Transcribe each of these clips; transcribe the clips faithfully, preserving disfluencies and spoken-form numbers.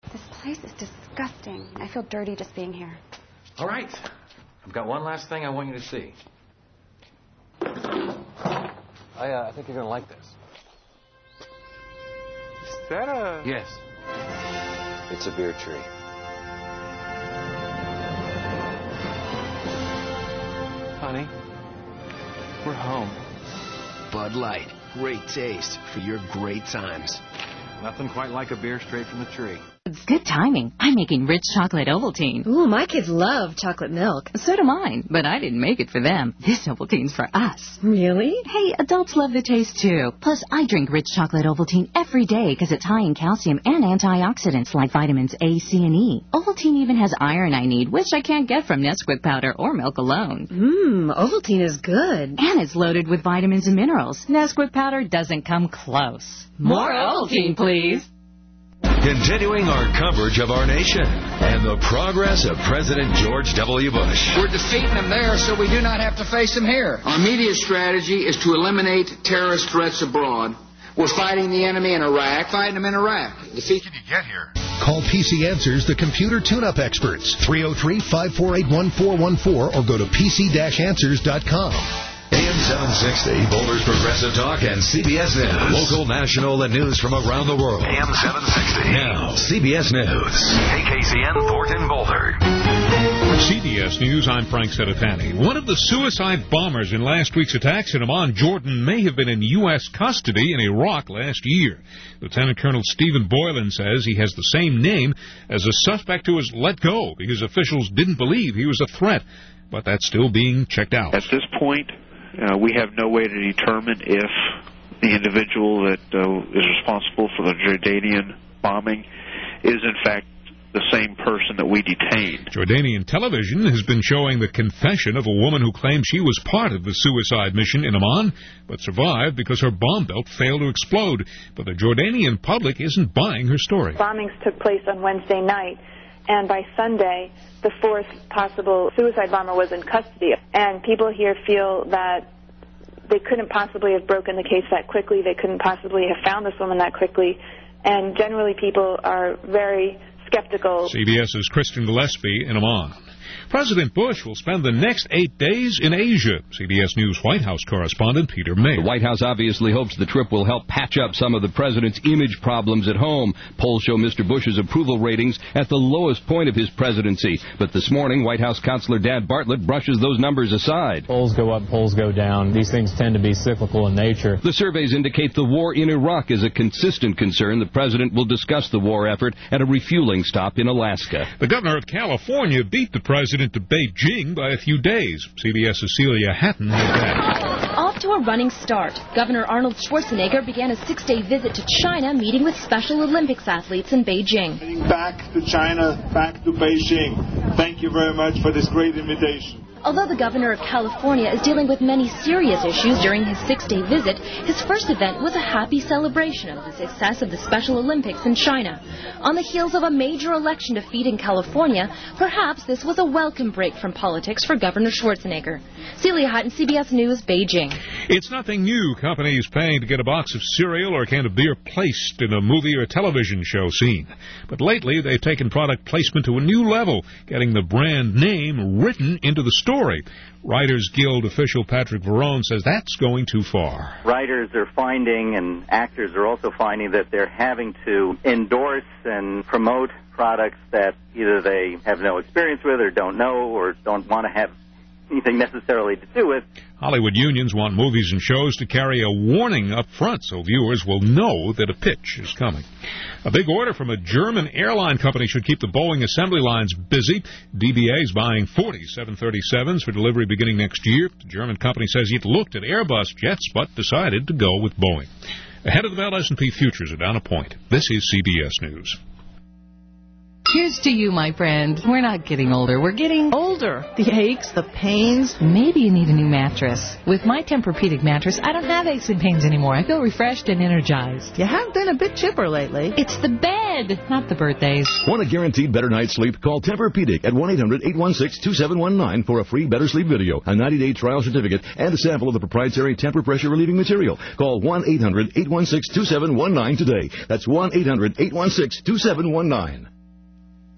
This place is disgusting. I feel dirty just being here. All right. I've got one last thing I want you to see. I, uh, I think you're going to like this. Is that a... Yes. It's a beer tree. Honey, we're home. Bud Light. Great taste for your great times. Nothing quite like a beer straight from the tree. It's good timing. I'm making rich chocolate Ovaltine. Ooh, my kids love chocolate milk. So do mine, but I didn't make it for them. This Ovaltine's for us. Really? Hey, adults love the taste, too. Plus, I drink rich chocolate Ovaltine every day because it's high in calcium and antioxidants like vitamins A, C, and E. Ovaltine even has iron I need, which I can't get from Nesquik powder or milk alone. Mmm, Ovaltine is good. And it's loaded with vitamins and minerals. Nesquik powder doesn't come close. More Ovaltine, please. Continuing our coverage of our nation and the progress of President George W. Bush. We're defeating him there so we do not have to face him here. Our media strategy is to eliminate terrorist threats abroad. We're fighting the enemy in Iraq, fighting them in Iraq. Defeat. Can you get here? Call P C Answers, the computer tune-up experts, three oh three, five four eight, one four one four, or go to p c dash answers dot com. A M seven sixty, Boulder's Progressive Talk and C B S News. Local, national, and news from around the world. A M seven sixty. Now, C B S News. K K C N Thornton, Boulder. C B S News, I'm Frank Sedetani. One of the suicide bombers in last week's attacks in Amman, Jordan, may have been in U S custody in Iraq last year. Lieutenant Colonel Stephen Boylan says he has the same name as a suspect who was let go because officials didn't believe he was a threat. But that's still being checked out. At this point, Uh, we have no way to determine if the individual that uh, is responsible for the Jordanian bombing is, in fact, the same person that we detained. Jordanian television has been showing the confession of a woman who claimed she was part of the suicide mission in Amman, but survived because her bomb belt failed to explode. But the Jordanian public isn't buying her story. Bombings took place on Wednesday night, and by Sunday, the fourth possible suicide bomber was in custody. And people here feel that they couldn't possibly have broken the case that quickly. They couldn't possibly have found this woman that quickly. And generally, people are very skeptical. CBS's Kristen Gillespie in Amman. President Bush will spend the next eight days in Asia. C B S News White House correspondent Peter May. The White House obviously hopes the trip will help patch up some of the president's image problems at home. Polls show Mister Bush's approval ratings at the lowest point of his presidency. But this morning, White House counselor Dan Bartlett brushes those numbers aside. Polls go up, polls go down. These things tend to be cyclical in nature. The surveys indicate the war in Iraq is a consistent concern. The president will discuss the war effort at a refueling stop in Alaska. The governor of California beat the president to Beijing by a few days. CBS's Celia Hatton had that. Off to a running start. Governor Arnold Schwarzenegger began a six-day visit to China, meeting with Special Olympics athletes in Beijing. Back to China, back to Beijing. Thank you very much for this great invitation. Although the governor of California is dealing with many serious issues during his six-day visit, his first event was a happy celebration of the success of the Special Olympics in China. On the heels of a major election defeat in California, perhaps this was a welcome break from politics for Governor Schwarzenegger. Celia Hutton, C B S News, Beijing. It's nothing new. Companies paying to get a box of cereal or a can of beer placed in a movie or television show scene. But lately, they've taken product placement to a new level, getting the brand name written into the story. Writers Guild official Patrick Verone says that's going too far. Writers are finding, and actors are also finding, that they're having to endorse and promote products that either they have no experience with or don't know or don't want to have anything necessarily to do with. Hollywood unions want movies and shows to carry a warning up front so viewers will know that a pitch is coming. A big order from a German airline company should keep the Boeing assembly lines busy. D B A is buying forty seven thirty-sevens for delivery beginning next year. The German company says it looked at Airbus jets but decided to go with Boeing. Ahead of the bell, S and P futures are down a point. This is C B S News. Here's to you, my friend. We're not getting older. We're getting older. The aches, the pains. Maybe you need a new mattress. With my Tempur-Pedic mattress, I don't have aches and pains anymore. I feel refreshed and energized. You have been a bit chipper lately. It's the bed, not the birthdays. Want a guaranteed better night's sleep? Call Tempur-Pedic at one eight hundred, eight one six, two seven one nine for a free Better Sleep video, a ninety-day trial certificate, and a sample of the proprietary Tempur pressure relieving material. Call one eight hundred, eight one six, two seven one nine today. That's one eight hundred, eight one six, two seven one nine.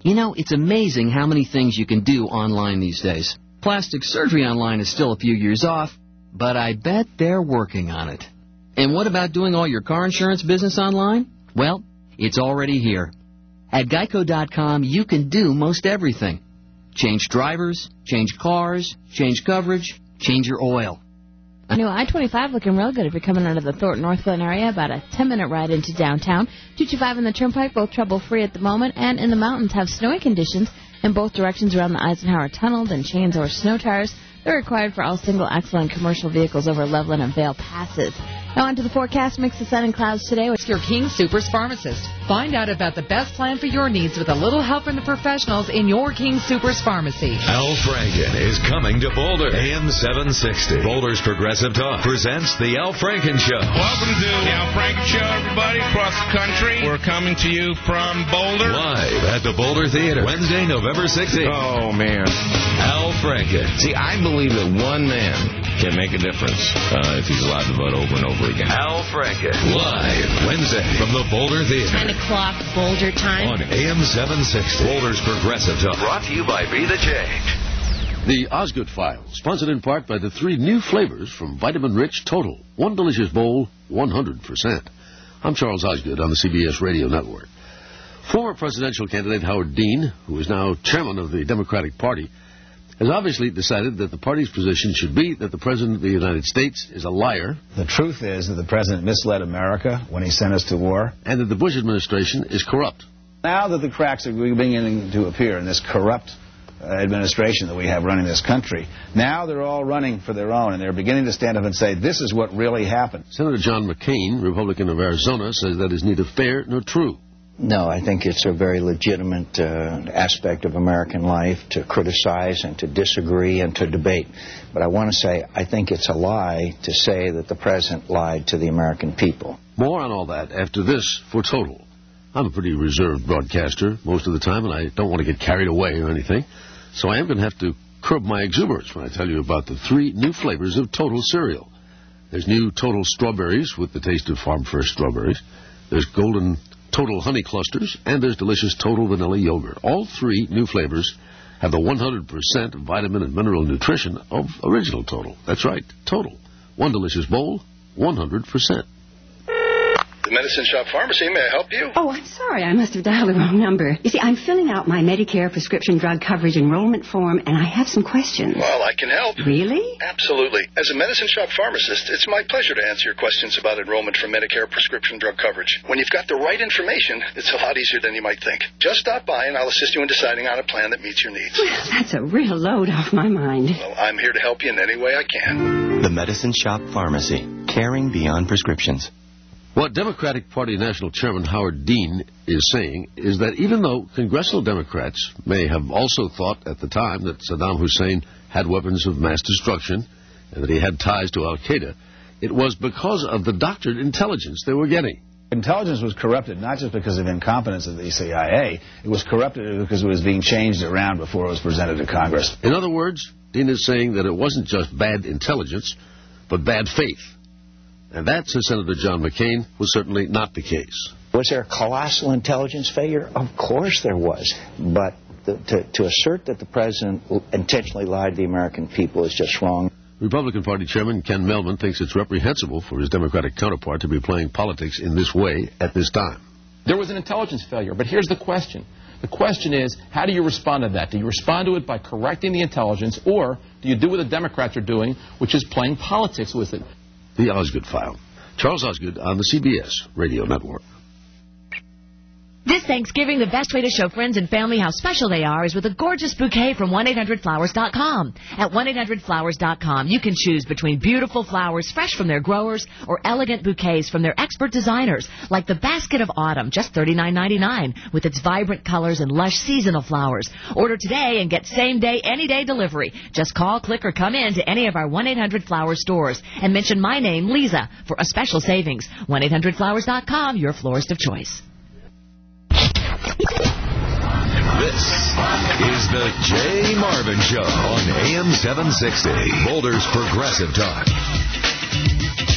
You know, it's amazing how many things you can do online these days. Plastic surgery online is still a few years off, but I bet they're working on it. And what about doing all your car insurance business online? Well, it's already here. At Geico dot com, you can do most everything. Change drivers, change cars, change coverage, change your oil. New I twenty-five looking real good if you're coming out of the Thornton North Glen area, about a ten-minute ride into downtown. two two five in the Turnpike, both trouble-free at the moment, and in the mountains have snowy conditions in both directions around the Eisenhower Tunnel, then chains or snow tires. They're required for all single-axle and commercial vehicles over Loveland and Vale passes. Now on to the forecast. Mix of sun and clouds today with your King Soopers pharmacist. Find out about the best plan for your needs with a little help from the professionals in your King Soopers pharmacy. Al Franken is coming to Boulder. A M seven sixty. Boulder's Progressive Talk presents The Al Franken Show. Welcome to The Al Franken Show, everybody across the country. We're coming to you from Boulder. Live at the Boulder Theater, Wednesday, November sixteenth. Oh, man. Al Franken. See, I believe that one man can make a difference uh, if he's allowed to vote over and over again. Al Franken. Live Wednesday from the Boulder Theater. ten o'clock Boulder time. On A M seven sixty. Boulder's Progressive Talk. Brought to you by Be the Change. The Osgood File, sponsored in part by the three new flavors from Vitamin Rich Total. One delicious bowl, one hundred percent. I'm Charles Osgood on the C B S Radio Network. Former presidential candidate Howard Dean, who is now chairman of the Democratic Party, has obviously decided that the party's position should be that the President of the United States is a liar. The truth is that the President misled America when he sent us to war. And that the Bush administration is corrupt. Now that the cracks are beginning to appear in this corrupt uh, administration that we have running this country, now they're all running for their own, and they're beginning to stand up and say, this is what really happened. Senator John McCain, Republican of Arizona, says that is neither fair nor true. No, I think it's a very legitimate uh, aspect of American life to criticize and to disagree and to debate. But I want to say I think it's a lie to say that the President lied to the American people. More on all that after this for Total. I'm a pretty reserved broadcaster most of the time, and I don't want to get carried away or anything. So I am going to have to curb my exuberance when I tell you about the three new flavors of Total cereal. There's new Total Strawberries with the taste of Farm Fresh strawberries. There's Golden Total Honey Clusters, and there's delicious Total Vanilla Yogurt. All three new flavors have the one hundred percent vitamin and mineral nutrition of original Total. That's right, Total. One delicious bowl, one hundred percent. The Medicine Shop Pharmacy, may I help you? Oh, I'm sorry. I must have dialed the wrong number. You see, I'm filling out my Medicare prescription drug coverage enrollment form, and I have some questions. Well, I can help. Really? Absolutely. As a Medicine Shop pharmacist, it's my pleasure to answer your questions about enrollment for Medicare prescription drug coverage. When you've got the right information, it's a lot easier than you might think. Just stop by, and I'll assist you in deciding on a plan that meets your needs. Well, that's a real load off my mind. Well, I'm here to help you in any way I can. The Medicine Shop Pharmacy, caring beyond prescriptions. What Democratic Party National Chairman Howard Dean is saying is that even though congressional Democrats may have also thought at the time that Saddam Hussein had weapons of mass destruction and that he had ties to al-Qaeda, it was because of the doctored intelligence they were getting. Intelligence was corrupted not just because of incompetence of the C I A. It was corrupted because it was being changed around before it was presented to Congress. In other words, Dean is saying that it wasn't just bad intelligence, but bad faith. And that, says Senator John McCain, was certainly not the case. Was there a colossal intelligence failure? Of course there was. But the, to, to assert that the President intentionally lied to the American people is just wrong. Republican Party Chairman Ken Mehlman thinks it's reprehensible for his Democratic counterpart to be playing politics in this way at this time. There was an intelligence failure, but here's the question. The question is, how do you respond to that? Do you respond to it by correcting the intelligence, or do you do what the Democrats are doing, which is playing politics with it? The Osgood File. Charles Osgood on the C B S Radio Network. This Thanksgiving, the best way to show friends and family how special they are is with a gorgeous bouquet from one eight hundred flowers dot com. At one eight hundred flowers dot com, you can choose between beautiful flowers fresh from their growers or elegant bouquets from their expert designers, like the Basket of Autumn, just thirty-nine ninety-nine, with its vibrant colors and lush seasonal flowers. Order today and get same-day, any-day delivery. Just call, click, or come in to any of our one eight hundred flowers stores and mention my name, Lisa, for a special savings. one eight hundred flowers dot com, your florist of choice. This is the Jay Marvin Show on A M seven sixty, Boulder's Progressive Talk.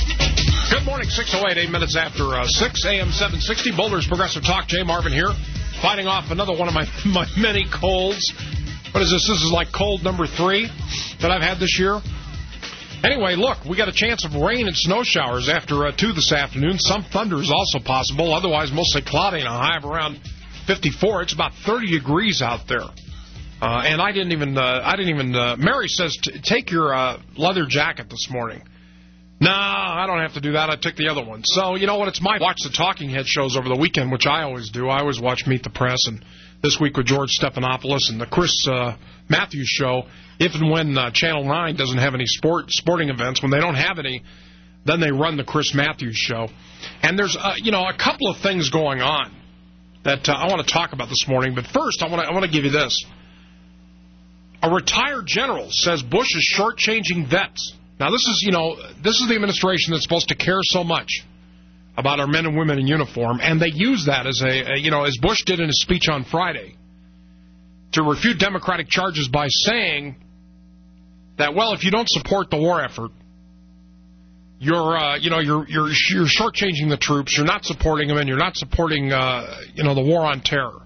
Good morning, six oh eight, eight minutes after uh, six, A M seven sixty, Boulder's Progressive Talk. Jay Marvin here. fighting off another one of my, my many colds. What is this? This is like cold number three that I've had this year. Anyway, look, we got a chance of rain and snow showers after uh, two this afternoon. Some thunder is also possible. Otherwise, mostly cloudy and a high of around fifty-four. It's about thirty degrees out there. Uh, and I didn't even, uh, I didn't even, uh, Mary says, t- take your uh, leather jacket this morning. No, I don't have to do that. I took the other one. So, you know what? It's my watch the Talking Head shows over the weekend, which I always do. I always watch Meet the Press, and this week with George Stephanopoulos and the Chris uh, Matthews show. If and when uh, Channel nine doesn't have any sport sporting events, when they don't have any, then they run the Chris Matthews show. And there's, uh, you know, a couple of things going on that uh, I want to talk about this morning. But first, I want to I want to give you this. A retired general says Bush is shortchanging vets. Now, this is, you know, this is the administration that's supposed to care so much about our men and women in uniform, and they use that as a, a, you know, as Bush did in his speech on Friday, to refute Democratic charges by saying that, well, if you don't support the war effort, you're, uh, you know, you're you're you're shortchanging the troops, you're not supporting them, and you're not supporting, uh, you know, the war on terror,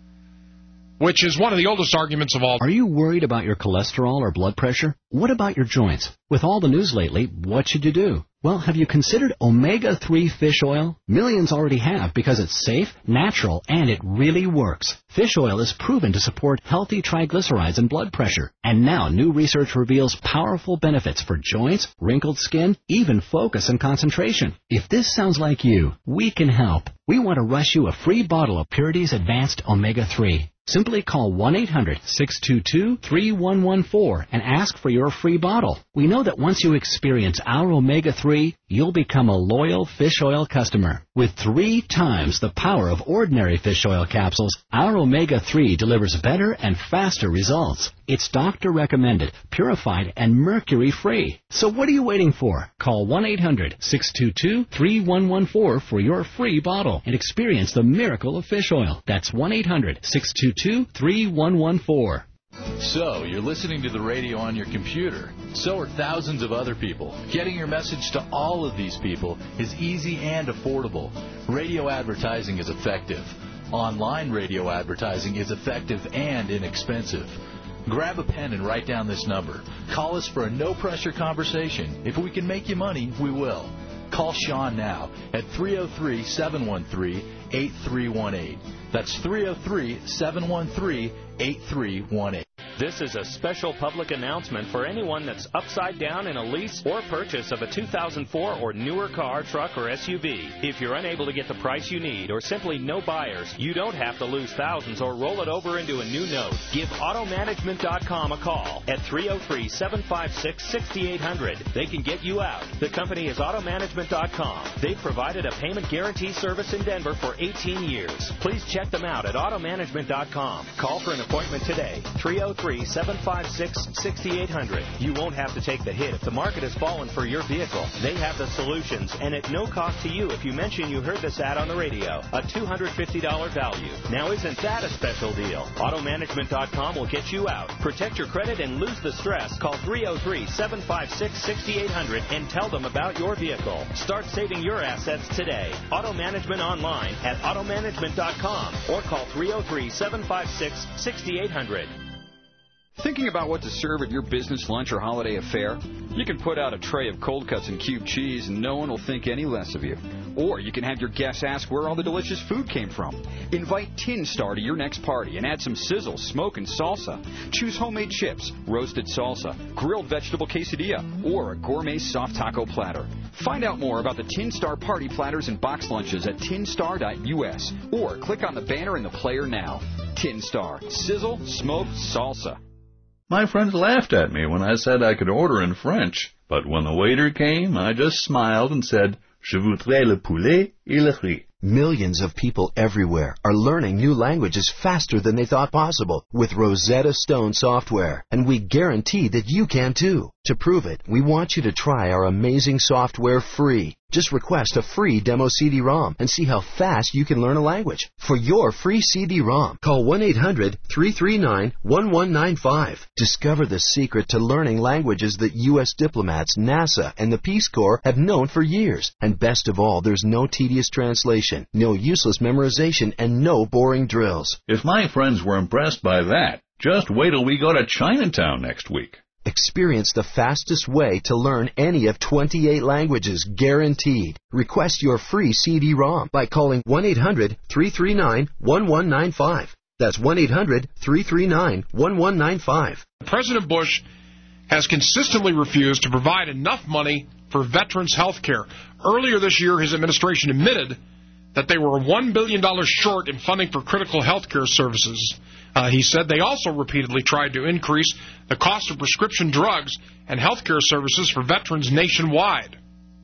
which is one of the oldest arguments of all. Are you worried about your cholesterol or blood pressure? What about your joints? With all the news lately, what should you do? Well, have you considered omega three fish oil? Millions already have because it's safe, natural, and it really works. Fish oil is proven to support healthy triglycerides and blood pressure. And now new research reveals powerful benefits for joints, wrinkled skin, even focus and concentration. If this sounds like you, we can help. We want to rush you a free bottle of Purity's Advanced omega three. Simply call one eight hundred six two two three one one four and ask for your free bottle. We know that once you experience our omega three, you'll become a loyal fish oil customer. With three times the power of ordinary fish oil capsules, our omega three delivers better and faster results. It's doctor recommended, purified, and mercury-free. So what are you waiting for? Call one eight hundred six two two three one one four for your free bottle and experience the miracle of fish oil. That's one eight hundred six two two three one one four. So, you're listening to the radio on your computer. So are thousands of other people. Getting your message to all of these people is easy and affordable. Radio advertising is effective. Online radio advertising is effective and inexpensive. Grab a pen and write down this number. Call us for a no-pressure conversation. If we can make you money, we will. Call Sean now at three oh three, seven one three, eight three one eight. That's three oh three, seven one three, eight three one eight. This is a special public announcement for anyone that's upside down in a lease or purchase of a two thousand four or newer car, truck, or S U V. If you're unable to get the price you need or simply no buyers, you don't have to lose thousands or roll it over into a new note. Give auto management dot com a call at three oh three, seven five six, six eight zero zero. They can get you out. The company is auto management dot com. They've provided a payment guarantee service in Denver for eighteen years. Please check them out at auto management dot com. Call for an appointment today. three oh three, seven five six, six eight zero zero. You won't have to take the hit if the market has fallen for your vehicle. They have the solutions, and at no cost to you if you mention you heard this ad on the radio. A two hundred fifty dollars value. Now isn't that a special deal? auto management dot com will get you out. Protect your credit and lose the stress. Call three oh three, seven five six, six eight zero zero and tell them about your vehicle. Start saving your assets today. Auto Management online at auto management dot com or call three oh three, seven five six, six eight zero zero. Thinking about what to serve at your business lunch or holiday affair? You can put out a tray of cold cuts and cube cheese and no one will think any less of you. Or you can have your guests ask where all the delicious food came from. Invite Tin Star to your next party and add some sizzle, smoke, and salsa. Choose homemade chips, roasted salsa, grilled vegetable quesadilla, or a gourmet soft taco platter. Find out more about the Tin Star party platters and box lunches at tin star dot U S or click on the banner in the player now. Tin Star. Sizzle, smoke, salsa. My friends laughed at me when I said I could order in French, but when the waiter came, I just smiled and said, Je voudrais le poulet et le riz. Millions of people everywhere are learning new languages faster than they thought possible with Rosetta Stone software, and we guarantee that you can too. To prove it, we want you to try our amazing software free. Just request a free demo C D ROM and see how fast you can learn a language. For your free C D ROM, call one eight hundred, three three nine, one one nine five. Discover the secret to learning languages that U S diplomats, NASA, and the Peace Corps have known for years. And best of all, there's no tedious translation, no useless memorization, and no boring drills. If my friends were impressed by that, just wait till we go to Chinatown next week. Experience the fastest way to learn any of twenty-eight languages, guaranteed. Request your free C D ROM by calling one eight hundred, three three nine, one one nine five. That's one eight hundred, three three nine, one one nine five. President Bush has consistently refused to provide enough money for veterans' health care. Earlier this year, his administration admitted that they were one billion dollars short in funding for critical health care services. Uh, he said they also repeatedly tried to increase the cost of prescription drugs and health care services for veterans nationwide.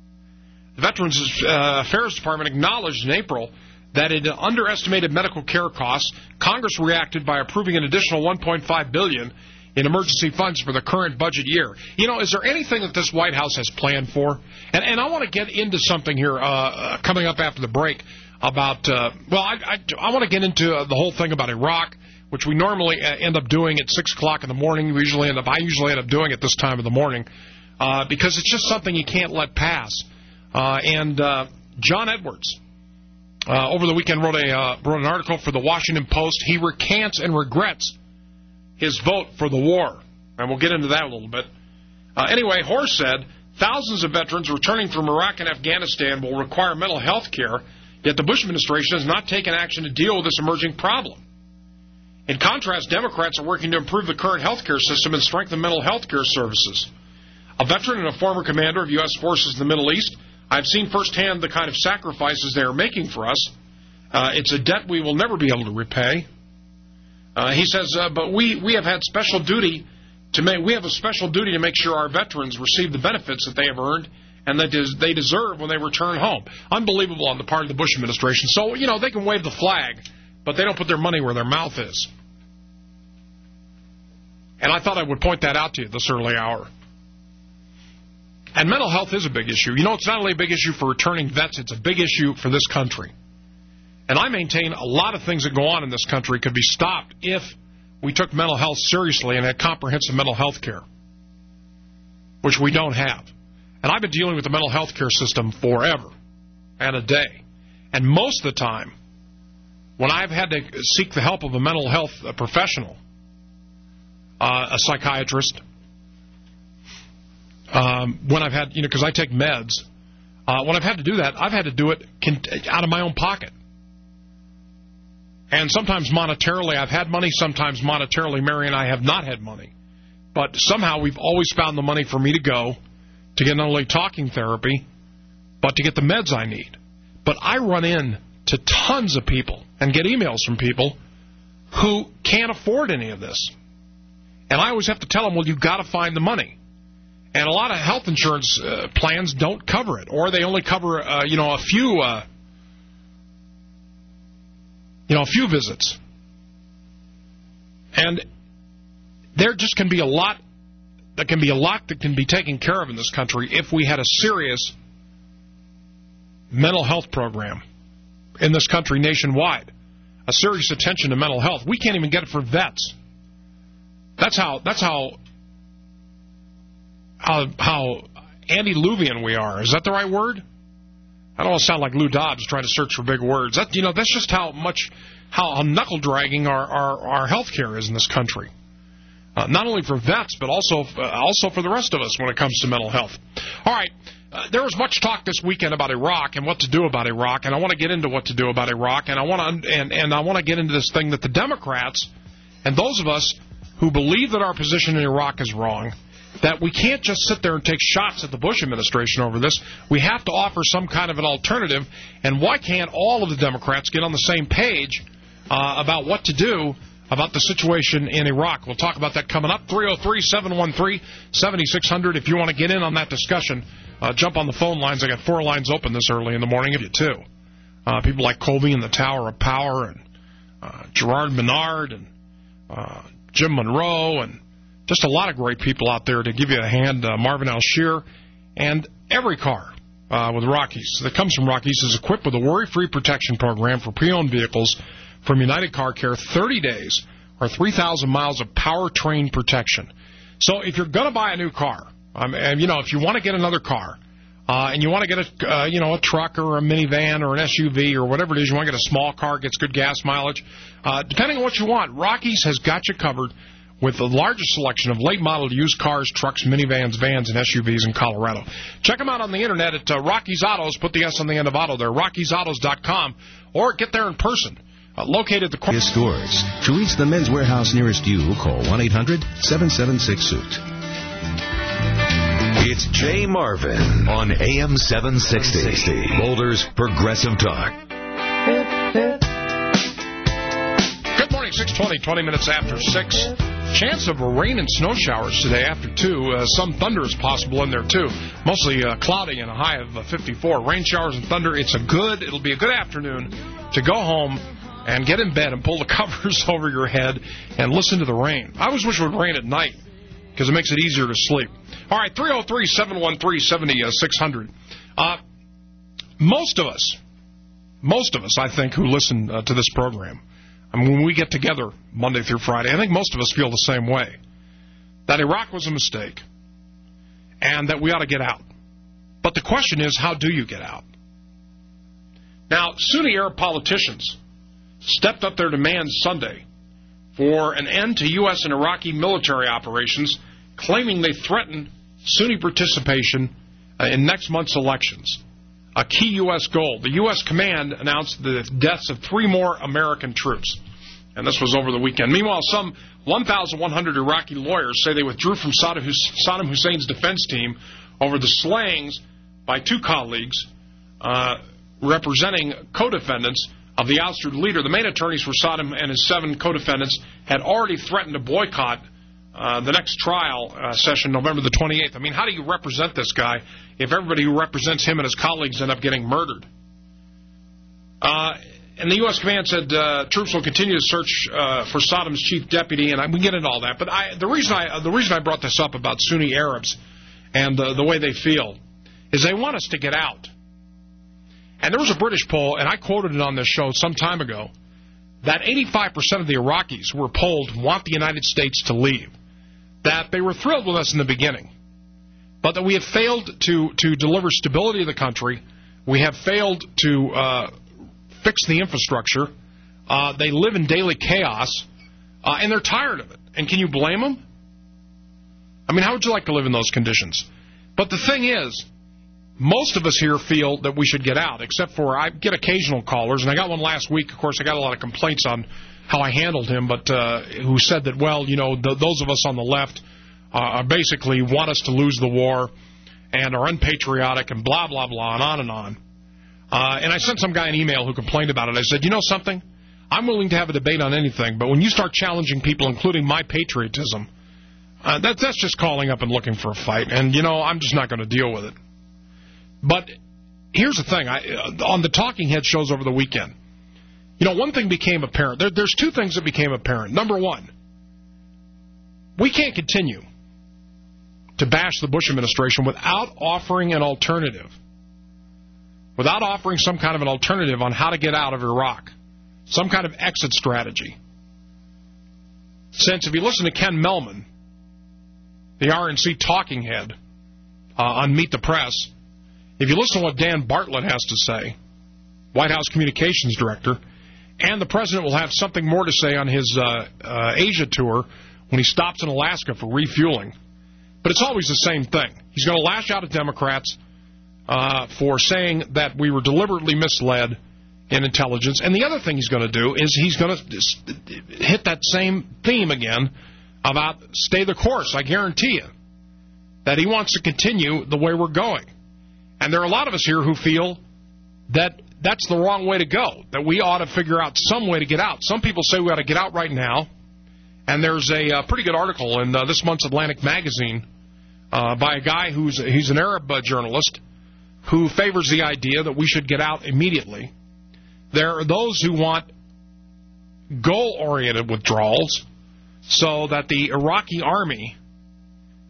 The Veterans uh, Affairs Department acknowledged in April that it underestimated medical care costs. Congress reacted by approving an additional one point five billion dollars in emergency funds for the current budget year. You know, is there anything that this White House has planned for? And, and I want to get into something here uh, uh, coming up after the break about, uh, well, I, I, I want to get into uh, the whole thing about Iraq, which we normally end up doing at six o'clock in the morning. We usually end up, I usually end up doing it this time of the morning uh, because it's just something you can't let pass. Uh, and uh, John Edwards, uh, over the weekend, wrote, a, uh, wrote an article for the Washington Post. He recants and regrets his vote for the war. And we'll get into that a little bit. Uh, anyway, Horst said, thousands of veterans returning from Iraq and Afghanistan will require mental health care, yet the Bush administration has not taken action to deal with this emerging problem. In contrast, Democrats are working to improve the current health care system and strengthen mental health care services. A veteran and a former commander of U S forces in the Middle East, I've seen firsthand the kind of sacrifices they are making for us. Uh, it's a debt we will never be able to repay. Uh, he says, uh, but we, we have had special duty to make, we have a special duty to make sure our veterans receive the benefits that they have earned and that they deserve when they return home. Unbelievable on the part of the Bush administration. So, you know, they can wave the flag, but they don't put their money where their mouth is. And I thought I would point that out to you this early hour. And mental health is a big issue. You know, it's not only a big issue for returning vets, it's a big issue for this country. And I maintain a lot of things that go on in this country could be stopped if we took mental health seriously and had comprehensive mental health care, which we don't have. And I've been dealing with the mental health care system forever and a day. And most of the time, when I've had to seek the help of a mental health professional, uh, a psychiatrist, um, when I've had, you know, because I take meds, uh, when I've had to do that, I've had to do it out of my own pocket. And sometimes monetarily I've had money, sometimes monetarily Mary and I have not had money. But somehow we've always found the money for me to go to get not only talking therapy, but to get the meds I need. But I run into tons of people and get emails from people who can't afford any of this. And I always have to tell them, well, you've got to find the money. And a lot of health insurance uh, plans don't cover it, or they only cover, uh, you know, a few... Uh, You know, a few visits. And there just can be a lot, there can be a lot that can be taken care of in this country if we had a serious mental health program in this country nationwide. A serious attention to mental health. We can't even get it for vets. That's how, that's how, how, how antediluvian we are. Is that the right word? I don't want to sound like Lou Dobbs trying to search for big words. That, you know, that's just how much, how, how knuckle-dragging our, our, our health care is in this country. Uh, not only for vets, but also uh, also for the rest of us when it comes to mental health. All right, uh, there was much talk this weekend about Iraq and what to do about Iraq, and I want to get into what to do about Iraq, and I want to and, and I want to get into this thing that the Democrats and those of us who believe that our position in Iraq is wrong, that we can't just sit there and take shots at the Bush administration over this. We have to offer some kind of an alternative. And why can't all of the Democrats get on the same page uh, about what to do about the situation in Iraq? We'll talk about that coming up. three oh three, seven one three, seven six zero zero. If you want to get in on that discussion, uh, jump on the phone lines. I got four lines open this early in the morning of you, too. Uh, people like Colby and the Tower of Power and uh, Gerard Menard and uh, Jim Monroe and Just a lot of great people out there to give you a hand. Uh, Marvin Alshear, and every car uh, with Rockies that comes from Rockies is equipped with a worry-free protection program for pre-owned vehicles from United Car Care, thirty days or three thousand miles of powertrain protection. So if you're going to buy a new car, um, and you know, if you want to get another car, uh, and you want to get a, uh, you know, a truck or a minivan or an S U V or whatever it is, you want to get a small car, gets good gas mileage, uh, depending on what you want, Rockies has got you covered with the largest selection of late-model used cars, trucks, minivans, vans, and S U Vs in Colorado. Check them out on the Internet at uh, Rockies Autos. Put the S on the end of auto there, rockies autos dot com, or get there in person. Uh, located at the corner. Stores. To reach the Men's Warehouse nearest you, call one eight hundred seven seven six suit. It's Jay Marvin on A M seven sixty, Boulder's Progressive Talk. Good morning, six twenty, twenty minutes after six. Chance of rain and snow showers today after two. Uh, some thunder is possible in there, too. Mostly uh, cloudy and a high of uh, fifty-four. Rain showers and thunder. It's a good, it'll be a good afternoon to go home and get in bed and pull the covers over your head and listen to the rain. I always wish it would rain at night because it makes it easier to sleep. All right, three oh three, seven one three, seven six zero zero. Uh, most of us, most of us, I think, who listen uh, to this program, I mean, when we get together Monday through Friday, I think most of us feel the same way, that Iraq was a mistake and that we ought to get out. But the question is, how do you get out? Now, Sunni Arab politicians stepped up their demands Sunday for an end to U S and Iraqi military operations, claiming they threaten Sunni participation uh, in next month's elections. A key U S goal. The U S command announced the deaths of three more American troops. And this was over the weekend. Meanwhile, some one thousand one hundred Iraqi lawyers say they withdrew from Saddam Hussein's defense team over the slayings by two colleagues uh, representing co-defendants of the ousted leader. The main attorneys for Saddam and his seven co-defendants had already threatened to boycott Uh, the next trial uh, session, November the twenty-eighth. I mean, how do you represent this guy if everybody who represents him and his colleagues end up getting murdered? Uh, and the U S command said uh, troops will continue to search uh, for Saddam's chief deputy, and I, we can get into all that. But I, the reason I uh, the reason I brought this up about Sunni Arabs and uh, the way they feel is they want us to get out. And there was a British poll, and I quoted it on this show some time ago, that eighty-five percent of the Iraqis who were polled want the United States to leave. That they were thrilled with us in the beginning, but that we have failed to, to deliver stability to the country. We have failed to uh, fix the infrastructure. Uh, they live in daily chaos, uh, and they're tired of it. And can you blame them? I mean, how would you like to live in those conditions? But the thing is, most of us here feel that we should get out, except for I get occasional callers, and I got one last week. Of course, I got a lot of complaints on how I handled him, but uh, who said that, well, you know, the, those of us on the left uh, basically want us to lose the war and are unpatriotic and blah, blah, blah, and on and on. Uh, and I sent some guy an email who complained about it. I said, you know something? I'm willing to have a debate on anything, but when you start challenging people, including my patriotism, uh, that, that's just calling up and looking for a fight. And, you know, I'm just not going to deal with it. But here's the thing. I, uh, on the Talking Head shows over the weekend, you know, one thing became apparent. There, there's two things that became apparent. Number one, we can't continue to bash the Bush administration without offering an alternative, without offering some kind of an alternative on how to get out of Iraq, some kind of exit strategy. Since if you listen to Ken Mellman, the R N C talking head uh, on Meet the Press, if you listen to what Dan Bartlett has to say, White House Communications Director, and the president will have something more to say on his uh, uh, Asia tour when he stops in Alaska for refueling. But it's always the same thing. He's going to lash out at Democrats uh, for saying that we were deliberately misled in intelligence. And the other thing he's going to do is he's going to hit that same theme again about stay the course. I guarantee you that he wants to continue the way we're going. And there are a lot of us here who feel that that's the wrong way to go, that we ought to figure out some way to get out. Some people say we ought to get out right now. And there's a uh, pretty good article in uh, this month's Atlantic Magazine uh, by a guy who's he's an Arab uh, journalist who favors the idea that we should get out immediately. There are those who want goal-oriented withdrawals so that the Iraqi army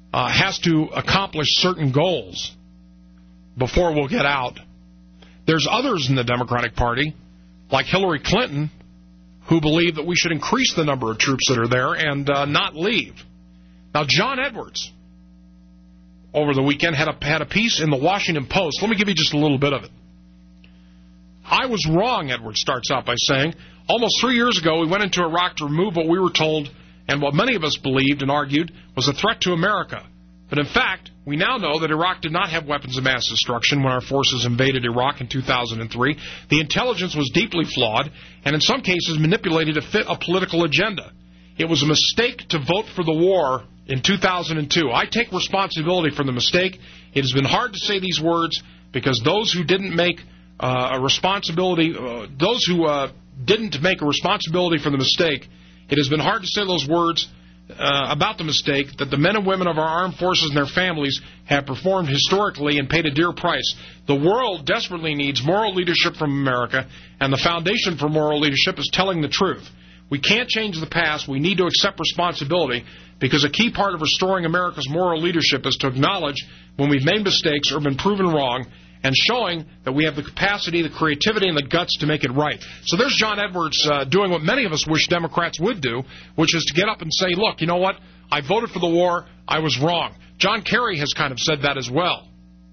uh, has to accomplish certain goals before we'll get out. There's others in the Democratic Party, like Hillary Clinton, who believe that we should increase the number of troops that are there and uh, not leave. Now, John Edwards, over the weekend, had a, had a piece in the Washington Post. Let me give you just a little bit of it. I was wrong, Edwards starts out by saying. Almost three years ago, we went into Iraq to remove what we were told and what many of us believed and argued was a threat to America. But in fact, we now know that Iraq did not have weapons of mass destruction when our forces invaded Iraq in two thousand three. The intelligence was deeply flawed and in some cases manipulated to fit a political agenda. It was a mistake to vote for the war in two thousand two. I take responsibility for the mistake. It has been hard to say these words because those who didn't make uh, a responsibility, uh, those who uh, didn't make a responsibility for the mistake, it has been hard to say those words uh, about the mistake that the men and women of our armed forces and their families have performed historically and paid a dear price. The world desperately needs moral leadership from America, and the foundation for moral leadership is telling the truth. We can't change the past. We need to accept responsibility because a key part of restoring America's moral leadership is to acknowledge when we've made mistakes or been proven wrong and showing that we have the capacity, the creativity, and the guts to make it right. So there's John Edwards uh, doing what many of us wish Democrats would do, which is to get up and say, look, you know what? I voted for the war. I was wrong. John Kerry has kind of said that as well.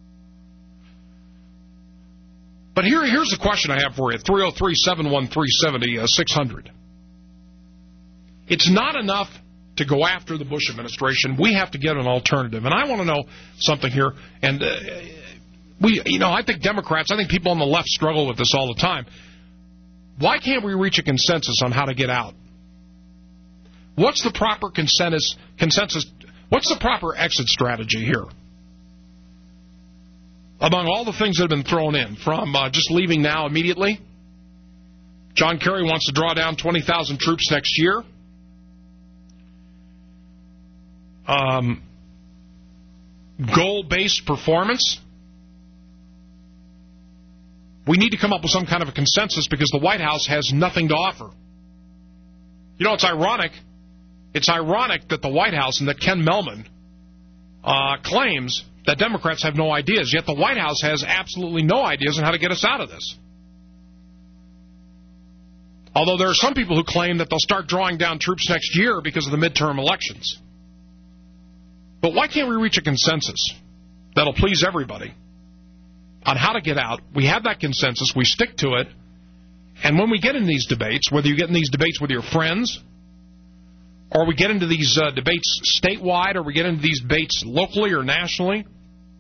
But here, here's the question I have for you, three oh three, seven one three, seven oh six hundred. It's not enough to go after the Bush administration. We have to get an alternative. And I want to know something here. And, uh, we, you know, I think Democrats, I think people on the left struggle with this all the time. Why can't we reach a consensus on how to get out? What's the proper consensus? Consensus? What's the proper exit strategy here? Among all the things that have been thrown in, from uh, just leaving now immediately, John Kerry wants to draw down twenty thousand troops next year. Um, goal-based performance. We need to come up with some kind of a consensus because the White House has nothing to offer. You know, it's ironic. It's ironic that the White House and that Ken Mellman uh, claims that Democrats have no ideas, yet the White House has absolutely no ideas on how to get us out of this. Although there are some people who claim that they'll start drawing down troops next year because of the midterm elections. But why can't we reach a consensus that'll please everybody on how to get out? We have that consensus. We stick to it. And when we get in these debates, whether you get in these debates with your friends, or we get into these uh, debates statewide, or we get into these debates locally or nationally,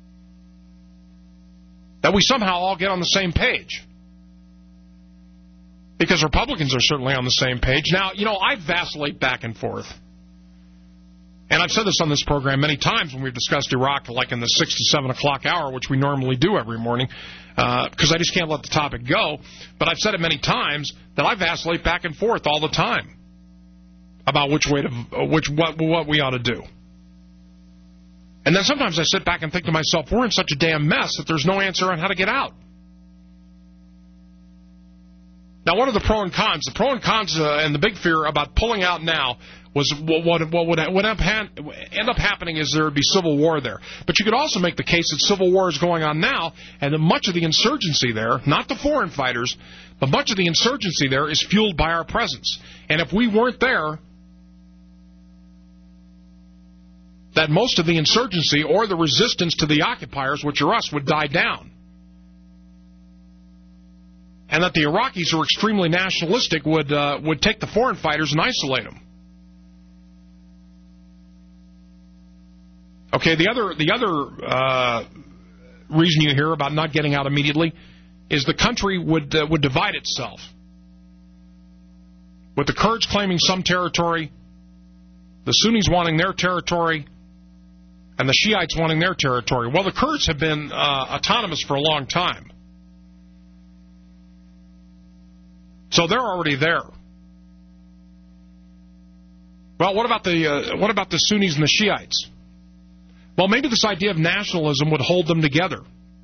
that we somehow all get on the same page. Because Republicans are certainly on the same page. Now, you know, I vacillate back and forth. And I've said this on this program many times when we've discussed Iraq, like in the six to seven o'clock hour, which we normally do every morning, because uh, I just can't let the topic go. But I've said it many times that I vacillate back and forth all the time about which way to, uh, which what what we ought to do. And then sometimes I sit back and think to myself, we're in such a damn mess that there's no answer on how to get out. Now, what are the pro and cons? The pro and cons uh, and the big fear about pulling out now was what, what, what would what end up happening is there would be civil war there. But you could also make the case that civil war is going on now, and that much of the insurgency there, not the foreign fighters, but much of the insurgency there is fueled by our presence. And if we weren't there, that most of the insurgency or the resistance to the occupiers, which are us, would die down. And that the Iraqis, who are extremely nationalistic, would uh, would take the foreign fighters and isolate them. Okay, the other the other uh, reason you hear about not getting out immediately is the country would uh, would divide itself, with the Kurds claiming some territory, the Sunnis wanting their territory, and the Shiites wanting their territory. Well, the Kurds have been uh, autonomous for a long time. So they're already there. Well, what about the uh, what about the Sunnis and the Shiites? Well, maybe this idea of nationalism would hold them together,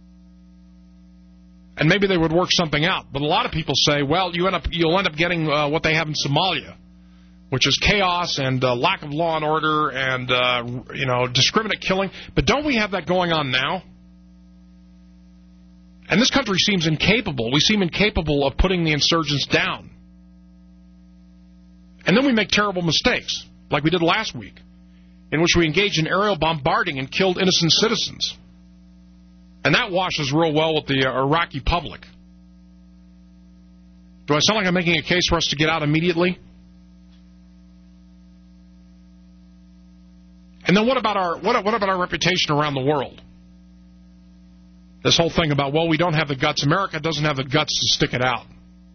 and maybe they would work something out. But a lot of people say, well, you end up you'll end up getting uh, what they have in Somalia, which is chaos and uh, lack of law and order and, uh, you know, discriminate killing. But don't we have that going on now? And this country seems incapable. We seem incapable of putting the insurgents down. And then we make terrible mistakes, like we did last week, in which we engaged in aerial bombarding and killed innocent citizens. And that washes real well with the uh, Iraqi public. Do I sound like I'm making a case for us to get out immediately? And then what about our what, what about our reputation around the world? This whole thing about, well, we don't have the guts. America doesn't have the guts to stick it out.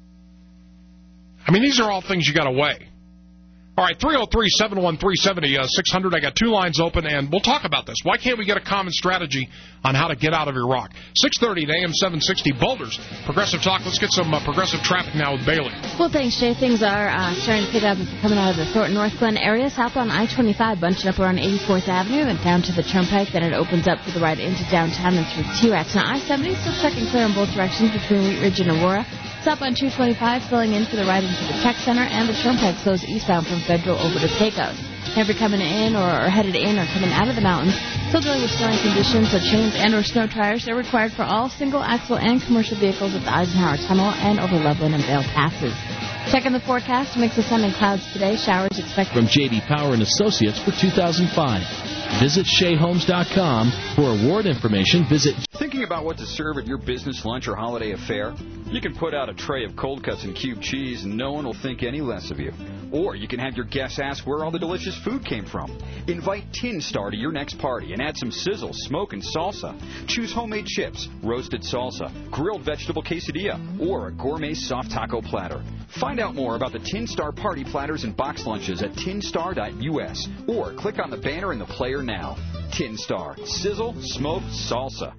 I mean, these are all things you got to weigh. All right, three oh three, seven one three, seven oh six hundred. I got two lines open, and we'll talk about this. Why can't we get a common strategy on how to get out of Iraq? six thirty at A M seven sixty, Boulders. Progressive Talk. Let's get some uh, progressive traffic now with Bailey. Well, thanks, Jay. Things are uh, starting to pick up if you're coming out of the Thornton North Glen area. Southbound I twenty-five, bunching up around eighty-fourth Avenue and down to the Turnpike. Then it opens up for the ride into downtown and through T-Rex. Now, I seventy still checking clear in both directions between Wheat Ridge and Aurora. Stop on two twenty-five, filling in for the ride into the Tech Center, and the Turnpike slows eastbound from Federal over to Pecos. If you're coming in or, or headed in or coming out of the mountains, still dealing with snowing conditions, so chains and or snow tires are required for all single-axle and commercial vehicles at the Eisenhower Tunnel and over Loveland and Vale Passes. Checking the forecast, mix of sun and clouds today, showers expected. From J D Power and Associates for two thousand five. Visit Shea Homes dot com. For award information, visit... Thinking about what to serve at your business lunch or holiday affair? You can put out a tray of cold cuts and cube cheese and no one will think any less of you. Or you can have your guests ask where all the delicious food came from. Invite Tin Star to your next party and add some sizzle, smoke, and salsa. Choose homemade chips, roasted salsa, grilled vegetable quesadilla, or a gourmet soft taco platter. Find out more about the Tin Star party platters and box lunches at tin star dot U S or click on the banner in the player now. Tin Star. Sizzle, smoke, salsa.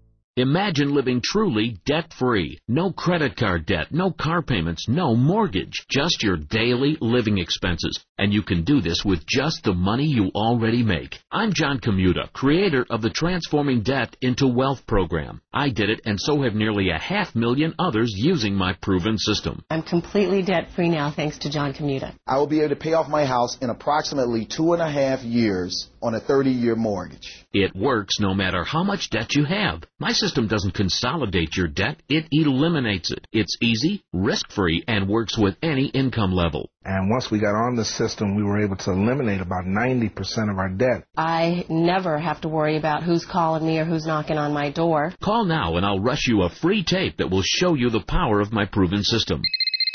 Imagine living truly debt-free. No credit card debt, no car payments, no mortgage, just your daily living expenses. And you can do this with just the money you already make. I'm John Commuta, creator of the Transforming Debt into Wealth program. I did it, and so have nearly a half million others using my proven system. I'm completely debt-free now thanks to John Commuta. I will be able to pay off my house in approximately two and a half years on a thirty-year mortgage. It works no matter how much debt you have. My system doesn't consolidate your debt, it eliminates it. It's easy, risk-free, and works with any income level. And once we got on the system, we were able to eliminate about ninety percent of our debt. I never have to worry about who's calling me or who's knocking on my door. Call now and I'll rush you a free tape that will show you the power of my proven system.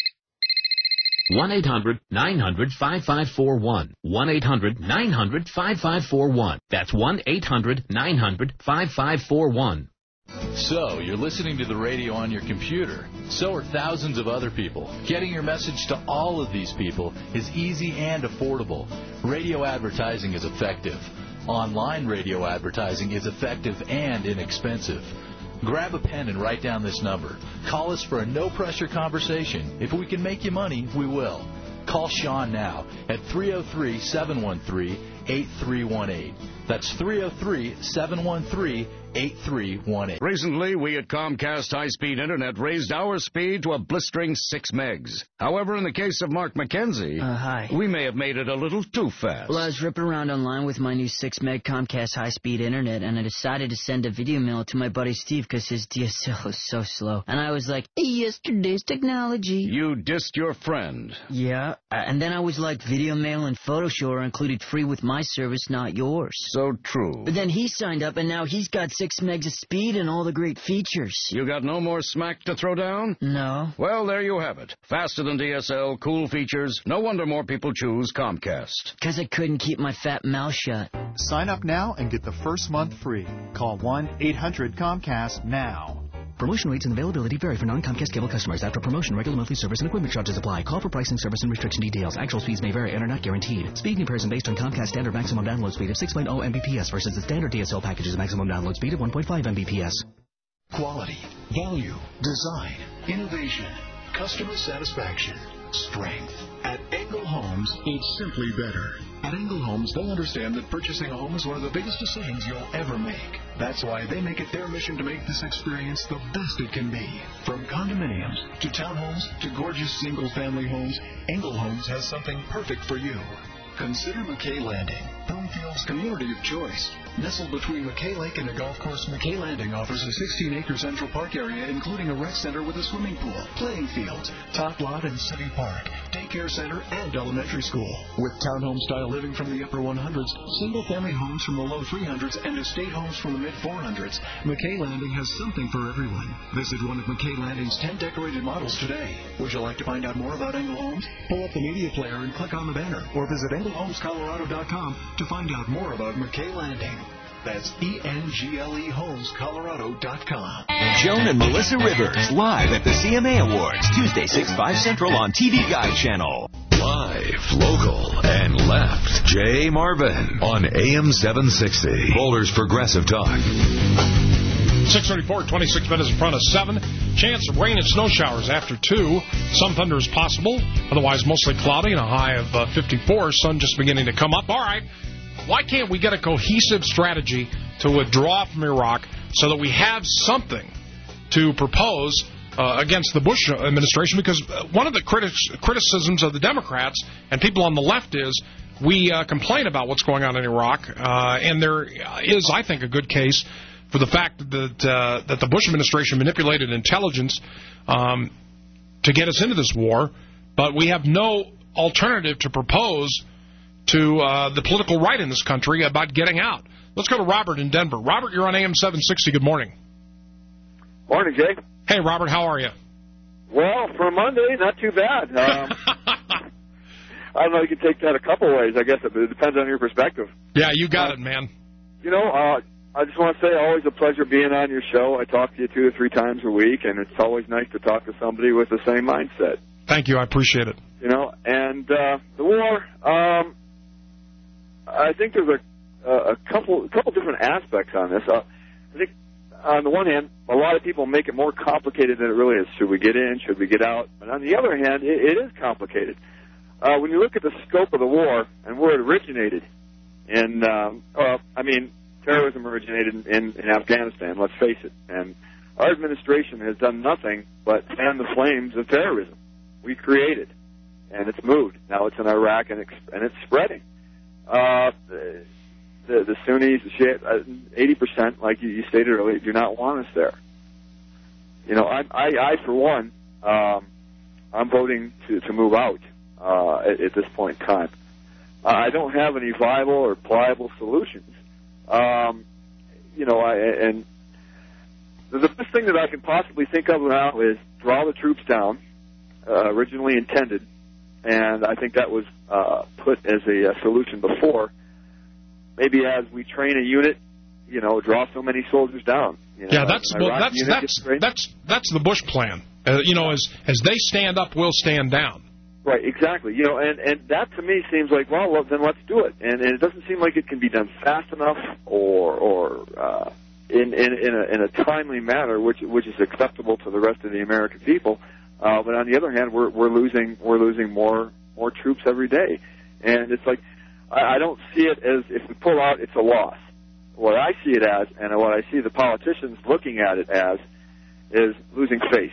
one eight hundred nine hundred five five four one. one eight hundred nine hundred five five four one. That's one eight hundred nine hundred five five four one. So, you're listening to the radio on your computer. So are thousands of other people. Getting your message to all of these people is easy and affordable. Radio advertising is effective. Online radio advertising is effective and inexpensive. Grab a pen and write down this number. Call us for a no-pressure conversation. If we can make you money, we will. Call Sean now at three oh three, seven one three, eight three one eight. That's three oh three, seven one three, eight three one eight. Recently, we at Comcast High Speed Internet raised our speed to a blistering six megs. However, in the case of Mark McKenzie, uh, hi. we may have made it a little too fast. Well, I was ripping around online with my new six meg Comcast High Speed Internet, and I decided to send a video mail to my buddy Steve because his D S L is so slow. And I was like, yesterday's technology. You dissed your friend. Yeah, and then I was like, video mail and PhotoShow are included free with my service, not yours. So true. But then he signed up, and now he's got six megs of speed and all the great features. You got no more smack to throw down? No. Well, there you have it. Faster than D S L, cool features. No wonder more people choose Comcast. Because I couldn't keep my fat mouth shut. Sign up now and get the first month free. Call one eight hundred Comcast now. Promotion rates and availability vary for non-Comcast cable customers. After promotion, regular monthly service and equipment charges apply. Call for pricing, service, and restriction details. Actual speeds may vary and are not guaranteed. Speed comparison based on Comcast standard maximum download speed of six point oh megabits per second versus the standard D S L package's maximum download speed of one point five megabits per second. Quality, value, design, innovation, customer satisfaction, strength. At Engel Homes, it's simply better. At Engel Homes, they understand that purchasing a home is one of the biggest decisions you'll ever make. That's why they make it their mission to make this experience the best it can be. From condominiums to townhomes to gorgeous single-family homes, Engel Homes has something perfect for you. Consider McKay Landing, Broomfield's community of choice. Nestled between McKay Lake and a golf course, McKay Landing offers a sixteen-acre Central Park area, including a rec center with a swimming pool, playing fields, top lot and city park, daycare center, and elementary school. With townhome-style living from the upper one hundreds, single-family homes from the low three hundreds, and estate homes from the mid four hundreds, McKay Landing has something for everyone. Visit one of McKay Landing's ten decorated models today. Would you like to find out more about Engel Homes? Pull up the media player and click on the banner, or visit engel homes colorado dot com to find out more about McKay Landing. That's E N G L E homes colorado dot com. Joan and Melissa Rivers, live at the C M A Awards, Tuesday, six, five Central on T V Guide Channel. Live, local, and left. Jay Marvin on A M seven sixty. Boulder's Progressive Talk. six thirty-four, twenty-six minutes in front of seven. Chance of rain and snow showers after two. Some thunder is possible. Otherwise, mostly cloudy and a high of uh, fifty-four. Sun just beginning to come up. All right. Why can't we get a cohesive strategy to withdraw from Iraq so that we have something to propose uh, against the Bush administration? Because one of the critics, criticisms of the Democrats and people on the left is we uh, complain about what's going on in Iraq, uh, and there is, I think, a good case for the fact that uh, that the Bush administration manipulated intelligence um, to get us into this war, but we have no alternative to propose to uh, the political right in this country about getting out. Let's go to Robert in Denver. Robert, you're on A M seven sixty. Good morning. Morning, Jay. Hey, Robert, how are you? Well, for Monday, not too bad. Um, I don't know, you can take that a couple ways, I guess. It depends on your perspective. Yeah, you got uh, it, man. You know, uh, I just want to say, always a pleasure being on your show. I talk to you two or three times a week, and it's always nice to talk to somebody with the same mindset. Thank you. I appreciate it. You know, and uh, the war, um, I think there's a, a couple a couple different aspects on this. Uh, I think, on the one hand, a lot of people make it more complicated than it really is. Should we get in? Should we get out? But on the other hand, it, it is complicated. Uh, when you look at the scope of the war and where it originated, in, um, uh, I mean, terrorism originated in, in Afghanistan, let's face it. And our administration has done nothing but fan the flames of terrorism. We created, and it's moved. Now it's in Iraq, and it's, and it's spreading. Uh, the, the, the Sunnis, the Shia, uh, eighty percent, like you, you stated earlier, do not want us there. You know, I, I, I for one, um, I'm voting to, to move out uh, at, at this point in time. Uh, I don't have any viable or pliable solutions. Um, you know, I, and the best thing that I can possibly think of now is draw the troops down, uh, originally intended, and I think that was uh, put as a, a solution before. Maybe as we train a unit, you know, draw so many soldiers down. You know, yeah, that's well, that's that's that's that's the Bush plan. Uh, you know, as as they stand up, we'll stand down. Right, exactly. You know, and, and that to me seems like, well, well then let's do it. And, and it doesn't seem like it can be done fast enough or or uh, in in in a, in a timely manner, which which is acceptable to the rest of the American people. Uh, but on the other hand, we're we're losing we're losing more more troops every day, and it's like I, I don't see it as if we pull out, it's a loss. What I see it as, and what I see the politicians looking at it as, is losing face.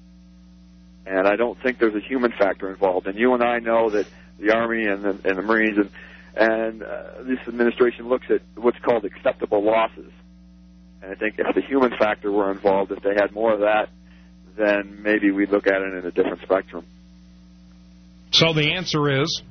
And I don't think there's a human factor involved. And you and I know that the Army and the, and the Marines and and uh, this administration looks at what's called acceptable losses. And I think if the human factor were involved, if they had more of that, then maybe we'd look at it in a different spectrum. So the answer is?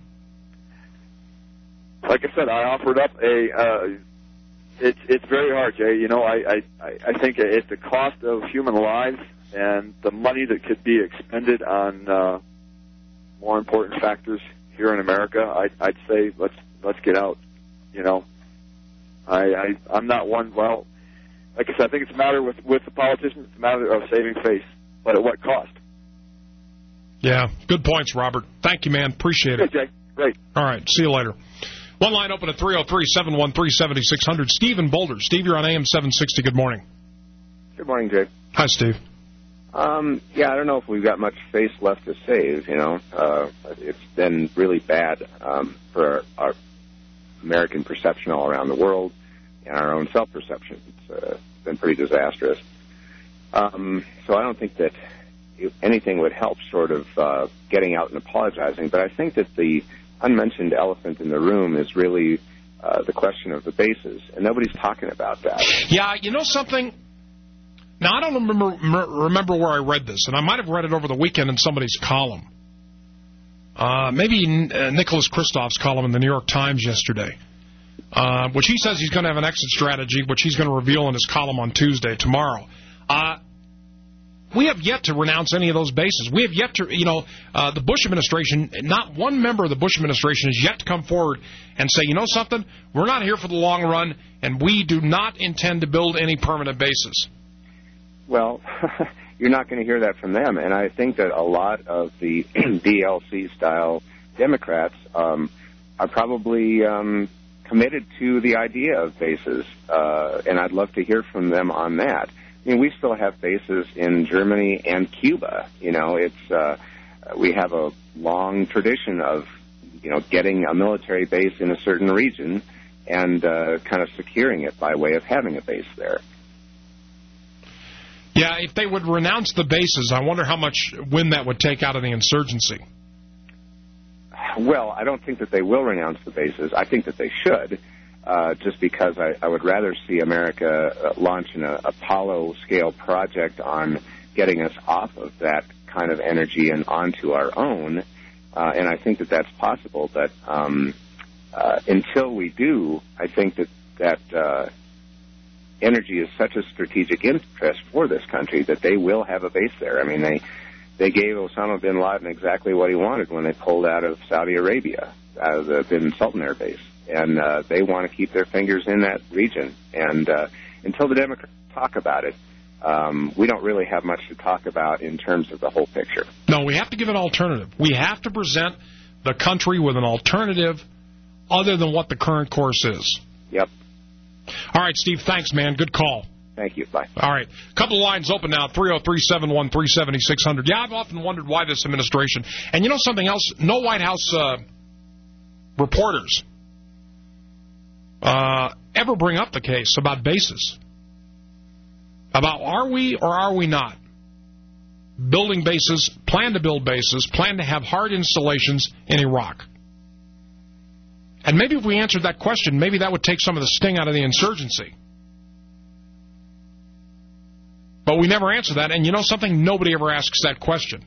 Like I said, I offered up a... Uh, it's it's very hard, Jay. You know, I, I, I think at the cost of human lives and the money that could be expended on uh, more important factors here in America, I'd, I'd say let's let's get out. You know, I, I I'm not one. Well, like I said, I think it's a matter with with the politicians. It's a matter of saving face, but at what cost? Yeah, good points, Robert. Thank you, man. Appreciate it. Hey, Jay. Great. All right. See you later. One line open at three oh three, seven one three, seven six zero zero. Steve in Boulder. Steve, you're on A M seven sixty. Good morning. Good morning, Jay. Hi, Steve. Um, yeah, I don't know if we've got much face left to save, you know. Uh, it's been really bad um, for our, our American perception all around the world and our own self-perception. It's uh, been pretty disastrous. Um, so I don't think that anything would help short of uh, getting out and apologizing, but I think that the unmentioned elephant in the room is really uh, the question of the bases, and nobody's talking about that. Yeah, you know something? Now, I don't remember remember where I read this, and I might have read it over the weekend in somebody's column. Uh, maybe uh, Nicholas Kristof's column in the New York Times yesterday, uh, which he says he's going to have an exit strategy, which he's going to reveal in his column on Tuesday, tomorrow. Uh, we have yet to renounce any of those bases. We have yet to, you know, uh, the Bush administration, not one member of the Bush administration has yet to come forward and say, you know something, we're not here for the long run, and we do not intend to build any permanent bases. Well, you're not going to hear that from them, and I think that a lot of the D L C-style Democrats um, are probably um, committed to the idea of bases, uh, and I'd love to hear from them on that. I mean, we still have bases in Germany and Cuba. You know, it's uh, we have a long tradition of, you know, getting a military base in a certain region and uh, kind of securing it by way of having a base there. Yeah, if they would renounce the bases, I wonder how much wind that would take out of the insurgency. Well, I don't think that they will renounce the bases. I think that they should, uh, just because I, I would rather see America uh, launch an uh, Apollo-scale project on getting us off of that kind of energy and onto our own, uh, and I think that that's possible. But um, uh, until we do, I think that that... Uh, energy is such a strategic interest for this country that they will have a base there. I mean, they they gave Osama bin Laden exactly what he wanted when they pulled out of Saudi Arabia, out of the Bin Sultan Air Base. And uh, they want to keep their fingers in that region. And uh, until the Democrats talk about it, um, we don't really have much to talk about in terms of the whole picture. No, we have to give an alternative. We have to present the country with an alternative other than what the current course is. Yep. All right, Steve, thanks, man. Good call. Thank you. Bye. All right. A couple of lines open now, three oh three, seven one three, seven six zero zero. Yeah, I've often wondered why this administration, and you know something else? No White House uh, reporters uh, ever bring up the case about bases. About are we or are we not building bases, plan to build bases, plan to have hard installations in Iraq. And maybe if we answered that question, maybe that would take some of the sting out of the insurgency. But we never answer that, and you know something? Nobody ever asks that question.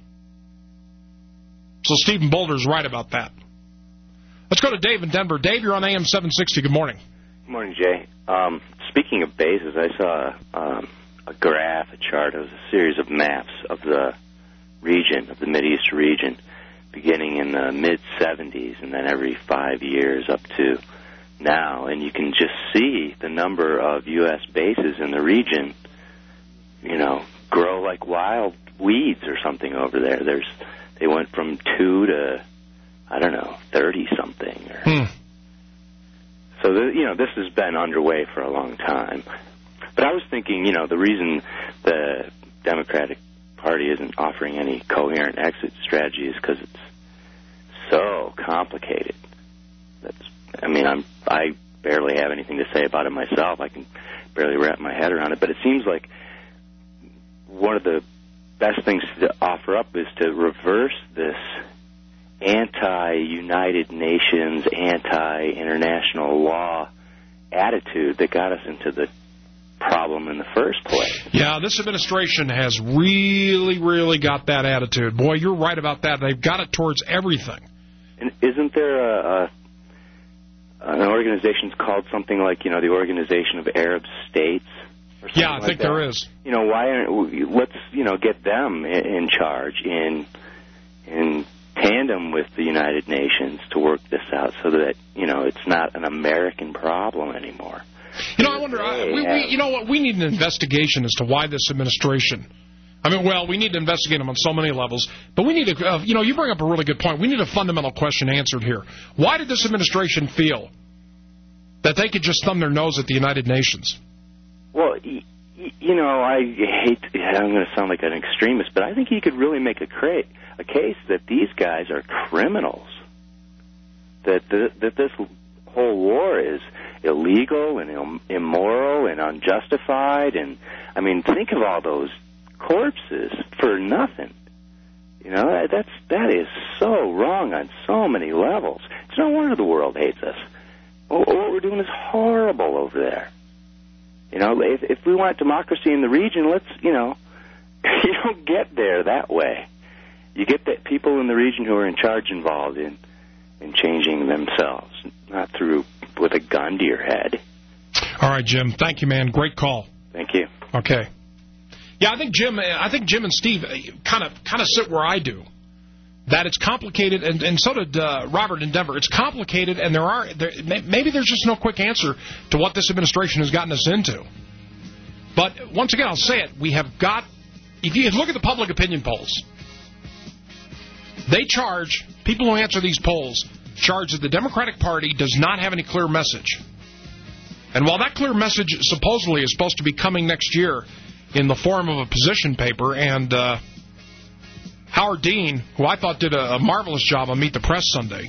So Stephen Boulder's right about that. Let's go to Dave in Denver. Dave, you're on A M seven sixty. Good morning. Good morning, Jay. Um, speaking of bases, I saw um, a graph, a chart. It was a series of maps of the region, of the Mideast region, beginning in the mid seventies and then every five years up to now. And you can just see the number of U S bases in the region, you know, grow like wild weeds or something over there. There's, they went from two to, I don't know, thirty-something. Or, hmm. So, the, you know, this has been underway for a long time. But I was thinking, you know, the reason the Democratic Party isn't offering any coherent exit strategy is because it's so complicated. That's, I mean, I'm, I barely have anything to say about it myself. I can barely wrap my head around it. But it seems like one of the best things to offer up is to reverse this anti-United Nations, anti-international law attitude that got us into the problem in the first place. Yeah, this administration has really, really got that attitude. Boy, you're right about that. They've got it towards everything. And isn't there a, a an organization called something like, you know, the Organization of Arab States? Or something yeah, I like think that? there is. You know, why aren't, let's, you know, get them in, in charge in in tandem with the United Nations to work this out so that, you know, it's not an American problem anymore. You know, I wonder, uh, we, we, you know what, we need an investigation as to why this administration, I mean, well, we need to investigate them on so many levels, but we need to, uh, you know, you bring up a really good point. We need a fundamental question answered here. Why did this administration feel that they could just thumb their nose at the United Nations? Well, you know, I hate, I'm going to sound like an extremist, but I think you could really make a, cra- a case that these guys are criminals, that, the, that this whole war is illegal and Im- immoral and unjustified. And, I mean, think of all those corpses for nothing. You know, that's, that is so wrong on so many levels. It's no wonder the world hates us. What we're doing is horrible over there. You know, if, if we want democracy in the region, let's, you know, you don't get there that way. You get the people in the region who are in charge involved in, in changing themselves, not through with a gun to your head. All right, Jim. Thank you, man. Great call. Thank you. Okay. Yeah, I think Jim. I think Jim and Steve kind of kind of sit where I do. That it's complicated, and, and so did uh, Robert in Denver. It's complicated, and there are there, maybe there's just no quick answer to what this administration has gotten us into. But once again, I'll say it: we have got. If you look at the public opinion polls, they charge people who answer these polls charge that the Democratic Party does not have any clear message. And while that clear message supposedly is supposed to be coming next year in the form of a position paper, and uh, Howard Dean, who I thought did a, a marvelous job on Meet the Press Sunday,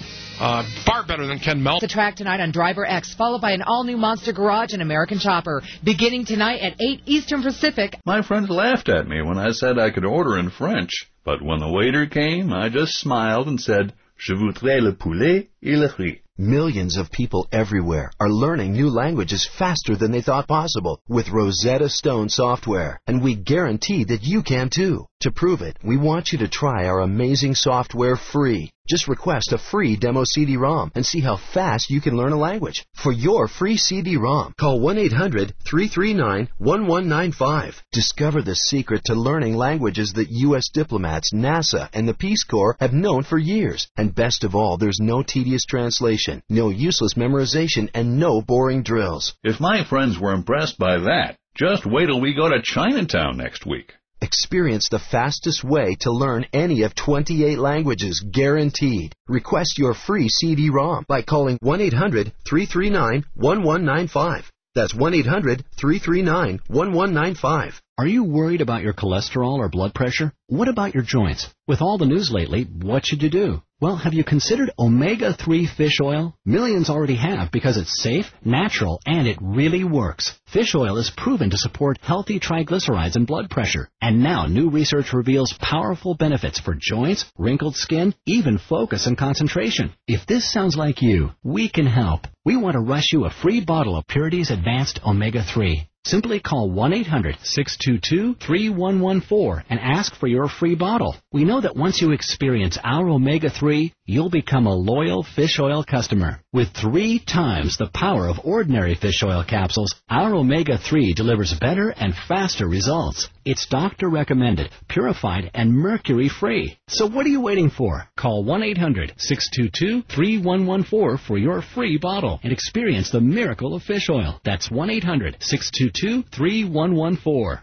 uh, far better than Ken Mel. The track tonight on Driver X, followed by an all-new Monster Garage and American Chopper, beginning tonight at eight Eastern Pacific. My friends laughed at me when I said I could order in French, but when the waiter came, I just smiled and said, Je voudrais le poulet et le riz. Millions of people everywhere are learning new languages faster than they thought possible with Rosetta Stone software, and we guarantee that you can too. To prove it, we want you to try our amazing software free. Just request a free demo C D ROM and see how fast you can learn a language. For your free C D ROM, call one eight hundred three three nine one one nine five. Discover the secret to learning languages that U S diplomats, NASA, and the Peace Corps have known for years. And best of all, there's no tedious translation, no useless memorization, and no boring drills. If my friends were impressed by that, just wait till we go to Chinatown next week. Experience the fastest way to learn any of twenty-eight languages, guaranteed. Request your free C D ROM by calling one eight hundred three three nine one one nine five. That's one eight hundred three three nine one one nine five. Are you worried about your cholesterol or blood pressure? What about your joints? With all the news lately, what should you do? Well, have you considered omega three fish oil? Millions already have because it's safe, natural, and it really works. Fish oil is proven to support healthy triglycerides and blood pressure. And now new research reveals powerful benefits for joints, wrinkled skin, even focus and concentration. If this sounds like you, we can help. We want to rush you a free bottle of Purity's Advanced omega three. Simply call one eight hundred six two two three one one four and ask for your free bottle. We know that once you experience our omega three, you'll become a loyal fish oil customer. With three times the power of ordinary fish oil capsules, our omega three delivers better and faster results. It's doctor recommended, purified, and mercury free. So what are you waiting for? Call one eight hundred six two two three one one four for your free bottle and experience the miracle of fish oil. That's one eight hundred six two two three one one four.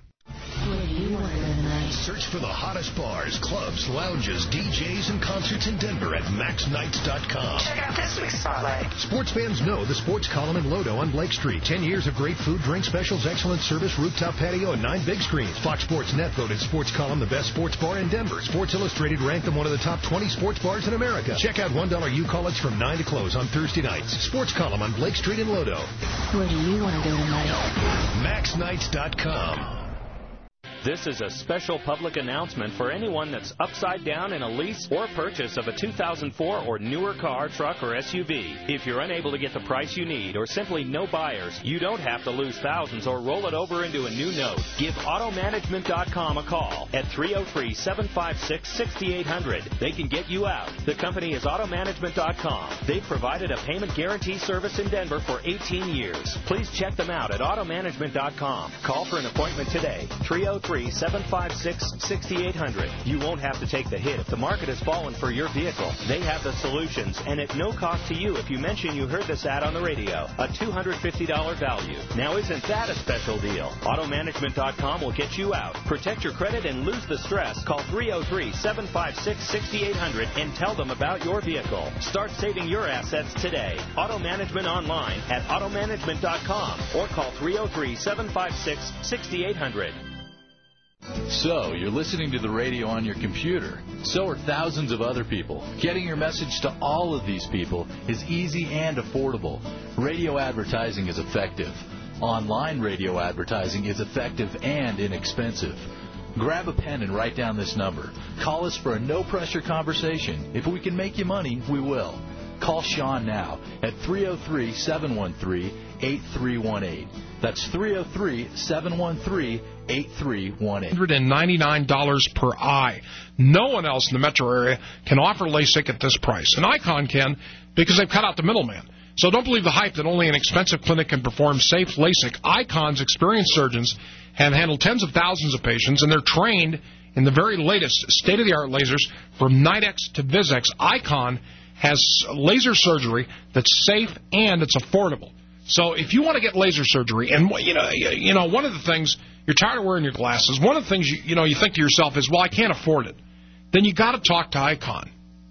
Search for the hottest bars, clubs, lounges, D Js, and concerts in Denver at max nights dot com. Check out this week's spotlight. Sports fans know the Sports Column in Lodo on Blake Street. Ten years of great food, drink specials, excellent service, rooftop patio, and nine big screens. Fox Sports Net voted Sports Column the best sports bar in Denver. Sports Illustrated ranked them one of the top twenty sports bars in America. Check out one dollar U-College from nine to close on Thursday nights. Sports Column on Blake Street in Lodo. Where do you want to go tonight? max nights dot com. This is a special public announcement for anyone that's upside down in a lease or purchase of a two thousand four or newer car, truck, or S U V. If you're unable to get the price you need or simply no buyers, you don't have to lose thousands or roll it over into a new note. Give auto management dot com a call at three oh three, seven five six, six eight zero zero. They can get you out. The company is auto management dot com. They've provided a payment guarantee service in Denver for eighteen years. Please check them out at auto management dot com. Call for an appointment today. three oh three, three, seven five six, six eight zero zero. You won't have to take the hit if the market has fallen for your vehicle. They have the solutions, and at no cost to you if you mention you heard this ad on the radio. A two hundred fifty dollars value. Now, isn't that a special deal? auto management dot com will get you out. Protect your credit and lose the stress. Call three oh three, seven five six, six eight zero zero and tell them about your vehicle. Start saving your assets today. Auto Management online at auto management dot com or call three oh three, seven five six, six eight zero zero. So, you're listening to the radio on your computer. So are thousands of other people. Getting your message to all of these people is easy and affordable. Radio advertising is effective. Online radio advertising is effective and inexpensive. Grab a pen and write down this number. Call us for a no-pressure conversation. If we can make you money, we will. Call Sean now at three oh three, seven one three, eight three one eight. That's three oh three, seven one three, eight three one eight. one hundred ninety-nine dollars per eye. No one else in the metro area can offer LASIK at this price. And Icon can because they've cut out the middleman. So don't believe the hype that only an expensive clinic can perform safe LASIK. Icon's experienced surgeons have handled tens of thousands of patients, and they're trained in the very latest state-of-the-art lasers from Nitex to Vizx. Icon has laser surgery that's safe and it's affordable. So if you want to get laser surgery, and you know, you know, one of the things, you're tired of wearing your glasses, one of the things you, you know you think to yourself is, well, I can't afford it. Then you got to talk to Icon.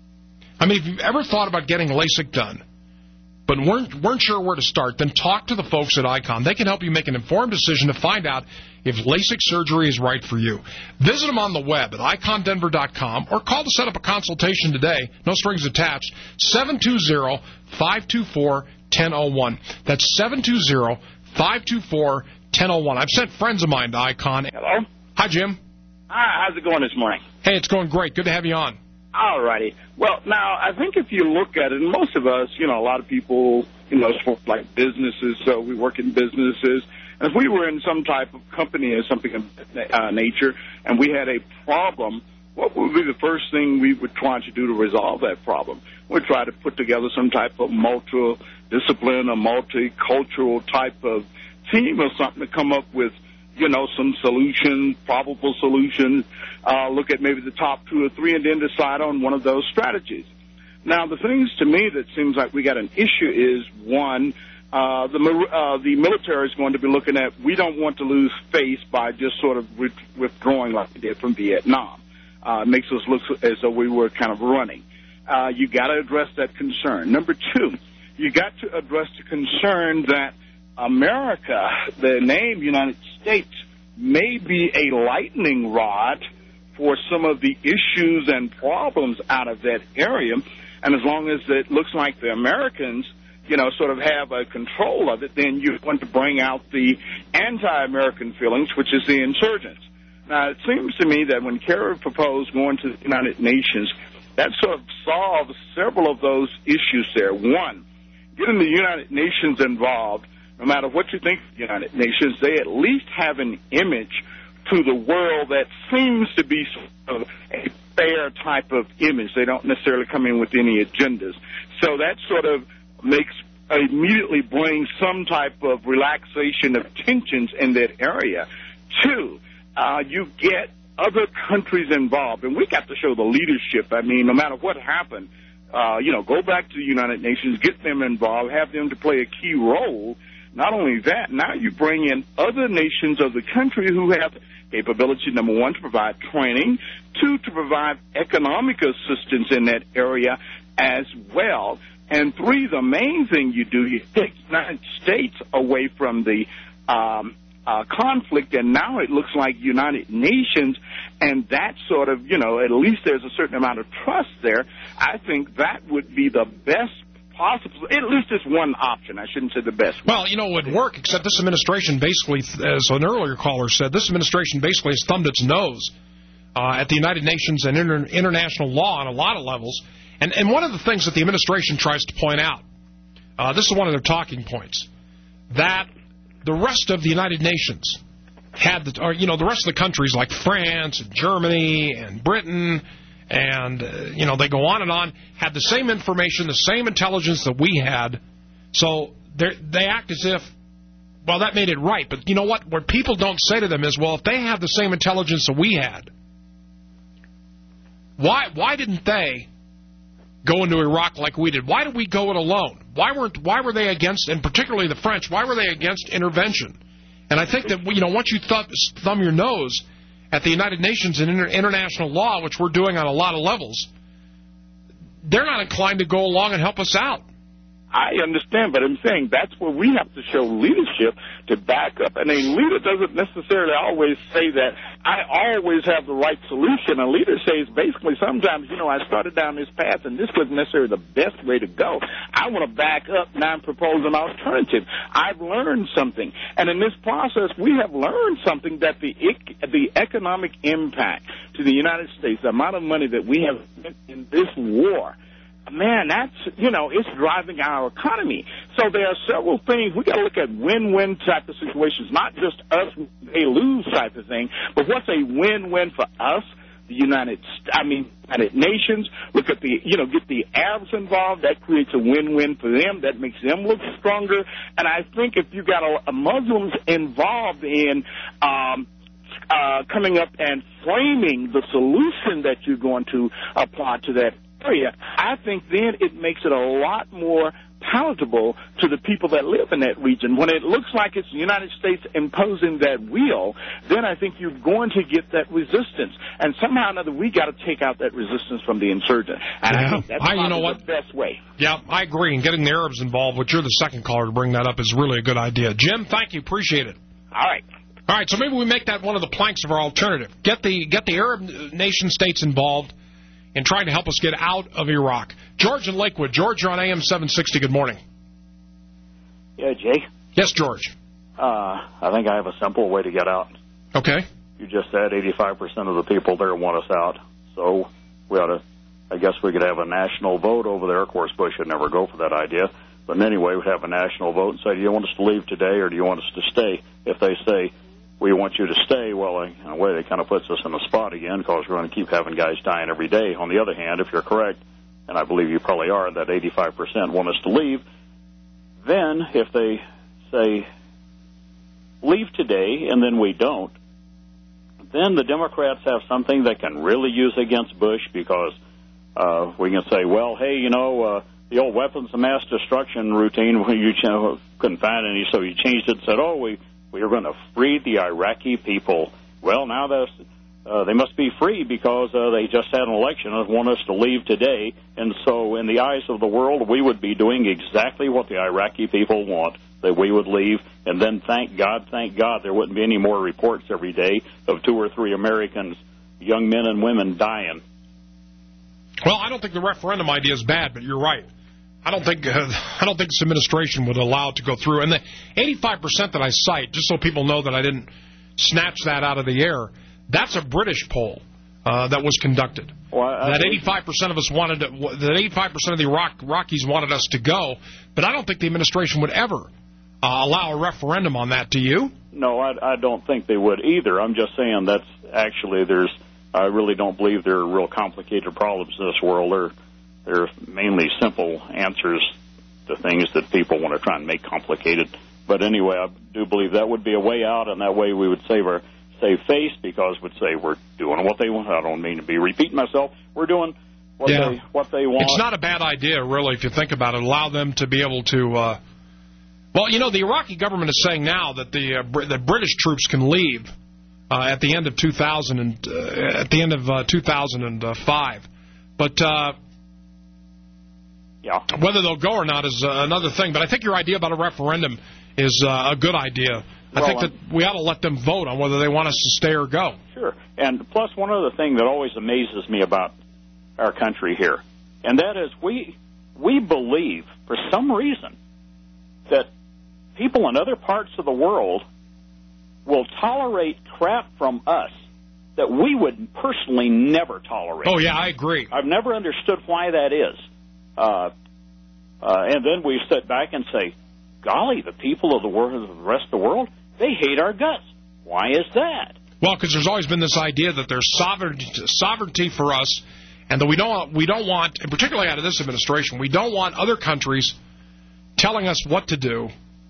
I mean, if you've ever thought about getting LASIK done, but weren't weren't sure where to start, then talk to the folks at Icon. They can help you make an informed decision to find out if LASIK surgery is right for you. Visit them on the web at icon denver dot com or call to set up a consultation today. No strings attached. seven two zero, five two four, one zero zero one. That's seven two zero, five two four, one zero zero one. I've sent friends of mine to Icon. Hello? Hi, Jim. Hi, how's it going this morning? Hey, it's going great. Good to have you on. All righty. Well, now, I think if you look at it, and most of us, you know, a lot of people, you know, like businesses, so we work in businesses. And if we were in some type of company or something of uh, nature, and we had a problem, what would be the first thing we would try to do to resolve that problem? We'd try to put together some type of multi-discipline or multicultural type of team or something to come up with, you know, some solutions, probable solutions, uh, look at maybe the top two or three, and then decide on one of those strategies. Now, the things to me that seems like we got an issue is, one, uh, the uh, the military is going to be looking at, we don't want to lose face by just sort of with, withdrawing like we did from Vietnam. Uh, it makes us look as though we were kind of running. Uh, you got to address that concern. Number two, you got to address the concern that America, the name United States, may be a lightning rod for some of the issues and problems out of that area. And as long as it looks like the Americans, you know, sort of have a control of it, then you want to bring out the anti-American feelings, which is the insurgents. Now, it seems to me that when Kerry proposed going to the United Nations, that sort of solves several of those issues there. One, getting the United Nations involved, no matter what you think of the United Nations, they at least have an image to the world that seems to be sort of a fair type of image. They don't necessarily come in with any agendas. So that sort of makes, immediately brings some type of relaxation of tensions in that area. Two, uh, you get other countries involved, and we got to show the leadership. I mean, no matter what happened, uh, you know, go back to the United Nations, get them involved, have them to play a key role. Not only that, now you bring in other nations of the country who have capability, number one, to provide training, two, to provide economic assistance in that area as well, and three, the main thing you do, you take the United States away from the um, uh, conflict, and now it looks like United Nations, and that sort of, you know, at least there's a certain amount of trust there. I think that would be the best possible, at least it's one option. I shouldn't say the best one. Well, you know, it would work, except this administration basically, as an earlier caller said, this administration basically has thumbed its nose uh, at the United Nations and inter international law on a lot of levels. And, and one of the things that the administration tries to point out, uh, this is one of their talking points, that the rest of the United Nations had, the, or, you know, the rest of the countries like France and Germany and Britain, and, uh, you know, they go on and on, had the same information, the same intelligence that we had. So they act as if well, that made it right. But you know what? What people don't say to them is, well, if they have the same intelligence that we had, why why didn't they go into Iraq like we did? Why did we go it alone? Why weren't why were they against, and particularly the French, why were they against intervention? And I think that, you know, once you th- thumb your nose at the United Nations and inter- international law, which we're doing on a lot of levels, they're not inclined to go along and help us out. I understand, but I'm saying that's where we have to show leadership to back up. And a leader doesn't necessarily always say that I always have the right solution. A leader says basically sometimes, you know, I started down this path and this wasn't necessarily the best way to go. I want to back up, now I'm proposing an alternative. I've learned something. And in this process, we have learned something that the the economic impact to the United States, the amount of money that we have spent in this war, man, that's, you know, it's driving our economy. So there are several things. We got to look at win-win type of situations, not just us, they lose type of thing, but what's a win-win for us, the United, I mean, United Nations. Look at the, you know, get the Arabs involved. That creates a win-win for them. That makes them look stronger. And I think if you got a, a Muslims involved in um, uh, coming up and framing the solution that you're going to apply to that area, I think then it makes it a lot more palatable to the people that live in that region. When it looks like it's the United States imposing that will, then I think you're going to get that resistance. And somehow or another, we got to take out that resistance from the insurgent. And yeah. I think that's I, you know the what? best way. Yeah, I agree. And getting the Arabs involved, which you're the second caller to bring that up, is really a good idea. Jim, thank you. Appreciate it. All right. All right, so maybe we make that one of the planks of our alternative. Get the get the Arab nation states involved in trying to help us get out of Iraq. George in Lakewood. George, you're on A M seven sixty. Good morning. Yeah, Jay? Yes, George. Uh, I think I have a simple way to get out. Okay. You just said eighty-five percent of the people there want us out. So we ought to, I guess we could have a national vote over there. Of course, Bush would never go for that idea. But anyway, we'd have a national vote and say, do you want us to leave today or do you want us to stay? If they say, we want you to stay, well, in a way, that kind of puts us in the spot again because we're going to keep having guys dying every day. On the other hand, if you're correct, and I believe you probably are, that eighty-five percent want us to leave, then if they say, leave today, and then we don't, then the Democrats have something they can really use against Bush because uh, we can say, well, hey, you know, uh, the old weapons of mass destruction routine, well, you know, couldn't find any, so you changed it and said, oh, we We are going to free the Iraqi people. Well, now that's, uh, they must be free because uh, they just had an election and want us to leave today. And so in the eyes of the world, we would be doing exactly what the Iraqi people want, that we would leave. And then thank God, thank God, there wouldn't be any more reports every day of two or three Americans, young men and women, dying. Well, I don't think the referendum idea is bad, but you're right. I don't think uh, I don't think this administration would allow it to go through. And the eighty-five percent that I cite, just so people know that I didn't snatch that out of the air, that's a British poll uh, that was conducted. Well, I, that eighty-five percent of us wanted to, that eighty-five percent of the Iraq, Iraqis wanted us to go, but I don't think the administration would ever uh, allow a referendum on that. Do you? No, I, I don't think they would either. I'm just saying that's actually there's. I really don't believe there are real complicated problems in this world. There. They're mainly simple answers to things that people want to try and make complicated. But anyway, I do believe that would be a way out, and that way we would save our save face because we'd say we're doing what they want. I don't mean to be repeating myself. We're doing what yeah. they what they want. It's not a bad idea, really, if you think about it. Allow them to be able to. Uh, well, you know, the Iraqi government is saying now that the uh, Br- the British troops can leave uh, at the end of two thousand and uh, at the end of uh, two thousand five, but. Uh, Yeah. Whether they'll go or not is uh, another thing. But I think your idea about a referendum is uh, a good idea. I well, think that we ought to let them vote on whether they want us to stay or go. Sure. And plus, one other thing that always amazes me about our country here, and that is we we believe, for some reason, that people in other parts of the world will tolerate crap from us that we would personally never tolerate. Oh, yeah, I agree. I've never understood why that is. Uh, uh, and then we sit back and say, golly, the people of the world, the rest of the world, they hate our guts. Why is that? Well, because there's always been this idea that there's sovereignty, sovereignty for us, and that we don't we don't want, and particularly out of this administration, we don't want other countries telling us what to do,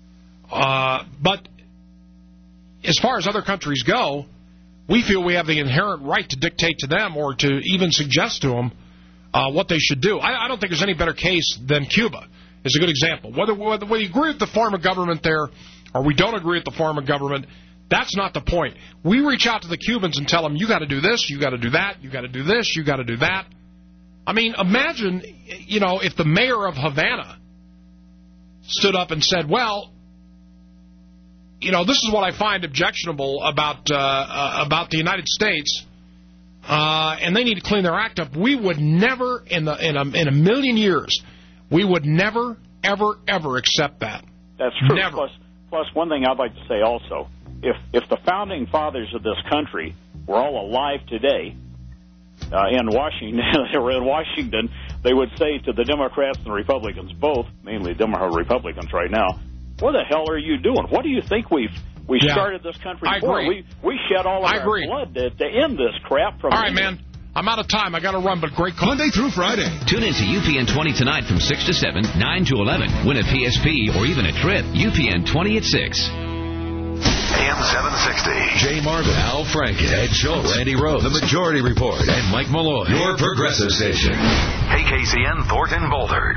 Uh, but as far as other countries go, we feel we have the inherent right to dictate to them or to even suggest to them uh, what they should do. I, I don't think there's any better case than Cuba. It's a good example. Whether, whether we agree with the form of government there or we don't agree with the form of government, that's not the point. We reach out to the Cubans and tell them, you got to do this, you got to do that, you got to do this, you got to do that. I mean, imagine, you know, if the mayor of Havana stood up and said, well, you know, this is what I find objectionable about uh, uh, about the United States, uh, and they need to clean their act up. We would never, in the in a, in a million years, we would never, ever, ever accept that. That's true. Never. Plus, plus, one thing I'd like to say also, if if the founding fathers of this country were all alive today uh, in Washington, or in Washington, they would say to the Democrats and the Republicans both, mainly Democrat Republicans right now, what the hell are you doing? What do you think we've we yeah. started this country I for? agree. We we shed all of I our agree. blood to, to end this crap. From all right, man. I'm out of time. I got to run, but great call. Monday through Friday. Tune in to U P N twenty tonight from six to seven, nine to eleven. Win a P S P or even a trip. U P N twenty at six. A M seven sixty. Jay Marvin, Al Franken, Ed Schultz, Randy Rhodes, The Majority Report, and Mike Malloy. Your progressive station. K K C N Thornton Boulder.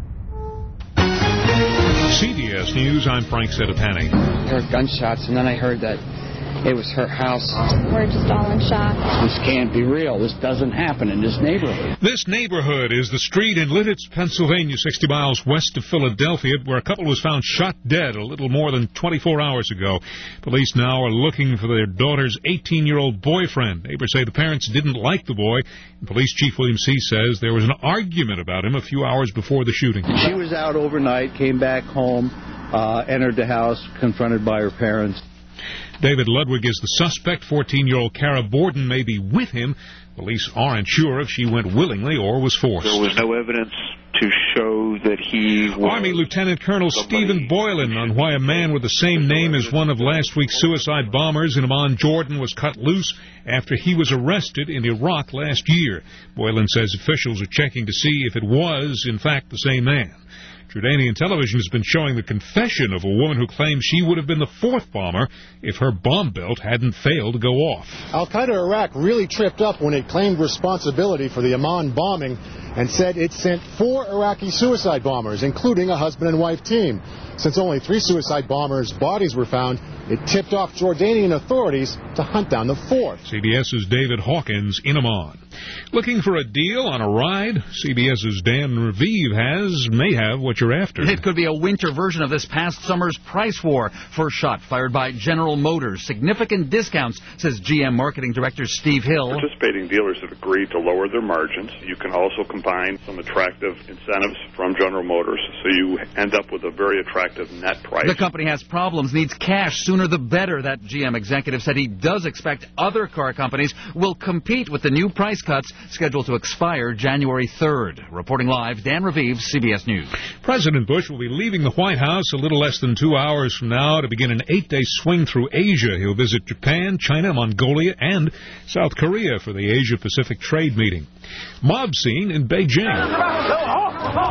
C B S News, I'm Frank Sedapani. I heard gunshots, and then I heard that it was her house. We're just all in shock. This can't be real. This doesn't happen in this neighborhood. This neighborhood is the street in Lititz, Pennsylvania, sixty miles west of Philadelphia, where a couple was found shot dead a little more than twenty-four hours ago. Police now are looking for their daughter's eighteen-year-old boyfriend. Neighbors say the parents didn't like the boy. And Police Chief William C. says there was an argument about him a few hours before the shooting. She was out overnight, came back home, uh, entered the house, confronted by her parents. David Ludwig is the suspect. fourteen-year-old Kara Borden may be with him. Police aren't sure if she went willingly or was forced. There was no evidence to show that he was... Army Lieutenant Colonel Stephen Boylan on why a man with the same name as one of last week's suicide bombers in Amman, Jordan, was cut loose after he was arrested in Iraq last year. Boylan says officials are checking to see if it was, in fact, the same man. Jordanian television has been showing the confession of a woman who claims she would have been the fourth bomber if her bomb belt hadn't failed to go off. Al-Qaeda Iraq really tripped up when it claimed responsibility for the Amman bombing and said it sent four Iraqi suicide bombers, including a husband and wife team. Since only three suicide bombers' bodies were found, it tipped off Jordanian authorities to hunt down the fourth. CBS's David Hawkins in Amman. Looking for a deal on a ride? CBS's Dan Raviv has, may have what you're after. It could be a winter version of this past summer's price war. First shot fired by General Motors. Significant discounts, says G M Marketing Director Steve Hill. Participating dealers have agreed to lower their margins. You can also combine some attractive incentives from General Motors, so you end up with a very attractive net price. The company has problems, needs cash sooner the better. That G M executive said he does expect other car companies will compete with the new price cuts scheduled to expire January third. Reporting live, Dan Raviv, C B S News. President Bush will be leaving the White House a little less than two hours from now to begin an eight-day swing through Asia. He'll visit Japan, China, Mongolia, and South Korea for the Asia-Pacific Trade Meeting. Mob scene in Beijing.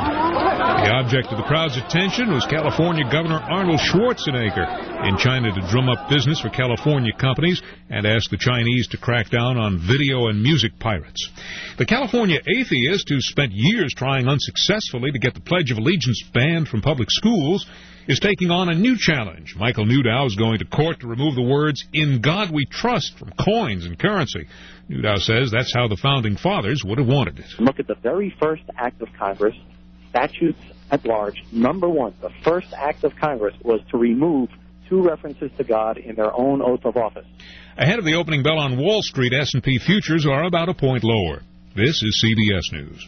The object of the crowd's attention was California Governor Arnold Schwarzenegger in China to drum up business for California companies and ask the Chinese to crack down on video and music pirates. The California atheist, who spent years trying unsuccessfully to get the Pledge of Allegiance banned from public schools, is taking on a new challenge. Michael Newdow is going to court to remove the words, "In God We Trust," from coins and currency. Newdow says that's how the Founding Fathers would have wanted it. Look at the very first act of Congress, statutes at large. Number one, the first act of Congress was to remove two references to God in their own oath of office. Ahead of the opening bell on Wall Street, S and P futures are about a point lower. This is C B S News.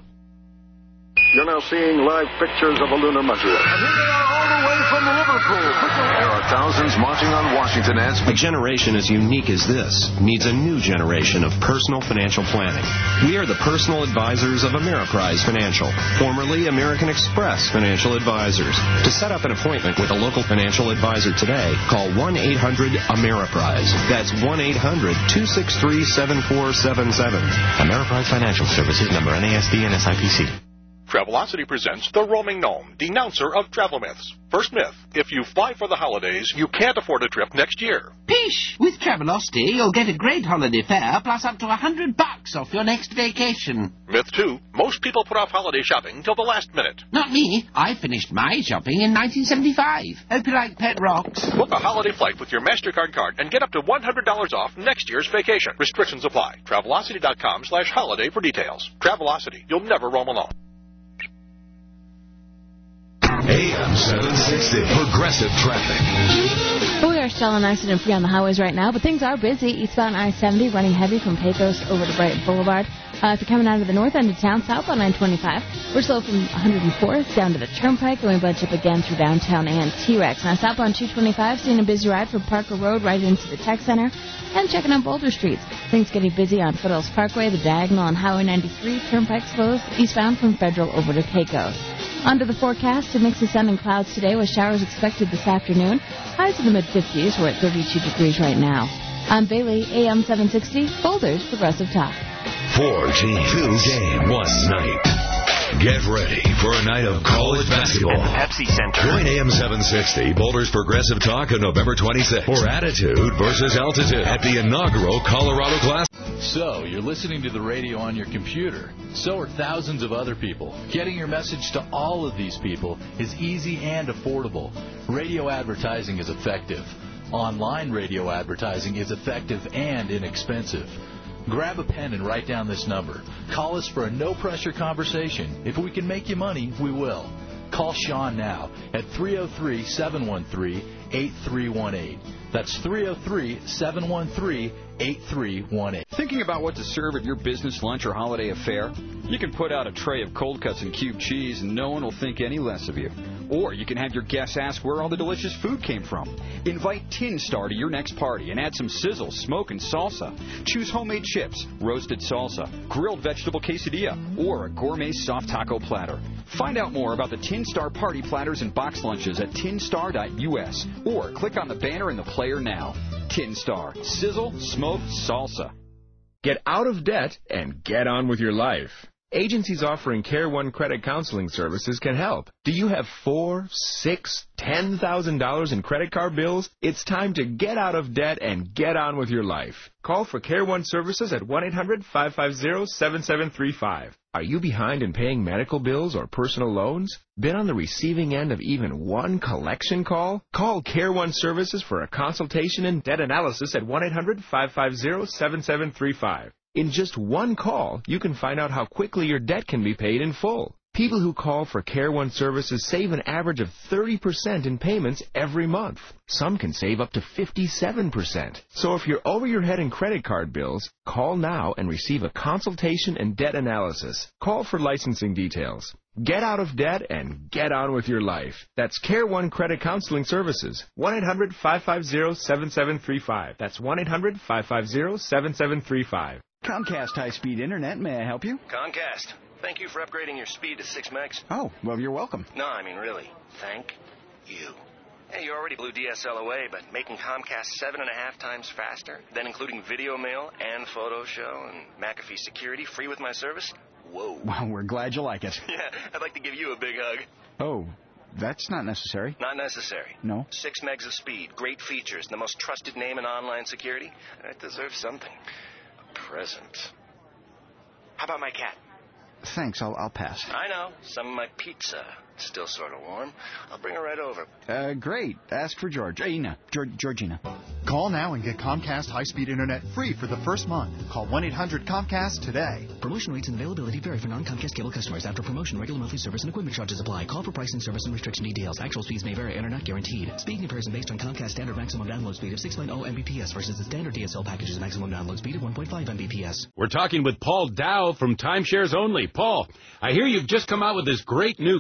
You're now seeing live pictures of a lunar module. And here they are all the way from Liverpool. There are thousands marching on Washington as... A generation as unique as this needs a new generation of personal financial planning. We are the personal advisors of Ameriprise Financial, formerly American Express Financial Advisors. To set up an appointment with a local financial advisor today, call one eight hundred Ameriprise. That's one eight hundred two six three seven four seven seven. Ameriprise Financial Services, number N A S D and S I P C. Travelocity presents The Roaming Gnome, denouncer of travel myths. First myth, if you fly for the holidays, you can't afford a trip next year. Pish! With Travelocity, you'll get a great holiday fare plus up to a hundred bucks off your next vacation. Myth two, most people put off holiday shopping till the last minute. Not me. I finished my shopping in nineteen seventy-five. Hope you like Pet Rocks. Book a holiday flight with your MasterCard card and get up to one hundred dollars off next year's vacation. Restrictions apply. Travelocity.com slash holiday for details. Travelocity. You'll never roam alone. A M seven sixty, Progressive Traffic. We are still on accident-free on the highways right now, but things are busy. Eastbound I seventy running heavy from Pecos over to Brighton Boulevard. Uh, if you're coming out of the north end of town, southbound nine twenty-five, we're slow from one hundred fourth down to the Turnpike, and we bunch up again through downtown and T-Rex. Now, southbound two twenty-five, seeing a busy ride from Parker Road right into the Tech Center, and checking out Boulder Streets. Things getting busy on Foothills Parkway, the Diagonal on Highway ninety-three, Turnpike slows eastbound from Federal over to Pecos. Under the forecast, a mix of sun and clouds today with showers expected this afternoon. Highs in the mid-fifties. We're at thirty-two degrees right now. I'm Bailey, A M seven sixty, Boulder's Progressive Talk. Four teams, two game, one night. Get ready for a night of college basketball. At the Pepsi Center. Join A M seven sixty, Boulder's Progressive Talk on November twenty-sixth for Attitude versus Altitude at the inaugural Colorado Classic. So, you're listening to the radio on your computer. So are thousands of other people. Getting your message to all of these people is easy and affordable. Radio advertising is effective. Online radio advertising is effective and inexpensive. Grab a pen and write down this number. Call us for a no-pressure conversation. If we can make you money, we will. Call Sean now at three oh three, seven one three, eight three one eight. That's three oh three, seven one three, eight three one eight. Thinking about what to serve at your business lunch or holiday affair? You can put out a tray of cold cuts and cubed cheese and no one will think any less of you. Or you can have your guests ask where all the delicious food came from. Invite Tin Star to your next party and add some sizzle, smoke, and salsa. Choose homemade chips, roasted salsa, grilled vegetable quesadilla, or a gourmet soft taco platter. Find out more about the Tin Star party platters and box lunches at tin star dot U S or click on the banner in the player now. Tin Star. Sizzle, smoke, salsa. Get out of debt and get on with your life. Agencies offering Care One credit counseling services can help. Do you have four, six, ten thousand dollars in credit card bills? It's time to get out of debt and get on with your life. Call for Care One services at one eight hundred, five five zero, seven seven three five. Are you behind in paying medical bills or personal loans? Been on the receiving end of even one collection call? Call Care One Services for a consultation and debt analysis at one eight hundred, five five zero, seven seven three five. In just one call, you can find out how quickly your debt can be paid in full. People who call for Care One Services save an average of thirty percent in payments every month. Some can save up to fifty-seven percent. So if you're over your head in credit card bills, call now and receive a consultation and debt analysis. Call for licensing details. Get out of debt and get on with your life. That's Care One Credit Counseling Services. one eight hundred, five five zero, seven seven three five. That's one eight hundred, five five zero, seven seven three five. Comcast high-speed internet. May I help you? Comcast. Thank you for upgrading your speed to six megs. Oh, well, you're welcome. No, I mean, really. Thank you. Hey, you already blew D S L away, but making Comcast seven and a half times faster, then including video mail and photo show and McAfee security free with my service? Whoa. Well, we're glad you like it. Yeah, I'd like to give you a big hug. Oh, that's not necessary. Not necessary. No. Six megs of speed, great features, the most trusted name in online security. That deserves something. A present. How about my cat? Thanks, I'll, I'll pass. I know. Some of my pizza. It's still sort of warm. I'll bring her right over. Uh, great. Ask for Georgina. Georg- Georgina. Call now and get Comcast high-speed internet free for the first month. Call one eight hundred COMCAST today. Promotion rates and availability vary for non-Comcast cable customers. After promotion, regular monthly service and equipment charges apply. Call for pricing, service, and restriction details. Actual speeds may vary and are not guaranteed. Speed comparison based on Comcast standard maximum download speed of six point oh megabits per second versus the standard D S L package's maximum download speed of one point five megabits per second. We're talking with Paul Dow from Timeshares Only. Paul, I hear you've just come out with this great new kit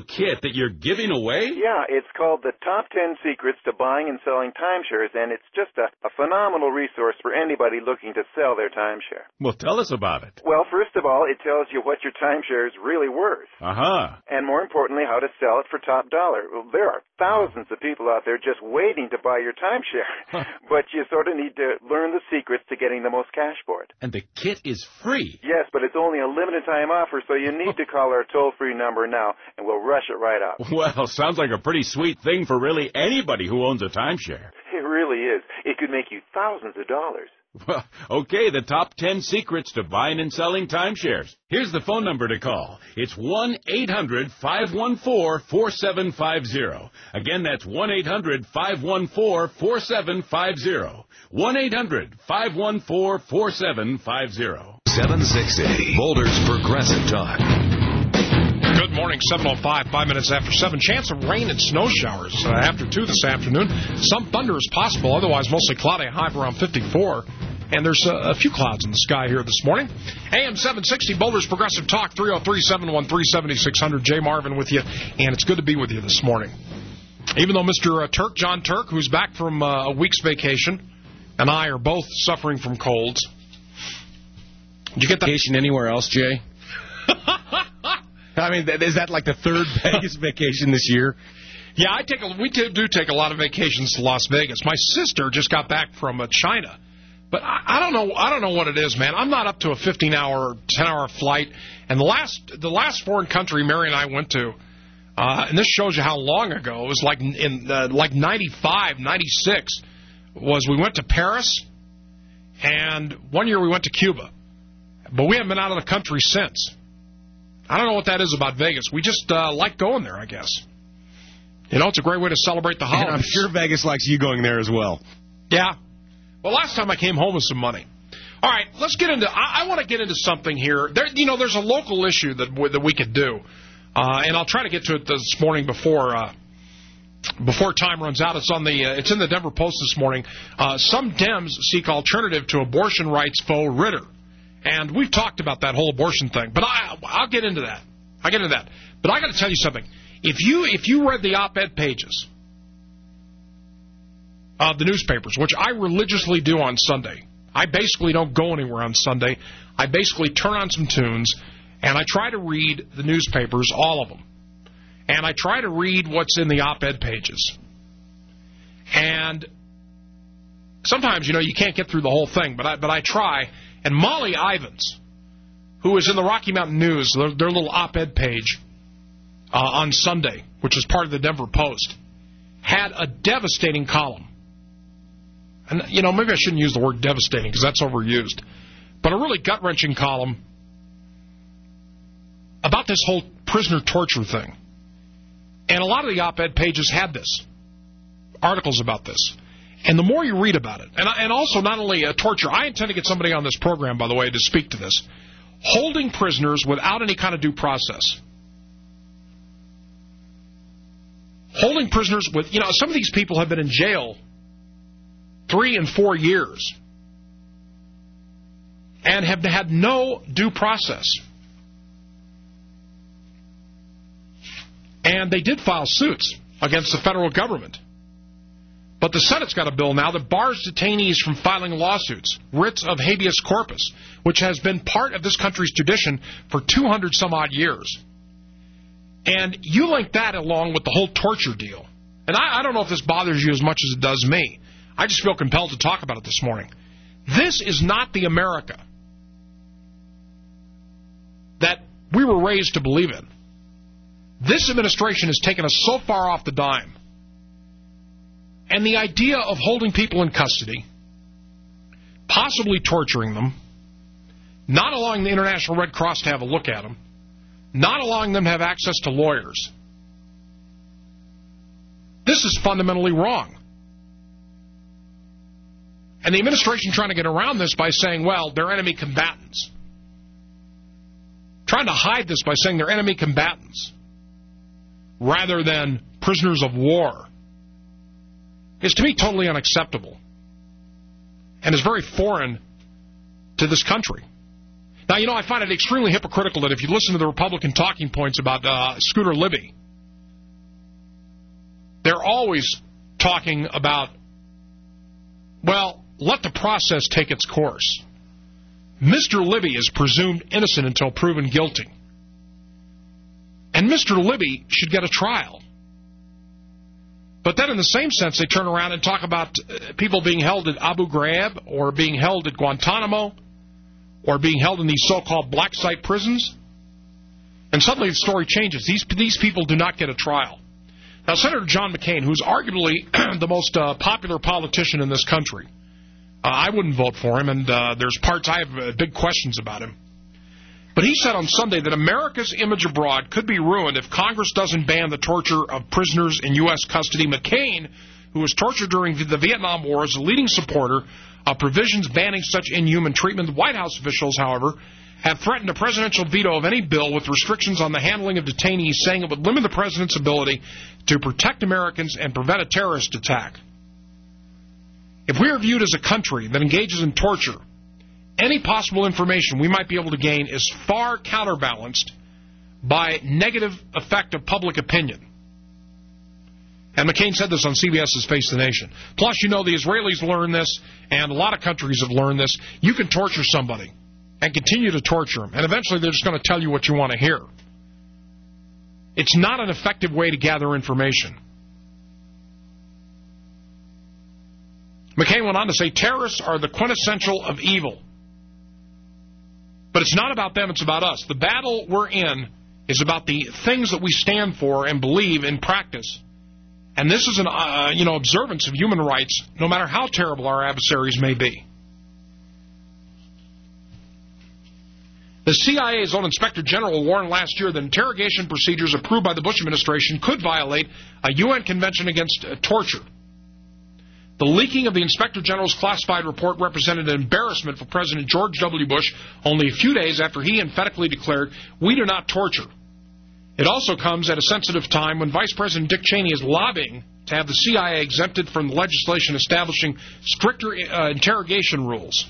that you're giving away? Yeah, it's called the Top ten Secrets to Buying and Selling Timeshares, and it's just a, a phenomenal resource for anybody looking to sell their timeshare. Well, tell us about it. Well, first of all, it tells you what your timeshare is really worth. Uh-huh. And more importantly, how to sell it for top dollar. Well, there are thousands of people out there just waiting to buy your timeshare, but you sort of need to learn the secrets to getting the most cash for it. And the kit is free. Yes, but it's only a limited time offer, so you need to call our toll-free number now, and we'll rush it right out. Well, sounds like a pretty sweet thing for really anybody who owns a timeshare. It really is. It could make you thousands of dollars. Well, okay, the top ten secrets to buying and selling timeshares. Here's the phone number to call. It's one eight hundred five one four four seven five zero. Again, that's one eight hundred five one four four seven five zero. one eight hundred five one four four seven five zero. seven sixty, Boulder's Progressive Talk. Good morning, seven oh five, five minutes after seven. Chance of rain and snow showers uh, after two this afternoon. Some thunder is possible, otherwise mostly cloudy, a high of around fifty-four. And there's uh, a few clouds in the sky here this morning. A M seven sixty, Boulder's Progressive Talk, three oh three, seven one three, seven six zero zero. Jay Marvin with you, and it's good to be with you this morning. Even though Mister Uh, Turk, John Turk, who's back from uh, a week's vacation, and I are both suffering from colds. Did you get that? Vacation anywhere else, Jay? I mean, is that like the third Vegas vacation this year? Yeah, I take a, we do take a lot of vacations to Las Vegas. My sister just got back from uh, China, but I, I don't know. I don't know what it is, man. I'm not up to a fifteen-hour, ten-hour flight. And the last, the last foreign country Mary and I went to, uh, and this shows you how long ago. It was like in uh, like ninety-five, ninety-six. Was we went to Paris, and one year we went to Cuba, but we haven't been out of the country since. I don't know what that is about Vegas. We just uh, like going there, I guess. You know, it's a great way to celebrate the holidays. And I'm sure Vegas likes you going there as well. Yeah. Well, last time I came home with some money. All right, let's get into. I, I want to get into something here. There, you know, there's a local issue that w- that we could do, uh, and I'll try to get to it this morning before uh, before time runs out. It's on the. Uh, it's in the Denver Post this morning. Uh, some Dems seek alternative to abortion rights foe Ritter. And we've talked about that whole abortion thing, but I, I'll get into that. I'll get into that. But I got to tell you something. If you if you read the op-ed pages of the newspapers, which I religiously do on Sunday, I basically don't go anywhere on Sunday. I basically turn on some tunes, and I try to read the newspapers, all of them. And I try to read what's in the op-ed pages. And sometimes, you know, you can't get through the whole thing, but I, but I try. And Molly Ivins, who is in the Rocky Mountain News, their, their little op-ed page uh, on Sunday, which is part of the Denver Post, had a devastating column. And, you know, maybe I shouldn't use the word devastating because that's overused. But a really gut-wrenching column about this whole prisoner torture thing. And a lot of the op-ed pages had this, articles about this. And the more you read about it, and, and also not only uh, torture, I intend to get somebody on this program, by the way, to speak to this, holding prisoners without any kind of due process. Holding prisoners with, you know, some of these people have been in jail three and four years and have had no due process. And they did file suits against the federal government. But the Senate's got a bill now that bars detainees from filing lawsuits, writs of habeas corpus, which has been part of this country's tradition for two hundred some odd years. And you link that along with the whole torture deal. And I, I don't know if this bothers you as much as it does me. I just feel compelled to talk about it this morning. This is not the America that we were raised to believe in. This administration has taken us so far off the dime. And the idea of holding people in custody, possibly torturing them, not allowing the International Red Cross to have a look at them, not allowing them to have access to lawyers, this is fundamentally wrong. And the administration trying to get around this by saying, well, they're enemy combatants. Trying to hide this by saying they're enemy combatants rather than prisoners of war is, to me, totally unacceptable and is very foreign to this country. Now, you know, I find it extremely hypocritical that if you listen to the Republican talking points about uh, Scooter Libby, they're always talking about, well, let the process take its course. Mister Libby is presumed innocent until proven guilty. And Mister Libby should get a trial. But then in the same sense, they turn around and talk about people being held at Abu Ghraib or being held at Guantanamo or being held in these so-called black site prisons. And suddenly the story changes. These, these people do not get a trial. Now, Senator John McCain, who's arguably the most uh, popular politician in this country, uh, I wouldn't vote for him, and uh, there's parts I have uh, big questions about him. But he said on Sunday that America's image abroad could be ruined if Congress doesn't ban the torture of prisoners in U S custody. McCain, who was tortured during the Vietnam War, is a leading supporter of provisions banning such inhuman treatment. The White House officials, however, have threatened a presidential veto of any bill with restrictions on the handling of detainees, saying it would limit the president's ability to protect Americans and prevent a terrorist attack. If we are viewed as a country that engages in torture, any possible information we might be able to gain is far counterbalanced by negative effect of public opinion. And McCain said this on CBS's Face the Nation. Plus, you know, the Israelis learned this, and a lot of countries have learned this. You can torture somebody and continue to torture them, and eventually they're just going to tell you what you want to hear. It's not an effective way to gather information. McCain went on to say, terrorists are the quintessential of evil. But it's not about them, it's about us. The battle we're in is about the things that we stand for and believe in practice. And this is an uh, you know, observance of human rights, no matter how terrible our adversaries may be. The C I A's own Inspector General warned last year that interrogation procedures approved by the Bush administration could violate a U N Convention against uh, torture. The leaking of the Inspector General's classified report represented an embarrassment for President George W. Bush only a few days after he emphatically declared, "We do not torture." It also comes at a sensitive time when Vice President Dick Cheney is lobbying to have the C I A exempted from the legislation establishing stricter uh, interrogation rules.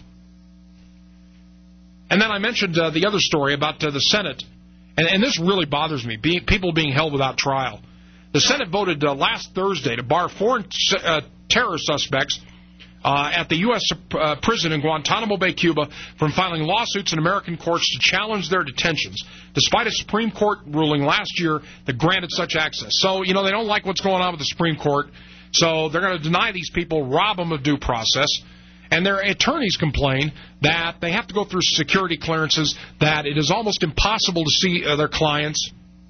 And then I mentioned uh, the other story about uh, the Senate, and, and this really bothers me, being, people being held without trial. The Senate voted uh, last Thursday to bar foreign uh, terror suspects uh, at the U S uh, prison in Guantanamo Bay, Cuba, from filing lawsuits in American courts to challenge their detentions, despite a Supreme Court ruling last year that granted such access. So, you know, they don't like what's going on with the Supreme Court, so they're going to deny these people, rob them of due process. And their attorneys complain that they have to go through security clearances, that it is almost impossible to see uh, their clients,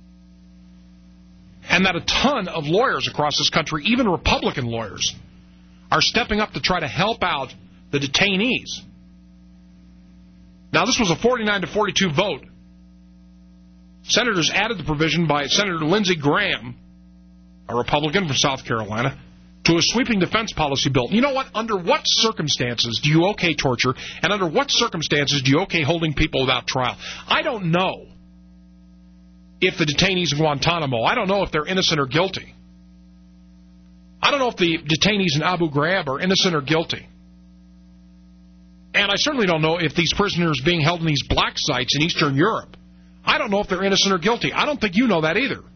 and that a ton of lawyers across this country, even Republican lawyers, are stepping up to try to help out the detainees. Now, this was a forty-nine to forty-two vote. Senators added the provision by Senator Lindsey Graham, a Republican from South Carolina, to a sweeping defense policy bill. You know what? Under what circumstances do you okay torture, and under what circumstances do you okay holding people without trial? I don't know if the detainees in Guantanamo, I don't know if they're innocent or guilty. I don't know if the detainees in Abu Ghraib are innocent or guilty. And I certainly don't know if these prisoners being held in these black sites in Eastern Europe, I don't know if they're innocent or guilty. I don't think you know that either.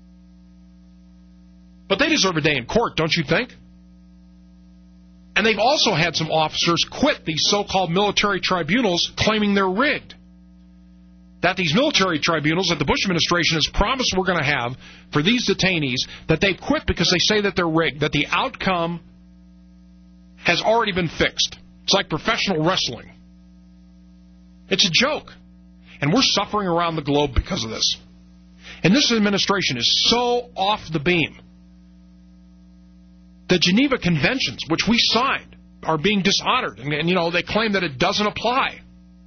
But they deserve a day in court, don't you think? And they've also had some officers quit these so-called military tribunals claiming they're rigged. That these military tribunals that the Bush administration has promised we're going to have for these detainees, that they've quit because they say that they're rigged, that the outcome has already been fixed. It's like professional wrestling. It's a joke. And we're suffering around the globe because of this. And this administration is so off the beam. The Geneva Conventions, which we signed, are being dishonored. And, and, you know, they claim that it doesn't apply.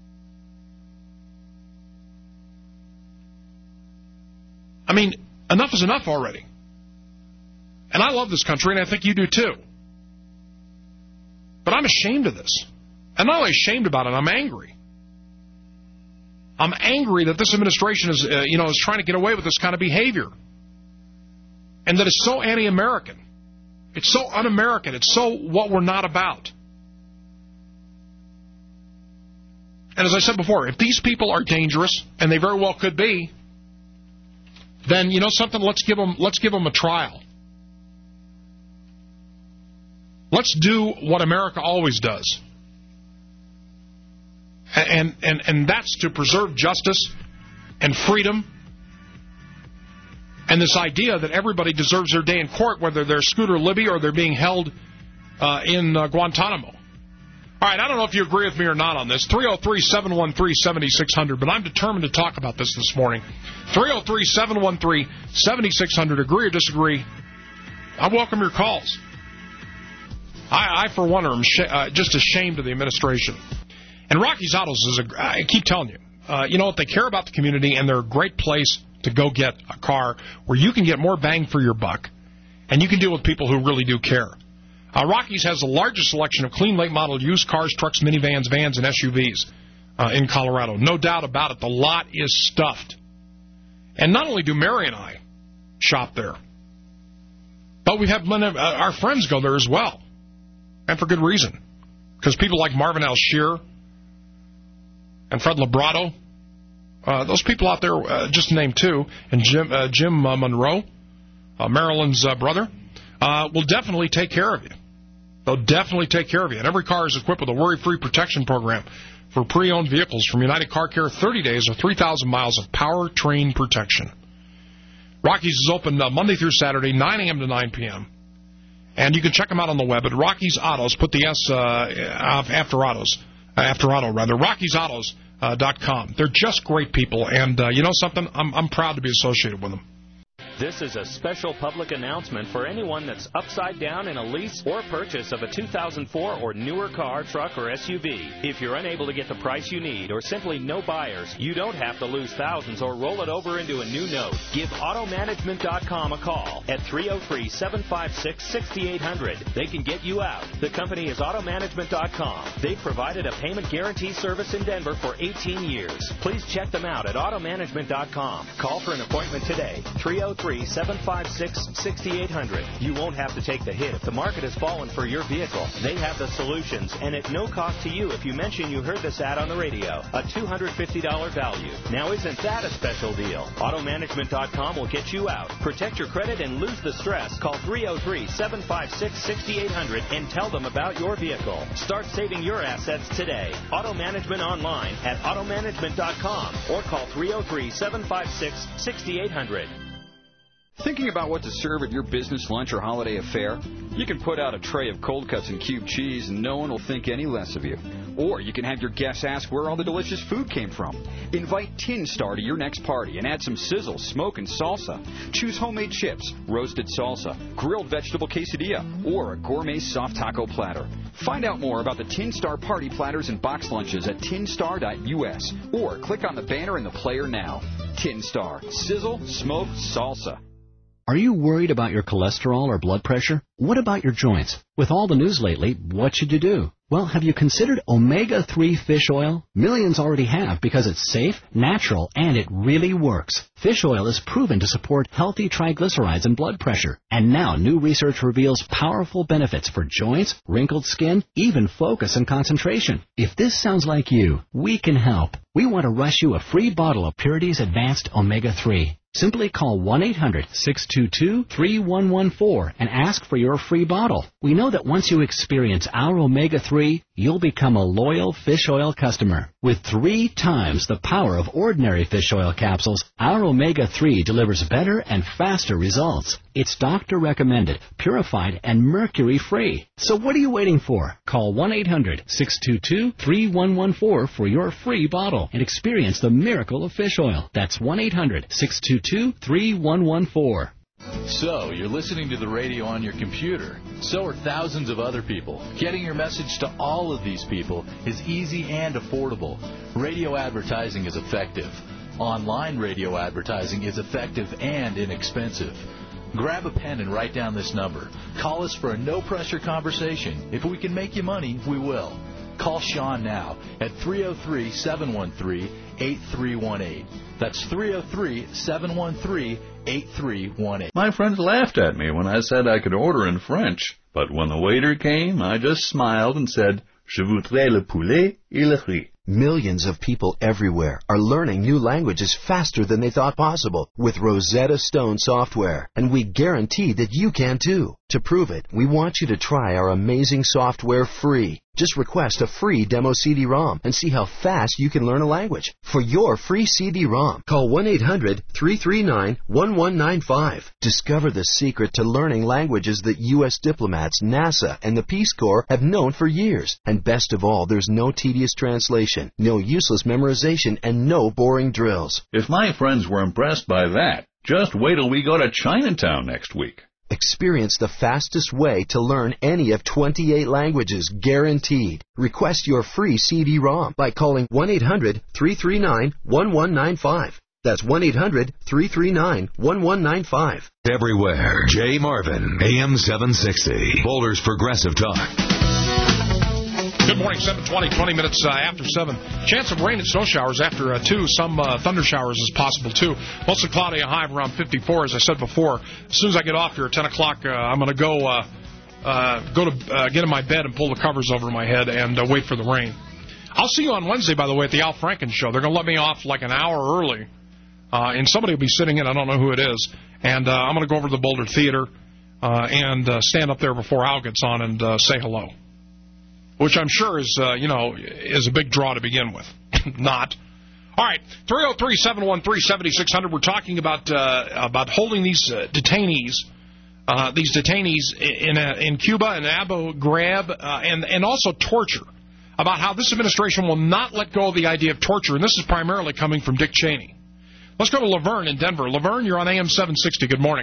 I mean, enough is enough already. And I love this country, and I think you do too. But I'm ashamed of this. I'm not only ashamed about it, I'm angry. I'm angry that this administration is, uh, you know, is trying to get away with this kind of behavior. And that it's so anti-American. It's so un-American. It's so what we're not about. And as I said before, if these people are dangerous, and they very well could be, then, you know something, let's give them, let's give them a trial. Let's do what America always does. And, and, and that's to preserve justice and freedom and this idea that everybody deserves their day in court, whether they're Scooter Libby or they're being held uh, in uh, Guantanamo. All right, I don't know if you agree with me or not on this. three oh three, seven one three, seven six zero zero, but I'm determined to talk about this this morning. three oh three, seven one three, seven six zero zero. Agree or disagree? I welcome your calls. I, I for one, am sh- uh, just ashamed of the administration. And Rocky's Autos is a, I keep telling you, uh, you know what, they care about the community, and they're a great place to go get a car where you can get more bang for your buck, and you can deal with people who really do care. Uh, Rocky's has the largest selection of clean, late-model used cars, trucks, minivans, vans, and S U Vs uh, in Colorado. No doubt about it, the lot is stuffed. And not only do Mary and I shop there, but we have uh, our friends go there as well, and for good reason, because people like Marvin Alshear and Fred Labrato, uh, those people out there, uh, just to name two, and Jim, uh, Jim uh, Monroe, uh, Marilyn's uh, brother, uh, will definitely take care of you. They'll definitely take care of you. And every car is equipped with a worry-free protection program for pre-owned vehicles from United Car Care, thirty days or three thousand miles of powertrain protection. Rocky's is open uh, Monday through Saturday, nine a.m. to nine p.m. And you can check them out on the web at Rocky's Autos. Put the S uh, after Autos. After Auto, rather, Rocky's Autos dot com. They're just great people, and uh, you know something? I'm, I'm proud to be associated with them. This is a special public announcement for anyone that's upside down in a lease or purchase of a two thousand four or newer car, truck, or S U V. If you're unable to get the price you need or simply no buyers, you don't have to lose thousands or roll it over into a new note. Give auto management dot com a call at three oh three, seven five six, six eight zero zero. They can get you out. The company is auto management dot com. They've provided a payment guarantee service in Denver for eighteen years. Please check them out at auto management dot com. Call for an appointment today. three oh three, seven five six, six eight zero zero. You won't have to take the hit if the market has fallen for your vehicle. They have the solutions, and at no cost to you if you mention you heard this ad on the radio. A two hundred fifty dollars value. Now isn't that a special deal? auto management dot com will get you out. Protect your credit and lose the stress. Call three oh three, seven five six, six eight zero zero and tell them about your vehicle. Start saving your assets today. Auto Management online at auto management dot com or call three oh three, seven five six, six eight zero zero. Thinking about what to serve at your business lunch or holiday affair? You can put out a tray of cold cuts and cubed cheese and no one will think any less of you. Or you can have your guests ask where all the delicious food came from. Invite Tin Star to your next party and add some sizzle, smoke, and salsa. Choose homemade chips, roasted salsa, grilled vegetable quesadilla, or a gourmet soft taco platter. Find out more about the Tin Star party platters and box lunches at tin star dot u s or click on the banner in the player now. Tin Star. Sizzle, smoke, salsa. Are you worried about your cholesterol or blood pressure? What about your joints? With all the news lately, what should you do? Well, have you considered omega three fish oil? Millions already have because it's safe, natural, and it really works. Fish oil is proven to support healthy triglycerides and blood pressure. And now new research reveals powerful benefits for joints, wrinkled skin, even focus and concentration. If this sounds like you, we can help. We want to rush you a free bottle of Purity's Advanced Omega three. Simply call one eight hundred, six two two, three one one four and ask for your free bottle. We know that once you experience our omega three, you'll become a loyal fish oil customer. With three times the power of ordinary fish oil capsules, our omega three delivers better and faster results. It's doctor-recommended, purified, and mercury-free. So what are you waiting for? Call one eight hundred, six two two, three one one four for your free bottle and experience the miracle of fish oil. That's one eight hundred, six two two, three one one four. So, you're listening to the radio on your computer. So are thousands of other people. Getting your message to all of these people is easy and affordable. Radio advertising is effective. Online radio advertising is effective and inexpensive. Grab a pen and write down this number. Call us for a no-pressure conversation. If we can make you money, we will. Call Sean now at three oh three, seven one three, eight three one eight. That's three oh three, seven one three, eight three one eight. My friends laughed at me when I said I could order in French, but when the waiter came, I just smiled and said, Je voudrais le poulet et le riz. Millions of people everywhere are learning new languages faster than they thought possible with Rosetta Stone software, and we guarantee that you can too. To prove it, we want you to try our amazing software free. Just request a free demo C D ROM and see how fast you can learn a language. For your free C D ROM, call one eight hundred three three nine one one nine five. Discover the secret to learning languages that U S diplomats, NASA, and the Peace Corps have known for years. And best of all, there's no tedious translation, no useless memorization, and no boring drills. If my friends were impressed by that, just wait till we go to Chinatown next week. Experience the fastest way to learn any of twenty-eight languages, guaranteed. Request your free C D ROM by calling one eight hundred three three nine one one nine five. That's one eight hundred three three nine one one nine five. Everywhere, Jay Marvin, A M seven sixty, Boulder's Progressive Talk. Good morning, seven twenty, twenty minutes uh, after seven. Chance of rain and snow showers after uh, two. Some uh, thunder showers is possible, too. Mostly cloudy, a high of around fifty-four, as I said before. As soon as I get off here at ten o'clock, uh, I'm going to go uh, uh, go to uh, get in my bed and pull the covers over my head and uh, wait for the rain. I'll see you on Wednesday, by the way, at the Al Franken show. They're going to let me off like an hour early, uh, and somebody will be sitting in. I don't know who it is. And uh, I'm going to go over to the Boulder Theater uh, and uh, stand up there before Al gets on and uh, say hello. Which I'm sure is, uh, you know, is a big draw to begin with. Not. All right, three oh three, seven one three, seven six zero zero. We're talking about uh, about holding these uh, detainees, uh, these detainees in uh, in Cuba and Abu Ghraib, uh, and and also torture. About how this administration will not let go of the idea of torture, and this is primarily coming from Dick Cheney. Let's go to Laverne in Denver. Laverne, you're on A M seven sixty. Good morning.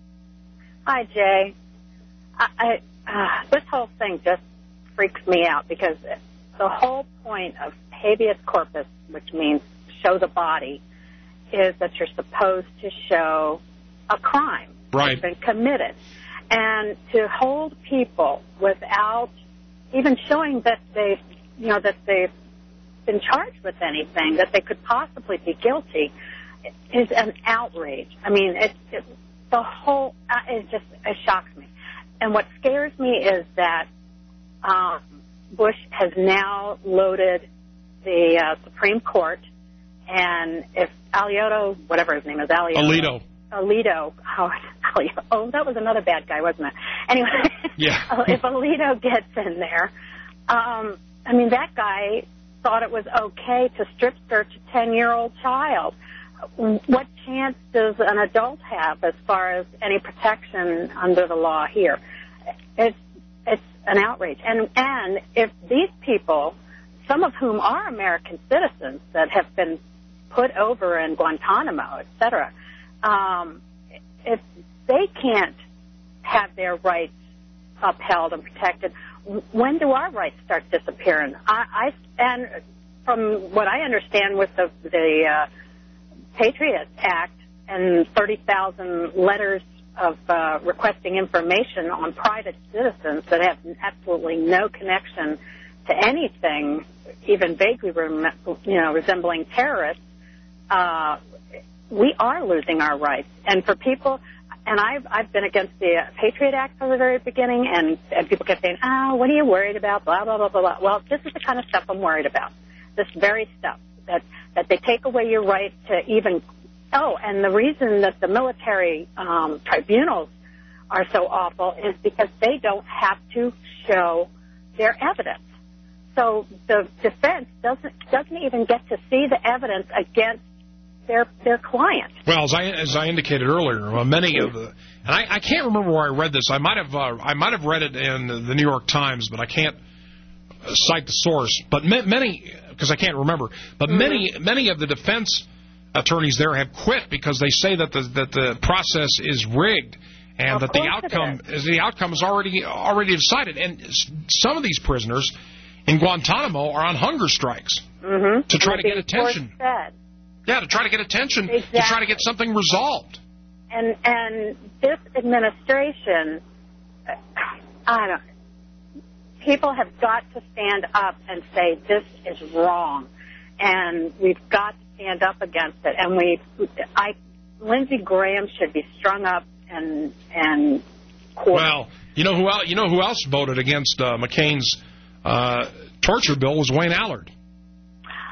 Hi, Jay. I, I uh, this whole thing just freaks me out because the whole point of habeas corpus, which means show the body, is that you're supposed to show a crime right. that's been committed. And to hold people without even showing that they've, you know, that they've been charged with anything, that they could possibly be guilty, is an outrage. I mean, it, it, the whole, uh, it just, it shocks me. And what scares me is that Um, Bush has now loaded the uh, Supreme Court, and if Alito, whatever his name is, Alito, Alito, Alito, oh, Alito, oh, that was another bad guy, wasn't it? Anyway, yeah. if Alito gets in there, um, I mean, that guy thought it was okay to strip search a ten-year-old child. What chance does an adult have as far as any protection under the law here? It's It's an outrage. And and if these people, some of whom are American citizens that have been put over in Guantanamo, et cetera, um, if they can't have their rights upheld and protected, when do our rights start disappearing? I, I and from what I understand with the, the uh, Patriot Act and thirty thousand letters of uh, requesting information on private citizens that have absolutely no connection to anything, even vaguely rem- you know, resembling terrorists, uh, we are losing our rights. And for people, and I've I've been against the Patriot Act from the very beginning, and, and people kept saying, oh, what are you worried about, blah, blah, blah, blah, blah. Well, this is the kind of stuff I'm worried about, this very stuff, that, that they take away your right to even... Oh, and the reason that the military um, tribunals are so awful is because they don't have to show their evidence. So the defense doesn't doesn't even get to see the evidence against their their client. Well, as I as I indicated earlier, uh, many of the and I, I can't remember where I read this. I might have uh, I might have read it in the New York Times, but I can't cite the source. But many, because I can't remember. But mm-hmm. many many of the defense attorneys there have quit because they say that the that the process is rigged and of that the outcome is. the outcome is already already decided. And some of these prisoners in Guantanamo are on hunger strikes mm-hmm. to try to get attention. Fed. Yeah, to try to get attention, exactly. to try to get something resolved. And and this administration, I don't. People have got to stand up and say this is wrong, and we've got to stand up against it. And we, I, Lindsey Graham should be strung up and and. Court. Well, you know who else, you know who else voted against uh, McCain's uh, torture bill was Wayne Allard.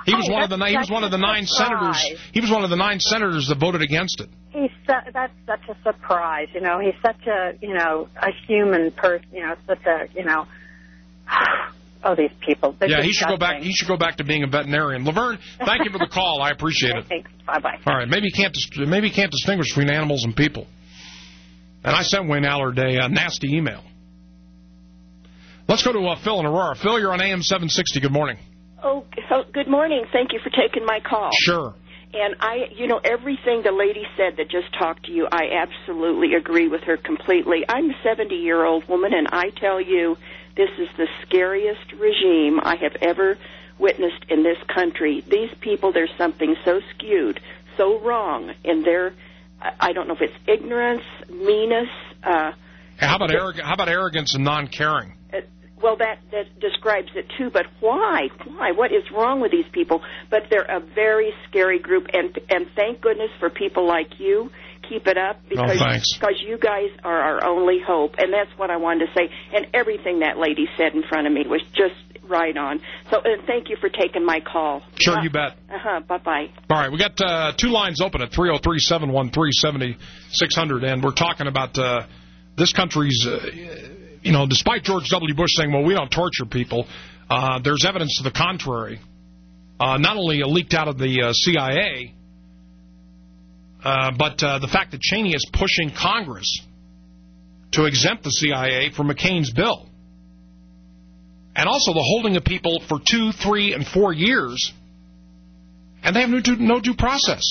He was oh, one of the he was one of the nine surprise. senators. He was one of the nine senators that voted against it. He's su- that's such a surprise. You know, he's such a you know a human person. You know, such a you know. Oh, these people. They're yeah, disgusting. he should go back. He should go back to being a veterinarian. Laverne, thank you for the call. I appreciate it. Thanks. Bye bye. All right, maybe he can't dis- maybe he can't distinguish between animals and people. And I sent Wayne Allard a uh, nasty email. Let's go to uh, Phil in Aurora. Phil, you're on A M seven sixty. Good morning. Oh, so good morning. Thank you for taking my call. Sure. And I, you know, everything the lady said that just talked to you, I absolutely agree with her completely. I'm a seventy-year-old woman, and I tell you, this is the scariest regime I have ever witnessed in this country. These people, there's something so skewed, so wrong in their, I don't know if it's ignorance, meanness. Uh, how about arrogance? How about arrogance and non-caring? Uh, well, that, that describes it, too. But why? Why? What is wrong with these people? But they're a very scary group, and and thank goodness for people like you. Keep it up, because oh, thanks. because you guys are our only hope. And that's what I wanted to say. And everything that lady said in front of me was just right on. So and thank you for taking my call. Sure, uh, you bet. Uh-huh, bye-bye. All right, we got uh, two lines open at three oh three, seven one three, seven six zero zero, and we're talking about uh, this country's, uh, you know, despite George W. Bush saying, well, we don't torture people, uh, there's evidence to the contrary. Uh, not only leaked out of the uh, C I A, Uh, but uh, the fact that Cheney is pushing Congress to exempt the C I A from McCain's bill. And also the holding of people for two, three, and four years, and they have no due, no due process.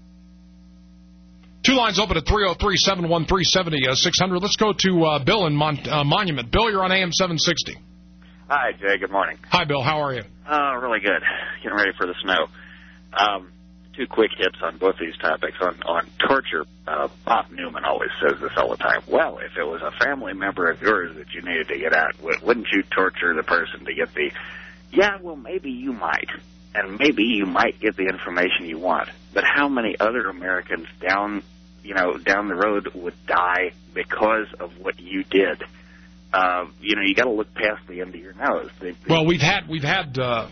Two lines open at three oh three, seven one three, seven six zero zero. Let's go to uh, Bill in Mon- uh, Monument. Bill, you're on A M seven sixty. Hi, Jay. Good morning. Hi, Bill. How are you? Uh, really good. Getting ready for the snow. Um, two quick hits on both these topics. On, on torture, uh, Bob Newman always says this all the time. Well, if it was a family member of yours that you needed to get out, wouldn't you torture the person to get the... Yeah, well, maybe you might. And maybe you might get the information you want. But how many other Americans down, you know, down the road would die because of what you did? Uh, you know, you got to look past the end of your nose. They, they, well, we've had, we've had, uh,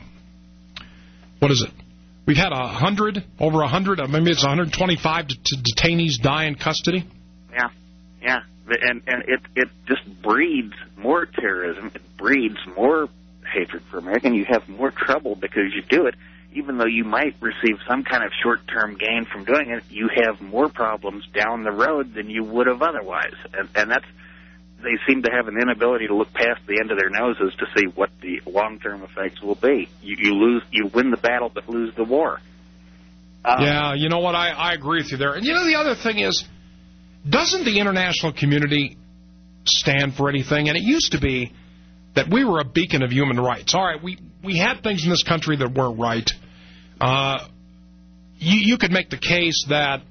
what is it? We've had a hundred, over a hundred, maybe it's one hundred twenty-five det- detainees die in custody. Yeah, yeah, and and it it just breeds more terrorism. It breeds more hatred for America. You have more trouble because you do it, even though you might receive some kind of short-term gain from doing it. You have more problems down the road than you would have otherwise, and and that's. They seem to have an inability to look past the end of their noses to see what the long-term effects will be. You, you lose, you win the battle, but lose the war. Um, yeah, you know what? I, I agree with you there. And you know, the other thing is, doesn't the international community stand for anything? And it used to be that we were a beacon of human rights. All right, we, we had things in this country that weren't right. Uh, you, you could make the case that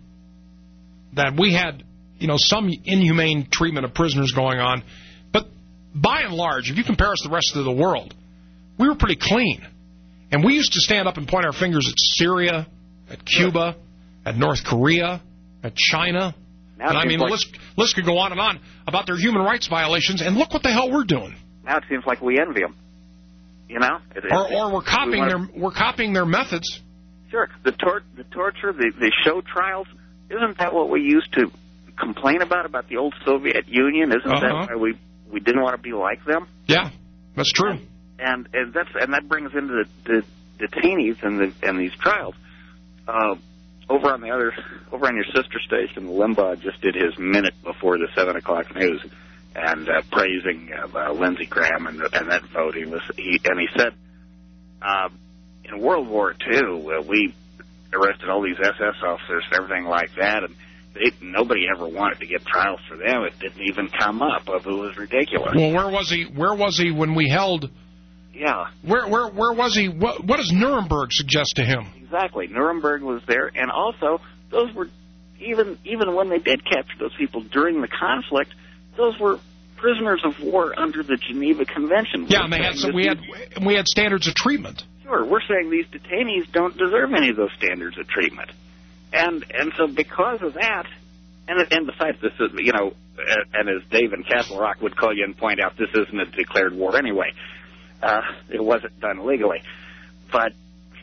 that we had... you know, some inhumane treatment of prisoners going on. But by and large, if you compare us to the rest of the world, we were pretty clean. And we used to stand up and point our fingers at Syria, at Cuba, at North Korea, at China. Now and I mean, like, the list, list could go on and on about their human rights violations, and look what the hell we're doing. Now it seems like we envy them. You know? It, it, or or we're copying we wanna, their we're copying their methods. Sure. The, tor- the torture, the, the show trials, isn't that what we used to complain about, about the old Soviet Union? Isn't uh-huh. that why we, we didn't want to be like them? Yeah, that's true. And and that's and that brings into the, the detainees and the and these trials. Uh, over on the other, over on your sister station, Limbaugh just did his minute before the seven o'clock news, and uh, praising uh, uh, Lindsey Graham and, the, and that vote. He was he and he said, uh, in World War Two, uh, we arrested all these S S officers and everything like that, and They, nobody ever wanted to get trials for them. It didn't even come up. It was ridiculous. Well, where was he? Where was he when we held? Yeah. Where where where was he? What, what does Nuremberg suggest to him? Exactly. Nuremberg was there, and also those were even even when they did capture those people during the conflict, those were prisoners of war under the Geneva Convention. Yeah, and they had some, we had we had standards of treatment. Sure, we're saying these detainees don't deserve any of those standards of treatment. And and so because of that, and and besides this is, you know, and as Dave in Castle Rock would call you and point out, this isn't a declared war anyway. Uh, it wasn't done legally. But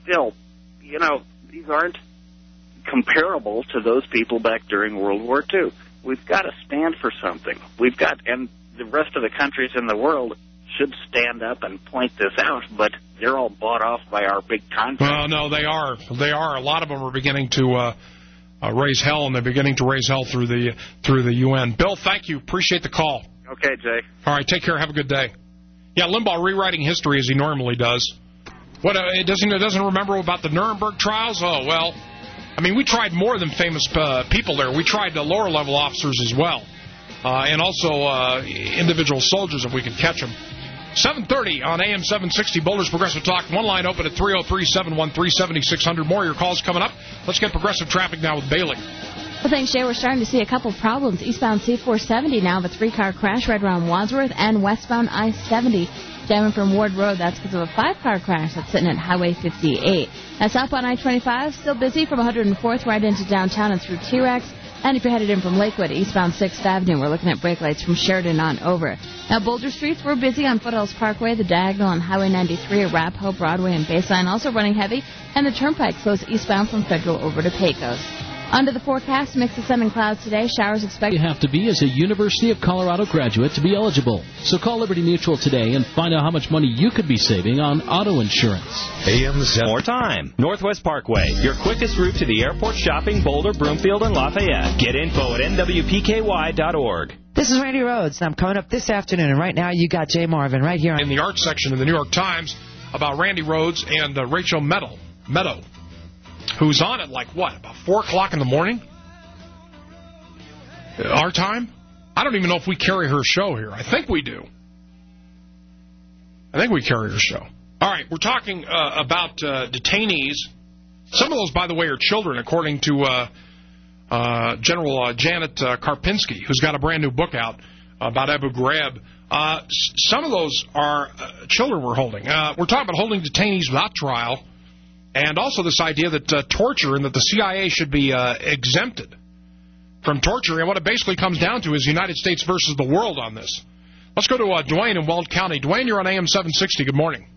still, you know, these aren't comparable to those people back during World War Two. We've got to stand for something. We've got, and the rest of the countries in the world should stand up and point this out, but they're all bought off by our big contracts. Well, no, they are. They are. A lot of them are beginning to uh, uh, raise hell, and they're beginning to raise hell through the through the U N. Bill, thank you. Appreciate the call. Okay, Jay. All right, take care. Have a good day. Yeah, Limbaugh rewriting history as he normally does. What? Uh, it doesn't it doesn't remember about the Nuremberg trials? Oh, well. I mean, we tried more than famous uh, people there. We tried the lower-level officers as well, uh, and also uh, individual soldiers if we could catch them. seven thirty on A M seven sixty, Boulder's Progressive Talk. One line open at three oh three, seven one three, seven six zero zero. More of your calls coming up. Let's get Progressive Traffic now with Bailey. Well, thanks, Jay. We're starting to see a couple of problems. Eastbound C four seventy now, the three-car crash right around Wadsworth, and westbound I seventy. Jamming from Ward Road, that's because of a five-car crash that's sitting at Highway fifty-eight. Now, southbound I twenty-five, still busy from one hundred fourth right into downtown and through T-Rex. And if you're headed in from Lakewood, eastbound sixth Avenue, we're looking at brake lights from Sheridan on over. Now, Boulder Streets, we're busy on Foothills Parkway, the Diagonal on Highway ninety-three, Arapahoe, Broadway, and Baseline also running heavy. And the Turnpike slows eastbound from Federal over to Pecos. Under the forecast, mix of sun and clouds today. Showers expected. You have to be as a University of Colorado graduate to be eligible. So call Liberty Mutual today and find out how much money you could be saving on auto insurance. A M seven. More time. Northwest Parkway, your quickest route to the airport, shopping, Boulder, Broomfield, and Lafayette. Get info at N W P K Y dot org. This is Randy Rhodes, and I'm coming up this afternoon, and right now you got Jay Marvin right here. In the arts section of the New York Times about Randy Rhodes and uh, Rachel Maddow, Meadow, who's on at like, what, about four o'clock in the morning? Our time? I don't even know if we carry her show here. I think we do. I think we carry her show. All right, we're talking uh, about uh, detainees. Some of those, by the way, are children, according to uh, uh, General uh, Janet uh, Karpinski, who's got a brand new book out about Abu Ghraib. Uh, s- some of those are uh, children we're holding. Uh, we're talking about holding detainees without trial, and also this idea that uh, torture and that the C I A should be uh, exempted from torture. And what it basically comes down to is the United States versus the world on this. Let's go to uh, Dwayne in Weld County. Dwayne, you're on A M seven sixty. Good morning.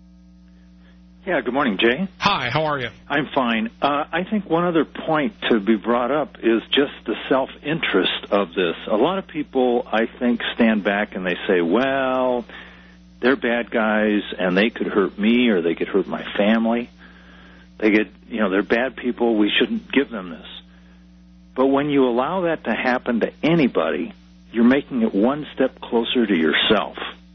Yeah, good morning, Jay. Hi, how are you? I'm fine. Uh, I think one other point to be brought up is just the self-interest of this. A lot of people, I think, stand back and they say, well, they're bad guys and they could hurt me or they could hurt my family. They get, you know, they're bad people. We shouldn't give them this. But when you allow that to happen to anybody, you're making it one step closer to yourself.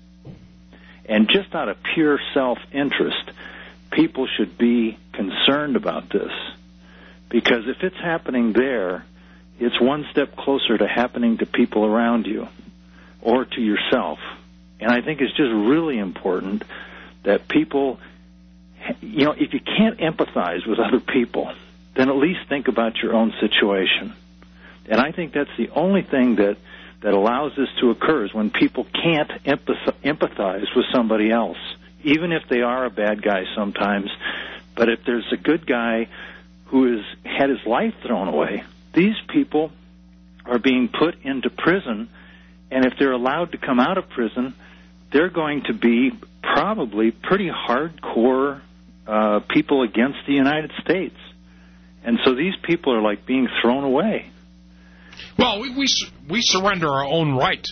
And just out of pure self-interest, people should be concerned about this. Because if it's happening there, it's one step closer to happening to people around you or to yourself. And I think it's just really important that people, you know, if you can't empathize with other people, then at least think about your own situation. And I think that's the only thing that, that allows this to occur is when people can't empathize with somebody else, even if they are a bad guy sometimes. But if there's a good guy who has had his life thrown away, these people are being put into prison, and if they're allowed to come out of prison, they're going to be probably pretty hardcore uh, people against the United States. And so these people are like being thrown away. Well, we, we we surrender our own right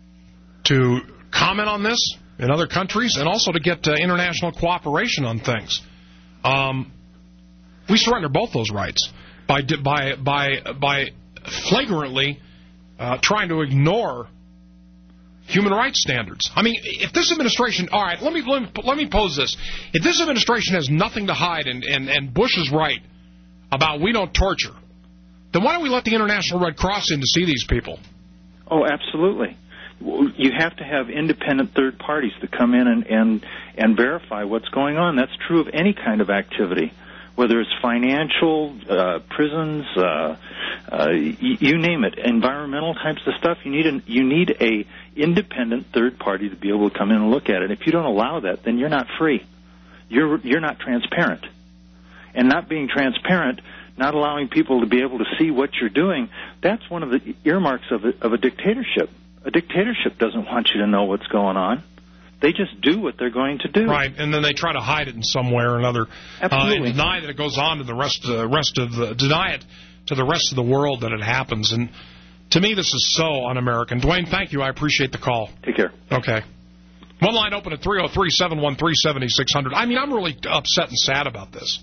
to comment on this in other countries and also to get uh, international cooperation on things. Um, we surrender both those rights by by by by flagrantly uh, trying to ignore human rights standards. I mean, if this administration, all right, let me let me, let me pose this: if this administration has nothing to hide and and, and Bush is right about we don't torture, then why don't we let the International Red Cross in to see these people? Oh, absolutely. You have to have independent third parties to come in and, and, and verify what's going on. That's true of any kind of activity, whether it's financial, uh, prisons, uh, uh, you, you name it, environmental types of stuff. You need a, you need a independent third party to be able to come in and look at it. If you don't allow that, then you're not free. You're you're not transparent. And not being transparent, not allowing people to be able to see what you're doing, that's one of the earmarks of a, of a dictatorship. A dictatorship doesn't want you to know what's going on. They just do what they're going to do. Right, and then they try to hide it in some way or another. Absolutely. Uh, and deny that it goes on to the rest of the rest of the deny it to the rest of the world that it happens. And to me, this is so un-American. Dwayne, thank you. I appreciate the call. Take care. Okay. One line open at three oh three, seven one three, seven six zero zero. I mean, I'm really upset and sad about this.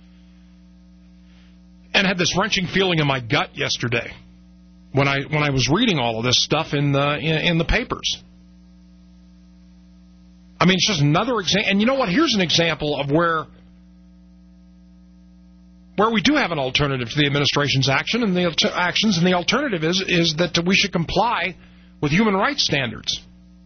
And had this wrenching feeling in my gut yesterday when I when I was reading all of this stuff in the in, in the papers. I mean, it's just another example. And you know what? Here's an example of where where we do have an alternative to the administration's action and the actions, and the alternative is is that we should comply with human rights standards.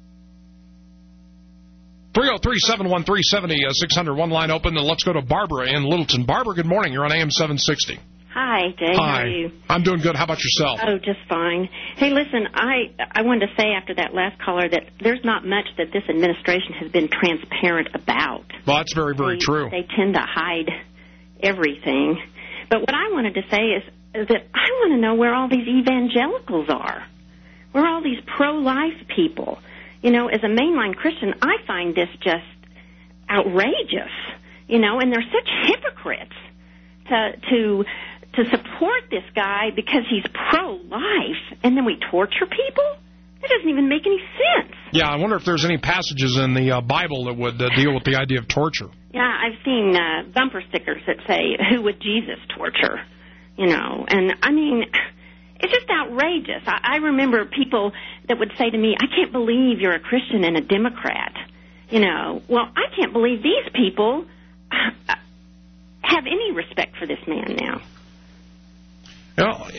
three oh three, seven one three, seven six zero zero. One line open, and let's go to Barbara in Littleton. Barbara, good morning. You're on A M seven sixty. Hi, Jay. Hi. How are you? I'm doing good. How about yourself? Oh, just fine. Hey, listen, I I wanted to say after that last caller that there's not much that this administration has been transparent about. Well, that's very, very they, true. They tend to hide everything. But what I wanted to say is, is that I want to know where all these evangelicals are, where all these pro-life people. You know, as a mainline Christian, I find this just outrageous, you know, and they're such hypocrites to to to support this guy because he's pro-life, and then we torture people? That doesn't even make any sense. Yeah, I wonder if there's any passages in the uh, Bible that would uh, deal with the idea of torture. Yeah, I've seen uh, bumper stickers that say, "Who would Jesus torture?" You know, and I mean, it's just outrageous. I, I remember people that would say to me, "I can't believe you're a Christian and a Democrat." You know, well, I can't believe these people have any respect for this man now. You know,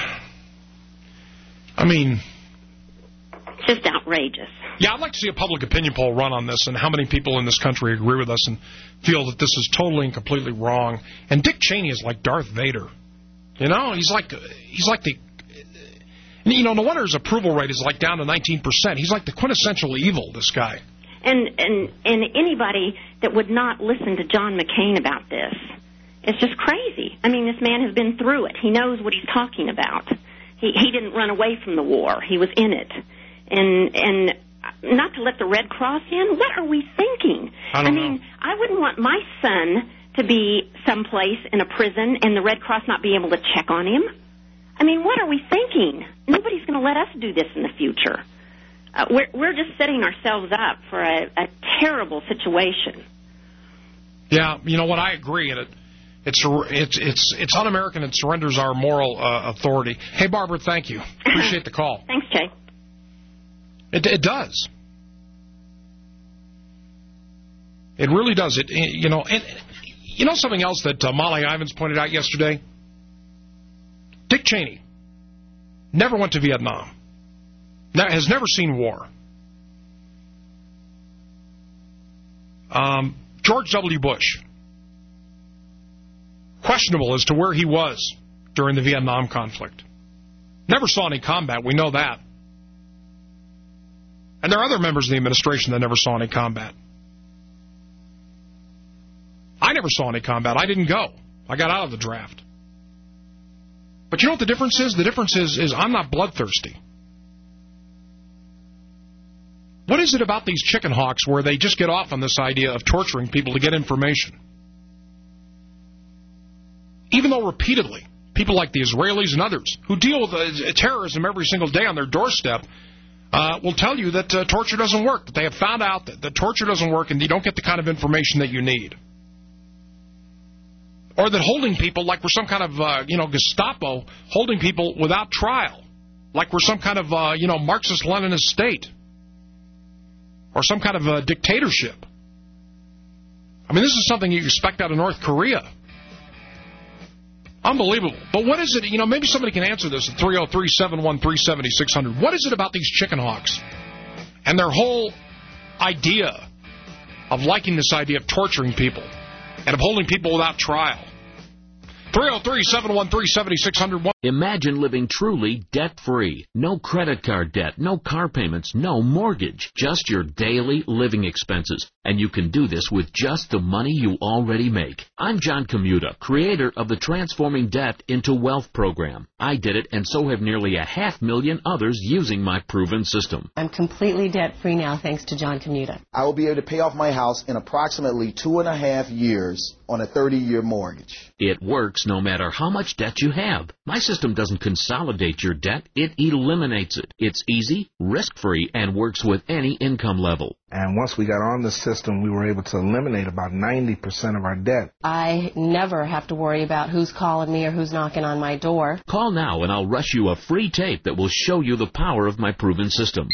I mean, it's just outrageous. Yeah, I'd like to see a public opinion poll run on this and how many people in this country agree with us and feel that this is totally and completely wrong. And Dick Cheney is like Darth Vader. You know, he's like he's like the, you know, no wonder his approval rate is like down to nineteen percent. He's like the quintessential evil, this guy. And and and anybody that would not listen to John McCain about this, it's just crazy. I mean, this man has been through it. He knows what he's talking about. He he didn't run away from the war. He was in it. And and not to let the Red Cross in? What are we thinking? I don't I mean, know. I wouldn't want my son to be someplace in a prison and the Red Cross not be able to check on him. I mean, what are we thinking? Nobody's going to let us do this in the future. Uh, we're we're just setting ourselves up for a, a terrible situation. Yeah, you know what? I agree, and it it's it's it's it's un-American. It surrenders our moral uh, authority. Hey, Barbara, thank you. Appreciate the call. Thanks, Jay. It it does. It really does. It you know and you know something else that uh, Molly Ivins pointed out yesterday. Dick Cheney never went to Vietnam. Has never seen war. Um, George W. Bush, questionable as to where he was during the Vietnam conflict. Never saw any combat, we know that. And there are other members of the administration that never saw any combat. I never saw any combat. I didn't go. I got out of the draft. But you know what the difference is? The difference is, is I'm not bloodthirsty. What is it about these chicken hawks where they just get off on this idea of torturing people to get information? Even though repeatedly, people like the Israelis and others who deal with uh, terrorism every single day on their doorstep uh, will tell you that uh, torture doesn't work, that they have found out that, that torture doesn't work and you don't get the kind of information that you need. Or that holding people like we're some kind of, uh, you know, Gestapo, holding people without trial, like we're some kind of, uh, you know, Marxist-Leninist state. Or some kind of a dictatorship. I mean, this is something you expect out of North Korea. Unbelievable. But what is it, you know, maybe somebody can answer this at three oh three, seven one three, seven six zero zero. What is it about these chicken hawks and their whole idea of liking this idea of torturing people and of holding people without trial? three oh three, seven one three, seven six zero one. Imagine living truly debt-free. No credit card debt, no car payments, no mortgage. Just your daily living expenses. And you can do this with just the money you already make. I'm John Commuta, creator of the Transforming Debt into Wealth program. I did it, and so have nearly a half million others using my proven system. I'm completely debt-free now thanks to John Commuta. I will be able to pay off my house in approximately two and a half years on a thirty-year mortgage. It works no matter how much debt you have. My system doesn't consolidate your debt, it eliminates it. It's easy, risk-free, and works with any income level. And once we got on the system, we were able to eliminate about ninety percent of our debt. I never have to worry about who's calling me or who's knocking on my door. Call now and I'll rush you a free tape that will show you the power of my proven system.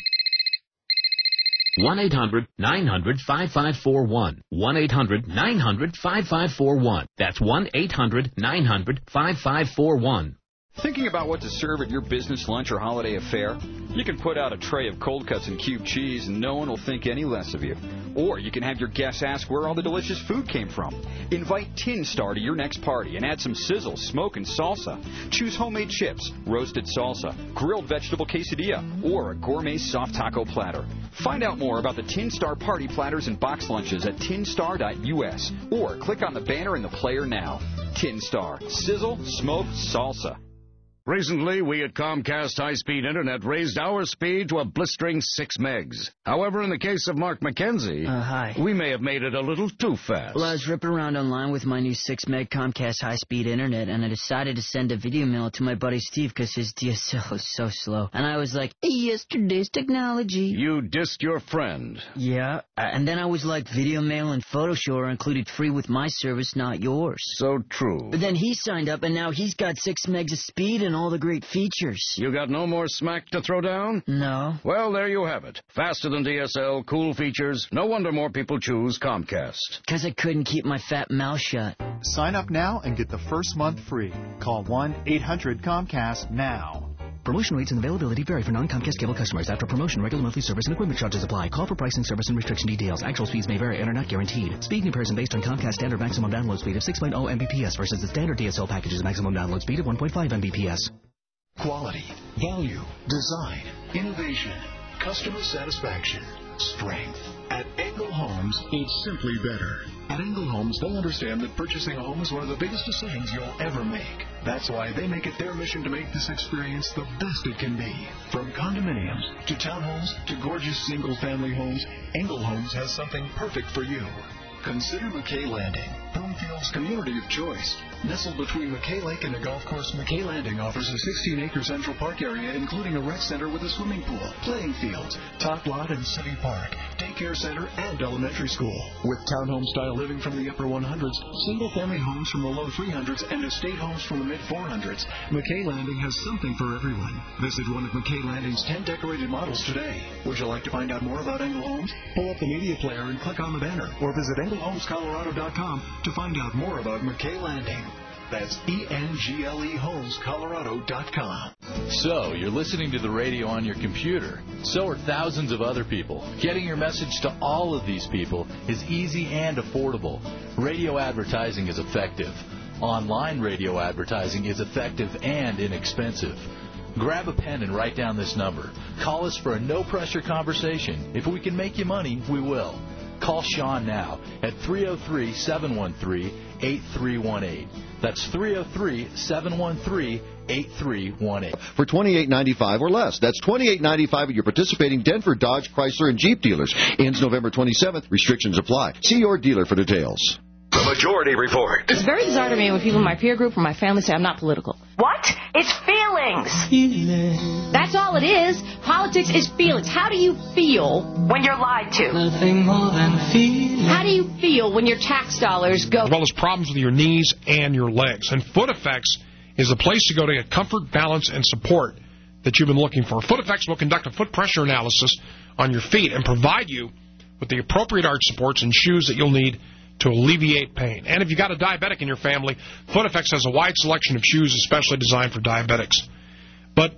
one eight hundred nine hundred five five four one. one eight hundred nine hundred five five four one. That's one eight hundred nine hundred five five four one. Thinking about what to serve at your business lunch or holiday affair? You can put out a tray of cold cuts and cube cheese and no one will think any less of you. Or you can have your guests ask where all the delicious food came from. Invite Tin Star to your next party and add some sizzle, smoke, and salsa. Choose homemade chips, roasted salsa, grilled vegetable quesadilla, or a gourmet soft taco platter. Find out more about the Tin Star party platters and box lunches at tin star dot U S or click on the banner in the player now. Tin Star. Sizzle, smoke, salsa. Recently, we at Comcast High Speed Internet raised our speed to a blistering six megs. However, in the case of Mark McKenzie, uh, hi. we may have made it a little too fast. Well, I was ripping around online with my new six meg Comcast High Speed Internet, and I decided to send a video mail to my buddy Steve because his D S L is so slow. And I was like, yesterday's technology. You dissed your friend. Yeah, and then I was like, video mail and photo show are included free with my service, not yours. So true. But then he signed up, and now he's got six megs of speed and all the great features. You got no more smack to throw down? No. Well, there you have it. Faster than D S L, cool features. No wonder more people choose Comcast. Because I couldn't keep my fat mouth shut. Sign up now and get the first month free. Call one eight hundred Comcast now. Promotion rates and availability vary for non-Comcast cable customers. After promotion, regular monthly service and equipment charges apply. Call for pricing, service, and restriction details. Actual speeds may vary and are not guaranteed. Speed comparison based on Comcast standard maximum download speed of six point oh megabits per second versus the standard D S L package's maximum download speed of one point five megabits per second. Quality, value, design, innovation, customer satisfaction, strength. At Engel Homes, it's simply better. At Engel Homes, they understand that purchasing a home is one of the biggest decisions you'll ever make. That's why they make it their mission to make this experience the best it can be. From condominiums to townhomes to gorgeous single-family homes, Engel Homes has something perfect for you. Consider McKay Landing, Broomfield's community of choice. Nestled between McKay Lake and the golf course, McKay Landing offers a sixteen-acre Central Park area, including a rec center with a swimming pool, playing fields, top lot and city park, daycare center, and elementary school. With townhome-style living from the upper one hundreds, single-family homes from the low three hundreds, and estate homes from the mid four hundreds, McKay Landing has something for everyone. Visit one of McKay Landing's ten decorated models today. Would you like to find out more about Engel Homes? Pull up the media player and click on the banner, or visit engel homes colorado dot com to find out more about McKay Landing. That's E N G L E homes colorado dot com. So, you're listening to the radio on your computer. So are thousands of other people. Getting your message to all of these people is easy and affordable. Radio advertising is effective. Online radio advertising is effective and inexpensive. Grab a pen and write down this number. Call us for a no-pressure conversation. If we can make you money, we will. Call Sean now at three oh three, seven one three, eight three one eight. That's three oh three, seven one three, eight three one eight. For twenty-eight ninety-five or less. That's twenty-eight ninety-five at your participating Denver, Dodge, Chrysler, and Jeep dealers. Ends November twenty-seventh. Restrictions apply. See your dealer for details. The Majority Report. It's very bizarre to me when people in my peer group or my family say I'm not political. What? It's feelings. Feelings. That's all it is. Politics is feelings. How do you feel when you're lied to? Nothing more than feelings. How do you feel when your tax dollars go... As well as problems with your knees and your legs. And Foot Effects is the place to go to get comfort, balance, and support that you've been looking for. Foot Effects will conduct a foot pressure analysis on your feet and provide you with the appropriate arch supports and shoes that you'll need to alleviate pain. And if you've got a diabetic in your family, Foot Effects has a wide selection of shoes especially designed for diabetics. But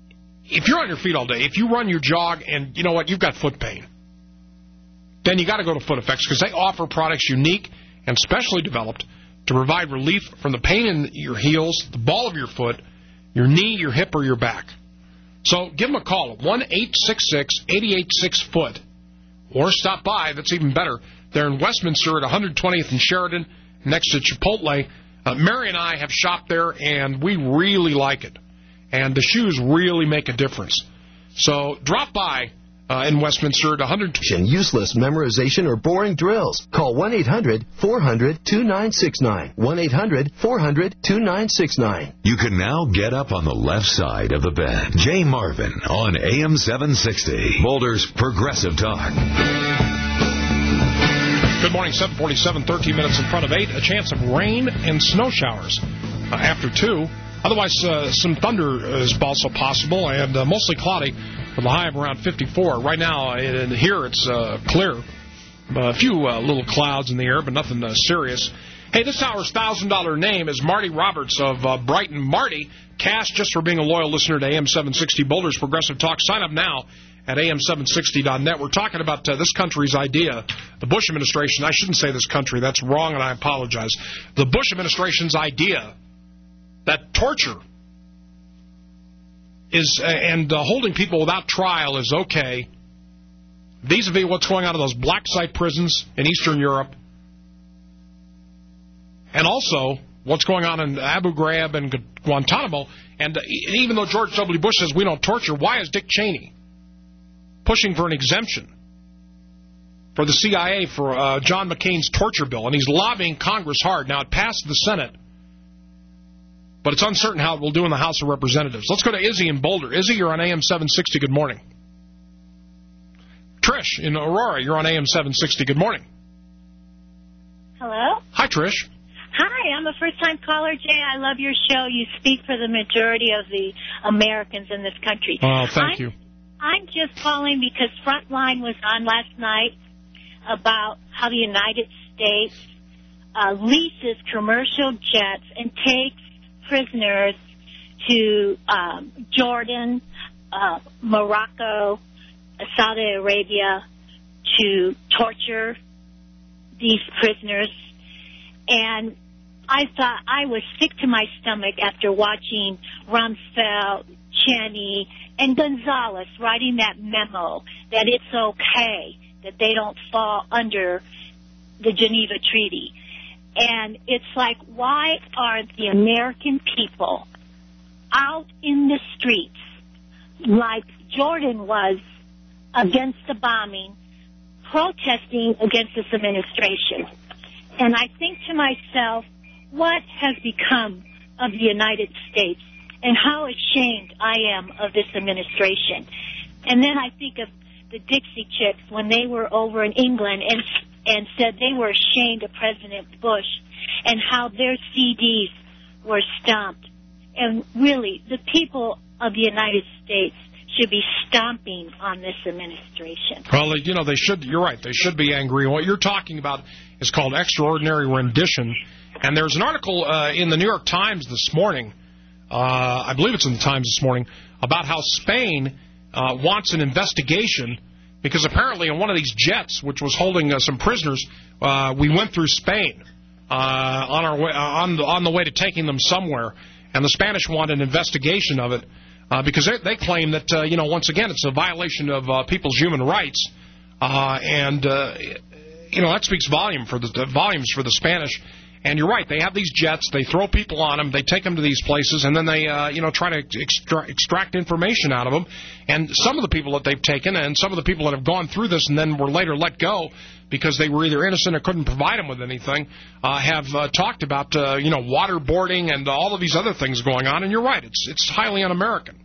if you're on your feet all day, if you run your jog and, you know what, you've got foot pain, then you got to go to Foot Effects because they offer products unique and specially developed to provide relief from the pain in your heels, the ball of your foot, your knee, your hip, or your back. So give them a call at one eight six six, eight eight six, F O O T, or stop by. That's even better. They're in Westminster at one twentieth and Sheridan, next to Chipotle. Uh, Mary and I have shopped there, and we really like it. And the shoes really make a difference. So drop by uh, in Westminster at one hundred. Useless memorization or boring drills. Call one eight hundred, four hundred, two nine six nine. one eight hundred, four hundred, two nine six nine. You can now get up on the left side of the bed. Jay Marvin on A M seven sixty. Boulder's Progressive Talk. Good morning, seven forty-seven, thirteen minutes in front of eight. A chance of rain and snow showers uh, after two. Otherwise, uh, some thunder is also possible, and uh, mostly cloudy with a high of around fifty-four. Right now, in here, it's uh, clear. A few uh, little clouds in the air, but nothing uh, serious. Hey, this hour's one thousand dollar name is Marty Roberts of uh, Brighton. Marty, cash just for being a loyal listener to A M seven sixty Boulder's Progressive Talk. Sign up now at A M seven sixty dot net. We're talking about uh, this country's idea, the Bush administration. I shouldn't say this country. That's wrong, and I apologize. The Bush administration's idea that torture is uh, and uh, holding people without trial is okay, vis-a-vis what's going on in those black site prisons in Eastern Europe, and also what's going on in Abu Ghraib and Guantanamo. And uh, even though George W. Bush says we don't torture, why is Dick Cheney pushing for an exemption for the C I A for uh, John McCain's torture bill? And he's lobbying Congress hard. Now, it passed the Senate, but it's uncertain how it will do in the House of Representatives. Let's go to Izzy in Boulder. Izzy, you're on A M seven sixty. Good morning. Trish in Aurora, you're on A M seven sixty. Good morning. Hello? Hi, Trish. Hi, I'm a first-time caller, Jay. I love your show. You speak for the majority of the Americans in this country. Oh, thank I'm, you. I'm just calling because Frontline was on last night about how the United States uh, leases commercial jets and takes prisoners to um, Jordan, uh, Morocco, Saudi Arabia to torture these prisoners. And I thought I was sick to my stomach after watching Rumsfeld, Cheney, and Gonzalez writing that memo that it's okay that they don't fall under the Geneva Treaty. And it's like, why are the American people out in the streets like Jordan was against the bombing, protesting against this administration? And I think to myself, what has become of the United States and how ashamed I am of this administration? And then I think of the Dixie Chicks when they were over in England and and said they were ashamed of President Bush and how their C Ds were stomped. And really, the people of the United States should be stomping on this administration. Well, you know, they should. You're right. They should be angry. What you're talking about is called extraordinary rendition. And there's an article uh, in the New York Times this morning, uh, I believe it's in the Times this morning, about how Spain uh, wants an investigation because apparently on one of these jets, which was holding uh, some prisoners, uh, we went through Spain uh, on our way, uh, on the, on the way to taking them somewhere, and the Spanish want an investigation of it. Uh, because they, they claim that, uh, you know, once again, it's a violation of uh, people's human rights. Uh, and, uh, you know, that speaks volume for the, the volumes for the Spanish. And you're right. They have these jets. They throw people on them. They take them to these places. And then they, uh, you know, try to extra- extract information out of them. And some of the people that they've taken and some of the people that have gone through this and then were later let go because they were either innocent or couldn't provide them with anything, uh, have uh, talked about, uh, you know, waterboarding and all of these other things going on. And you're right. It's it's highly un-American.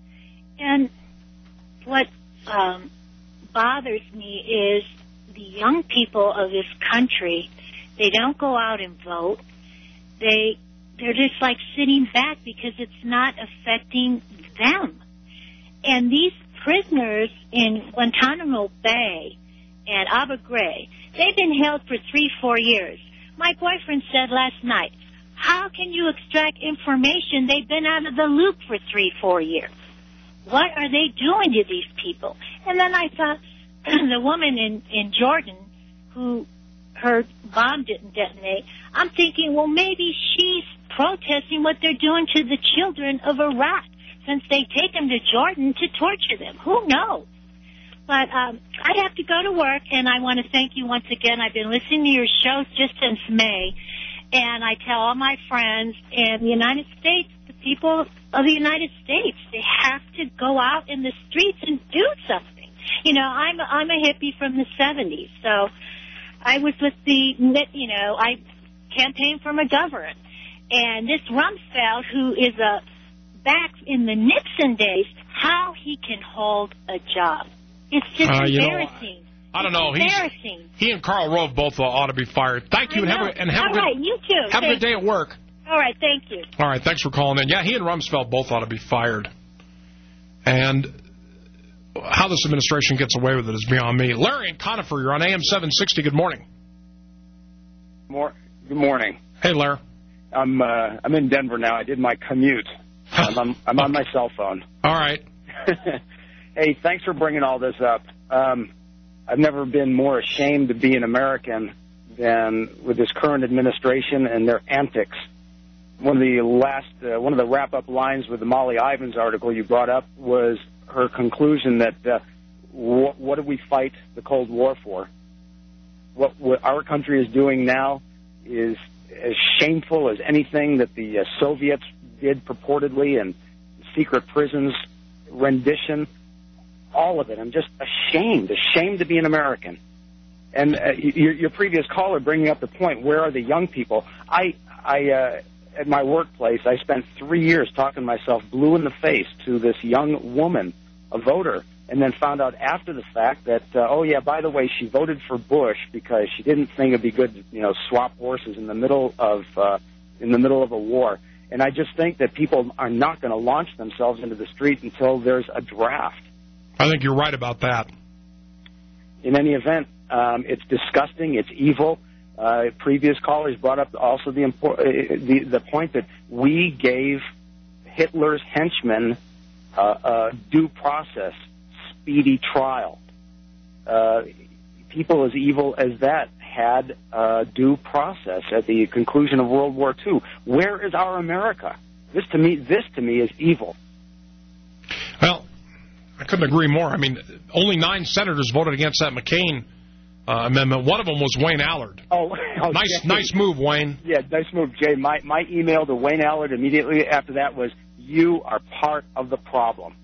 And what um, bothers me is the young people of this country, they don't go out and vote. They, they're just like sitting back because it's not affecting them. And these prisoners in Guantanamo Bay and Abu Ghraib, they've been held for three, four years. My boyfriend said last night, how can you extract information? They've been out of the loop for three, four years. What are they doing to these people? And then I thought, the woman in, in Jordan who her bomb didn't detonate. I'm thinking, well, maybe she's protesting what they're doing to the children of Iraq, since they take them to Jordan to torture them. Who knows? But um, I have to go to work, and I want to thank you once again. I've been listening to your shows just since May, and I tell all my friends in the United States, the people of the United States, they have to go out in the streets and do something. You know, I'm a, I'm a hippie from the seventies, so I was with the, you know, I campaigned for McGovern. And this Rumsfeld, who is a back in the Nixon days, how he can hold a job. It's just uh, embarrassing. You know, I don't know. It's embarrassing. He's, he and Karl Rove both uh, ought to be fired. Thank you, and have, a, and have, All a good, right, you too. have a good day at work. All right, thank you. All right, thanks for calling in. Yeah, he and Rumsfeld both ought to be fired. And how this administration gets away with it is beyond me. Larry and Conifer, you're on A M seven sixty. Good morning. More, good morning. Hey, Larry. I'm uh, I'm in Denver now. I did my commute. I'm, I'm, I'm on my cell phone. All right. Hey, thanks for bringing all this up. Um, I've never been more ashamed to be an American than with this current administration and their antics. One of the last, uh, one of the wrap-up lines with the Molly Ivins article you brought up was her conclusion that uh, wh- what do we fight the Cold War for? What, what our country is doing now is as shameful as anything that the uh, Soviets did purportedly, and secret prisons, rendition, all of it. I'm just ashamed, ashamed to be an American. And uh, your, your previous caller bringing up the point, where are the young people? I, I, uh, at my workplace, I spent three years talking myself blue in the face to this young woman, a voter, and then found out after the fact that, uh, oh, yeah, by the way, she voted for Bush because she didn't think it'd be good to, you know, swap horses in the middle of uh, in the middle of a war. And I just think that people are not going to launch themselves into the street until there's a draft. I think you're right about that. In any event, um, it's disgusting. It's evil. Uh, previous callers brought up also the, impor- uh, the the point that we gave Hitler's henchmen uh, uh, due process, speedy trial. Uh, people as evil as that had uh, due process at the conclusion of World War Two. Where is our America? This to me, this to me is evil. Well, I couldn't agree more. I mean, only nine senators voted against that McCain uh, amendment. One of them was Wayne Allard. Oh, oh nice, Jay. nice move, Wayne. Yeah, nice move, Jay. My my email to Wayne Allard immediately after that was, "You are part of the problem."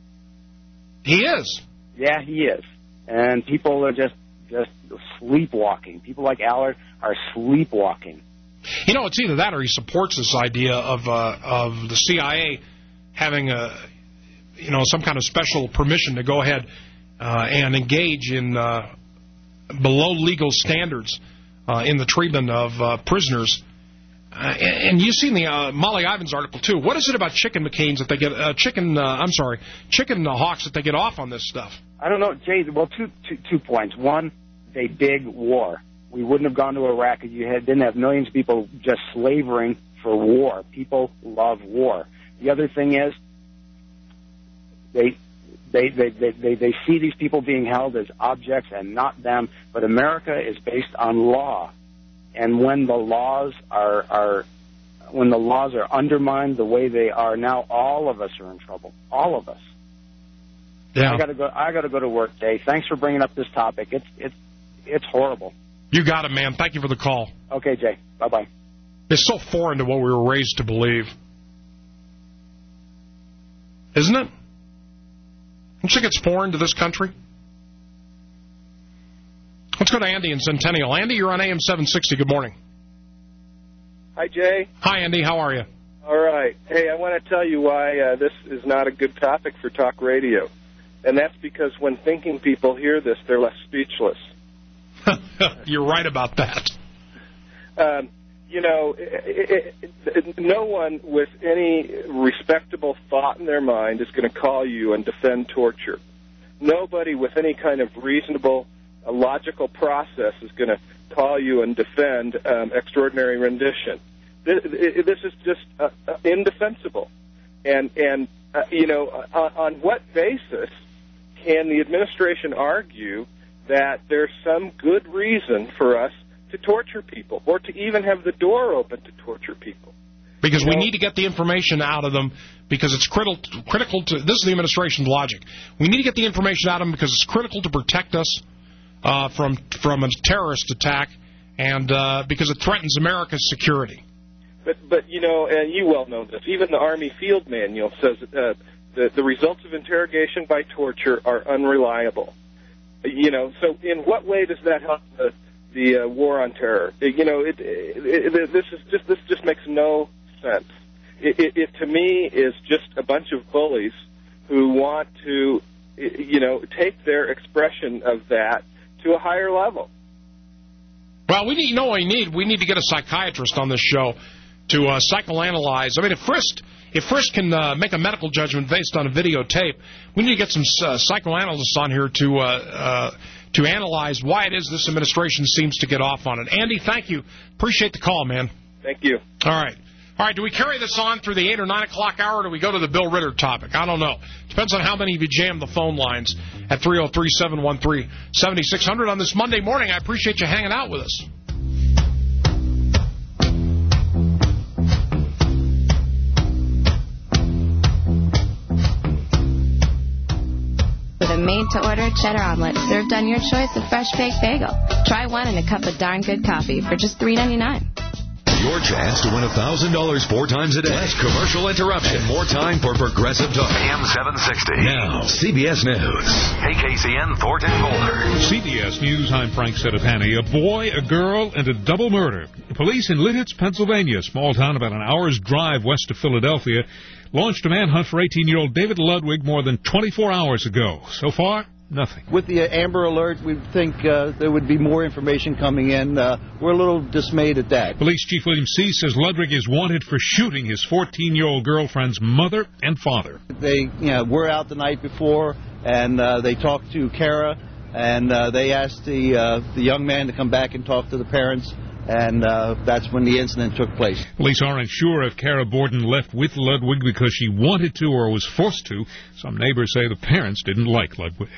He is. Yeah, he is. And people are just just sleepwalking. People like Allard are sleepwalking. You know, it's either that or he supports this idea of uh, of the C I A having a, you know, some kind of special permission to go ahead uh, and engage in uh, below legal standards uh, in the treatment of uh, prisoners. Uh, and, and you've seen the uh, Molly Ivins article too. What is it about chicken McCains that they get uh, chicken? Uh, I'm sorry, chicken uh, hawks that they get off on this stuff? I don't know, Jay. Well, two, two, two points. One, a big war. We wouldn't have gone to Iraq if you had, didn't have millions of people just slavering for war. People love war. The other thing is, they they they they they, they see these people being held as objects and not them. But America is based on law, and when the laws are are when the laws are undermined the way they are now, all of us are in trouble. All of us. Yeah. I gotta go. I gotta go to work, Dave. Thanks for bringing up this topic. It's it's it's horrible. You got it, man. Thank you for the call. Okay, Jay. Bye bye. It's so foreign to what we were raised to believe, isn't it? Don't you think it's foreign to this country? Let's go to Andy in Centennial. Andy, you're on A M seven sixty. Good morning. Hi, Jay. Hi, Andy. How are you? All right. Hey, I want to tell you why uh, this is not a good topic for talk radio. And that's because when thinking people hear this, they're left speechless. You're right about that. Um, you know, it, it, it, no one with any respectable thought in their mind is going to call you and defend torture. Nobody with any kind of reasonable, uh, logical process is going to call you and defend um, extraordinary rendition. This, this is just uh, indefensible. And, and uh, you know, on, on what basis can the administration argue that there's some good reason for us to torture people or to even have the door open to torture people. Because you we know? need to get the information out of them because it's critical, critical to, this is the administration's logic. We need to get the information out of them because it's critical to protect us uh, from, from a terrorist attack and uh, because it threatens America's security. But, but you know, and you well know this, even the Army Field Manual says uh, the, the results of interrogation by torture are unreliable. You know, so in what way does that help the, the uh, war on terror? You know, it, it, it, this is just this just makes no sense. It, it, it to me is just a bunch of bullies who want to, you know, take their expression of that to a higher level. Well, we need, you know what we need? We need to get a psychiatrist on this show to uh, psychoanalyze. I mean, if Frist, if Frist can uh, make a medical judgment based on a videotape, we need to get some uh, psychoanalysts on here to uh, uh, to analyze why it is this administration seems to get off on it. Andy, thank you. Appreciate the call, man. Thank you. All right. All right, do we carry this on through the eight or nine o'clock hour, or do we go to the Bill Ritter topic? I don't know. Depends on how many of you jam the phone lines at three oh three, seven one three, seven six zero zero on this Monday morning. I appreciate you hanging out with us. With a made-to-order cheddar omelet served on your choice of fresh baked bagel. Try one and a cup of darn good coffee for just three ninety-nine. Your chance to win one thousand dollars four times a day. Less commercial interruption. And more time for Progressive Talk. A M seven sixty. Now, C B S News. K K C N Thornton Boulder. C B S News, I'm Frank Sedapani. A boy, a girl, and a double murder. Police in Lititz, Pennsylvania, a small town about an hour's drive west of Philadelphia, launched a manhunt for eighteen-year-old David Ludwig more than twenty-four hours ago. So far, nothing. With the Amber Alert, we think uh, there would be more information coming in. Uh, we're a little dismayed at that. Police Chief William C. says Ludwig is wanted for shooting his fourteen-year-old girlfriend's mother and father. They you know, were out the night before, and uh, they talked to Kara, and uh, they asked the, uh, the young man to come back and talk to the parents. And uh, that's when the incident took place. Police aren't sure if Kara Borden left with Ludwig because she wanted to or was forced to. Some neighbors say the parents didn't like Ludwig.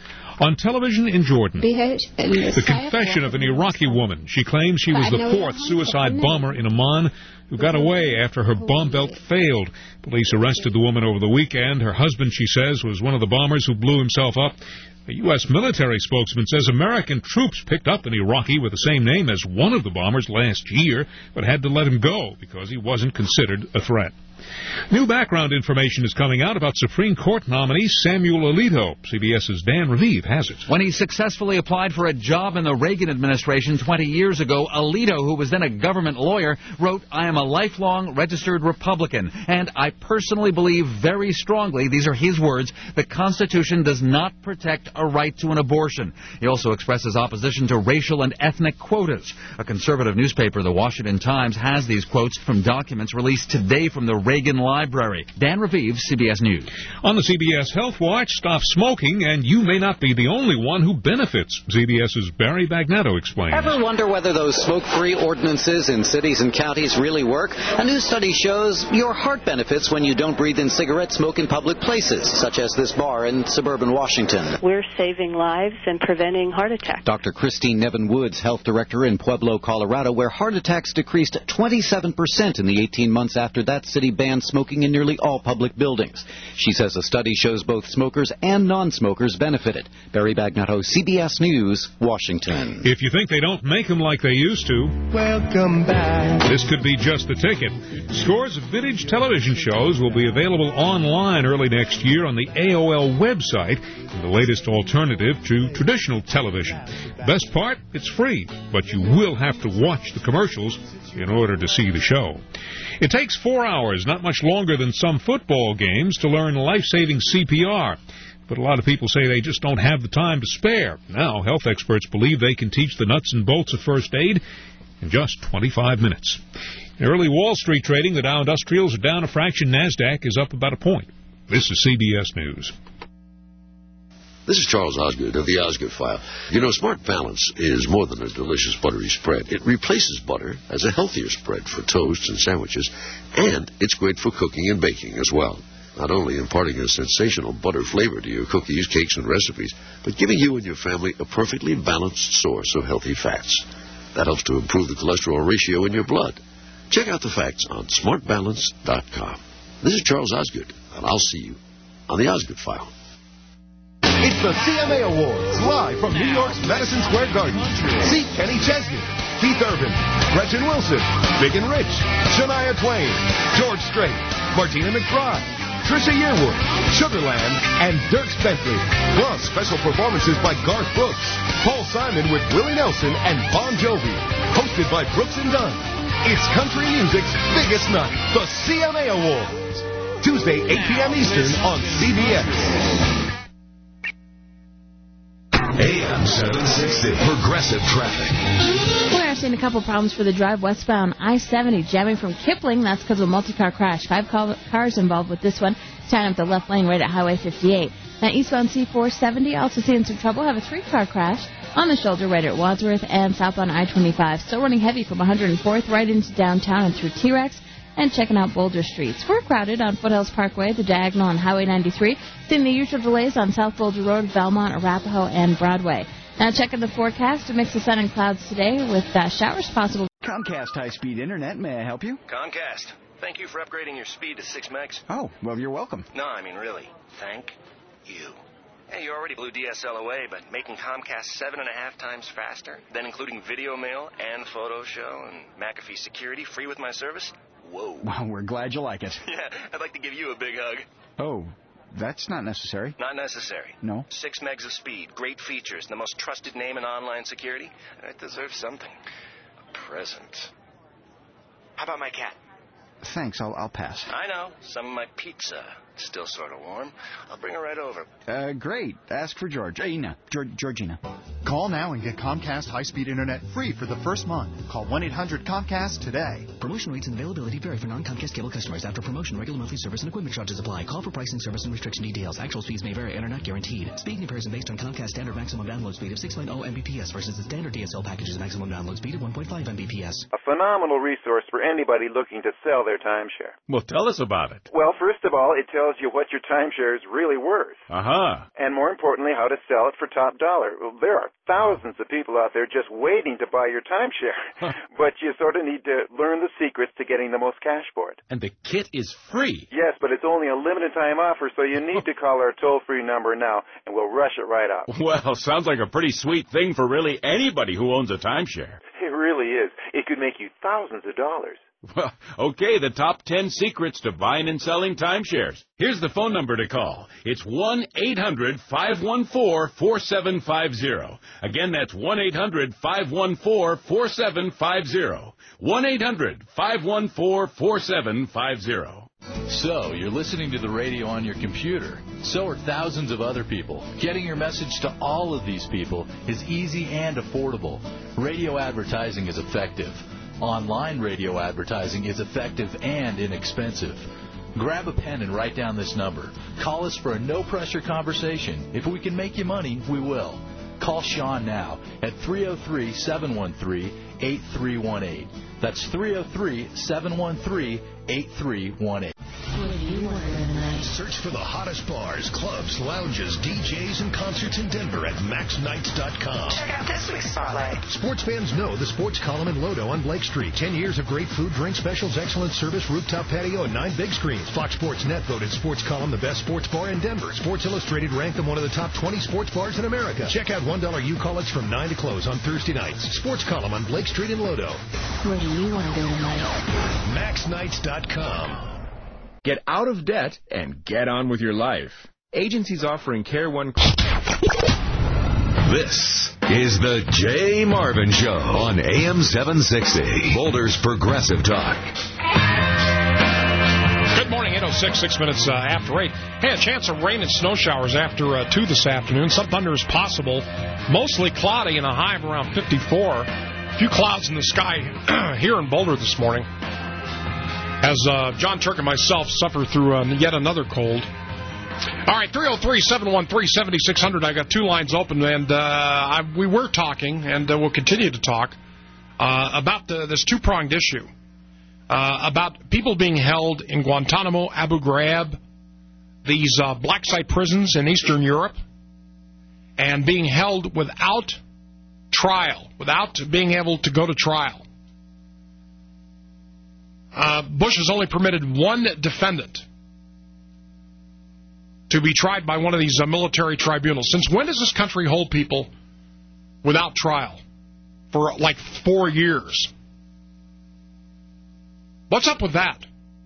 On television in Jordan, the confession of an Iraqi woman. She claims she was the fourth suicide bomber in Amman who got away after her bomb belt failed. Police arrested the woman over the weekend. Her husband, she says, was one of the bombers who blew himself up. A U S military spokesman says American troops picked up an Iraqi with the same name as one of the bombers last year, but had to let him go because he wasn't considered a threat. New background information is coming out about Supreme Court nominee Samuel Alito. CBS's Dan Raviv has it. When he successfully applied for a job in the Reagan administration twenty years ago, Alito, who was then a government lawyer, wrote, "I am a lifelong registered Republican, and I personally believe very strongly," these are his words, "the Constitution does not protect a right to an abortion." He also expresses opposition to racial and ethnic quotas. A conservative newspaper, the Washington Times, has these quotes from documents released today from the Reagan Library. Dan Raviv, C B S News. On the C B S Health Watch, stop smoking, and you may not be the only one who benefits. CBS's Barry Bagnetto explains. Ever wonder whether those smoke-free ordinances in cities and counties really work? A new study shows your heart benefits when you don't breathe in cigarette smoke in public places, such as this bar in suburban Washington. We're saving lives and preventing heart attacks. Doctor Christine Nevin Woods, health director in Pueblo, Colorado, where heart attacks decreased twenty-seven percent in the eighteen months after that city banned smoking in nearly all public buildings. She says a study shows both smokers and non-smokers benefited. Barry Bagnetto, C B S News, Washington. If you think they don't make them like they used to, welcome back. This could be just the ticket. Scores of vintage television shows will be available online early next year on the A O L website, the latest alternative to traditional television. Best part, it's free, but you will have to watch the commercials in order to see the show. It takes four hours, not much longer than some football games, to learn life-saving C P R. But a lot of people say they just don't have the time to spare. Now, health experts believe they can teach the nuts and bolts of first aid in just twenty-five minutes. In early Wall Street trading, the Dow Industrials are down a fraction. NASDAQ is up about a point. This is C B S News. This is Charles Osgood of the Osgood File. You know, Smart Balance is more than a delicious buttery spread. It replaces butter as a healthier spread for toasts and sandwiches, and it's great for cooking and baking as well. Not only imparting a sensational butter flavor to your cookies, cakes, and recipes, but giving you and your family a perfectly balanced source of healthy fats. That helps to improve the cholesterol ratio in your blood. Check out the facts on smart balance dot com. This is Charles Osgood, and I'll see you on the Osgood File. It's the C M A Awards, live from New York's Madison Square Garden. See Kenny Chesney, Keith Urban, Gretchen Wilson, Big and Rich, Shania Twain, George Strait, Martina McBride, Trisha Yearwood, Sugarland, and Dierks Bentley. Plus, special performances by Garth Brooks, Paul Simon with Willie Nelson, and Bon Jovi. Hosted by Brooks and Dunn. It's country music's biggest night, the C M A Awards. Tuesday, eight p.m. Eastern on C B S. A M seven sixty, Progressive Traffic. We're seeing a couple problems for the drive westbound I seventy, jamming from Kipling. That's because of a multi-car crash. Five cars involved with this one, tying up the left lane right at Highway fifty-eight. Now, eastbound C four seventy, also seeing some trouble. Have a three-car crash on the shoulder right at Wadsworth, and southbound I twenty-five. Still running heavy from one hundred fourth right into downtown and through T-Rex. And checking out Boulder Streets. We're crowded on Foothills Parkway, the Diagonal, on Highway ninety-three. Seeing the usual delays on South Boulder Road, Belmont, Arapahoe, and Broadway. Now checking the forecast. A mix of sun and clouds today with uh, showers possible. Comcast high-speed internet. May I help you? Comcast. Thank you for upgrading your speed to six megs. Oh, well, you're welcome. No, I mean really. Thank you. Hey, you already blew D S L away, but making Comcast seven and a half times faster, then including video mail and photo show and McAfee security free with my service? Whoa. Well, we're glad you like it. Yeah, I'd like to give you a big hug. Oh, that's not necessary. Not necessary. No. Six megs of speed, great features, and the most trusted name in online security. It deserves something. A present. How about my cat? Thanks, I'll, I'll pass. I know. Some of my pizza. Still sort of warm. I'll bring her right over. Uh, great. Ask for Georgina. Georg- Georgina. Call now and get Comcast high-speed internet free for the first month. Call one eight hundred Comcast today. Promotion rates and availability vary for non-Comcast cable customers. After promotion, regular monthly service and equipment charges apply. Call for pricing, service, and restriction details. Actual speeds may vary and are not guaranteed. Speed comparison based on Comcast standard maximum download speed of six point oh megabits per second versus the standard D S L package's maximum download speed of one point five megabits per second. A phenomenal resource for anybody looking to sell their timeshare. Well, tell us about it. Well, first of all, it tells you what your timeshare is really worth. Uh-huh. And more importantly, how to sell it for top dollar. Well, there are thousands of people out there just waiting to buy your timeshare. But you sort of need to learn the secrets to getting the most cash for it. And the kit is free. Yes, but it's only a limited time offer, so you need to call our toll-free number now, and we'll rush it right out. Well, sounds like a pretty sweet thing for really anybody who owns a timeshare. It really is. It could make you thousands of dollars. Well, okay, the top ten secrets to buying and selling timeshares. Here's the phone number to call. It's one eight hundred five one four four seven five zero. Again, that's one eight hundred five one four four seven five zero. one eight hundred five one four four seven five zero. So, you're listening to the radio on your computer. So are thousands of other people. Getting your message to all of these people is easy and affordable. Radio advertising is effective. Online radio advertising is effective and inexpensive. Grab a pen and write down this number. Call us for a no-pressure conversation. If we can make you money, we will. Call Sean now at three oh three, seven one three, eight three one eight. That's three oh three, seven one three, eight three one eight. What do you want tonight? Search for the hottest bars, clubs, lounges, D Js, and concerts in Denver at max nights dot com. Check out this week's spotlight. Sports fans know the sports column in Lodo on Blake Street. Ten years of great food, drink specials, excellent service, rooftop patio, and nine big screens. Fox Sports Net voted Sports Column the best sports bar in Denver. Sports Illustrated ranked them one of the top twenty sports bars in America. Check out one dollar U-College from nine to close on Thursday nights. Sports Column on Blake Street in Lodo. Where do you want to go tonight? max nights dot com. Get out of debt and get on with your life. Agencies offering Care One. This is the Jay Marvin Show on A M seven sixty, Boulder's Progressive Talk. Good morning, eight oh six, six minutes uh, after eight. Hey, a chance of rain and snow showers after uh, two this afternoon. Some thunder is possible. Mostly cloudy and a high of around fifty-four. A few clouds in the sky here in Boulder this morning. As uh, John Turk and myself suffer through uh, yet another cold. All right, three oh three, seven one three, seven six zero zero. I got two lines open, and uh, I, we were talking, and uh, we'll continue to talk, uh, about the, this two-pronged issue, uh, about people being held in Guantanamo, Abu Ghraib, these uh, black site prisons in Eastern Europe, and being held without trial, without being able to go to trial. Uh, Bush has only permitted one defendant to be tried by one of these uh, military tribunals. Since when does this country hold people without trial? For like four years. What's up with that?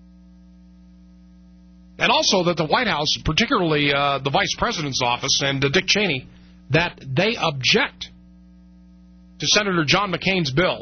And also that the White House, particularly uh, the Vice President's office and uh, Dick Cheney, that they object to Senator John McCain's bill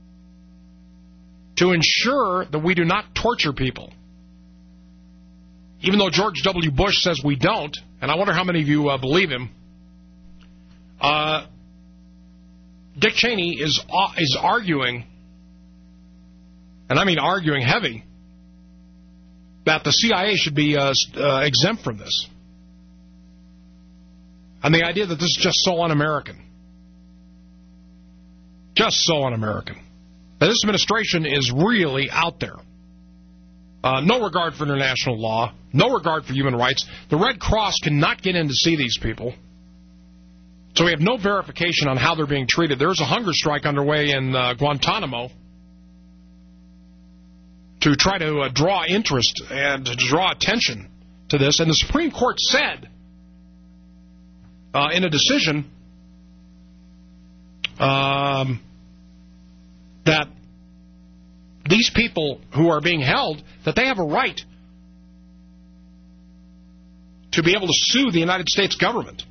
to ensure that we do not torture people. Even though George W. Bush says we don't, and I wonder how many of you uh, believe him, uh, Dick Cheney is uh, is arguing, and I mean arguing heavy, that the C I A should be uh, uh, exempt from this. And the idea that this is just so un-American. Just so un-American. Now, this administration is really out there. Uh, no regard for international law, no regard for human rights. The Red Cross cannot get in to see these people. So we have no verification on how they're being treated. There's a hunger strike underway in uh, Guantanamo to try to uh, draw interest and to draw attention to this. And the Supreme Court said uh, in a decision um, that these people who are being held, that they have a right to be able to sue the United States government.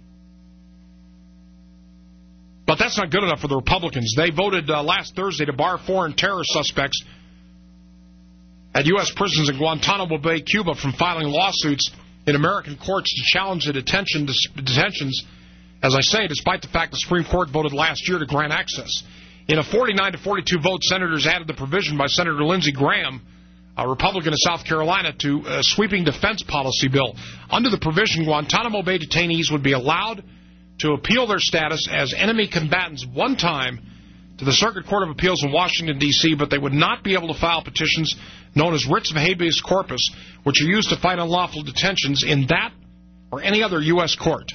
But that's not good enough for the Republicans. They voted uh, last Thursday to bar foreign terror suspects at U S prisons in Guantanamo Bay, Cuba, from filing lawsuits in American courts to challenge the detention, detentions, as I say, despite the fact the Supreme Court voted last year to grant access. In a forty-nine to forty-two vote, senators added the provision by Senator Lindsey Graham, a Republican of South Carolina, to a sweeping defense policy bill. Under the provision, Guantanamo Bay detainees would be allowed to appeal their status as enemy combatants one time to the Circuit Court of Appeals in Washington, D C, but they would not be able to file petitions known as writs of habeas corpus, which are used to fight unlawful detentions in that or any other U S court.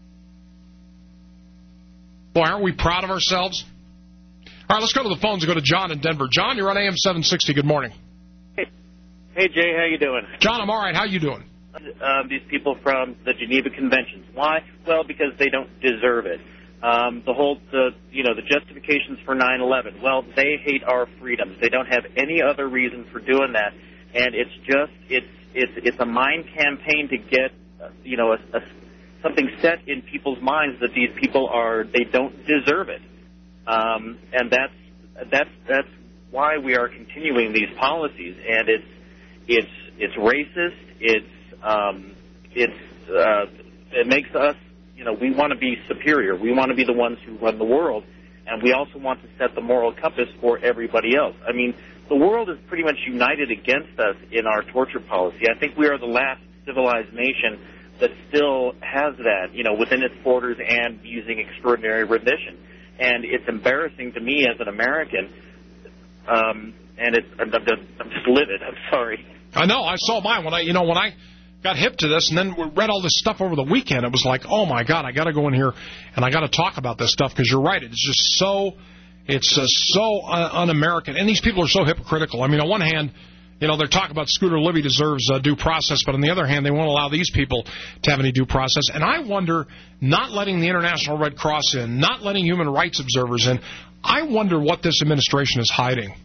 Boy, aren't we proud of ourselves? All right, let's go to the phones and go to John in Denver. John, you're on A M seven sixty. Good morning. Hey, hey Jay, how you doing? John, I'm all right. How you doing? Uh, these people from the Geneva Conventions. Why? Well, because they don't deserve it. Um, the whole, the, you know, the justifications for nine eleven. Well, they hate our freedoms. They don't have any other reason for doing that, and it's just, it's, it's, it's a mind campaign to get, uh, you know, a, a, something set in people's minds that these people are, they don't deserve it, um, and that's, that's, that's why we are continuing these policies, and it's, it's, it's racist. It's, um, it's, uh, it makes us. You know, we want to be superior. We want to be the ones who run the world, and we also want to set the moral compass for everybody else. I mean, the world is pretty much united against us in our torture policy. I think we are the last civilized nation that still has that, you know, within its borders and using extraordinary rendition. And it's embarrassing to me as an American, um, and it's, I'm just, I'm just livid. I'm sorry. I know. I saw mine when I, you know, when I got hip to this and then read all this stuff over the weekend. It was like, oh, my God, I got to go in here and I got to talk about this stuff because you're right. It's just so, it's uh, so uh, un-American. And these people are so hypocritical. I mean, on one hand, you know, they're talking about Scooter Libby deserves uh, due process, but on the other hand, they won't allow these people to have any due process. And I wonder, not letting the International Red Cross in, not letting human rights observers in, I wonder what this administration is hiding.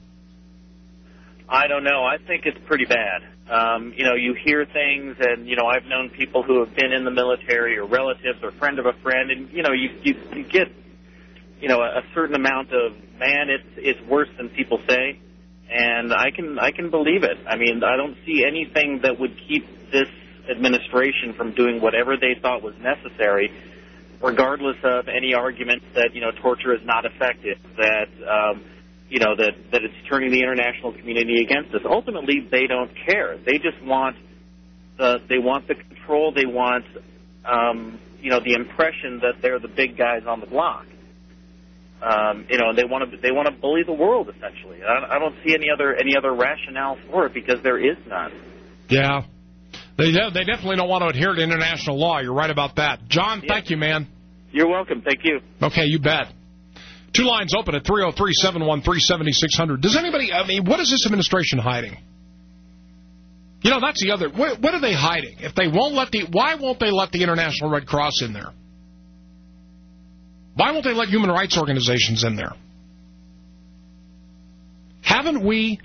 I don't know. I think it's pretty bad. Um, you know, you hear things, and, you know, I've known people who have been in the military or relatives or friend of a friend, and, you know, you, you, you get, you know, a, a certain amount of, man, it's it's worse than people say, and I can I can believe it. I mean, I don't see anything that would keep this administration from doing whatever they thought was necessary, regardless of any argument that, you know, torture is not effective, that, um, you know, that, that it's turning the international community against us. Ultimately, they don't care. They just want the, they want the control. They want, um, you know, the impression that they're the big guys on the block. Um, you know, and they want to, they want to bully the world, essentially. I, I don't see any other, any other rationale for it because there is none. Yeah. They, they definitely don't want to adhere to international law. You're right about that. John, yeah. Thank you, man. You're welcome. Thank you. Okay, you bet. Two lines open at three oh three, seven one three, seven six zero zero. Does anybody, I mean, what is this administration hiding? You know, that's the other, what, what are they hiding? If they won't let the, why won't they let the International Red Cross in there? Why won't they let human rights organizations in there? Haven't we,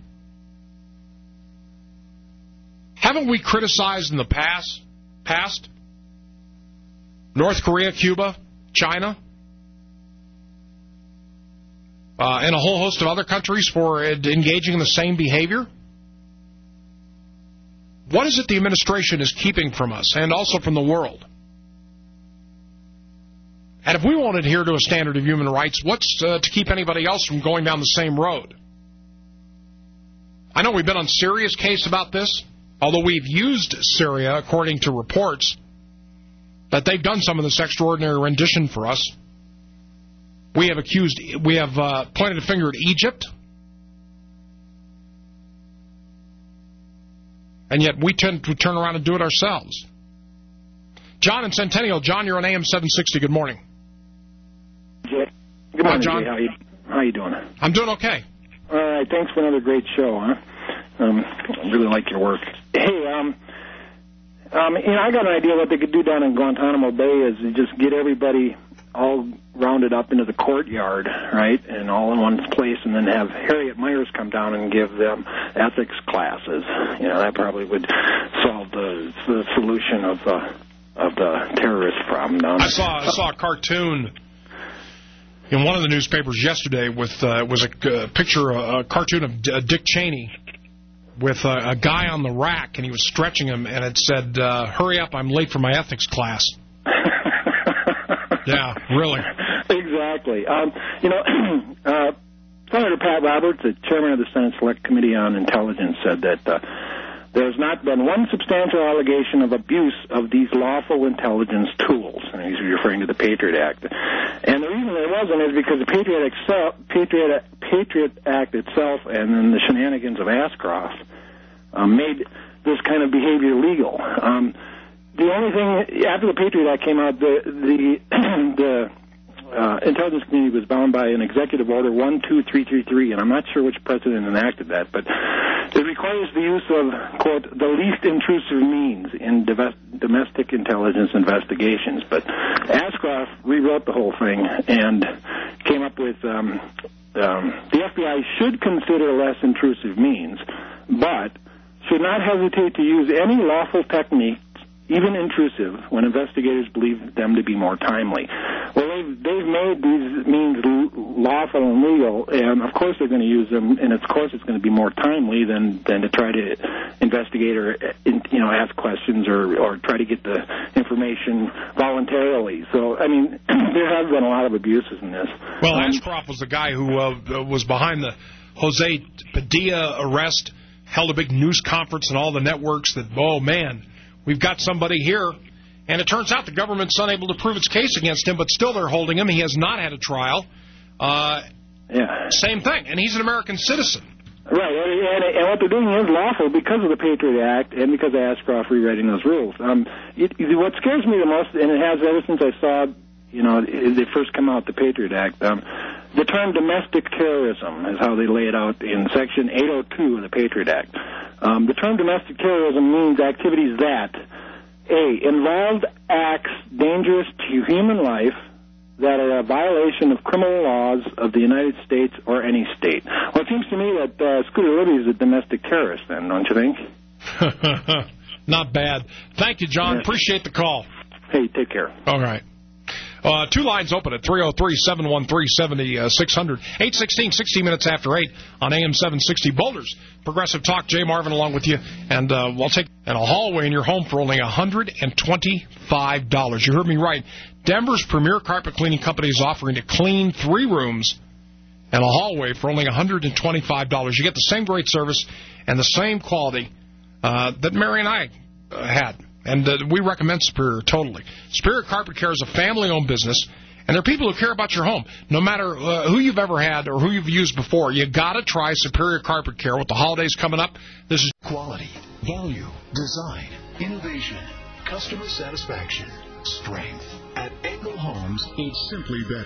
haven't we criticized in the past, past, North Korea, Cuba, China, uh, and a whole host of other countries for engaging in the same behavior? What is it the administration is keeping from us and also from the world? And if we won't adhere to a standard of human rights, what's uh, to keep anybody else from going down the same road? I know we've been on Syria's case about this, although we've used Syria, according to reports, that they've done some of this extraordinary rendition for us. We have accused, we have uh, pointed a finger at Egypt, and yet we tend to turn around and do it ourselves. John in Centennial. John, you're on A M seven sixty. Good morning. Jay. Good morning, Hi, John. Jay. How you, how you doing? I'm doing okay. All right. Thanks for another great show, huh? Um, I really like your work. Hey, um, um, you know, I got an idea what they could do down in Guantanamo Bay is just get everybody all rounded up into the courtyard, right, and all in one place, and then have Harriet Myers come down and give them ethics classes. You know, that probably would solve the, the solution of the of the terrorist problem down there. I saw I saw a cartoon in one of the newspapers yesterday with uh, was a uh, picture, a, a cartoon of D- uh, Dick Cheney with a, a guy on the rack, and he was stretching him, and it said, uh, "Hurry up, I'm late for my ethics class." Yeah, really. Exactly. Um, you know, uh, Senator Pat Roberts, the chairman of the Senate Select Committee on Intelligence, said that uh, there has not been one substantial allegation of abuse of these lawful intelligence tools. And he's referring to the Patriot Act. And the reason there wasn't is because the Patriot, Excel, Patriot, Patriot Act itself and then the shenanigans of Ashcroft um, made this kind of behavior legal. Um, The only thing, after the Patriot Act came out, the the, the uh, Intelligence Community was bound by an Executive Order one two three three three, and I'm not sure which president enacted that, but it requires the use of, quote, the least intrusive means in domestic intelligence investigations. But Ashcroft rewrote the whole thing and came up with um, um, the F B I should consider less intrusive means, but should not hesitate to use any lawful technique, even intrusive, when investigators believe them to be more timely. Well, they've, they've made these means lawful and legal, and of course they're going to use them, and of course it's going to be more timely than, than to try to investigate or, you know, ask questions or, or try to get the information voluntarily. So, I mean, there have been a lot of abuses in this. Well, um, Ashcroft was the guy who uh, was behind the Jose Padilla arrest, held a big news conference and all the networks that, oh, man, we've got somebody here, and it turns out the government's unable to prove its case against him, but still they're holding him. He has not had a trial. Uh, yeah. Same thing, and he's an American citizen. Right, and, and what they're doing is lawful because of the Patriot Act and because of Ashcroft rewriting those rules. Um, it, what scares me the most, and it has ever since I saw, you know, they first come out, the Patriot Act, um, the term domestic terrorism is how they lay it out in Section eight oh two of the Patriot Act. Um, the term domestic terrorism means activities that, A, involved acts dangerous to human life that are a violation of criminal laws of the United States or any state. Well, it seems to me that uh, Scooter Libby is a domestic terrorist then, don't you think? Not bad. Thank you, John. Yes. Appreciate the call. Hey, take care. All right. Uh, two lines open at three oh three, seven one three, seven six zero zero. eight sixteen, sixty minutes after eight on A M seven sixty. Boulders Progressive Talk. Jay Marvin along with you. And uh, we'll take and a hallway in your home for only one hundred twenty-five dollars. You heard me right. Denver's premier carpet cleaning company is offering to clean three rooms and a hallway for only one hundred twenty-five dollars. You get the same great service and the same quality uh, that Mary and I uh, had. And uh, we recommend Superior totally. Superior Carpet Care is a family-owned business, and they're people who care about your home. No matter uh, who you've ever had or who you've used before, you got to try Superior Carpet Care. With the holidays coming up, this is quality, value, design, innovation, customer satisfaction, strength. At Engel Homes, it's simply better.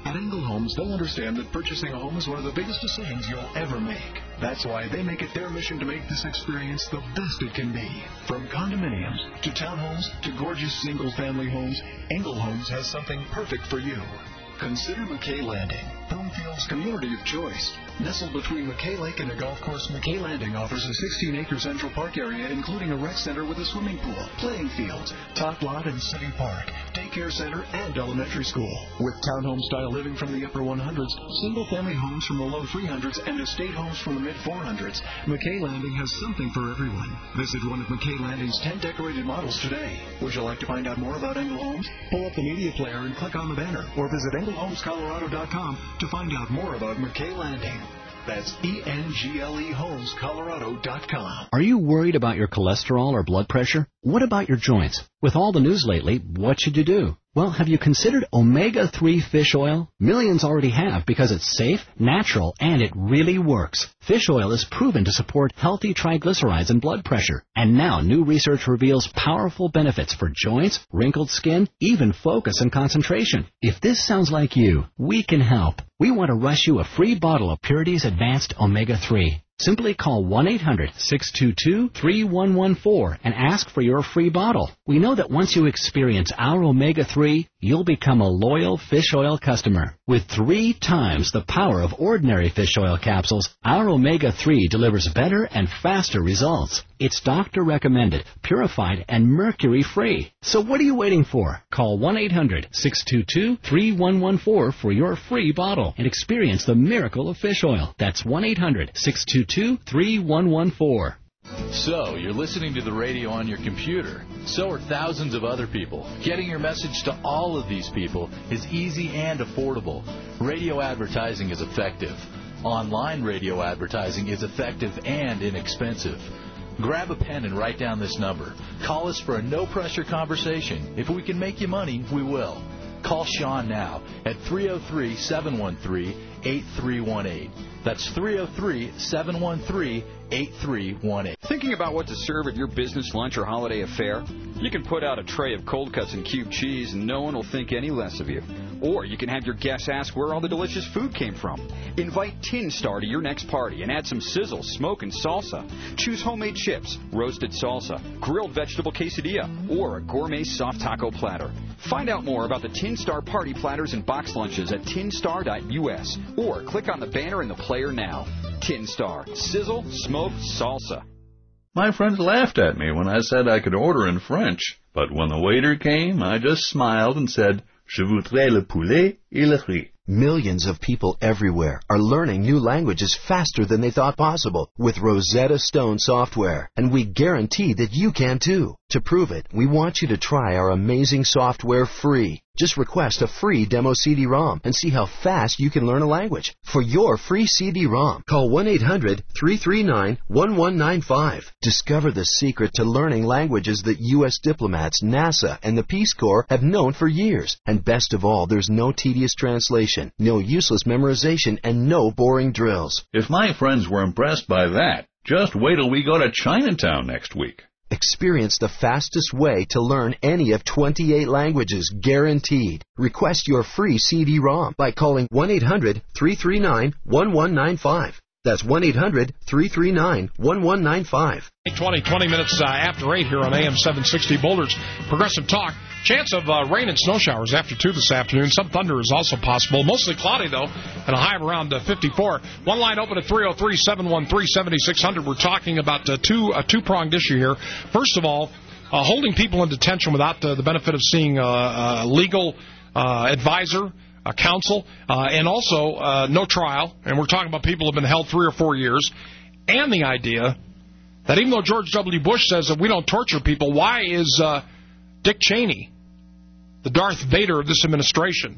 At Engel Homes, they understand that purchasing a home is one of the biggest decisions you'll ever make. That's why they make it their mission to make this experience the best it can be. From condominiums to townhomes to gorgeous single-family homes, Engel Homes has something perfect for you. Consider McKay Landing, Broomfield's community of choice. Nestled between McKay Lake and a golf course, McKay Landing offers a sixteen-acre Central Park area, including a rec center with a swimming pool, playing fields, top lot and city park, daycare center, and elementary school. With townhome-style living from the upper one hundreds, single-family homes from the low three hundreds, and estate homes from the mid four hundreds, McKay Landing has something for everyone. Visit one of McKay Landing's ten decorated models today. Would you like to find out more about Engel Homes? Pull up the media player and click on the banner, or visit engel homes colorado dot com to find out more about McKay Landing. That's E N G L E homes colorado dot com. Are you worried about your cholesterol or blood pressure? What about your joints? With all the news lately, what should you do? Well, have you considered omega three fish oil? Millions already have because it's safe, natural, and it really works. Fish oil is proven to support healthy triglycerides and blood pressure. And now new research reveals powerful benefits for joints, wrinkled skin, even focus and concentration. If this sounds like you, we can help. We want to rush you a free bottle of Purity's Advanced omega three. Simply call one eight hundred six two two three one one four and ask for your free bottle. We know that once you experience our omega three, you'll become a loyal fish oil customer. With three times the power of ordinary fish oil capsules, our omega three delivers better and faster results. It's doctor recommended, purified, and mercury-free. So what are you waiting for? Call one eight hundred six two two three one one four for your free bottle and experience the miracle of fish oil. That's one eight hundred six two two three one one four. So, you're listening to the radio on your computer. So are thousands of other people. Getting your message to all of these people is easy and affordable. Radio advertising is effective. Online radio advertising is effective and inexpensive. Grab a pen and write down this number. Call us for a no-pressure conversation. If we can make you money, we will. Call Sean now at three oh three, seven one three, eight three one eight. That's three oh three, seven one three, eight three one eight. Thinking about what to serve at your business lunch or holiday affair? You can put out a tray of cold cuts and cubed cheese and no one will think any less of you. Or you can have your guests ask where all the delicious food came from. Invite Tin Star to your next party and add some sizzle, smoke, and salsa. Choose homemade chips, roasted salsa, grilled vegetable quesadilla, or a gourmet soft taco platter. Find out more about the Tin Star party platters and box lunches at tin star dot U S or click on the banner in the player now. Tin Star. Sizzle, smoke, salsa. My friends laughed at me when I said I could order in French, but when the waiter came, I just smiled and said, Je voudrais le poulet et le riz. Millions of people everywhere are learning new languages faster than they thought possible with Rosetta Stone software, and we guarantee that you can too. To prove it, we want you to try our amazing software free. Just request a free demo C D ROM and see how fast you can learn a language. For your free C D ROM, call one eight hundred three three nine one one nine five. Discover the secret to learning languages that U S diplomats, NASA, and the Peace Corps have known for years. And best of all, there's no tedious translation, no useless memorization, and no boring drills. If my friends were impressed by that, just wait till we go to Chinatown next week. Experience the fastest way to learn any of twenty-eight languages, guaranteed. Request your free C D ROM by calling one eight hundred three three nine one one nine five. That's one eight hundred three three nine one one nine five. twenty, twenty minutes uh, after eight here on A M seven sixty Boulder's Progressive Talk. Chance of uh, rain and snow showers after two this afternoon. Some thunder is also possible. Mostly cloudy, though, and a high of around uh, fifty-four. One line open at three oh three, seven one three, seven six zero zero. We're talking about uh, two, a two-pronged issue here. First of all, uh, holding people in detention without uh, the benefit of seeing a uh, uh, legal uh, advisor, a counsel, uh, and also uh, no trial. And we're talking about people who have been held three or four years. And the idea that even though George W. Bush says that we don't torture people, why is uh, Dick Cheney, the Darth Vader of this administration,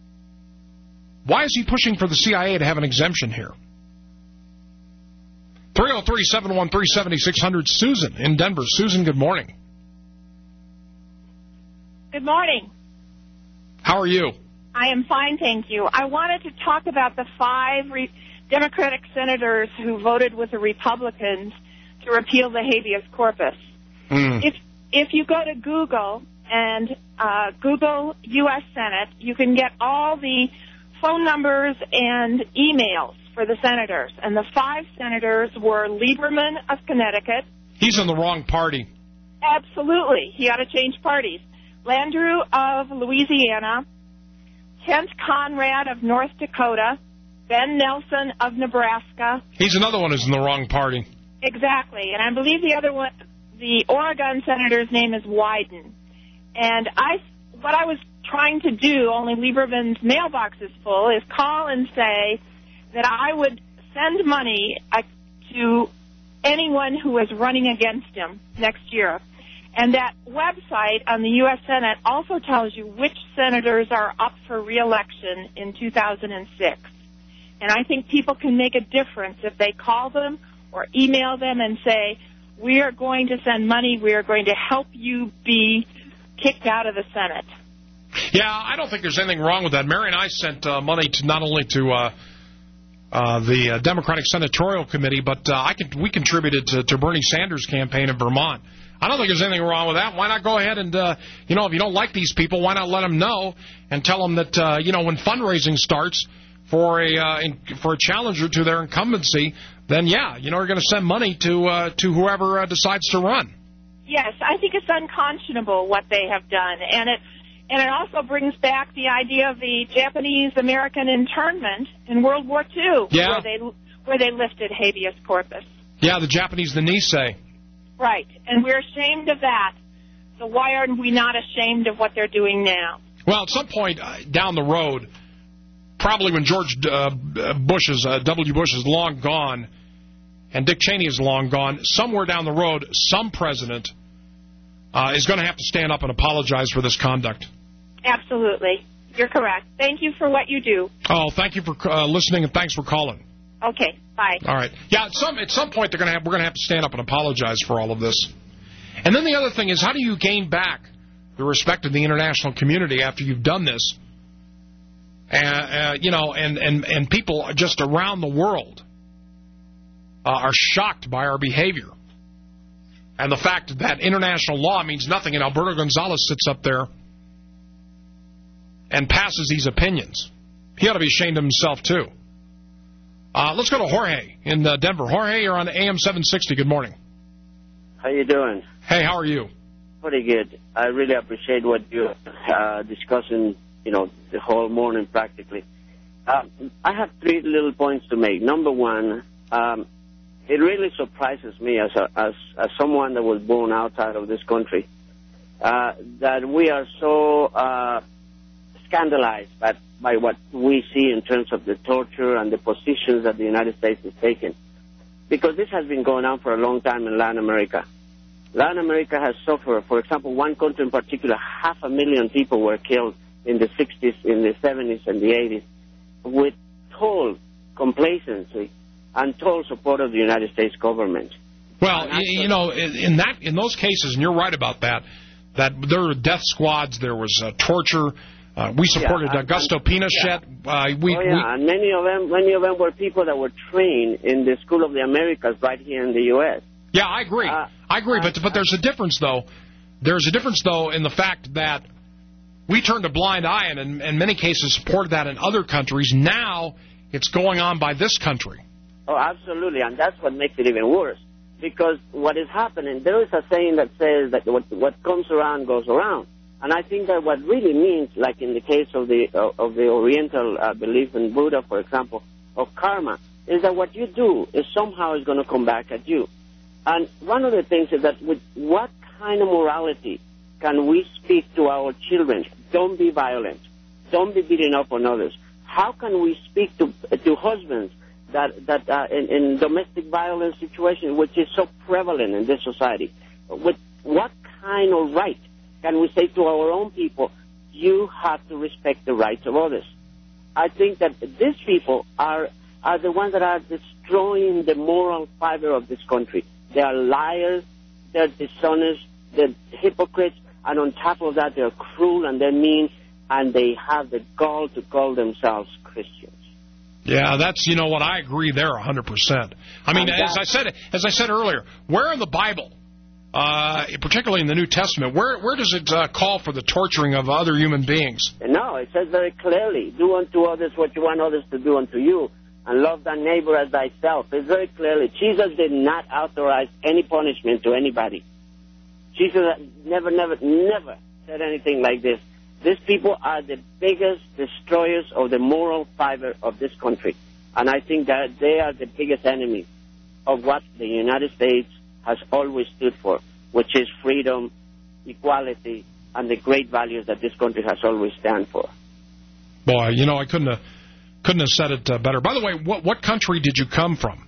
why is he pushing for the C I A to have an exemption here? three oh three, seven one three, seven six zero zero. Susan in Denver. Susan, good morning. Good morning. How are you? I am fine, thank you. I wanted to talk about the five re- Democratic senators who voted with the Republicans to repeal the habeas corpus. Mm. If if you go to Google and uh, Google U S Senate, you can get all the phone numbers and emails for the senators. And the five senators were Lieberman of Connecticut. He's in the wrong party. Absolutely. He ought to change parties. Landrieu of Louisiana, Kent Conrad of North Dakota, Ben Nelson of Nebraska. He's another one who's in the wrong party. Exactly. And I believe the other one, the Oregon senator's name is Wyden. And I, what I was trying to do, only Lieberman's mailbox is full, is call and say that I would send money uh, to anyone who is running against him next year. And that website on the U S Senate also tells you which senators are up for re-election in two thousand six. And I think people can make a difference if they call them or email them and say, we are going to send money, we are going to help you be kicked out of the Senate. Yeah, I don't think there's anything wrong with that. Mary and I sent uh, money to not only to uh, uh, the uh, Democratic Senatorial Committee, but uh, I could, we contributed to, to Bernie Sanders' campaign in Vermont. I don't think there's anything wrong with that. Why not go ahead and, uh, you know, if you don't like these people, why not let them know and tell them that, uh, you know, when fundraising starts for a uh, in, for a challenger to their incumbency, then, yeah, you know, we're going to send money to uh, to whoever uh, decides to run. Yes, I think it's unconscionable what they have done. And it and it also brings back the idea of the Japanese-American internment in World War Two, yeah. where they where they lifted habeas corpus. Yeah, the Japanese, the Nisei. Right, and we're ashamed of that. So why are we not ashamed of what they're doing now? Well, at some point uh, down the road, probably when George uh, Bush is, uh, W. Bush is long gone and Dick Cheney is long gone, somewhere down the road, some president uh, is going to have to stand up and apologize for this conduct. Absolutely. You're correct. Thank you for what you do. Oh, thank you for uh, listening, and thanks for calling. Okay, bye. All right. Yeah, at some at some point they're gonna have we're gonna have to stand up and apologize for all of this. And then the other thing is, how do you gain back the respect of the international community after you've done this? Uh, uh, you know, and, and, and people just around the world uh, are shocked by our behavior. And the fact that international law means nothing, and Alberto Gonzalez sits up there and passes these opinions. He ought to be ashamed of himself, too. Uh, let's go to Jorge in uh, Denver. Jorge, you're on A M seven sixty. Good morning. How you doing? Hey, how are you? Pretty good. I really appreciate what you're uh, discussing, you know, the whole morning practically. Uh, I have three little points to make. Number one, um, it really surprises me as, a, as, as someone that was born outside of this country uh, that we are so uh, scandalized by, by what we see in terms of the torture and the positions that the United States is taking. Because this has been going on for a long time in Latin America. Latin America has suffered. For example, one country in particular, half a million people were killed in the sixties, in the seventies, and the eighties with total complacency and total support of the United States government. Well, you know, in that, in those cases, and you're right about that, that there were death squads, there was uh, torture. Uh, we supported yeah, Augusto and, Pinochet. Yeah. Uh, we, oh, yeah, we, and many of them, many of them were people that were trained in the School of the Americas right here in the U S Yeah, I agree. Uh, I agree, uh, but but there's a difference, though. There's a difference, though, in the fact that we turned a blind eye and in, in many cases supported that in other countries. Now it's going on by this country. Oh, absolutely, and that's what makes it even worse. Because what is happening, there is a saying that says that what, what comes around goes around. And I think that what really means, like in the case of the uh, of the Oriental uh, belief in Buddha, for example, of karma, is that what you do is somehow is going to come back at you. And one of the things is that with what kind of morality can we speak to our children? Don't be violent. Don't be beating up on others. How can we speak to to husbands that that uh, in, in domestic violence situations, which is so prevalent in this society? With what kind of right can we say to our own people, you have to respect the rights of others? I think that these people are are the ones that are destroying the moral fiber of this country. They are liars, they're dishonest, they're hypocrites, and on top of that, they're cruel and they're mean, and they have the gall to call themselves Christians. Yeah, that's, you know what, I agree there one hundred percent. I mean, as I said as I said earlier, where in the Bible uh, particularly in the New Testament, where where does it uh, call for the torturing of other human beings? No, it says very clearly, do unto others what you want others to do unto you, and love thy neighbor as thyself. It's very clearly. Jesus did not authorize any punishment to anybody. Jesus never, never, never said anything like this. These people are the biggest destroyers of the moral fiber of this country. And I think that they are the biggest enemies of what the United States has always stood for, which is freedom, equality, and the great values that this country has always stand for. Boy, you know, I couldn't have, couldn't have said it uh, better. By the way, what, what country did you come from?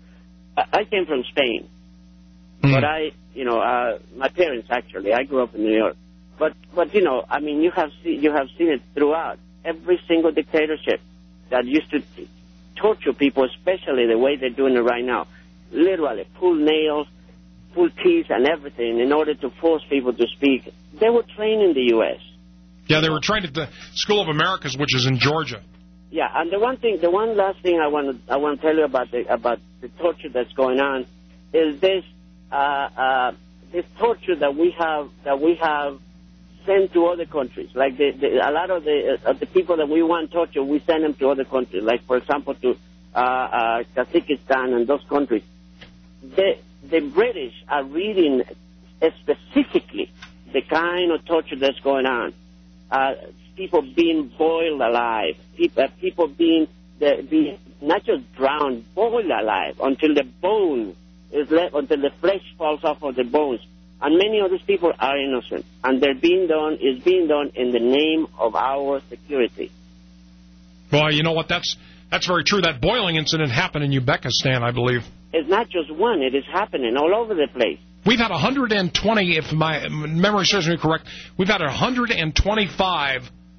I, I came from Spain. Mm. But I, you know, uh, my parents, actually, I grew up in New York. But, but you know, I mean, you have, see, you have seen it throughout. Every single dictatorship that used to torture people, especially the way they're doing it right now. Literally, pull nails, pull teeth and everything in order to force people to speak. They were trained in the U S Yeah, they were trained at the School of Americas, which is in Georgia. Yeah, and the one thing, the one last thing I want to I want to tell you about the about the torture that's going on is this uh, uh, this torture that we have that we have sent to other countries. Like the, the, a lot of the uh, the people that we want torture, we send them to other countries. Like for example, to uh, uh, Kazakhstan and those countries. The the British are reading specifically the kind of torture that's going on. Uh, people being boiled alive, people, uh, people being, the, being not just drowned, boiled alive until the bone is left, until the flesh falls off of the bones. And many of these people are innocent, and they're being done is being done in the name of our security. Well, you know what? That's that's very true. That boiling incident happened in Uzbekistan, I believe. It's not just one; it is happening all over the place. We've had one hundred twenty, if my memory serves me correct, we've had one hundred twenty-five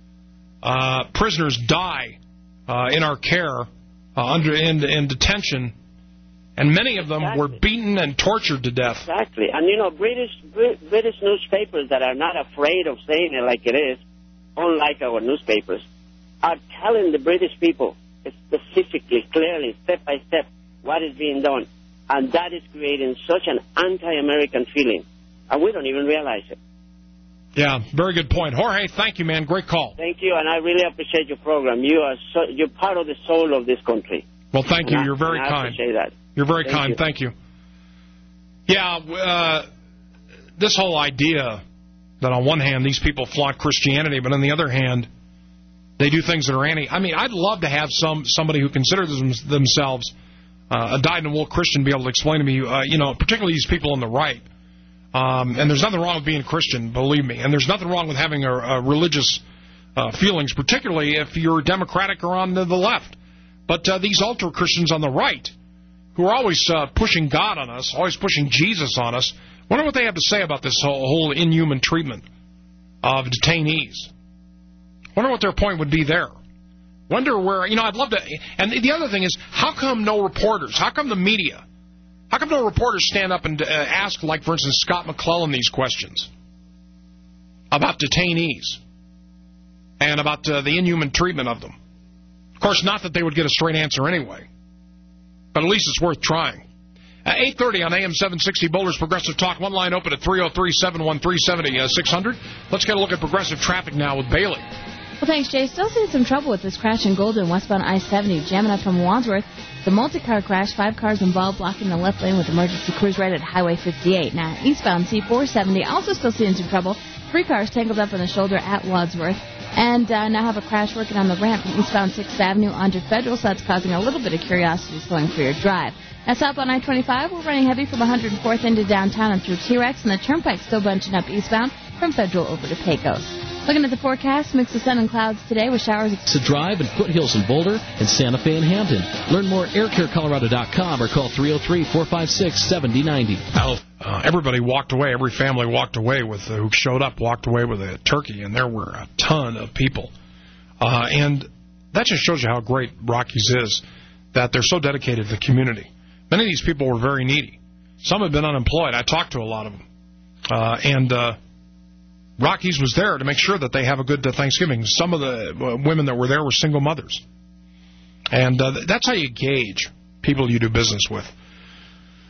uh, prisoners die uh, in our care, uh, under in, in detention, and many of them exactly. were beaten and tortured to death. Exactly. And, you know, British British newspapers that are not afraid of saying it like it is, unlike our newspapers, are telling the British people specifically, clearly, step by step, what is being done. And that is creating such an anti-American feeling. And we don't even realize it. Yeah, very good point. Jorge, thank you, man. Great call. Thank you, and I really appreciate your program. You are so, you're part of the soul of this country. Well, thank you. And You're very I, kind. I appreciate that. You're very thank kind. You. Thank you. Yeah, uh, this whole idea that on one hand these people flaunt Christianity, but on the other hand they do things that are anti. I mean, I'd love to have some somebody who considers them, themselves Uh, a dyed-in-the-wool Christian be able to explain to me, uh, you know, particularly these people on the right. Um, and there's nothing wrong with being Christian, believe me. And there's nothing wrong with having a, a religious uh, feelings, particularly if you're Democratic or on the, the left. But uh, these ultra-Christians on the right, who are always uh, pushing God on us, always pushing Jesus on us, wonder what they have to say about this whole, whole inhuman treatment of detainees. Wonder what their point would be there. Wonder where, you know, I'd love to, and the other thing is, how come no reporters, how come the media, how come no reporters stand up and uh, ask, like, for instance, Scott McClellan these questions about detainees and about uh, the inhuman treatment of them? Of course, not that they would get a straight answer anyway, but at least it's worth trying. Uh, eight thirty on A M seven sixty, Boulder's Progressive Talk. One line open at three oh three, seven one three, seven oh six hundred. Let's get a look at progressive traffic now with Bailey. Well, thanks, Jay. Still seeing some trouble with this crash in Golden, westbound I seventy, jamming up from Wadsworth. The multi-car crash, five cars involved, blocking the left lane with emergency crews right at Highway fifty-eight. Now, eastbound C four seventy, also still seeing some trouble. Three cars tangled up on the shoulder at Wadsworth. And uh, now have a crash working on the ramp from eastbound sixth Avenue onto Federal, so that's causing a little bit of curiosity going for your drive. Now, southbound I twenty-five, we're running heavy from one hundred fourth into downtown and through T-Rex, and the Turnpike still bunching up eastbound from Federal over to Pecos. Looking at the forecast, mix of sun and clouds today with showers. To drive in Foothills and Boulder and Santa Fe and Hampton. Learn more at air care colorado dot com or call three oh three, four five six, seven oh nine oh. Uh, everybody walked away. Every family walked away with uh, who showed up walked away with a turkey, and there were a ton of people. Uh, and that just shows you how great Rockies is, that they're so dedicated to the community. Many of these people were very needy. Some have been unemployed. I talked to a lot of them. Uh, and uh, Rockies was there to make sure that they have a good uh, Thanksgiving. Some of the uh, women that were there were single mothers. And uh, that's how you gauge people you do business with.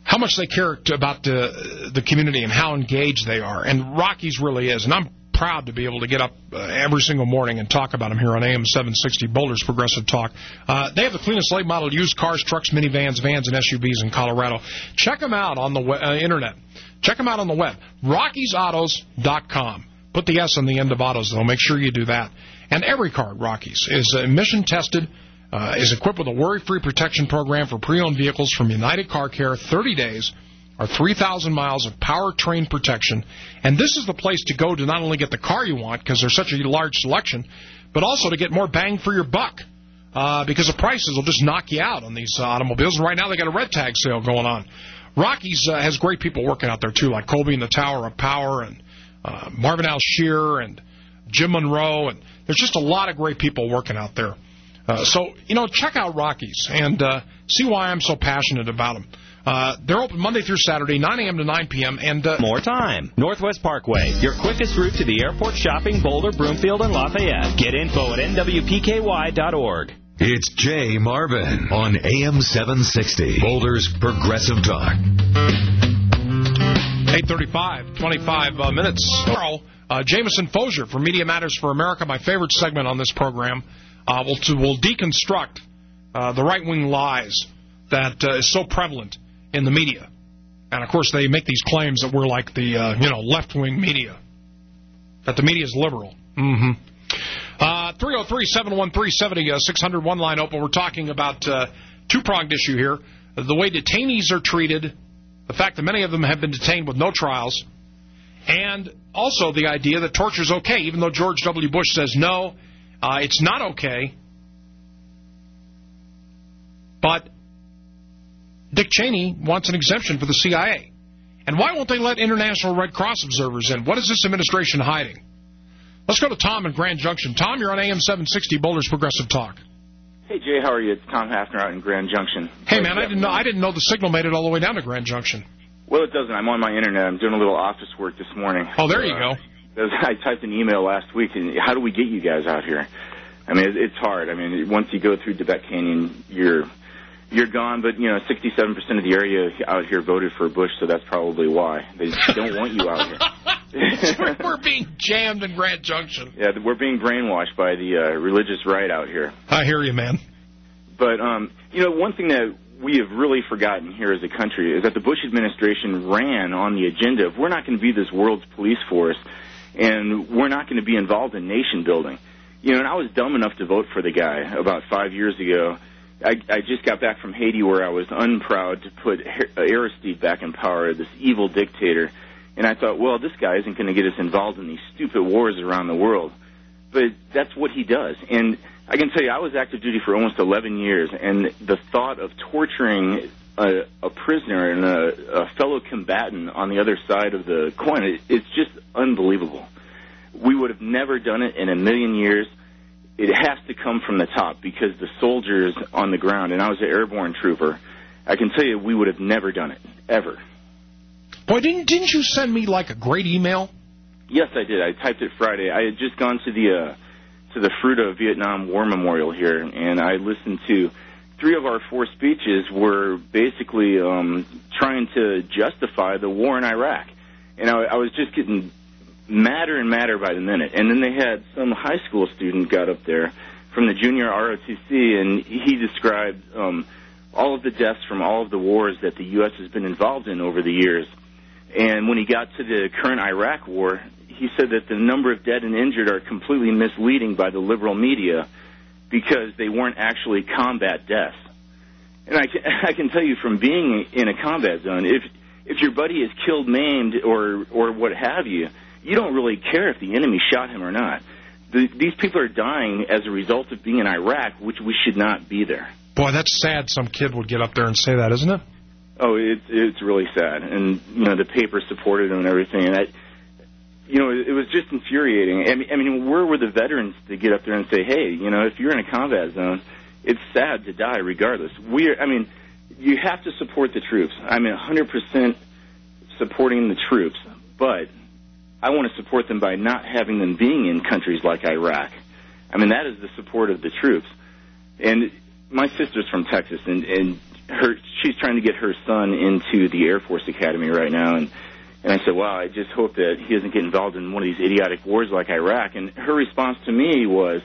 how much they care to, about the, the community and how engaged they are. And Rockies really is. And I'm proud to be able to get up uh, every single morning and talk about them here on A M seven sixty, Boulder's Progressive Talk. Uh, they have the cleanest late model used cars, trucks, minivans, vans, and S U Vs in Colorado. Check them out on the we- uh, internet. Check them out on the web, Rockies Autos dot com. Put the S on the end of autos, though. Make sure you do that. And every car at Rockies is emission tested, uh, is equipped with a worry-free protection program for pre-owned vehicles from United Car Care, thirty days, or three thousand miles of powertrain protection. And this is the place to go to not only get the car you want, because there's such a large selection, but also to get more bang for your buck, uh, because the prices will just knock you out on these uh, automobiles. And right now they got a red tag sale going on. Rockies uh, has great people working out there, too, like Colby and the Tower of Power and uh, Marvin Alshear and Jim Monroe. And there's just a lot of great people working out there. Uh, so, you know, check out Rockies and uh, see why I'm so passionate about them. Uh, they're open Monday through Saturday, nine a.m. to nine p.m. And uh, more time. Northwest Parkway, your quickest route to the airport, shopping, Boulder, Broomfield, and Lafayette. Get info at N W P K Y dot org. It's Jay Marvin on A M seven sixty, Boulder's Progressive Talk. eight thirty-five, twenty-five uh, minutes. Tomorrow, uh, Jameson Fozier from Media Matters for America, my favorite segment on this program, uh, will, to, will deconstruct uh, the right-wing lies that uh, is so prevalent in the media. And, of course, they make these claims that we're like the, uh, you know, left-wing media, that the media is liberal. Mm-hmm. Uh, three oh three, seven one three, seven six zero zero, one line open. We're talking about uh, two-pronged issue here. The way detainees are treated, the fact that many of them have been detained with no trials, and also the idea that torture is okay, even though George W. Bush says no, uh, it's not okay. But Dick Cheney wants an exemption for the C I A. And why won't they let International Red Cross observers in? What is this administration hiding? Let's go to Tom in Grand Junction. Tom, you're on A M seven sixty, Boulder's Progressive Talk. Hey, Jay, how are you? It's Tom Hafner out in Grand Junction. Hey, man, I didn't know I didn't know the signal made it all the way down to Grand Junction. Well, it doesn't. I'm on my internet. I'm doing a little office work this morning. Oh, there you uh, go. I typed an email last week, and how do we get you guys out here? I mean, it's hard. I mean, once you go through Tibet Canyon, you're you're gone. But, you know, sixty-seven percent of the area out here voted for Bush, so that's probably why. They don't want you out here. we're, we're being jammed in Grand Junction. Yeah, we're being brainwashed by the uh, religious right out here. I hear you, man. But, um, you know, one thing that we have really forgotten here as a country is that the Bush administration ran on the agenda of we're not going to be this world's police force, and we're not going to be involved in nation building. You know, and I was dumb enough to vote for the guy about five years ago. I, I just got back from Haiti where I was unproud to put Aristide back in power, this evil dictator. And I thought, well, this guy isn't going to get us involved in these stupid wars around the world. But that's what he does. And I can tell you, I was active duty for almost eleven years, and the thought of torturing a, a prisoner and a, a fellow combatant on the other side of the coin, it, it's just unbelievable. We would have never done it in a million years. It has to come from the top because the soldiers on the ground, and I was an airborne trooper, I can tell you we would have never done it, ever. Boy, didn't didn't you send me, like, a great email? Yes, I did. I typed it Friday. I had just gone to the uh, to the Fruita Vietnam War Memorial here, and I listened to three of our four speeches were basically um, trying to justify the war in Iraq. And I, I was just getting madder and madder by the minute. And then they had some high school student got up there from the junior R O T C, and he described um, all of the deaths from all of the wars that the U S has been involved in over the years. And when he got to the current Iraq war, he said that the number of dead and injured are completely misleading by the liberal media because they weren't actually combat deaths. And I can, I can tell you from being in a combat zone, if if your buddy is killed, maimed, or or what have you, you don't really care if the enemy shot him or not. The, these people are dying as a result of being in Iraq, which we should not be there. Boy, that's sad some kid would get up there and say that, isn't it? Oh, it's it's really sad. And, you know, the paper supported him and everything. And, I, you know, it, it was just infuriating. I mean, I mean, where were the veterans to get up there and say, hey, you know, if you're in a combat zone, it's sad to die regardless. We are, I mean, you have to support the troops. I'm one hundred percent supporting the troops, but I want to support them by not having them being in countries like Iraq. I mean, that is the support of the troops. And my sister's from Texas, and, and her she's trying to get her son into the Air Force Academy right now, and and I said, wow, I just hope that he doesn't get involved in one of these idiotic wars like Iraq. And her response to me was,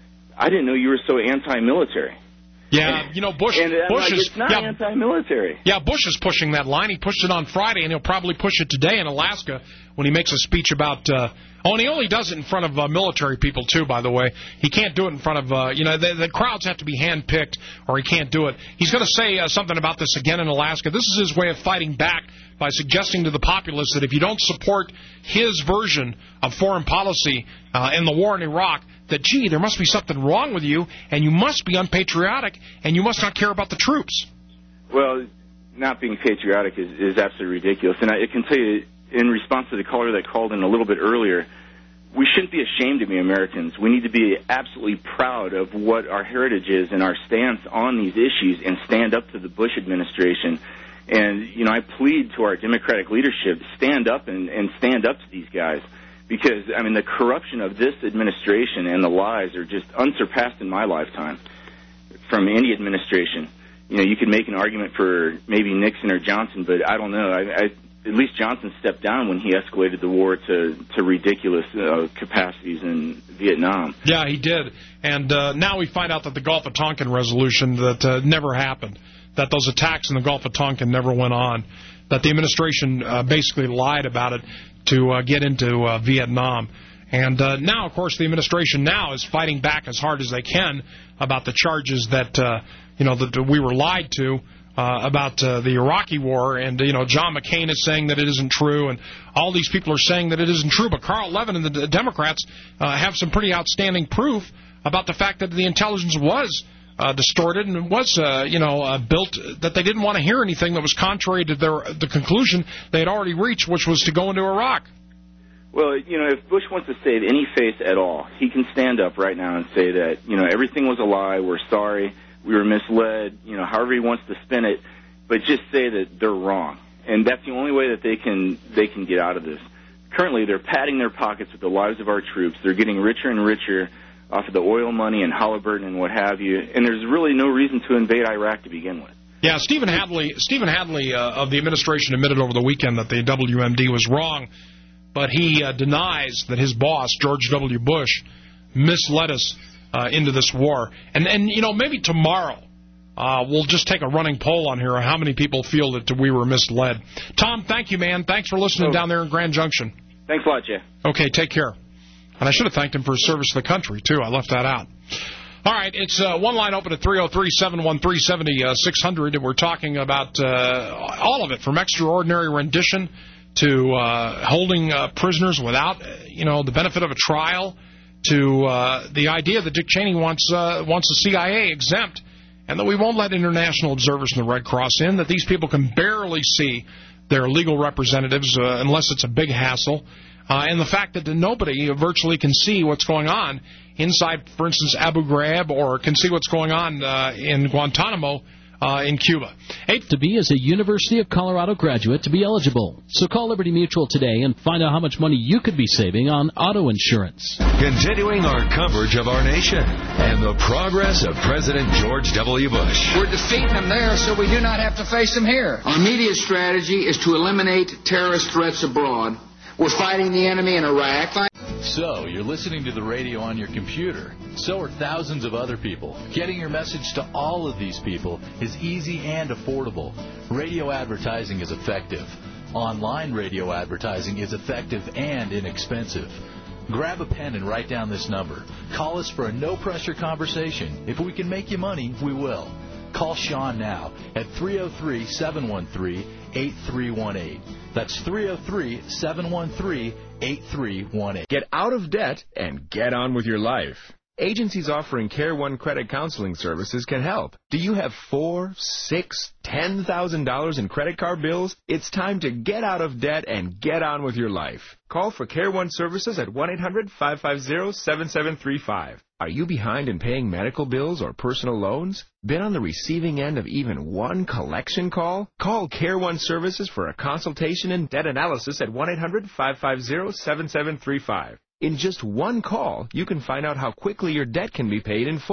I didn't know you were so anti-military. Yeah, you know, Bush, and I'm Bush like, is it's not yeah, anti-military. Yeah, Bush is pushing that line. He pushed it on Friday, and he'll probably push it today in Alaska when he makes a speech about. Uh, oh, and he only does it in front of uh, military people too. By the way, he can't do it in front of. Uh, you know, the, the crowds have to be handpicked, or he can't do it. He's going to say uh, something about this again in Alaska. This is his way of fighting back by suggesting to the populace that if you don't support his version of foreign policy uh, in the war in Iraq, that, gee, there must be something wrong with you, and you must be unpatriotic, and you must not care about the troops. Well, not being patriotic is, is absolutely ridiculous. And I, I can tell you, in response to the caller that called in a little bit earlier, we shouldn't be ashamed to be Americans. We need to be absolutely proud of what our heritage is and our stance on these issues and stand up to the Bush administration. And, you know, I plead to our Democratic leadership, stand up and, and stand up to these guys. Because, I mean, the corruption of this administration and the lies are just unsurpassed in my lifetime from any administration. You know, you could make an argument for maybe Nixon or Johnson, but I don't know. I, I, at least Johnson stepped down when he escalated the war to, to ridiculous uh, capacities in Vietnam. Yeah, he did. And uh, now we find out that the Gulf of Tonkin resolution that uh, never happened, that those attacks in the Gulf of Tonkin never went on, that the administration uh, basically lied about it to uh, get into uh, Vietnam. And uh, now, of course, the administration now is fighting back as hard as they can about the charges that, uh, you know, that we were lied to uh, about uh, the Iraqi war. And, you know, John McCain is saying that it isn't true, and all these people are saying that it isn't true. But Carl Levin and the Democrats uh, have some pretty outstanding proof about the fact that the intelligence was Uh, distorted and was, uh, you know, uh, built that they didn't want to hear anything that was contrary to their, the conclusion they had already reached, which was to go into Iraq. Well, you know, if Bush wants to save any face at all, he can stand up right now and say that, you know, everything was a lie, we're sorry, we were misled, you know, however he wants to spin it, but just say that they're wrong. And that's the only way that they can they can get out of this. Currently, they're padding their pockets with the lives of our troops. They're getting richer and richer off of the oil money and Halliburton and what have you, and there's really no reason to invade Iraq to begin with. Yeah, Stephen Hadley, Stephen Hadley uh, of the administration admitted over the weekend that the W M D was wrong, but he uh, denies that his boss, George W. Bush, misled us uh, into this war. And, and you know, maybe tomorrow uh, we'll just take a running poll on here on how many people feel that we were misled. Tom, thank you, man. Thanks for listening oh. down there in Grand Junction. Thanks a lot, Jay. Okay, take care. And I should have thanked him for his service to the country, too. I left that out. All right, it's uh, one line open at three oh three, seven one three, seven oh six hundred, and we're talking about uh, all of it, from extraordinary rendition to uh, holding uh, prisoners without, you know, the benefit of a trial, to uh, the idea that Dick Cheney wants uh, wants the C I A exempt, and that we won't let international observers from the Red Cross in, that these people can barely see their legal representatives uh, unless it's a big hassle. Uh, and the fact that nobody virtually can see what's going on inside, for instance, Abu Ghraib, or can see what's going on uh, in Guantanamo uh, in Cuba. Hey, to be as a University of Colorado graduate to be eligible. So call Liberty Mutual today and find out how much money you could be saving on auto insurance. Continuing our coverage of our nation and the progress of President George W. Bush. We're defeating them there so we do not have to face them here. Our media strategy is to eliminate terrorist threats abroad. We're fighting the enemy in Iraq. So, you're listening to the radio on your computer. So are thousands of other people. Getting your message to all of these people is easy and affordable. Radio advertising is effective. Online radio advertising is effective and inexpensive. Grab a pen and write down this number. Call us for a no-pressure conversation. If we can make you money, we will. Call Sean now at three oh three, seven one three, eight three one eight. That's three oh three, seven one three, eight three one eight. Get out of debt and get on with your life. Agencies offering Care One credit counseling services can help. Do you have four, six, ten thousand dollars in credit card bills? It's time to get out of debt and get on with your life. Call for Care One services at one eight hundred, five five zero, seven seven three five. Are you behind in paying medical bills or personal loans? Been on the receiving end of even one collection call? Call Care One Services for a consultation and debt analysis at one eight hundred, five five zero, seven seven three five. In just one call, you can find out how quickly your debt can be paid in full.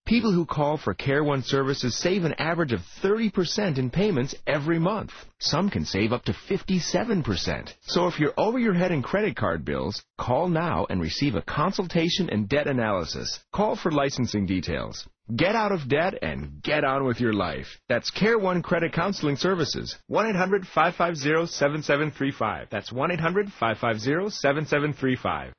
People who call for Care One services save an average of thirty percent in payments every month. Some can save up to fifty-seven percent. So if you're over your head in credit card bills, call now and receive a consultation and debt analysis. Call for licensing details. Get out of debt and get on with your life. That's Care One Credit Counseling Services. one eight hundred five five zero seven seven three five. That's one eight hundred five five zero seven seven three five.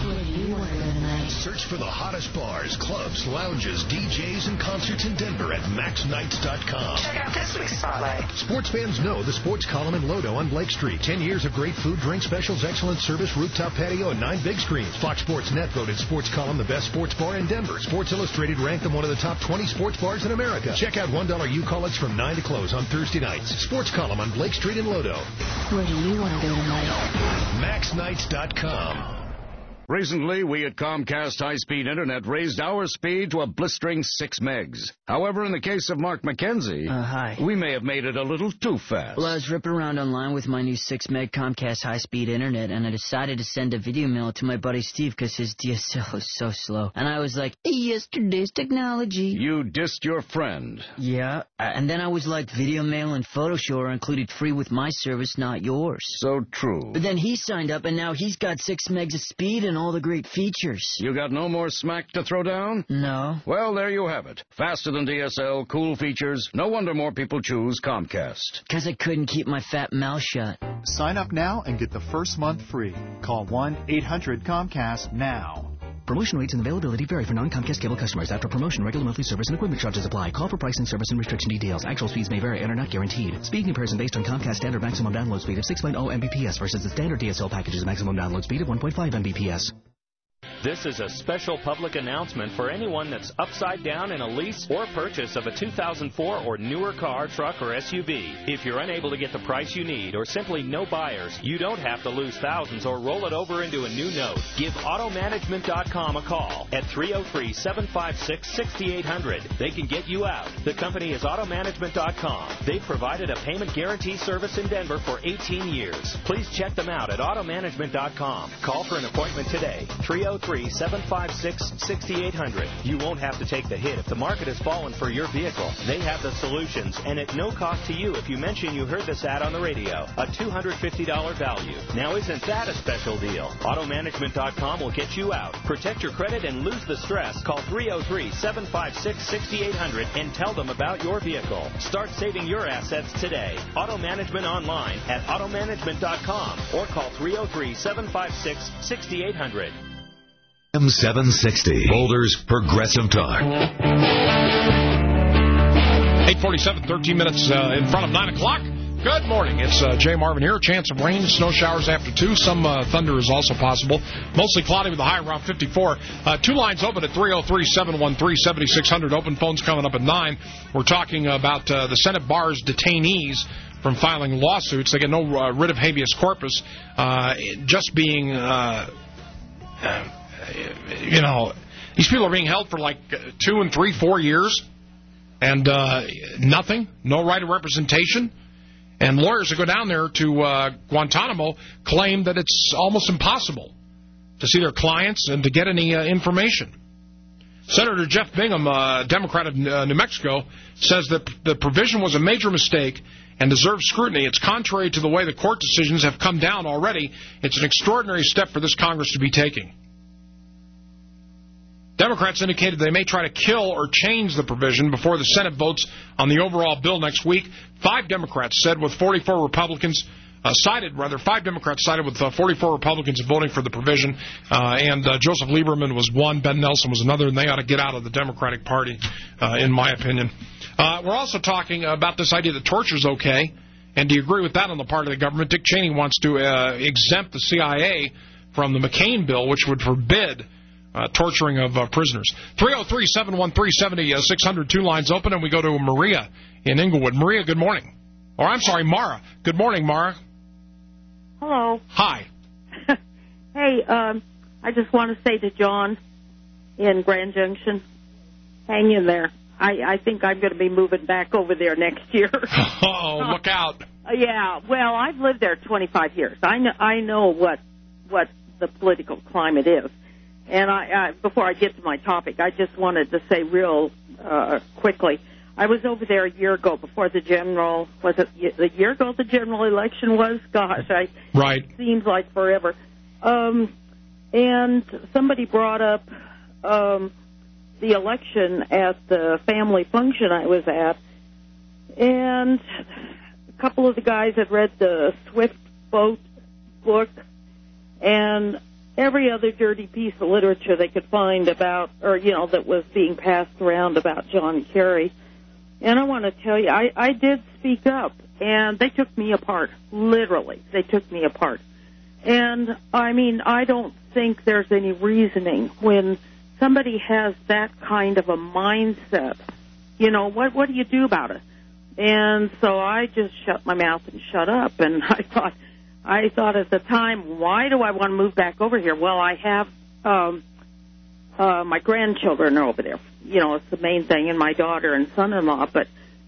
Search for the hottest bars, clubs, lounges, D Js, and concerts in Denver at max nights dot com. Check out this week's spotlight. Sports fans know the Sports Column in Lodo on Blake Street. Ten years of great food, drink specials, excellent service, rooftop patio, and nine big screens. Fox Sports Net voted Sports Column the best sports bar in Denver. Sports Illustrated ranked them one of the top twenty sports bars in America. Check out one dollar U-College from nine to close on Thursday nights. Sports Column on Blake Street in Lodo. Where do you want to go tonight? max nights dot com. Recently, we at Comcast High Speed Internet raised our speed to a blistering six megs. However, in the case of Mark McKenzie, uh, hi. we may have made it a little too fast. Well, I was ripping around online with my new six meg Comcast High Speed Internet, and I decided to send a video mail to my buddy Steve because his D S L is so slow. And I was like, yesterday's technology. You dissed your friend. Yeah, and then I was like, video mail and PhotoShow are included free with my service, not yours. So true. But then he signed up, and now he's got six megs of speed and all the great features. You got no more smack to throw down? No. Well, there you have it. Faster than D S L, cool features. No wonder more people choose Comcast. Because I couldn't keep my fat mouth shut. Sign up now and get the first month free. Call one eight hundred Comcast now. Promotion rates and availability vary for non-Comcast cable customers. After promotion, regular monthly service and equipment charges apply. Call for pricing, service, and restriction details. Actual speeds may vary and are not guaranteed. Speed comparison based on Comcast standard maximum download speed of six point oh megabits per second versus the standard D S L package's maximum download speed of one point five megabits per second. This is a special public announcement for anyone that's upside down in a lease or purchase of a two thousand four or newer car, truck, or S U V. If you're unable to get the price you need or simply no buyers, you don't have to lose thousands or roll it over into a new note. Give auto management dot com a call at three oh three, seven five six, six eight zero zero. They can get you out. The company is auto management dot com. They've provided a payment guarantee service in Denver for eighteen years. Please check them out at auto management dot com. Call for an appointment today. three oh three, seven five six, six eight zero zero. You won't have to take the hit if the market has fallen for your vehicle. They have the solutions, and at no cost to you if you mention you heard this ad on the radio. A two hundred fifty dollars value. Now isn't that a special deal? auto management dot com will get you out. Protect your credit and lose the stress. Call three oh three, seven five six, six eight zero zero and tell them about your vehicle. Start saving your assets today. Auto Management online at auto management dot com or call three oh three, seven five six, six eight zero zero. A M seven sixty, Boulder's Progressive Talk. eight forty-seven, thirteen minutes uh, in front of nine o'clock. Good morning. It's uh, Jay Marvin here. Chance of rain, snow showers after two. Some uh, thunder is also possible. Mostly cloudy with a high around fifty-four. Uh, two lines open at three oh three, seven one three, seven six zero zero. Open phones coming up at nine. We're talking about uh, the Senate bar's detainees from filing lawsuits. They get no uh, writ of habeas corpus, uh, just being... Uh, uh, You know, these people are being held for like two and three, four years, and uh, nothing, no right of representation. And lawyers that go down there to uh, Guantanamo claim that it's almost impossible to see their clients and to get any uh, information. Senator Jeff Bingham, uh, Democrat of uh, New Mexico, says that the provision was a major mistake and deserves scrutiny. It's contrary to the way the court decisions have come down already. It's an extraordinary step for this Congress to be taking. Democrats indicated they may try to kill or change the provision before the Senate votes on the overall bill next week. Five Democrats said with forty-four Republicans, uh, sided, rather, five Democrats sided with uh, forty-four Republicans voting for the provision, uh, and uh, Joseph Lieberman was one, Ben Nelson was another, and they ought to get out of the Democratic Party, uh, in my opinion. Uh, we're also talking about this idea that torture is okay, and do you agree with that on the part of the government? Dick Cheney wants to uh, exempt the C I A from the McCain bill, which would forbid Uh, torturing of uh, prisoners. three oh three, seven one three, seven six zero zero, two lines open, and we go to Maria in Inglewood. Maria, good morning. Or I'm sorry, Mara. Good morning, Mara. Hello. Hi. Hey, um, I just want to say to John in Grand Junction, hang in there. I, I think I'm going to be moving back over there next year. Oh, look out. Uh, yeah, well, I've lived there twenty-five years. I know, I know what what the political climate is. And I, I, before I get to my topic, I just wanted to say real uh, quickly, I was over there a year ago before the general, was it a year ago the general election was? Gosh, I, right. It seems like forever. Um, and somebody brought up um, the election at the family function I was at, and a couple of the guys had read the Swift Boat book, and every other dirty piece of literature they could find about, or, you know, that was being passed around about John Kerry. And I want to tell you, I, I did speak up, and they took me apart, literally. They took me apart. And, I mean, I don't think there's any reasoning when somebody has that kind of a mindset. You know, what, what do you do about it? And so I just shut my mouth and shut up, and I thought, I thought at the time, why do I want to move back over here? Well, I have um, uh, my grandchildren are over there. You know, it's the main thing, and my daughter and son-in-law. But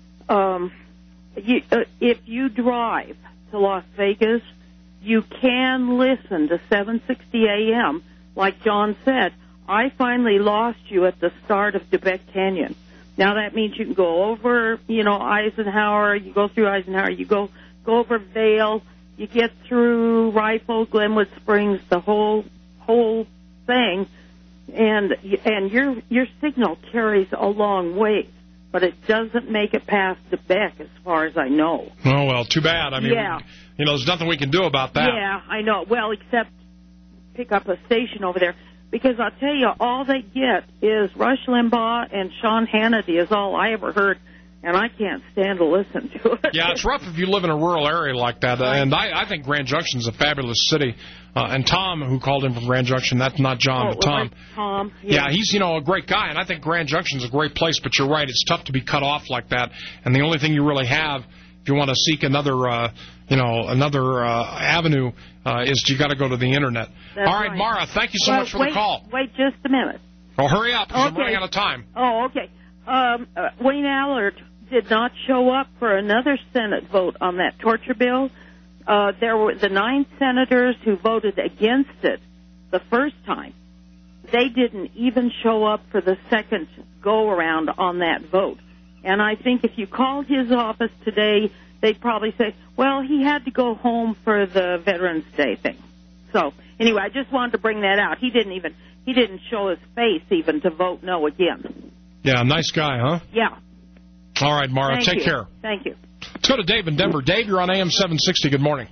um, you, uh, if you drive to Las Vegas, you can listen to seven sixty A M. Like John said, I finally lost you at the start of Debec Canyon. Now that means you can go over, you know, Eisenhower. You go through Eisenhower. You go go over Vail. You get through Rifle, Glenwood Springs, the whole whole thing, and and your your signal carries a long ways, but it doesn't make it past Debec, as far as I know. Oh well, too bad. I mean, yeah. we, you know, there's nothing we can do about that. Yeah, I know. Well, except pick up a station over there, because I'll tell you, all they get is Rush Limbaugh and Sean Hannity is all I ever heard. And I can't stand to listen to it. Yeah, it's rough if you live in a rural area like that. Uh, and I, I think Grand Junction's a fabulous city. Uh, and Tom, who called in from Grand Junction, that's not John, oh, but Tom. Tom. Yeah. yeah, he's, you know, a great guy. And I think Grand Junction's a great place. But you're right, it's tough to be cut off like that. And the only thing you really have, if you want to seek another, uh, you know, another uh, avenue, uh, is you got to go to the Internet. That's All right, right, Mara, thank you so well, much for wait, the call. Wait just a minute. Oh, hurry up, because okay. I'm running out of time. Oh, okay. Um, uh, Wayne Allard did not show up for another Senate vote on that torture bill. Uh, there were the nine senators who voted against it the first time. They didn't even show up for the second go-around on that vote. And I think if you called his office today, they'd probably say, well, he had to go home for the Veterans Day thing. So, anyway, I just wanted to bring that out. He didn't even, he didn't show his face even to vote no again. Yeah, nice guy, huh? Yeah. All right, Mara, Thank take you. care. Thank you. Let's go to Dave in Denver. Dave, you're on A M seven sixty. Good morning.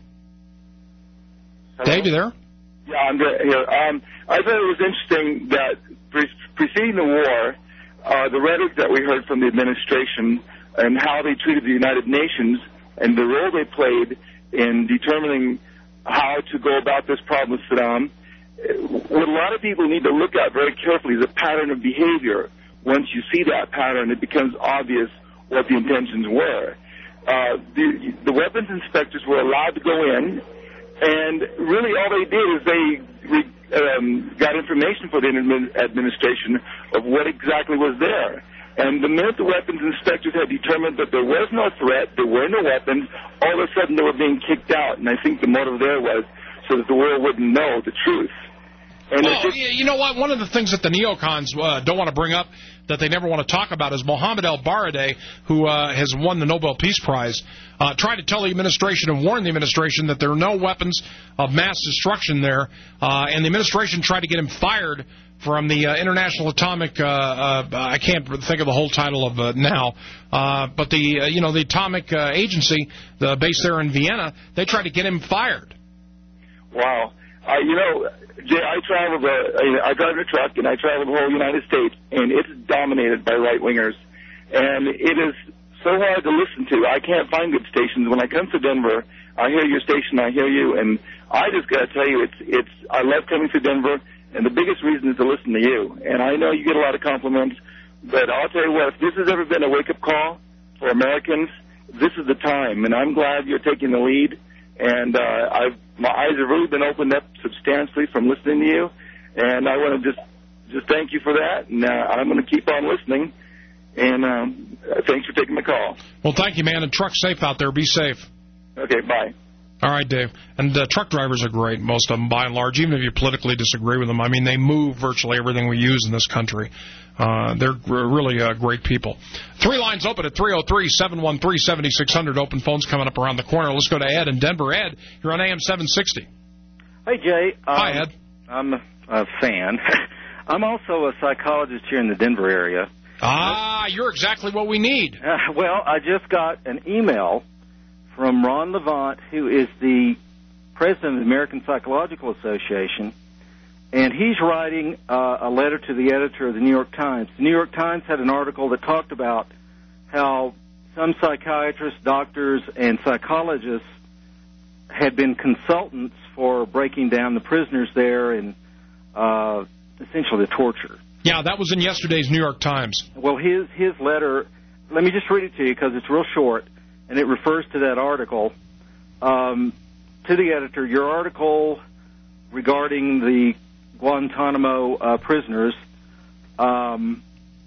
Hello? Dave, you there? Yeah, I'm here. Um, I thought it was interesting that pre- preceding the war, uh, the rhetoric that we heard from the administration and how they treated the United Nations and the role they played in determining how to go about this problem with Saddam, what a lot of people need to look at very carefully is a pattern of behavior. Once you see that pattern, it becomes obvious what the intentions were. Uh, the, the weapons inspectors were allowed to go in, and really all they did is they re, um, got information for the administration of what exactly was there. And the minute the weapons inspectors had determined that there was no threat, there were no weapons, all of a sudden they were being kicked out. And I think the motive there was so that the world wouldn't know the truth. And well, just, you know what? One of the things that the neocons uh, don't want to bring up, that they never want to talk about, is Mohammed El-Baradei, who uh, has won the Nobel Peace Prize, uh, tried to tell the administration and warn the administration that there are no weapons of mass destruction there, uh, and the administration tried to get him fired from the uh, International Atomic, uh, uh, I can't think of the whole title of it now, uh, but the, uh, you know, the Atomic uh, Agency, the base there in Vienna, they tried to get him fired. Wow. Uh, you know, Jay, I travel, uh, I drive a truck, and I travel the whole United States, and it's dominated by right-wingers. And it is so hard to listen to. I can't find good stations. When I come to Denver, I hear your station, I hear you, and I just got to tell you, it's, it's, I love coming to Denver, and the biggest reason is to listen to you. And I know you get a lot of compliments, but I'll tell you what, if this has ever been a wake-up call for Americans, this is the time, and I'm glad you're taking the lead. And uh, I've, my eyes have really been opened up substantially from listening to you, and I want to just just thank you for that. And uh, I'm going to keep on listening. And um, thanks for taking my call. Well, thank you, man. And truck safe out there. Be safe. Okay, bye. All right, Dave. And uh, truck drivers are great, most of them, by and large, even if you politically disagree with them. I mean, they move virtually everything we use in this country. Uh, they're really uh, great people. Three lines open at three oh three, seven one three, seven six zero zero. Open phones coming up around the corner. Let's go to Ed in Denver. Ed, you're on A M seven sixty. Hey, Jay. Um, Hi, Ed. I'm a fan. I'm also a psychologist here in the Denver area. Ah, you're exactly what we need. Uh, well, I just got an email from Ron Levant, who is the president of the American Psychological Association, and he's writing uh, a letter to the editor of the New York Times. The New York Times had an article that talked about how some psychiatrists, doctors, and psychologists had been consultants for breaking down the prisoners there and uh, essentially the torture. Yeah, that was in yesterday's New York Times. Well, his his letter, let me just read it to you because it's real short, and it refers to that article. Um, to the editor, your article regarding the Guantanamo uh, prisoners, um,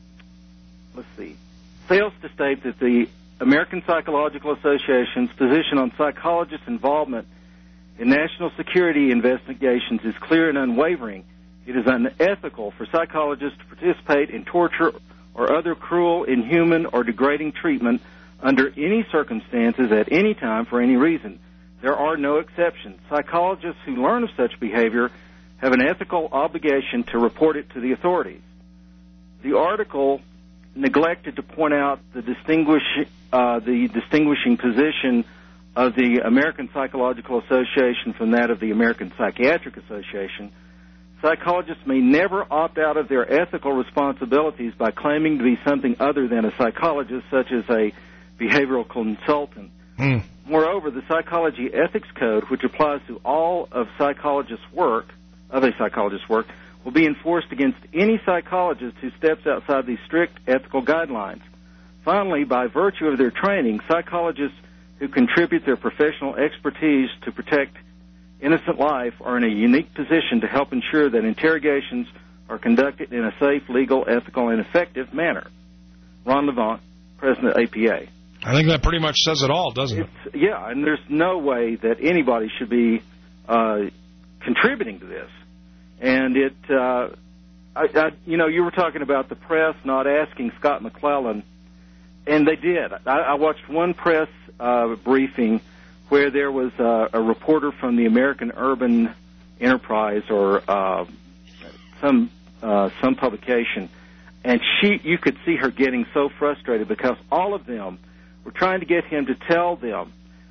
let's see, fails to state that the American Psychological Association's position on psychologists' involvement in national security investigations is clear and unwavering. It is unethical for psychologists to participate in torture or other cruel, inhuman, or degrading treatment under any circumstances at any time for any reason. There are no exceptions. Psychologists who learn of such behavior have an ethical obligation to report it to the authorities. The article neglected to point out the distinguish, uh, the distinguishing position of the American Psychological Association from that of the American Psychiatric Association. Psychologists may never opt out of their ethical responsibilities by claiming to be something other than a psychologist, such as a behavioral consultant. Mm. Moreover, the Psychology Ethics Code, which applies to all of psychologists' work, of a psychologist's work, will be enforced against any psychologist who steps outside these strict ethical guidelines. Finally, by virtue of their training, psychologists who contribute their professional expertise to protect innocent life are in a unique position to help ensure that interrogations are conducted in a safe, legal, ethical, and effective manner. Ron Levant, President of A P A. I think that pretty much says it all, doesn't it's, it? Yeah, and there's no way that anybody should be uh, contributing to this. And it, uh, I, I, you know, you were talking about the press not asking Scott McClellan, and they did. I, I watched one press uh, briefing where there was uh, a reporter from the American Urban Enterprise or uh, some uh, some publication, and she, you could see her getting so frustrated because all of them were trying to get him to tell them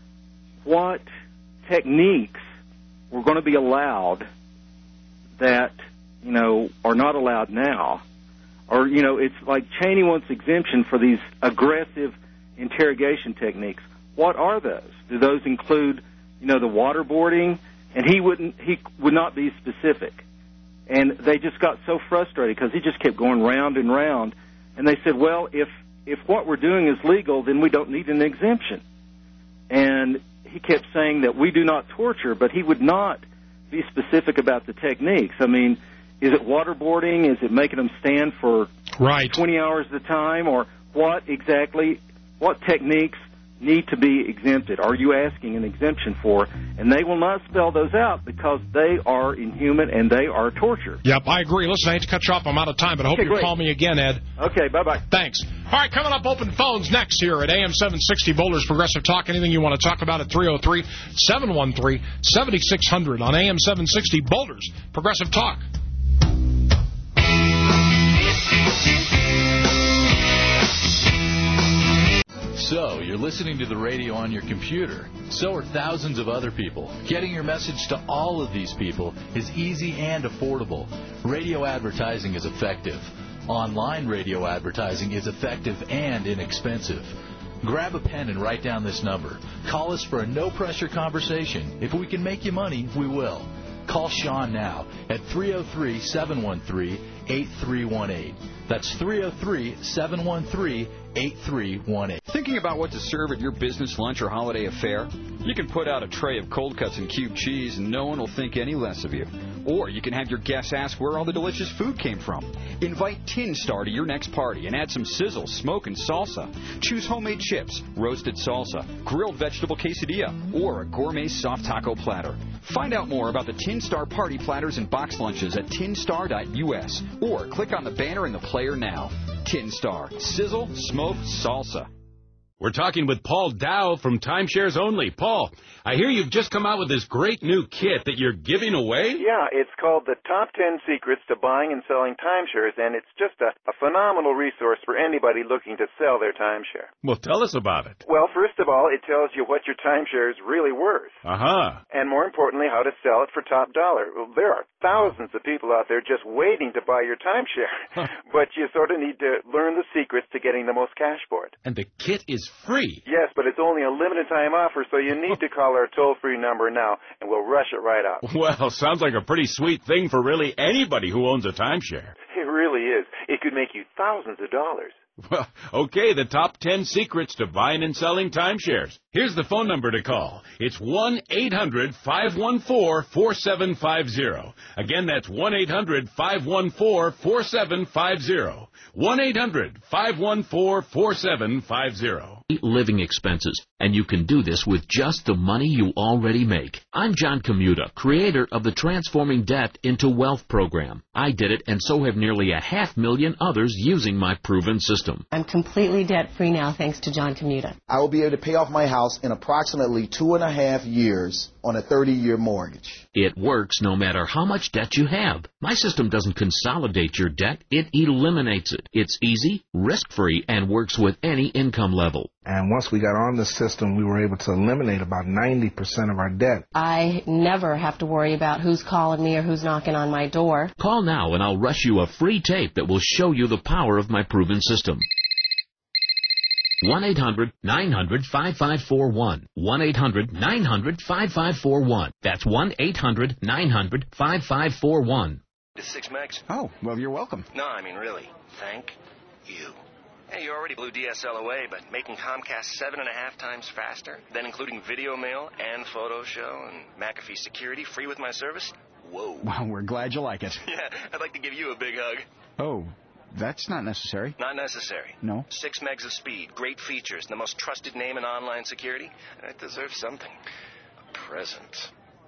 what techniques were going to be allowed that, you know, are not allowed now. Or, you know, it's like Cheney wants exemption for these aggressive interrogation techniques. What are those? Do those include, you know, the waterboarding? And he wouldn't, he would not be specific. And they just got so frustrated because he just kept going round and round. And they said, well, if if what we're doing is legal, then we don't need an exemption. And he kept saying that we do not torture, but he would not be specific about the techniques. I mean, is it waterboarding? Is it making them stand for right. twenty hours at a time? Or what exactly, what techniques need to be exempted? Are you asking an exemption for? And they will not spell those out because they are inhuman and they are torture. Yep, I agree. Listen, I hate to cut you off. I'm out of time, but I hope okay, you great. call me again, Ed. Okay, bye-bye. Thanks. All right, coming up, open phones next here at A M seven sixty Boulder's Progressive Talk. Anything you want to talk about at three oh three, seven one three, seven six zero zero on A M seven sixty Boulder's Progressive Talk. So, you're listening to the radio on your computer. So are thousands of other people. Getting your message to all of these people is easy and affordable. Radio advertising is effective. Online radio advertising is effective and inexpensive. Grab a pen and write down this number. Call us for a no-pressure conversation. If we can make you money, we will. Call Sean now at three oh three, seven one three, eight three one eight. That's three oh three, seven one three, eight three one eight. Thinking about what to serve at your business lunch or holiday affair? You can put out a tray of cold cuts and cubed cheese and no one will think any less of you. Or you can have your guests ask where all the delicious food came from. Invite Tin Star to your next party and add some sizzle, smoke, and salsa. Choose homemade chips, roasted salsa, grilled vegetable quesadilla, or a gourmet soft taco platter. Find out more about the Tin Star party platters and box lunches at tin star dot U S or click on the banner in the player now. Tin Star. Sizzle, smoke, salsa. We're talking with Paul Dow from Timeshares Only. Paul, I hear you've just come out with this great new kit that you're giving away? Yeah, it's called the Top ten Secrets to Buying and Selling Timeshares, and it's just a, a phenomenal resource for anybody looking to sell their timeshare. Well, tell us about it. Well, first of all, it tells you what your timeshare is really worth. Uh-huh. And more importantly, how to sell it for top dollar. Well, there are thousands of people out there just waiting to buy your timeshare, but you sort of need to learn the secrets to getting the most cash for it. And the kit is free. Yes, but it's only a limited time offer, so you need to call our toll-free number now, and we'll rush it right out. Well, sounds like a pretty sweet thing for really anybody who owns a timeshare. It really is. It could make you thousands of dollars. Well, okay, the top ten secrets to buying and selling timeshares. Here's the phone number to call. It's one eight hundred five one four four seven five zero. Again, that's one eight hundred five one four four seven five zero. one eight hundred five one four four seven five zero. Living expenses, and you can do this with just the money you already make. I'm John Commuta, creator of the Transforming Debt into Wealth program. I did it, and so have nearly a half million others using my proven system. I'm completely debt-free now thanks to John Commuta. I will be able to pay off my house in approximately two and a half years on a thirty-year mortgage. It works no matter how much debt you have. My system doesn't consolidate your debt, it eliminates it. It's easy, risk-free, and works with any income level. And once we got on the system, we were able to eliminate about ninety percent of our debt. I never have to worry about who's calling me or who's knocking on my door. Call now and I'll rush you a free tape that will show you the power of my proven system. one eight hundred nine hundred five five four one. one eight hundred nine hundred five five four one. That's one eight hundred nine hundred five five four one. Six megs. Oh, well, you're welcome. No, I mean, really. Thank you. Hey, you already blew D S L away, but making Comcast seven and a half times faster, then including video mail and photo show and McAfee security free with my service? Whoa. Well, we're glad you like it. Yeah, I'd like to give you a big hug. Oh, that's not necessary. Not necessary. No. Six megs of speed, great features, and the most trusted name in online security. It deserves something. A present.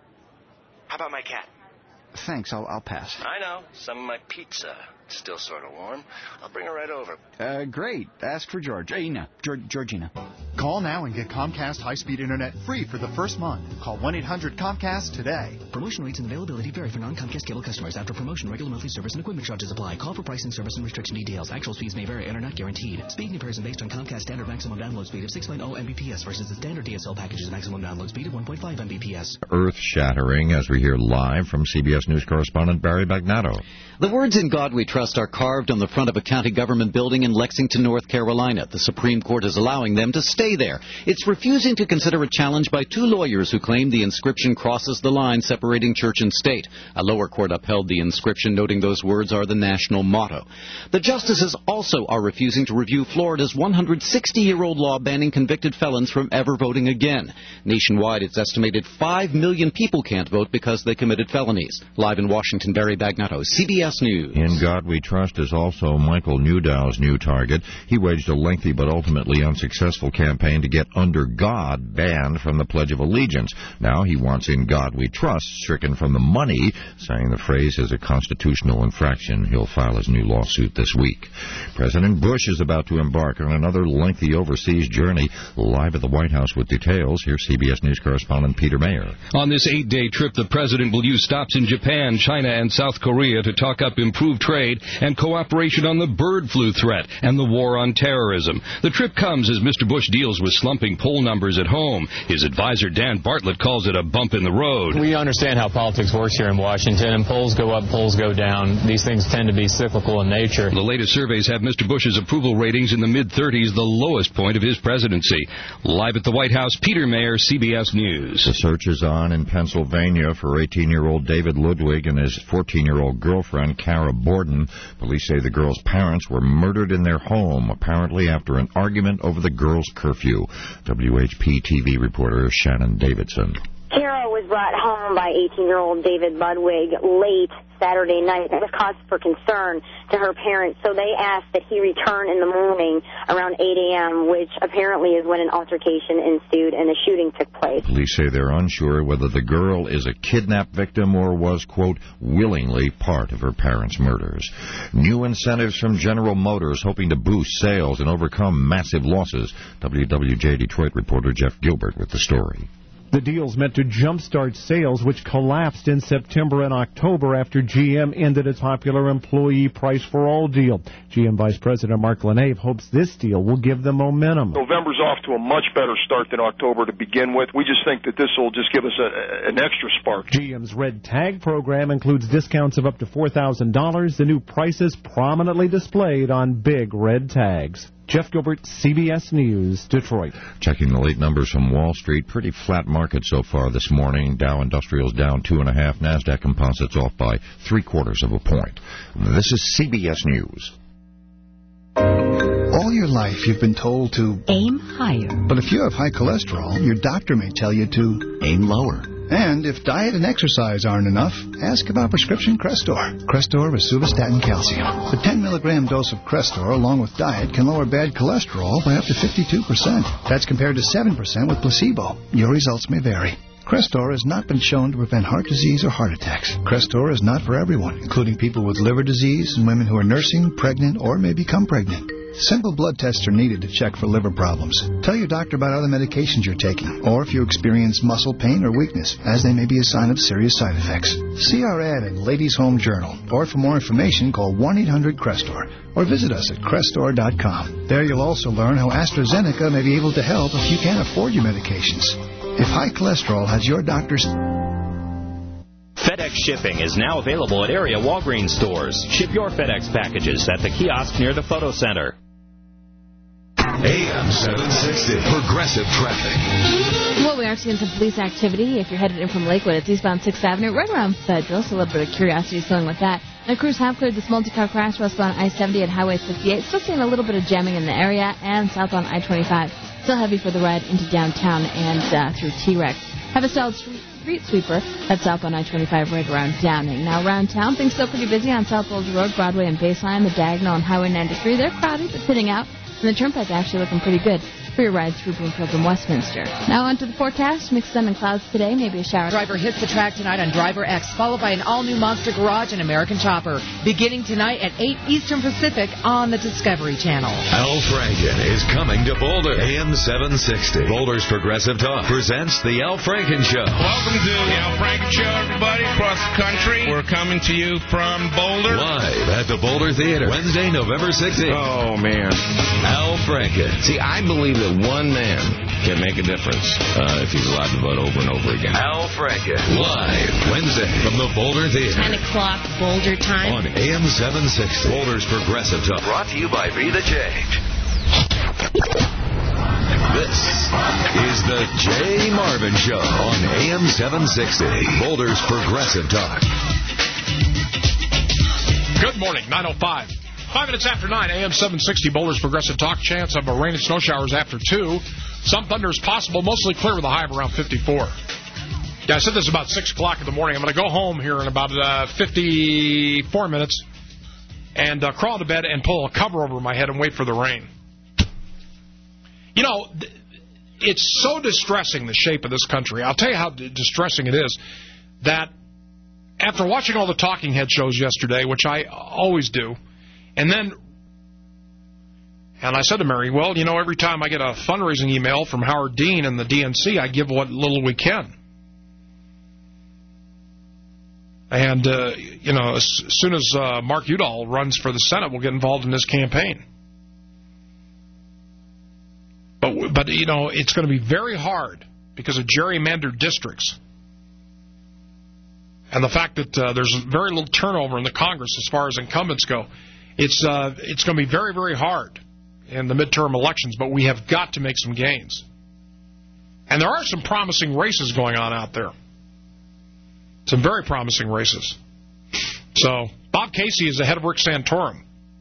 How about my cat? Thanks, I'll, I'll pass. I know. Some of my pizza. Still sort of warm. I'll bring her right over. Uh, great. Ask for Georgina. Georg- Georgina. Call now and get Comcast high-speed internet free for the first month. Call one eight hundred Comcast today. Promotion rates and availability vary for non-Comcast cable customers. After promotion, regular monthly service and equipment charges apply. Call for pricing, service, and restriction details. Actual speeds may vary and are not guaranteed. Speed comparison based on Comcast standard maximum download speed of six point oh megabits per second versus the standard D S L package's maximum download speed of one point five megabits per second. Earth-shattering, as we hear live from C B S News correspondent Barry Bagnato. The words "In God We Trust" are carved on the front of a county government building in Lexington, North Carolina. The Supreme Court is allowing them to stay there. It's refusing to consider a challenge by two lawyers who claim the inscription crosses the line separating church and state. A lower court upheld the inscription, noting those words are the national motto. The justices also are refusing to review Florida's one hundred sixty-year-old law banning convicted felons from ever voting again. Nationwide, it's estimated five million people can't vote because they committed felonies. Live in Washington, Barry Bagnato, C B S News. In God We Trust is also Michael Newdow's new target. He waged a lengthy but ultimately unsuccessful campaign to get Under God banned from the Pledge of Allegiance. Now he wants In God We Trust stricken from the money, saying the phrase is a constitutional infraction. He'll file his new lawsuit this week. President Bush is about to embark on another lengthy overseas journey. Live at the White House with details, here's C B S News correspondent Peter Mayer. On this eight-day trip, the president will use stops in Japan, China, and South Korea to talk up improved trade and cooperation on the bird flu threat and the war on terrorism. The trip comes as Mister Bush deals with slumping poll numbers at home. His advisor, Dan Bartlett, calls it a bump in the road. We understand how politics works here in Washington, and polls go up, polls go down. These things tend to be cyclical in nature. The latest surveys have Mister Bush's approval ratings in the mid-thirties, the lowest point of his presidency. Live at the White House, Peter Mayer, C B S News. The search is on in Pennsylvania for eighteen-year-old David Ludwig and his fourteen-year-old girlfriend, Kara Borden. Police say the girl's parents were murdered in their home, apparently after an argument over the girls' curfew. W H P T V reporter Shannon Davidson. Kara was was brought home by eighteen-year-old David Ludwig late Saturday night. That was cause for concern to her parents, so they asked that he return in the morning around eight a.m., which apparently is when an altercation ensued and the shooting took place. Police say they're unsure whether the girl is a kidnapped victim or was, quote, willingly part of her parents' murders. New incentives from General Motors hoping to boost sales and overcome massive losses. W W J Detroit reporter Jeff Gilbert with the story. The deal's meant to jumpstart sales, which collapsed in September and October after G M ended its popular employee price for all deal. G M Vice President Mark LaNave hopes this deal will give them momentum. November's off to a much better start than October to begin with. We just think that this will just give us a, an extra spark. G M's Red Tag program includes discounts of up to four thousand dollars. The new prices prominently displayed on big red tags. Jeff Gilbert, C B S News, Detroit. Checking the late numbers from Wall Street. Pretty flat market so far this morning. Dow Industrials down two and a half. NASDAQ Composites off by three quarters of a point. This is C B S News. All your life you've been told to aim higher. But if you have high cholesterol, your doctor may tell you to aim lower. And if diet and exercise aren't enough, ask about prescription Crestor. Crestor with Suvastatin Calcium. The ten milligram dose of Crestor, along with diet, can lower bad cholesterol by up to fifty-two percent. That's compared to seven percent with placebo. Your results may vary. Crestor has not been shown to prevent heart disease or heart attacks. Crestor is not for everyone, including people with liver disease and women who are nursing, pregnant, or may become pregnant. Simple blood tests are needed to check for liver problems. Tell your doctor about other medications you're taking, or if you experience muscle pain or weakness, as they may be a sign of serious side effects. See our ad in Ladies' Home Journal, or for more information, call one eight hundred Crestor, or visit us at Crestor dot com. There you'll also learn how AstraZeneca may be able to help if you can't afford your medications. If high cholesterol has your doctor's... FedEx shipping is now available at area Walgreens stores. Ship your FedEx packages at the kiosk near the Photo Center. A M seven sixty, Progressive Traffic. Well, we are seeing some police activity. If you're headed in from Lakewood, it's eastbound sixth Avenue, right around Federal, so a little bit of curiosity is going with that. The crews have cleared this multi-car crash westbound I seventy at Highway fifty-eight. Still seeing a little bit of jamming in the area, and southbound I twenty-five. Still heavy for the ride into downtown and uh, through T-Rex. Have a stalled street, street sweeper at southbound I twenty-five right around Downing. Now, around town, things still pretty busy on South Boulder Road, Broadway, and Baseline. The Diagonal and Highway ninety-three, they're crowded but thinning out. And the Turnpike actually looking pretty good for your ride through Bloomfield and Westminster. Now on to the forecast. Mixed sun and clouds today, maybe a shower. Driver hits the track tonight on Driver X, followed by an all-new Monster Garage and American Chopper, beginning tonight at eight Eastern Pacific on the Discovery Channel. Al Franken is coming to Boulder. A M seven sixty. Boulder's Progressive Talk presents The Al Franken Show. Welcome to The Al Franken Show, everybody, across the country. We're coming to you from Boulder. Live at the Boulder Theater, Wednesday, November sixteenth. Oh, man. Al Franken. See, I believe that one man can make a difference uh, if he's allowed to vote over and over again. Al Franken. Live Wednesday from the Boulder Theater. ten o'clock Boulder time. On A M seven sixty. Boulder's Progressive Talk. Brought to you by Be the Change. This is the Jay Marvin Show on A M seven sixty. Boulder's Progressive Talk. Good morning, nine oh five. Five minutes after nine, A M seven sixty, Boulder's Progressive Talk. Chance of a rain and snow showers after two. Some thunder is possible, mostly clear with a high of around fifty-four. Yeah, I said this about six o'clock in the morning. I'm going to go home here in about uh, fifty-four minutes and uh, crawl to bed and pull a cover over my head and wait for the rain. You know, it's so distressing, the shape of this country. I'll tell you how distressing it is, that after watching all the talking head shows yesterday, which I always do, and then, and I said to Mary, well, you know, every time I get a fundraising email from Howard Dean and the D N C, I give what little we can. And, uh, you know, as soon as uh, Mark Udall runs for the Senate, we'll get involved in his campaign. But, but you know, it's going to be very hard because of gerrymandered districts. And the fact that uh, there's very little turnover in the Congress as far as incumbents go. It's uh, it's going to be very, very hard in the midterm elections, but we have got to make some gains. And there are some promising races going on out there. Some very promising races. So, Bob Casey is ahead of Rick Santorum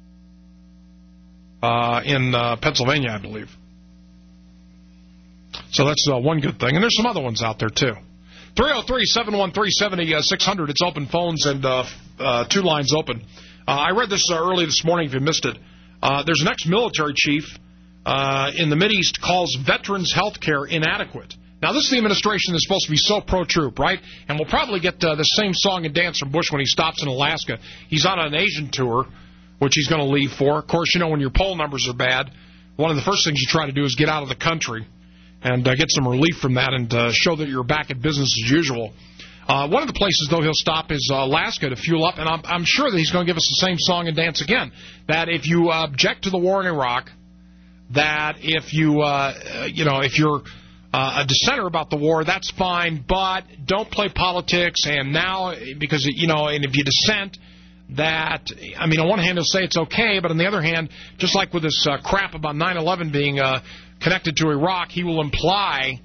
uh, in uh, Pennsylvania, I believe. So that's uh, one good thing. And there's some other ones out there, too. three oh three, seven one three, seven oh six hundred. It's open phones and uh, uh, two lines open. Uh, I read this uh, early this morning, if you missed it. Uh, there's an ex-military chief uh, in the Mideast calls veterans' health care inadequate. Now, this is the administration that's supposed to be so pro-troop, right? And we'll probably get uh, the same song and dance from Bush when he stops in Alaska. He's on an Asian tour, which he's going to leave for. Of course, you know, when your poll numbers are bad, one of the first things you try to do is get out of the country and uh, get some relief from that and uh, show that you're back at business as usual. Uh, one of the places, though, he'll stop is uh, Alaska to fuel up, and I'm, I'm sure that he's going to give us the same song and dance again, that if you uh, object to the war in Iraq, that if you, uh, you know, if you're uh, a dissenter about the war, that's fine, but don't play politics, and now, because, you know, and if you dissent, that, I mean, on one hand, he'll say it's okay, but on the other hand, just like with this uh, crap about nine eleven being uh, connected to Iraq, he will imply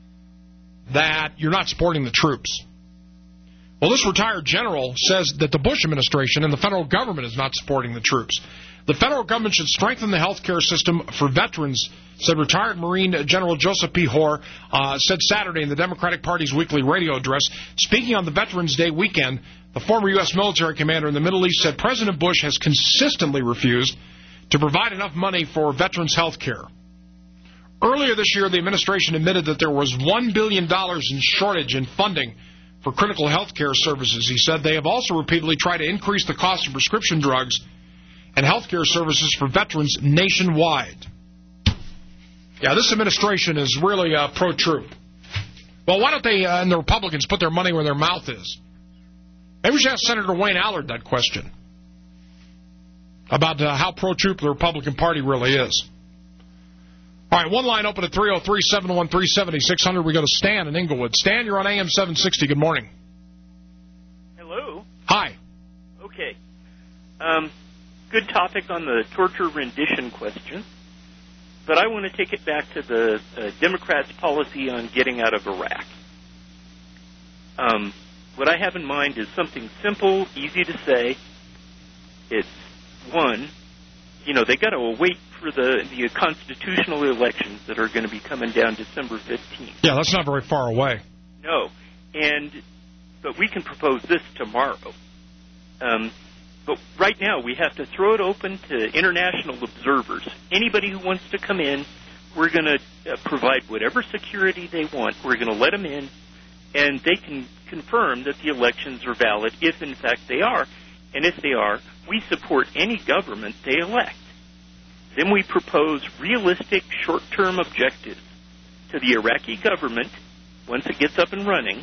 that you're not supporting the troops. Well, this retired general says that the Bush administration and the federal government is not supporting the troops. The federal government should strengthen the health care system for veterans, said retired Marine General Joseph P. Hoare, uh, said Saturday in the Democratic Party's weekly radio address. Speaking on the Veterans Day weekend, the former U S military commander in the Middle East said President Bush has consistently refused to provide enough money for veterans' health care. Earlier this year, the administration admitted that there was one billion dollars in shortage in funding for critical health care services. He said they have also repeatedly tried to increase the cost of prescription drugs and health care services for veterans nationwide. Yeah, this administration is really uh, pro-troop. Well, why don't they uh, and the Republicans put their money where their mouth is? Maybe we should ask Senator Wayne Allard that question about uh, how pro-troop the Republican Party really is. All right, one line open at three oh three, seven one three, seven six hundred. We go to Stan in Inglewood. Stan, you're on A M seven sixty. Good morning. Hello. Hi. Okay. Um, good topic on the torture rendition question, but I want to take it back to the uh, Democrats' policy on getting out of Iraq. Um, what I have in mind is something simple, easy to say. It's, one, you know, they got to wait for the, the constitutional elections that are going to be coming down December fifteenth. Yeah, that's not very far away. No. And, but we can propose this tomorrow. Um, but right now we have to throw it open to international observers. Anybody who wants to come in, we're going to uh, provide whatever security they want. We're going to let them in, and they can confirm that the elections are valid if, in fact, they are. And if they are, we support any government they elect. Then we propose realistic short-term objectives to the Iraqi government once it gets up and running,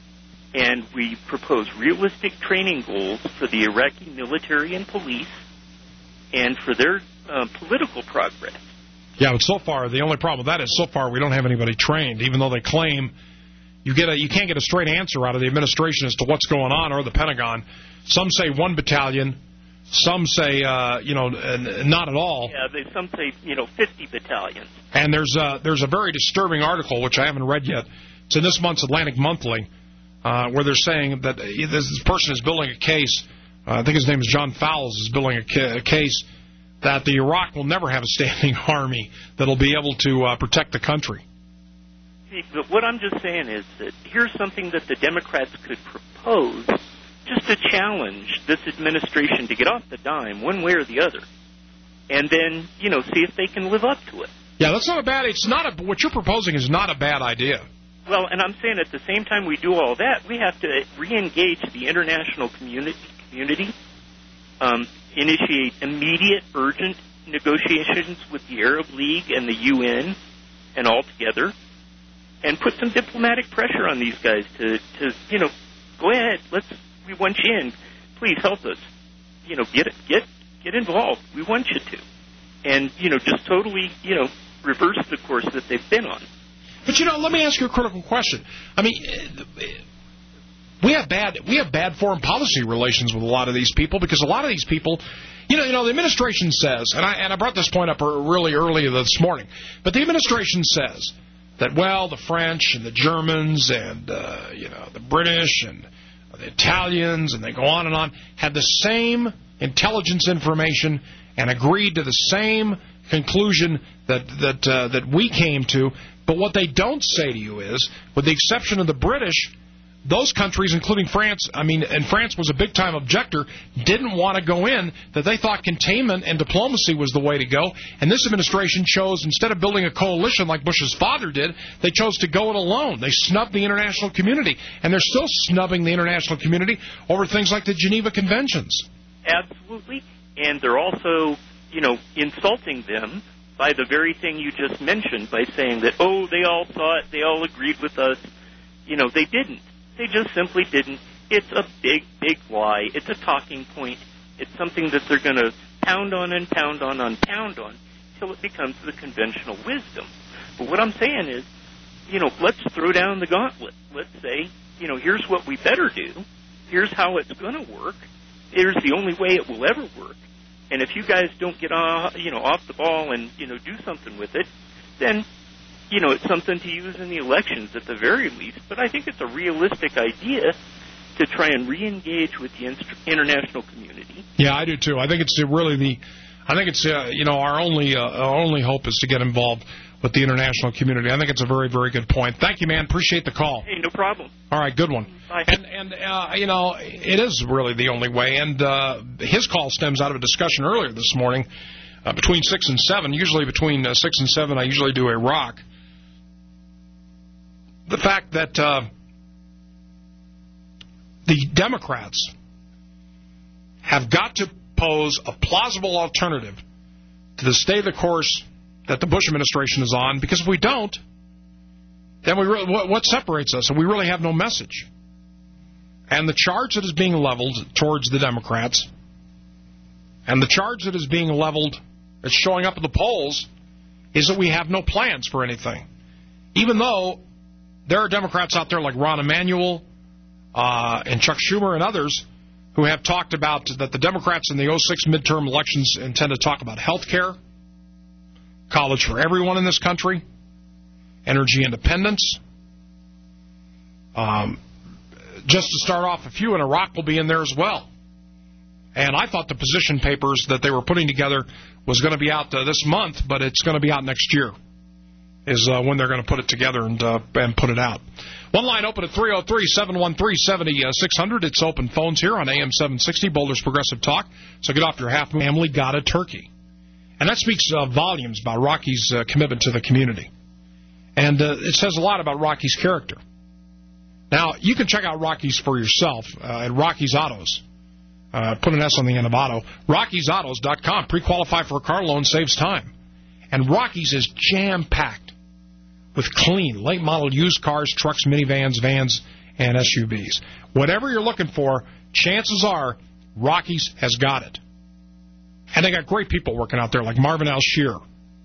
and we propose realistic training goals for the Iraqi military and police and for their uh, political progress. Yeah, but so far, the only problem with that is so far we don't have anybody trained, even though they claim you get a, you can't get a straight answer out of the administration as to what's going on or the Pentagon. Some say one battalion. Some say, uh, you know, not at all. Yeah, they, some say, you know, fifty battalions. And there's a, there's a very disturbing article, which I haven't read yet. It's in this month's Atlantic Monthly, uh, where they're saying that this person is building a case, uh, I think his name is John Fowles, is building a, ca- a case that the Iraq will never have a standing army that will be able to uh, protect the country. See, but what I'm just saying is that here's something that the Democrats could propose just to challenge this administration to get off the dime one way or the other, and then, you know, see if they can live up to it. Yeah, that's not a bad, it's not a, what you're proposing is not a bad idea. Well, and I'm saying at the same time we do all that, we have to re-engage the international community, community um, initiate immediate, urgent negotiations with the Arab League and the U N and all together, and put some diplomatic pressure on these guys to, to you know, go ahead, let's, we want you in, please help us, you know, get get get involved, we want you to, and, you know, just totally, you know, reverse the course that they've been on. But, you know, let me ask you a critical question. I mean, we have bad we have bad foreign policy relations with a lot of these people, because a lot of these people, you know, you know, the administration says, and I and I brought this point up really early this morning, but the administration says that, well, the French and the Germans and, uh, you know, the British and the Italians, and they go on and on, had the same intelligence information and agreed to the same conclusion that that uh, that we came to. But what they don't say to you is, with the exception of the British, those countries, including France, I mean, and France was a big-time objector, didn't want to go in, that they thought containment and diplomacy was the way to go. And this administration chose, instead of building a coalition like Bush's father did, they chose to go it alone. They snubbed the international community, and they're still snubbing the international community over things like the Geneva Conventions. Absolutely. And they're also, you know, insulting them by the very thing you just mentioned, by saying that, oh, they all thought, they all agreed with us. You know, they didn't. They just simply didn't. It's a big, big lie. It's a talking point. It's something that they're going to pound on and pound on and pound on until it becomes the conventional wisdom. But what I'm saying is, you know, let's throw down the gauntlet. Let's say, you know, here's what we better do. Here's how it's going to work. Here's the only way it will ever work. And if you guys don't get off, you know, off the ball and, you know, do something with it, then, you know, it's something to use in the elections at the very least. But I think it's a realistic idea to try and re-engage with the international community. Yeah, I do too. I think it's really the, I think it's uh, you know, our only uh, our only hope is to get involved with the international community. I think it's a very, very good point. Thank you, man. Appreciate the call. Hey, no problem. All right, good one. Bye. And, and uh, you know, it is really the only way. And uh, his call stems out of a discussion earlier this morning uh, between six and seven. Usually between uh, six and seven, I usually do a rock. The fact that uh, the Democrats have got to pose a plausible alternative to the stay the course that the Bush administration is on, because if we don't, then we really, what, what separates us? And we really have no message. And the charge that is being leveled towards the Democrats, and the charge that is being leveled, that's showing up at the polls, is that we have no plans for anything. Even though there are Democrats out there like Rahm Emanuel uh, and Chuck Schumer and others who have talked about that the Democrats in the oh six midterm elections intend to talk about health care, college for everyone in this country, energy independence. Um, just to start off, a few in Iraq will be in there as well. And I thought the position papers that they were putting together was going to be out uh, this month, but it's going to be out next year, is uh, when they're going to put it together and uh, and put it out. One line open at three oh three, seven one three, seven six zero zero. It's open phones here on A M seven sixty, Boulder's Progressive Talk. So get off your half family, got a turkey. And that speaks uh, volumes about Rocky's uh, commitment to the community. And uh, it says a lot about Rocky's character. Now, you can check out Rocky's for yourself uh, at Rocky's Autos. Uh, put an S on the end of auto. Rocky's Autos dot com. Pre-qualify for a car loan, saves time. And Rocky's is jam-packed with clean, late-model used cars, trucks, minivans, vans, and S U Vs. Whatever you're looking for, chances are Rocky's has got it. And they got great people working out there like Marvin Alshear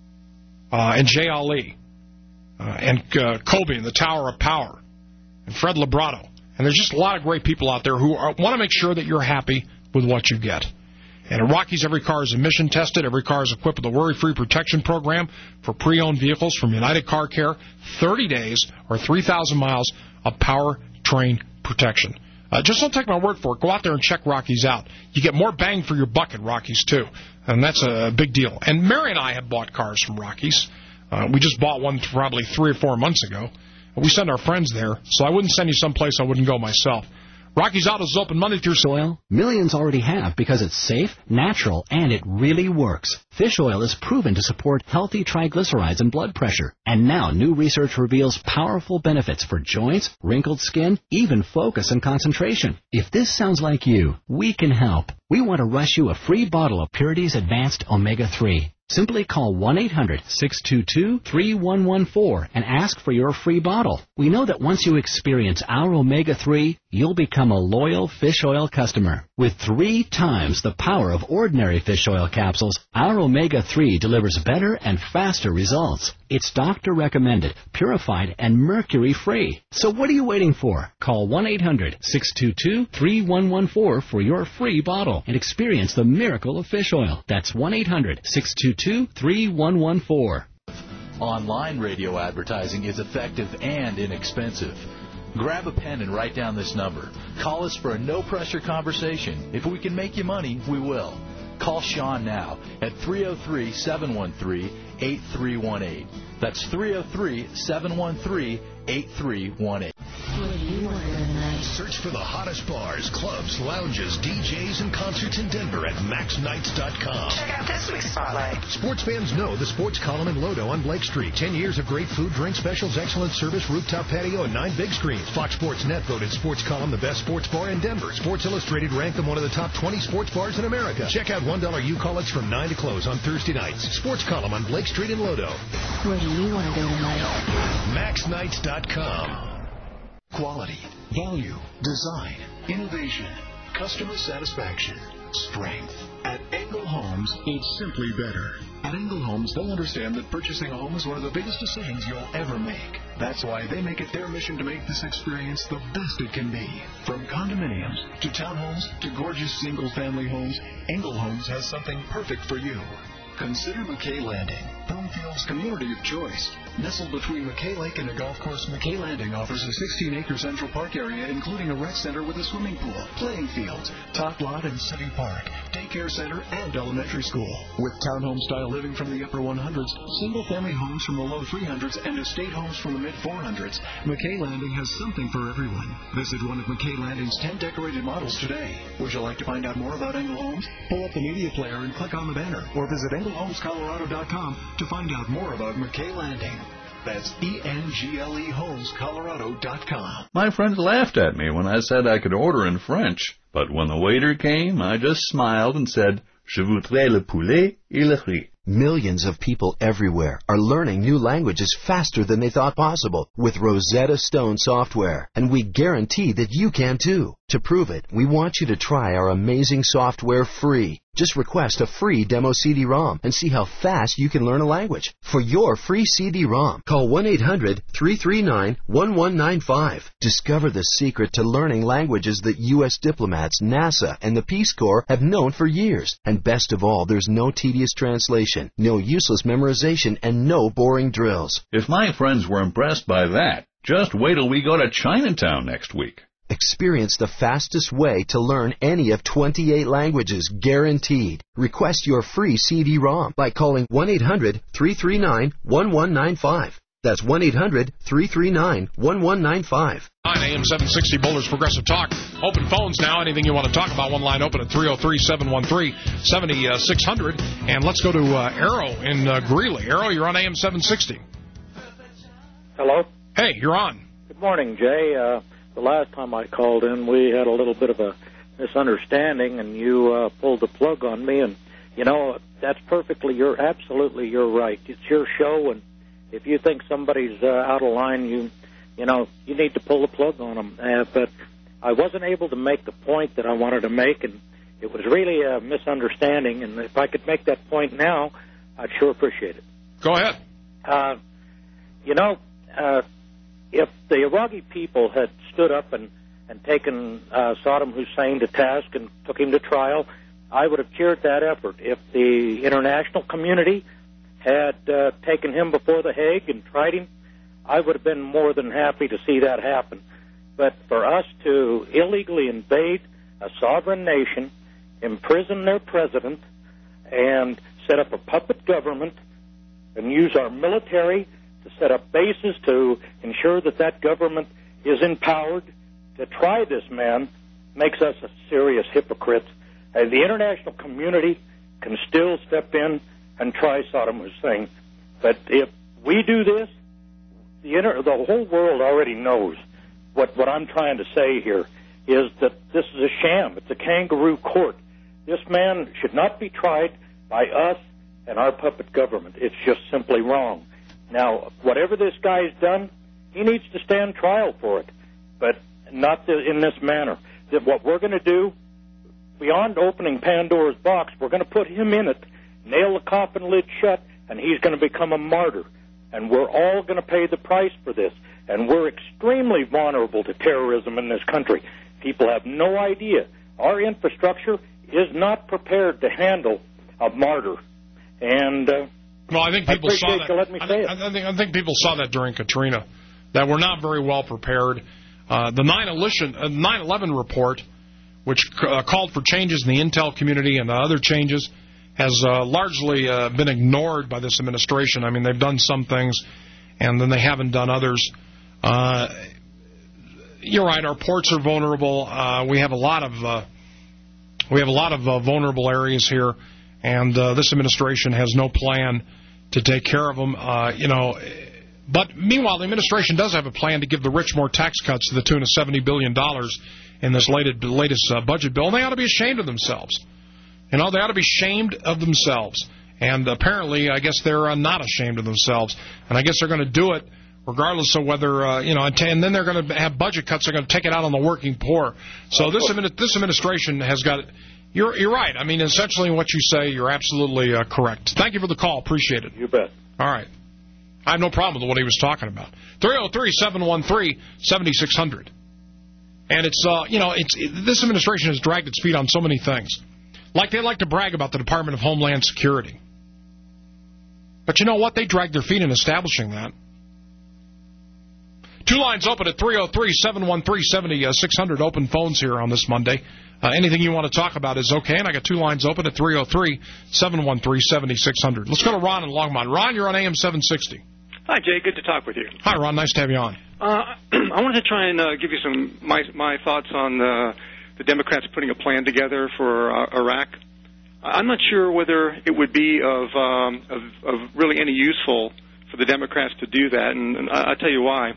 uh, and Jay Ali uh, and uh, Kobe in the Tower of Power and Fred Librato. And there's just a lot of great people out there who want to make sure that you're happy with what you get. And at Rocky's, every car is emission tested. Every car is equipped with a worry-free protection program for pre-owned vehicles from United Car Care. thirty days or three thousand miles of powertrain protection. Uh, just don't take my word for it. Go out there and check Rocky's out. You get more bang for your buck at Rocky's, too. And that's a big deal. And Mary and I have bought cars from Rocky's. Uh, we just bought one probably three or four months ago. We send our friends there, so I wouldn't send you someplace I wouldn't go myself. Rocky's Autos is open Monday through Soil. Millions already have because it's safe, natural, and it really works. Fish oil is proven to support healthy triglycerides and blood pressure. And now new research reveals powerful benefits for joints, wrinkled skin, even focus and concentration. If this sounds like you, we can help. We want to rush you a free bottle of Purity's Advanced Omega three. Simply call one eight hundred, six two two, three one one four and ask for your free bottle. We know that once you experience our Omega three, you'll become a loyal fish oil customer. With three times the power of ordinary fish oil capsules, our Omega three delivers better and faster results. It's doctor-recommended, purified, and mercury-free. So what are you waiting for? Call one eight hundred, six two two, three one one four for your free bottle and experience the miracle of fish oil. That's one eight hundred, six two two, three one one four. Online radio advertising is effective and inexpensive. Grab a pen and write down this number. Call us for a no-pressure conversation. If we can make you money, we will. Call Sean now at three oh three, seven one three, eight three one eight. That's three oh three, seven one three, eight three one eight. What do you want tonight? Search for the hottest bars, clubs, lounges, D Js, and concerts in Denver at max nights dot com. Check out this week's spotlight. Sports fans know the Sports Column in Lodo on Blake Street. Ten years of great food, drink specials, excellent service, rooftop patio, and nine big screens. Fox Sports Net voted Sports Column the best sports bar in Denver. Sports Illustrated ranked them one of the top twenty sports bars in America. Check out one dollar U-College from nine to close on Thursday nights. Sports Column on Blake Street in Lodo. Where do you want to go tonight? max nights dot com. Quality, value, design, innovation, customer satisfaction, strength. At Engel Homes, it's simply better. At Engel Homes, they understand that purchasing a home is one of the biggest decisions you'll ever make. That's why they make it their mission to make this experience the best it can be. From condominiums to townhomes to gorgeous single-family homes, Engel Homes has something perfect for you. Consider McKay Landing, Broomfield's community of choice. Nestled between McKay Lake and a golf course, McKay Landing offers a sixteen-acre Central Park area, including a rec center with a swimming pool, playing fields, top lot and city park, daycare center, and elementary school. With townhome-style living from the upper one hundreds, single-family homes from the low three hundreds, and estate homes from the mid four hundreds, McKay Landing has something for everyone. Visit one of McKay Landing's ten decorated models today. Would you like to find out more about Engel Homes? Pull up the media player and click on the banner, or visit engel homes colorado dot com to find out more about McKay Landing. That's E N G L E homes colorado dot com. My friends laughed at me when I said I could order in French, but when the waiter came, I just smiled and said, Je voudrais le poulet et le riz. Millions of people everywhere are learning new languages faster than they thought possible with Rosetta Stone software, and we guarantee that you can too. To prove it, we want you to try our amazing software free. Just request a free demo C D ROM and see how fast you can learn a language. For your free C D ROM, call one eight hundred three three nine one one nine five. Discover the secret to learning languages that U S diplomats, NASA, and the Peace Corps have known for years. And best of all, there's no tedious translation, no useless memorization, and no boring drills. If my friends were impressed by that, just wait till we go to Chinatown next week. Experience the fastest way to learn any of twenty-eight languages, guaranteed. Request your free C D ROM by calling one eight hundred three three nine one one nine five. That's one eight hundred three three nine one one nine five. On A M seven sixty Boulder's Progressive Talk. Open phones now. Anything you want to talk about, one line open at three oh three, seven one three, seven six zero zero. And let's go to uh, Arrow in uh, Greeley. Arrow, you're on A M seven sixty. Hello? Hey, you're on. Good morning, Jay. Uh, the last time I called in, we had a little bit of a misunderstanding, and you uh, pulled the plug on me. And, you know, that's perfectly, you're absolutely, you're right. It's your show, and if you think somebody's uh, out of line, you you know, you need to pull the plug on them. Uh, but I wasn't able to make the point that I wanted to make, and it was really a misunderstanding. And if I could make that point now, I'd sure appreciate it. Go ahead. Uh, you know, uh, if the Iraqi people had stood up and, and taken uh, Saddam Hussein to task and took him to trial, I would have cheered that effort. If the international community had uh, taken him before the Hague and tried him, I would have been more than happy to see that happen. But for us to illegally invade a sovereign nation, imprison their president, and set up a puppet government, and use our military to set up bases to ensure that that government is empowered to try this man, makes us a serious hypocrite. Uh, the international community can still step in and try Saddam Hussein. But if we do this, the, inter- the whole world already knows what, what I'm trying to say here is that this is a sham. It's a kangaroo court. This man should not be tried by us and our puppet government. It's just simply wrong. Now, whatever this guy's done, he needs to stand trial for it, but not the, in this manner. That what we're going to do, beyond opening Pandora's box, we're going to put him in it, nail the coffin lid shut, and he's going to become a martyr. And we're all going to pay the price for this. And we're extremely vulnerable to terrorism in this country. People have no idea. Our infrastructure is not prepared to handle a martyr. And uh, well, I think people I saw that. Let me I, say think, it. I, think, I think people saw that during Katrina, that we're not very well prepared. Uh, the nine eleven report, which uh, called for changes in the intel community and other changes, has uh, largely uh, been ignored by this administration. I mean, they've done some things, and then they haven't done others. Uh, you're right. Our ports are vulnerable. Uh, we have a lot of uh, we have a lot of uh, vulnerable areas here, and uh, this administration has no plan to take care of them. Uh, you know, but meanwhile, the administration does have a plan to give the rich more tax cuts to the tune of seventy billion dollars in this latest latest uh, budget bill, and they ought to be ashamed of themselves. You know, they ought to be ashamed of themselves. And apparently, I guess they're uh, not ashamed of themselves. And I guess they're going to do it regardless of whether, uh, you know, and then they're going to have budget cuts. They're going to take it out on the working poor. So this this administration has got it. You're, you're right. I mean, essentially what you say, you're absolutely uh, correct. Thank you for the call. Appreciate it. You bet. All right. I have no problem with what he was talking about. three oh three, seven one three, seven six zero zero. And it's, uh, you know, it's it, this administration has dragged its feet on so many things. Like they like to brag about the Department of Homeland Security. But you know what? They dragged their feet in establishing that. Two lines open at three oh three, seven one three, seven six zero zero. Open phones here on this Monday. Uh, anything you want to talk about is okay. And I got two lines open at three oh three, seven one three, seven six zero zero. Let's go to Ron in Longmont. Ron, you're on A M seven sixty. Hi, Jay. Good to talk with you. Hi, Ron. Nice to have you on. Uh, I wanted to try and uh, give you some my my thoughts on uh, the Democrats putting a plan together for uh, Iraq. I'm not sure whether it would be of, um, of of really any useful for the Democrats to do that, and, and I'll tell you why.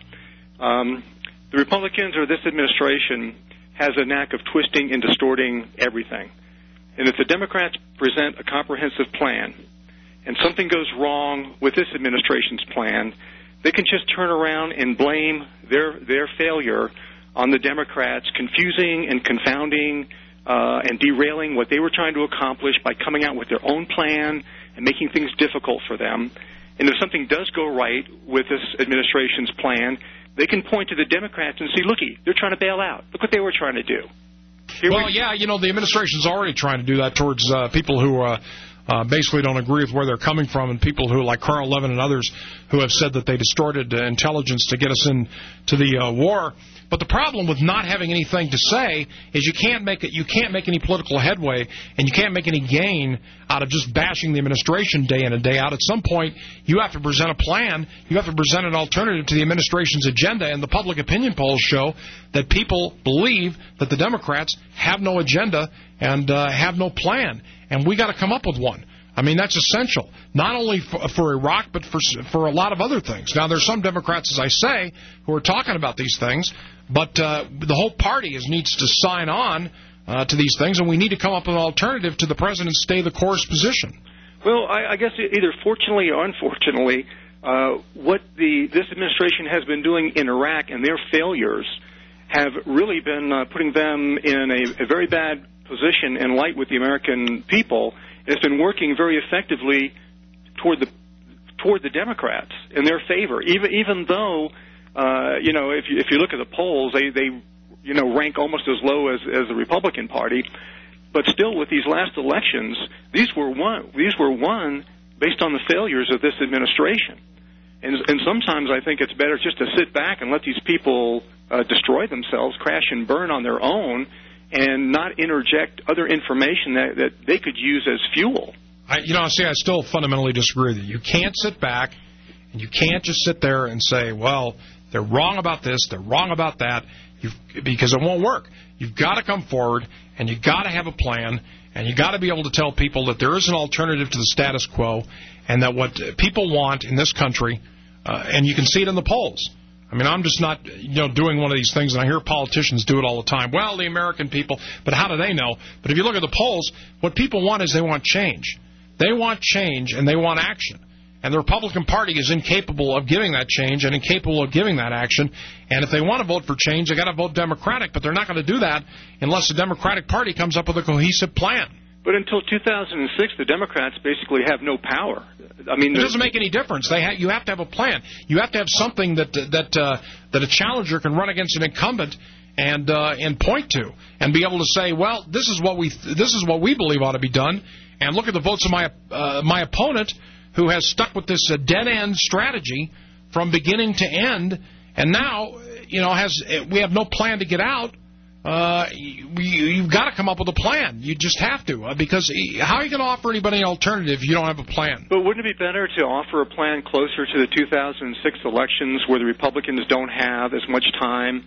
Um, the Republicans or this administration has a knack of twisting and distorting everything. And if the Democrats present a comprehensive plan and something goes wrong with this administration's plan, they can just turn around and blame their their failure on the Democrats, confusing and confounding Uh, and derailing what they were trying to accomplish by coming out with their own plan and making things difficult for them. And if something does go right with this administration's plan, they can point to the Democrats and see, looky, they're trying to bail out. Look what they were trying to do. Here well, we- yeah, you know, the administration's already trying to do that towards uh, people who uh, uh, basically don't agree with where they're coming from, and people who, like Carl Levin and others, who have said that they distorted uh, intelligence to get us into the uh, war. But the problem with not having anything to say is you can't make it. You can't make any political headway, and you can't make any gain out of just bashing the administration day in and day out. At some point, you have to present a plan. You have to present an alternative to the administration's agenda. And the public opinion polls show that people believe that the Democrats have no agenda and uh, have no plan, and we got to come up with one. I mean, that's essential, not only for, for Iraq, but for for a lot of other things. Now, there's some Democrats, as I say, who are talking about these things, but uh, the whole party is, needs to sign on uh, to these things, and we need to come up with an alternative to the president's stay-the-course position. Well, I, I guess either fortunately or unfortunately, uh, what the this administration has been doing in Iraq and their failures have really been uh, putting them in a, a very bad position in light with the American people. It's been working very effectively toward the toward the Democrats in their favor. Even even though uh, you know if you, if you look at the polls, they they you know rank almost as low as as the Republican Party. But still, with these last elections, these were won. These were won based on the failures of this administration. And and sometimes I think it's better just to sit back and let these people uh, destroy themselves, crash and burn on their own, and not interject other information that, that they could use as fuel. I, you know, see, I still fundamentally disagree with you. You can't sit back and you can't just sit there and say, well, they're wrong about this, they're wrong about that, You've, because it won't work. You've got to come forward and you've got to have a plan, and you've got to be able to tell people that there is an alternative to the status quo, and that what people want in this country, uh, and you can see it in the polls. I mean, I'm just not, you know, doing one of these things, and I hear politicians do it all the time. Well, the American people, but how do they know? But if you look at the polls, what people want is they want change. They want change, and they want action. And the Republican Party is incapable of giving that change and incapable of giving that action. And if they want to vote for change, they've got to vote Democratic, but they're not going to do that unless the Democratic Party comes up with a cohesive plan. But until two thousand six, the Democrats basically have no power. I mean, it doesn't make any difference. They ha- you have to have a plan. You have to have something that that uh, that a challenger can run against an incumbent and uh, and point to, and be able to say, well, this is what we th- this is what we believe ought to be done. And look at the votes of my uh, my opponent, who has stuck with this uh, dead end strategy from beginning to end, and now you know has we have no plan to get out. Uh, you, you've got to come up with a plan. You just have to, uh, because how are you going to offer anybody an alternative if you don't have a plan? But wouldn't it be better to offer a plan closer to the two thousand six elections, where the Republicans don't have as much time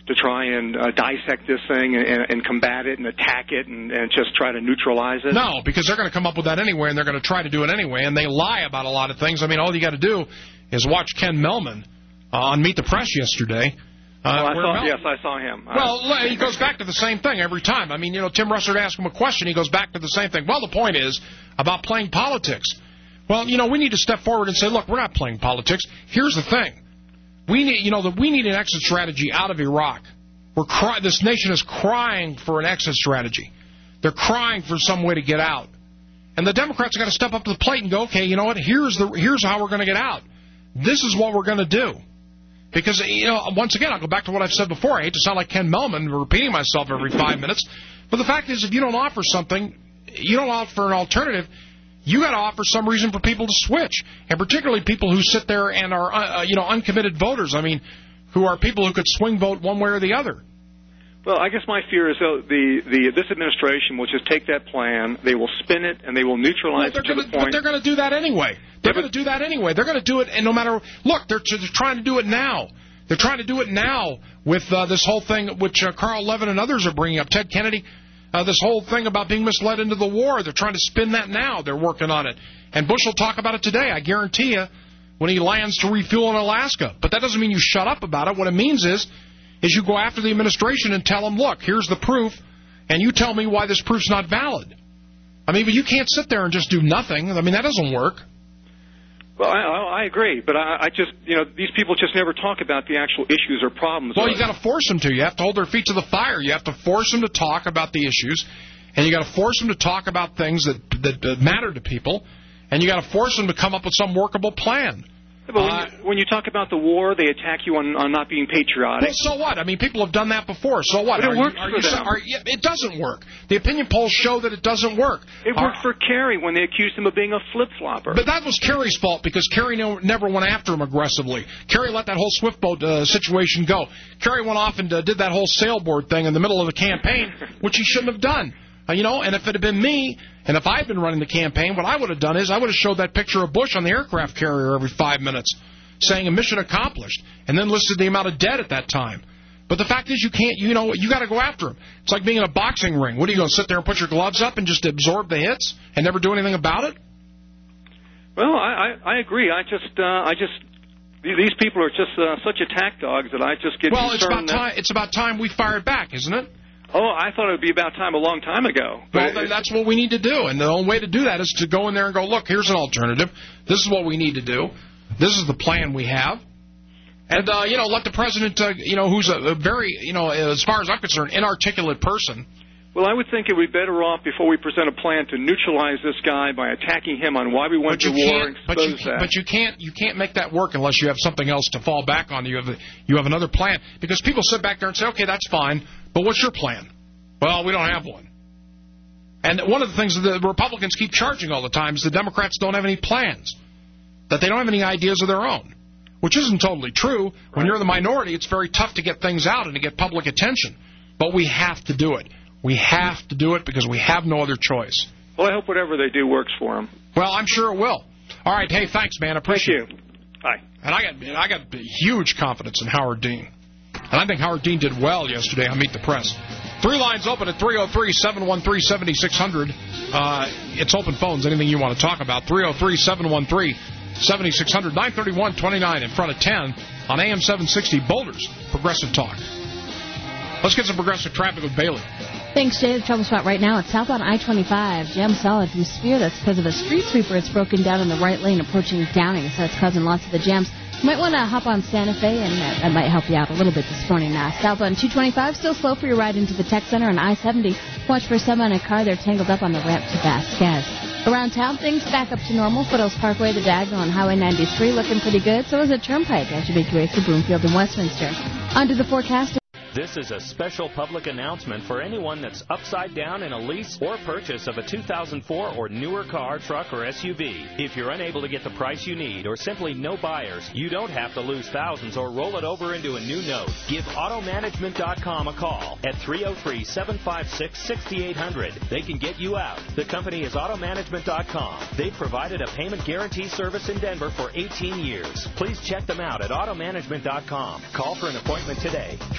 to try and uh, dissect this thing and, and combat it and attack it and, and just try to neutralize it? No, because they're going to come up with that anyway, and they're going to try to do it anyway, and they lie about a lot of things. I mean, all you got to do is watch Ken Mellman uh, on Meet the Press yesterday. Uh, well, I where saw, Mel- yes, I saw him. Well, he goes back to the same thing every time. I mean, you know, Tim Russert asked him a question, he goes back to the same thing. Well, the point is about playing politics. Well, you know, we need to step forward and say, look, we're not playing politics. Here's the thing. We need, you know, the, we need an exit strategy out of Iraq. We're cry- this nation is crying for an exit strategy. They're crying for some way to get out. And the Democrats are going to step up to the plate and go, okay, you know what, here's the here's how we're going to get out. This is what we're going to do. Because, you know, once again, I'll go back to what I've said before. I hate to sound like Ken Mellman, repeating myself every five minutes. But the fact is, if you don't offer something, you don't offer an alternative, you got to offer some reason for people to switch. And particularly people who sit there and are, uh, you know, uncommitted voters. I mean, who are people who could swing vote one way or the other. Well, I guess my fear is that the, the this administration will just take that plan, they will spin it, and they will neutralize well, it to gonna, the point. But they're going to do that anyway. They're going to do that anyway. They're going to do it, and no matter look, they're, they're trying to do it now. They're trying to do it now with uh, this whole thing, which uh, Carl Levin and others are bringing up. Ted Kennedy, uh, this whole thing about being misled into the war. They're trying to spin that now. They're working on it, and Bush will talk about it today. I guarantee you, when he lands to refuel in Alaska. But that doesn't mean you shut up about it. What it means is. is you go after the administration and tell them, look, here's the proof, and you tell me why this proof's not valid. I mean, but you can't sit there and just do nothing. I mean, that doesn't work. Well, I, I agree, but I, I just, you know, these people just never talk about the actual issues or problems. Well, you got to force them to. You have to hold their feet to the fire. You have to force them to talk about the issues, and you got to force them to talk about things that, that, that matter to people, and you got to force them to come up with some workable plan. But when, uh, you, when you talk about the war, they attack you on, on not being patriotic. Well, so what? I mean, people have done that before. So what? But it are works you, are for you, them. Are, yeah, it doesn't work. The opinion polls show that it doesn't work. It are, worked for Kerry when they accused him of being a flip-flopper. But that was Kerry's fault because Kerry no, never went after him aggressively. Kerry let that whole Swift boat uh, situation go. Kerry went off and uh, did that whole sailboard thing in the middle of the campaign, which he shouldn't have done. Uh, you know, and if it had been me, and if I had been running the campaign, what I would have done is I would have showed that picture of Bush on the aircraft carrier every five minutes. Saying a mission accomplished, and then listed the amount of debt at that time. But the fact is, you can't, you know, you got to go after him. It's like being in a boxing ring. What are you going to sit there and put your gloves up and just absorb the hits and never do anything about it? Well, I, I, I agree. I just, uh, I just, these people are just uh, such attack dogs that I just get well, concerned. Well, it's about time. It's about time we fired back, isn't it? Oh, I thought it would be about time a long time ago. Well, then that's what we need to do, and the only way to do that is to go in there and go, look, here's an alternative. This is what we need to do. This is the plan we have. And, uh, you know, let the president, uh, you know, who's a, a very, you know, as far as I'm concerned, inarticulate person. Well, I would think it would be better off before we present a plan to neutralize this guy by attacking him on why we went to war and expose but you, that. But you can't, you can't make that work unless you have something else to fall back on. You have, a, you have another plan. Because people sit back there and say, okay, that's fine, but what's your plan? Well, we don't have one. And one of the things that the Republicans keep charging all the time is the Democrats don't have any plans. That they don't have any ideas of their own, which isn't totally true. When you're the minority, it's very tough to get things out and to get public attention. But we have to do it. We have to do it because we have no other choice. Well, I hope whatever they do works for them. Well, I'm sure it will. All right. Hey, thanks, man. Appreciate Thank you. it. Bye. And I got, I got huge confidence in Howard Dean. And I think Howard Dean did well yesterday on Meet the Press. Three lines open at three oh three, seven one three, seven six zero zero. Uh, it's open phones, anything you want to talk about. three oh three, seven one three, seven six zero zero. nine thirty-one twenty-nine in front of ten on A M seven sixty Boulder's Progressive Talk. Let's get some progressive traffic with Bailey. Thanks, Jay. The trouble spot right now, it's southbound I twenty-five. Jam solid from Spear. That's because of a street sweeper. It's broken down in the right lane approaching Downing, so it's causing lots of the jams. You might want to hop on Santa Fe, and that, that might help you out a little bit this morning. Uh, southbound two twenty-five, still slow for your ride into the Tech Center on I seventy. Watch for someone in a car. They're tangled up on the ramp to Vasquez. Around town, things back up to normal. Foothills Parkway, the diagonal on Highway ninety-three, looking pretty good. So is a Turnpike as you make your way through Broomfield and Westminster. Onto the forecast. This is a special public announcement for anyone that's upside down in a lease or purchase of a two thousand four or newer car, truck, or S U V. If you're unable to get the price you need or simply no buyers, you don't have to lose thousands or roll it over into a new note. Give auto management dot com a call at three oh three, seven five six, six eight zero zero. They can get you out. The company is auto management dot com. They've provided a payment guarantee service in Denver for eighteen years. Please check them out at auto management dot com. Call for an appointment today. three oh three,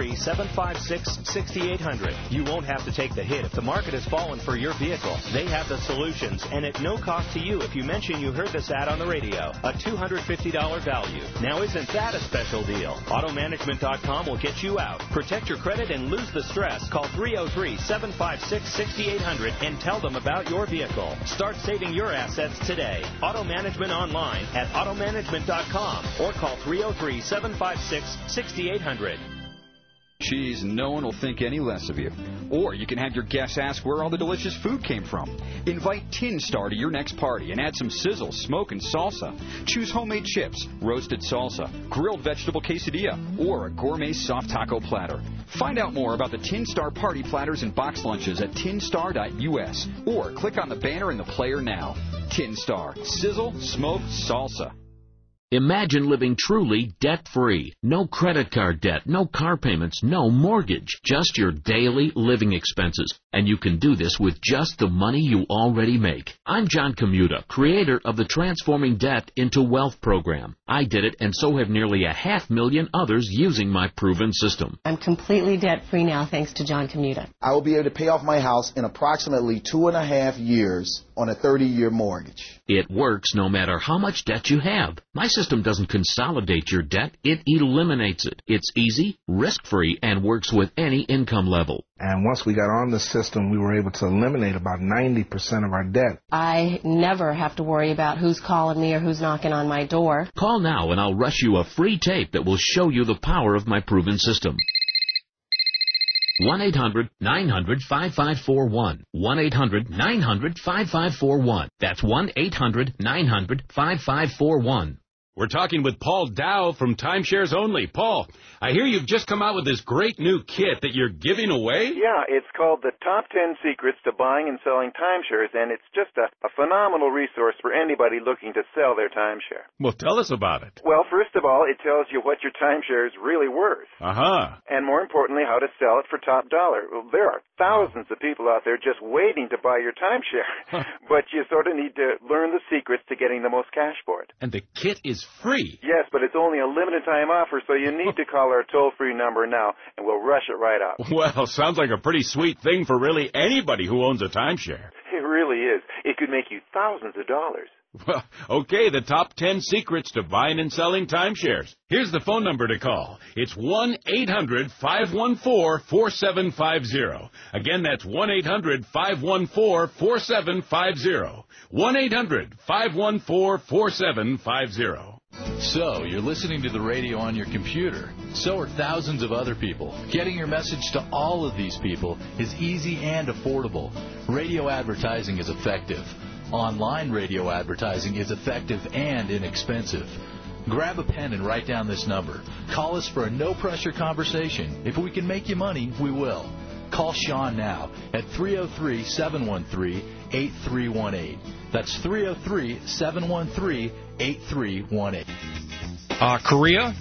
three, seven five six, six eight zero zero. You won't have to take the hit if the market has fallen for your vehicle. They have the solutions, and at no cost to you if you mention you heard this ad on the radio. A two hundred fifty dollars value. Now isn't that a special deal? auto management dot com will get you out. Protect your credit and lose the stress. Call three oh three, seven five six, six eight zero zero and tell them about your vehicle. Start saving your assets today. Auto Management online at auto management dot com or call three oh three, seven five six, six eight zero zero. Cheese, no one will think any less of you. Or you can have your guests ask where all the delicious food came from. Invite Tin Star to your next party and add some sizzle, smoke, and salsa. Choose homemade chips, roasted salsa, grilled vegetable quesadilla, or a gourmet soft taco platter. Find out more about the Tin Star party platters and box lunches at tin star dot U S or click on the banner in the player now. Tin Star. Sizzle, smoke, salsa. Imagine living truly debt-free. No credit card debt, no car payments, no mortgage. Just your daily living expenses. And you can do this with just the money you already make. I'm John Commuta, creator of the Transforming Debt into Wealth program. I did it, and so have nearly a half million others using my proven system. I'm completely debt-free now thanks to John Commuta. I will be able to pay off my house in approximately two and a half years on a thirty-year mortgage. It works no matter how much debt you have. My system doesn't consolidate your debt, it eliminates it. It's easy, risk-free, and works with any income level. And once we got on the system, we were able to eliminate about ninety percent of our debt. I never have to worry about who's calling me or who's knocking on my door. Call now and I'll rush you a free tape that will show you the power of my proven system. one eight hundred, nine hundred, five five four one. one eight hundred, nine hundred, five five four one. That's one eight hundred, nine hundred, five five four one. We're talking with Paul Dow from Timeshares Only. Paul, I hear you've just come out with this great new kit that you're giving away? Yeah, it's called the Top ten Secrets to Buying and Selling Timeshares, and it's just a, a phenomenal resource for anybody looking to sell their timeshare. Well, tell us about it. Well, first of all, it tells you what your timeshare is really worth. Uh-huh. And more importantly, how to sell it for top dollar. Well, there are thousands of people out there just waiting to buy your timeshare, but you sort of need to learn the secrets to getting the most cash for it. And the kit is free. Yes, but it's only a limited time offer, so you need to call our toll-free number now, and we'll rush it right out. Well, sounds like a pretty sweet thing for really anybody who owns a timeshare. It really is. It could make you thousands of dollars. Well, okay, the top ten secrets to buying and selling timeshares. Here's the phone number to call. It's one eight hundred, five one four, four seven five zero. Again, that's one eight hundred, five one four, four seven five zero. one eight hundred, five one four, four seven five zero. So, you're listening to the radio on your computer. So are thousands of other people. Getting your message to all of these people is easy and affordable. Radio advertising is effective. Online radio advertising is effective and inexpensive. Grab a pen and write down this number. Call us for a no-pressure conversation. If we can make you money, we will. Call Sean now at three oh three, seven one three, eight three one eight. That's three oh three, seven one three, eight three one eight. Uh, Korea?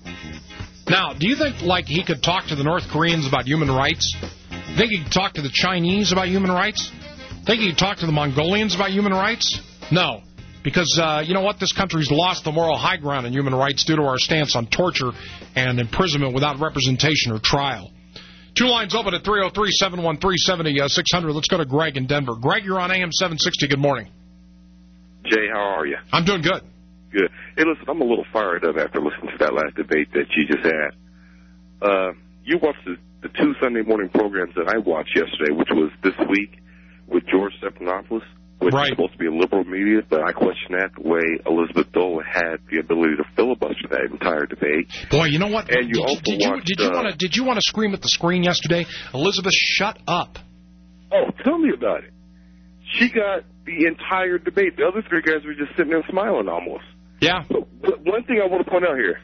Now, do you think, like, he could talk to the North Koreans about human rights? Think he could talk to the Chinese about human rights? Think he could talk to the Mongolians about human rights? No. Because, uh, you know what? This country's lost the moral high ground in human rights due to our stance on torture and imprisonment without representation or trial. Two lines open at three oh three, seven one three, seven oh six hundred. Let's go to Greg in Denver. Greg, you're on A M seven sixty. Good morning. Jay, how are you? I'm doing good. Good. Hey, listen, I'm a little fired up after listening to that last debate that you just had. Uh, you watched the, the two Sunday morning programs that I watched yesterday, which was This Week with George Stephanopoulos, which right. is supposed to be a liberal media, but I question that the way Elizabeth Dole had the ability to filibuster that entire debate. Boy, you know what? And you did, also did you, watched, did you uh, want to did you want to scream at the screen yesterday? Elizabeth, shut up. Oh, tell me about it. She got the entire debate. The other three guys were just sitting there smiling almost. Yeah. But one thing I want to point out here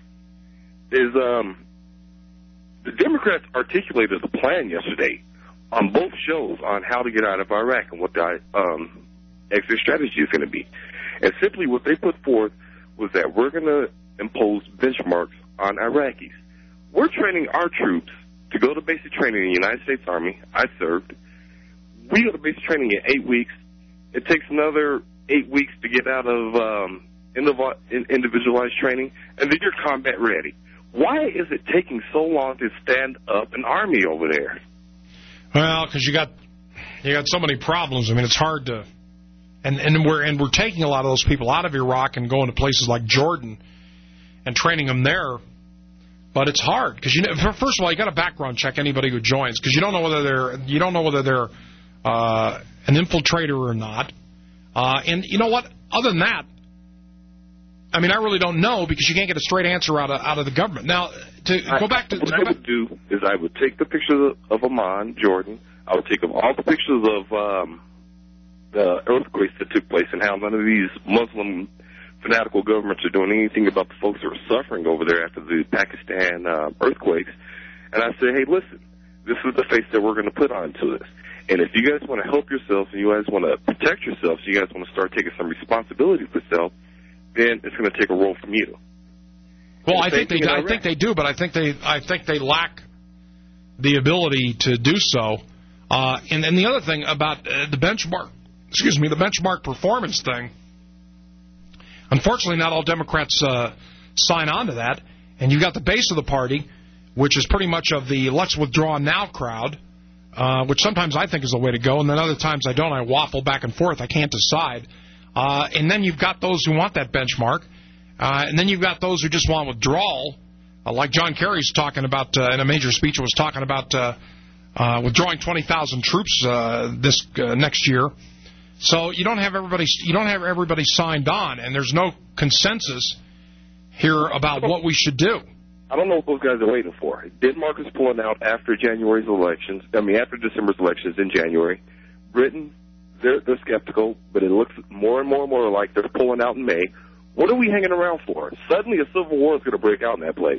is um, the Democrats articulated a plan yesterday on both shows on how to get out of Iraq and what the um, exit strategy is going to be. And simply what they put forth was that we're going to impose benchmarks on Iraqis. We're training our troops to go to basic training in the United States Army. I served. We go to basic training in eight weeks. It takes another eight weeks to get out of um, individualized training, and then you're combat ready. why is it taking so long to stand up an army over there? Well, because you got you got so many problems. I mean, it's hard to, and and we're and we're taking a lot of those people out of Iraq and going to places like Jordan and training them there. But it's hard because you know, first of all, you got to background check anybody who joins because you don't know whether they're you don't know whether they're uh, an infiltrator or not. Uh, and you know what? Other than that, I mean, I really don't know because you can't get a straight answer out of out of the government. Now, to I, go back to what to I go back, would do is I would take the pictures of, of Amman, Jordan. I would take of all the pictures of um, the earthquakes that took place and how none of these Muslim fanatical governments are doing anything about the folks who are suffering over there after the Pakistan uh, earthquakes. And I say, hey, listen, this is the face that we're going to put onto this. And if you guys want to help yourselves and you guys want to protect yourselves, you guys want to start taking some responsibility for yourself, then it's going to take a role from you. well, I think they I think they do, but I think they I think they lack the ability to do so. Uh, and and the other thing about uh, the benchmark, excuse me, the benchmark performance thing. Unfortunately, not all Democrats uh, sign on to that, and you've got the base of the party, which is pretty much of the let's withdraw now crowd, uh, which sometimes I think is the way to go, and then other times I don't. I waffle back and forth. I can't decide. Uh, and then you've got those who want that benchmark, uh, and then you've got those who just want withdrawal, uh, like John Kerry's talking about uh, in a major speech was talking about uh, uh, withdrawing twenty thousand troops uh, this uh, next year. So you don't have everybody you don't have everybody signed on, and there's no consensus here about what we should do. I don't know what those guys are waiting for. Denmark is pulling out after January's elections. I mean, after December's elections in January. Britain, they're, they're skeptical, but it looks more and more and more like they're pulling out in May. What are we hanging around for? Suddenly a civil war is going to break out in that place.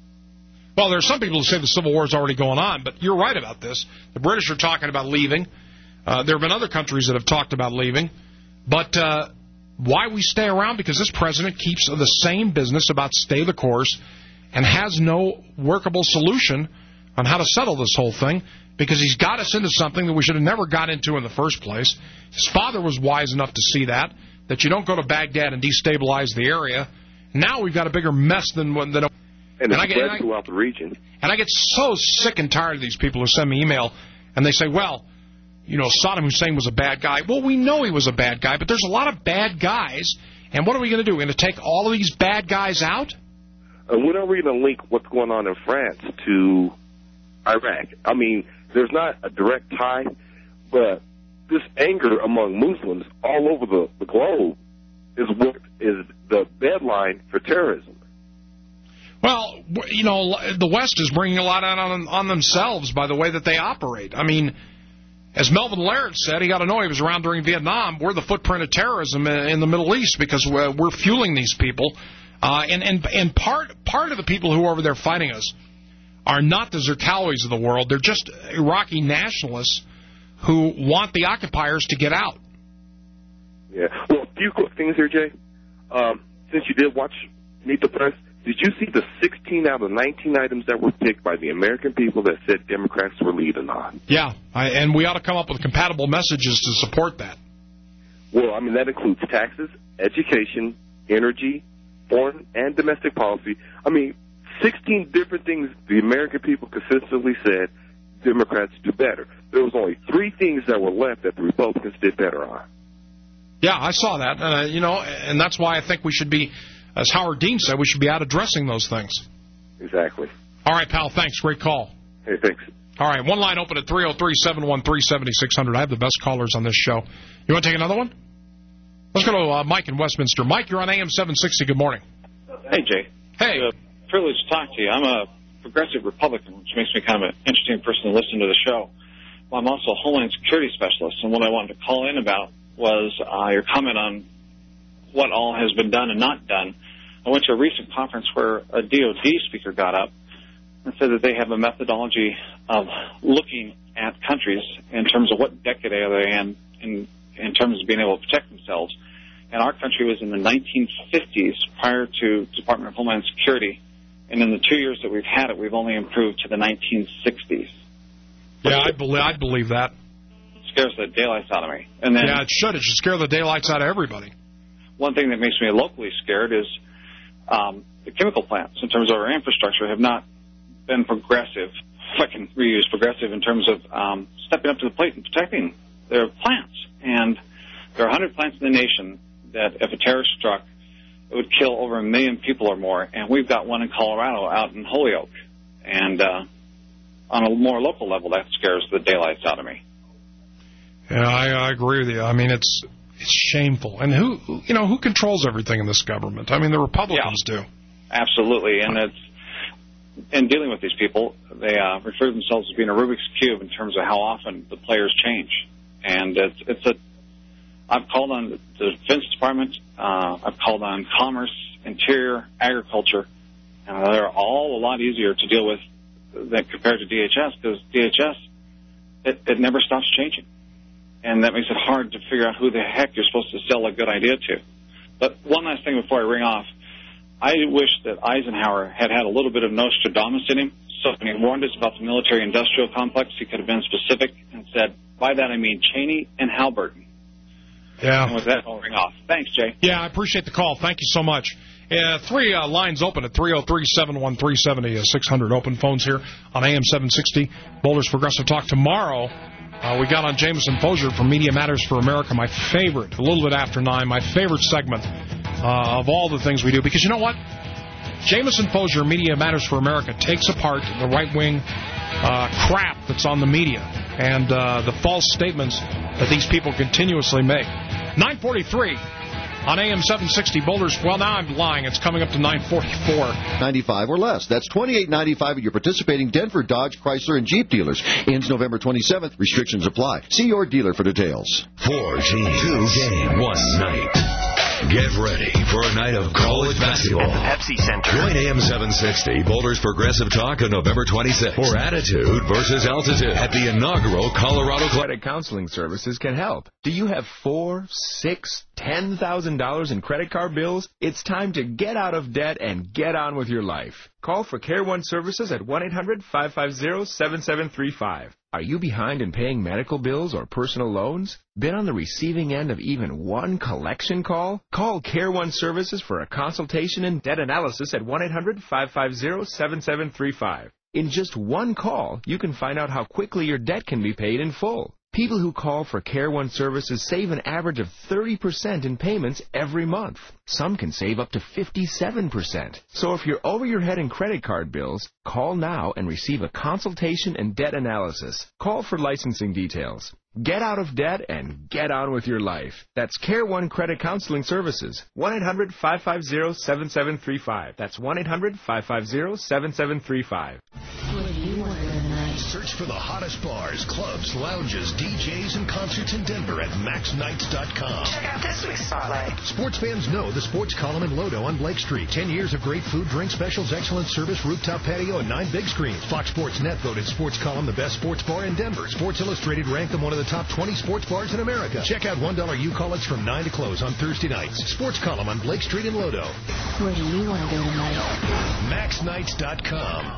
Well, there are some people who say the Civil War is already going on, but you're right about this. The British are talking about leaving. Uh, there have been other countries that have talked about leaving. But uh, why we stay around? Because this president keeps the same business about stay the course and has no workable solution on how to settle this whole thing because he's got us into something that we should have never got into in the first place. His father was wise enough to see that, that you don't go to Baghdad and destabilize the area. Now we've got a bigger mess than... than a, and it's and I get, spread and I, throughout the region. And I get so sick and tired of these people who send me email and they say, well, you know, Saddam Hussein was a bad guy. Well, we know he was a bad guy, but there's a lot of bad guys. And what are we going to do? We're going to take all of these bad guys out? And when are we going to link what's going on in France to Iraq? I mean, there's not a direct tie, but this anger among Muslims all over the, the globe is what is the deadline for terrorism. Well, you know, the West is bringing a lot out on, on themselves by the way that they operate. I mean, as Melvin Laird said, he got to know he was around during Vietnam. We're the footprint of terrorism in the Middle East because we're, we're fueling these people. Uh, and and and part part of the people who are over there fighting us are not the Zerkawis of the world. They're just Iraqi nationalists who want the occupiers to get out. Yeah. Well, a few quick things here, Jay. Um, since you did watch Meet the Press, did you see the sixteen out of nineteen items that were picked by the American people that said Democrats were leading on? Yeah, I, and we ought to come up with compatible messages to support that. Well, I mean, that includes taxes, education, energy, foreign and domestic policy. I mean, sixteen different things the American people consistently said Democrats do better. There was only three things that were left that the Republicans did better on. Yeah, I saw that. Uh, you know, and that's why I think we should be, as Howard Dean said, we should be out addressing those things. Exactly. All right, pal, thanks. Great call. Hey, thanks. All right, one line open at three oh three, seven one three, seven six zero zero. I have the best callers on this show. You want to take another one? Let's go to uh, Mike in Westminster. Mike, you're on A M seven sixty. Good morning. Hey, Jay. Hey. It's a privilege to talk to you. I'm a progressive Republican, which makes me kind of an interesting person to listen to the show. Well, I'm also a Homeland Security specialist, and what I wanted to call in about was uh, your comment on what all has been done and not done. I went to a recent conference where a D O D speaker got up and said that they have a methodology of looking at countries in terms of what decade are they in, in, in terms of being able to protect themselves. And our country was in the nineteen fifties prior to Department of Homeland Security. And in the two years that we've had it, we've only improved to the nineteen sixties. Yeah, I believe, I believe that. It scares the daylights out of me. And then, yeah, it should. It should scare the daylights out of everybody. One thing that makes me locally scared is um, the chemical plants, in terms of our infrastructure, have not been progressive, if I can reuse progressive, in terms of um, stepping up to the plate and protecting their plants. And there are one hundred plants in the nation that, if a terrorist struck, it would kill over a million people or more. And we've got one in Colorado out in Holyoke. And uh, on a more local level, that scares the daylights out of me. Yeah, I, I agree with you. I mean, it's it's shameful. And who, you know, who controls everything in this government? I mean, the Republicans yeah, do. Absolutely. And it's, in dealing with these people, they uh, refer to themselves as being a Rubik's Cube in terms of how often the players change. And it's, it's a, I've called on the Defense Department, uh, I've called on Commerce, Interior, Agriculture, and they're all a lot easier to deal with than compared to D H S, because D H S, it, it never stops changing. And that makes it hard to figure out who the heck you're supposed to sell a good idea to. But one last thing before I ring off. I wish that Eisenhower had had a little bit of Nostradamus in him. So when he warned us about the military-industrial complex, he could have been specific and said, by that I mean Cheney and Halliburton. Yeah. And with that, I'll ring off. Thanks, Jay. Yeah, I appreciate the call. Thank you so much. Uh, three uh, lines open at three oh three, seven one three, seven six hundred. Open phones here on A M seven sixty. Boulder's Progressive Talk. Tomorrow, uh, we got on Jameson Fozier from Media Matters for America, my favorite, a little bit after nine, my favorite segment uh, of all the things we do. Because you know what? Jameson Fozier, Media Matters for America, takes apart the right-wing uh, crap that's on the media and uh, the false statements that these people continuously make. nine forty-three on A M seven sixty Boulders. Well, now I'm lying. It's coming up to nine forty-four. ninety-five or less. That's twenty-eight ninety-five at your participating Denver, Dodge, Chrysler, and Jeep dealers. Ends November twenty-seventh. Restrictions apply. See your dealer for details. Four teams, two games, one night. Get ready for a night of college basketball. At the Pepsi Center. Join A M seven sixty Boulder's Progressive Talk on November twenty-sixth for Attitude versus Altitude at the inaugural Colorado Credit Counseling Services can help. Do you have four, six, ten thousand dollars in credit card bills? It's time to get out of debt and get on with your life. Call for Care One Services at one eight hundred, five five zero, seven seven three five. Are you behind in paying medical bills or personal loans? Been on the receiving end of even one collection call? Call Care One Services for a consultation and debt analysis at one eight hundred, five five zero, seven seven three five. In just one call, you can find out how quickly your debt can be paid in full. People who call for Care One Services save an average of thirty percent in payments every month. Some can save up to fifty-seven percent. So if you're over your head in credit card bills, call now and receive a consultation and debt analysis. Call for licensing details. Get out of debt and get on with your life. That's Care One Credit Counseling Services. one eight hundred, five five zero, seven seven three five. That's one eight hundred, five five zero, seven seven three five. Search for the hottest bars, clubs, lounges, D Js, and concerts in Denver at max nights dot com. Check out this week's spotlight. Sports fans know the Sports Column in Lodo on Blake Street. Ten years of great food, drink specials, excellent service, rooftop patio, and nine big screens. Fox Sports Net voted Sports Column the best sports bar in Denver. Sports Illustrated ranked them one of the top twenty sports bars in America. Check out one dollar U-Call-Its from nine to close on Thursday nights. Sports Column on Blake Street in Lodo. Where do you want to go tonight? max nights dot com.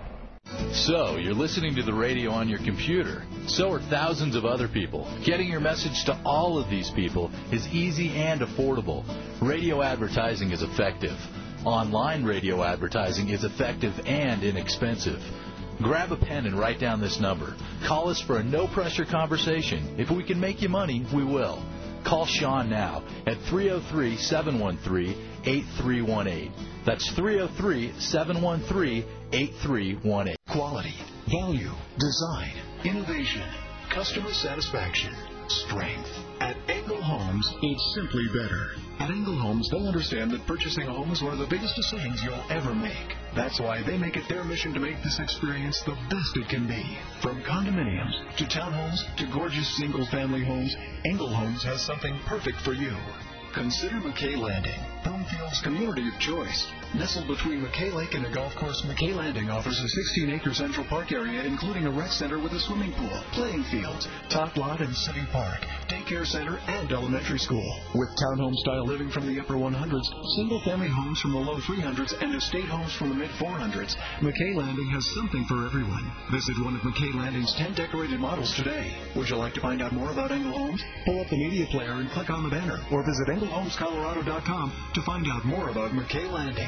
So, you're listening to the radio on your computer. So are thousands of other people. Getting your message to all of these people is easy and affordable. Radio advertising is effective. Online radio advertising is effective and inexpensive. Grab a pen and write down this number. Call us for a no-pressure conversation. If we can make you money, we will. Call Sean now at three oh three, seven one three, eight three one eight. That's three oh three, seven one three, eight three one eight. Quality, value, design, innovation, customer satisfaction, strength. At Engel Homes, it's simply better. At Engel Homes, they'll understand that purchasing a home is one of the biggest decisions you'll ever make. That's why they make it their mission to make this experience the best it can be. From condominiums to townhomes to gorgeous single-family homes, Engel Homes has something perfect for you. Consider McKay Landing, Broomfield's community of choice. Nestled between McKay Lake and a golf course, McKay Landing offers a sixteen acre Central Park area, including a rec center with a swimming pool, playing fields, top lot and city park, daycare center, and elementary school. With townhome-style living from the upper one hundreds, single-family homes from the low three hundreds, and estate homes from the mid four hundreds, McKay Landing has something for everyone. Visit one of McKay Landing's ten decorated models today. Would you like to find out more about Engel Homes? Pull up the media player and click on the banner, or visit engel homes colorado dot com to find out more about McKay Landing.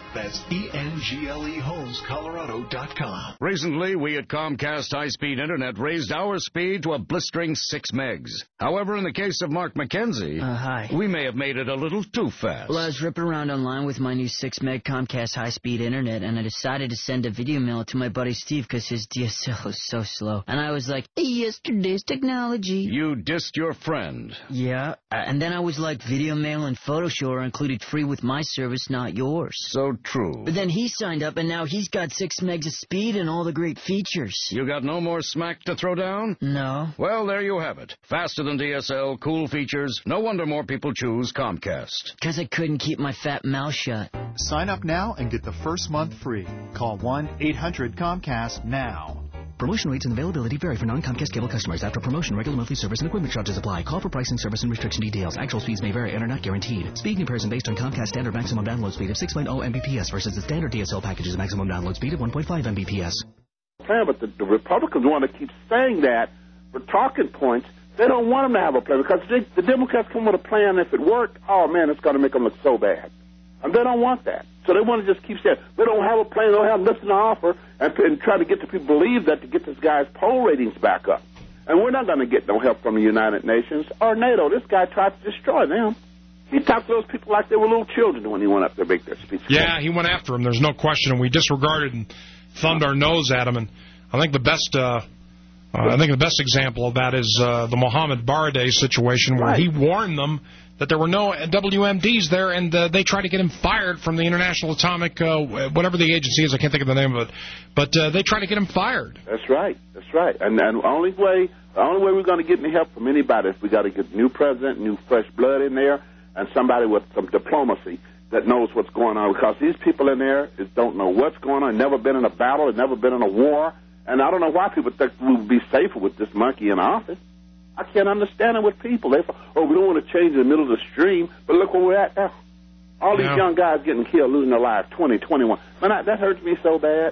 That's E N G L E Homes Colorado dot com. Recently, we at Comcast High Speed Internet raised our speed to a blistering six megs. However, in the case of Mark McKenzie, uh, hi. we may have made it a little too fast. Well, I was ripping around online with my new six meg Comcast High Speed Internet, and I decided to send a video mail to my buddy Steve because his D S L is so slow. And I was like, yesterday's technology. You dissed your friend. Yeah, and then I was like, video mail and PhotoShow are included free with my service, not yours. So true. But then he signed up, and now he's got six megs of speed and all the great features. You got no more smack to throw down? No. Well, there you have it. Faster than D S L, cool features. No wonder more people choose Comcast. Because I couldn't keep my fat mouth shut. Sign up now and get the first month free. Call one eight hundred Comcast now. Promotion rates and availability vary for non-Comcast cable customers. After promotion, regular monthly service and equipment charges apply. Call for pricing, service, and restriction details. Actual speeds may vary and are not guaranteed. Speed comparison based on Comcast standard maximum download speed of six point oh megabits per second versus the standard D S L package's maximum download speed of one point five megabits per second. Plan, but the, the Republicans want to keep saying that for talking points. They don't want them to have a plan because they, the Democrats come with a plan. If it worked, oh, man, it's going to make them look so bad. And they don't want that. So they want to just keep saying, they don't have a plan, they don't have nothing to offer, and, and try to get the people to believe that to get this guy's poll ratings back up. And we're not going to get no help from the United Nations or NATO. This guy tried to destroy them. He talked to those people like they were little children when he went up there to make their speech. Yeah, he went after him. There's no question. And we disregarded and thumbed our nose at him. And I think the best... Uh, Uh, I think the best example of that is uh, the Mohammed Baradei situation, where right. he warned them that there were no W M Ds there, and uh, they tried to get him fired from the International Atomic, uh, whatever the agency is, I can't think of the name of it, but uh, they tried to get him fired. That's right, that's right. And, and the only way, the only way we're going to get any help from anybody is we got to get a new president, new fresh blood in there, and somebody with some diplomacy that knows what's going on, because these people in there is, don't know what's going on, never been in a battle, never been in a war. And I don't know why people think we would be safer with this monkey in office. I can't understand it with people. They say, oh, we don't want to change in the middle of the stream, but look where we're at now. All these yeah. young guys getting killed, losing their lives, twenty, twenty-one. Man, I, that hurts me so bad.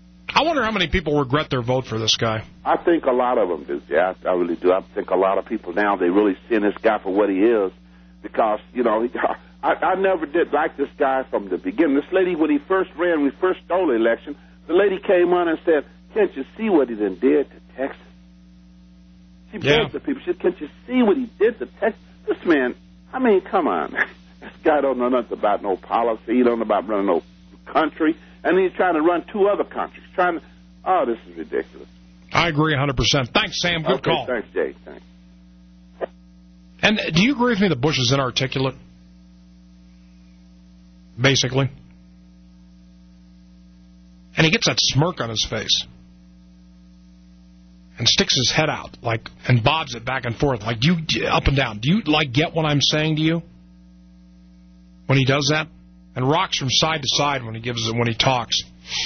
I wonder how many people regret their vote for this guy. I think a lot of them do. Yeah, I, I really do. I think a lot of people now, they really see this guy for what he is, because, you know, he, I, I never did like this guy from the beginning. This lady, when he first ran, when we first stole the election, the lady came on and said, can't you see what he done did to Texas? She yeah. begged the people. She said, can't you see what he did to Texas? This man, I mean, come on. This guy don't know nothing about no policy. He don't know about running no country. And he's trying to run two other countries. Trying to, oh, this is ridiculous. I agree one hundred percent. Thanks, Sam. Good okay, call. Thanks, Jay. Thanks. And do you agree with me that Bush is inarticulate? Basically. And he gets that smirk on his face. And sticks his head out, like, and bobs it back and forth, like, do you, up and down. Do you, like, get what I'm saying to you? When he does that? And rocks from side to side when he gives it, when he talks.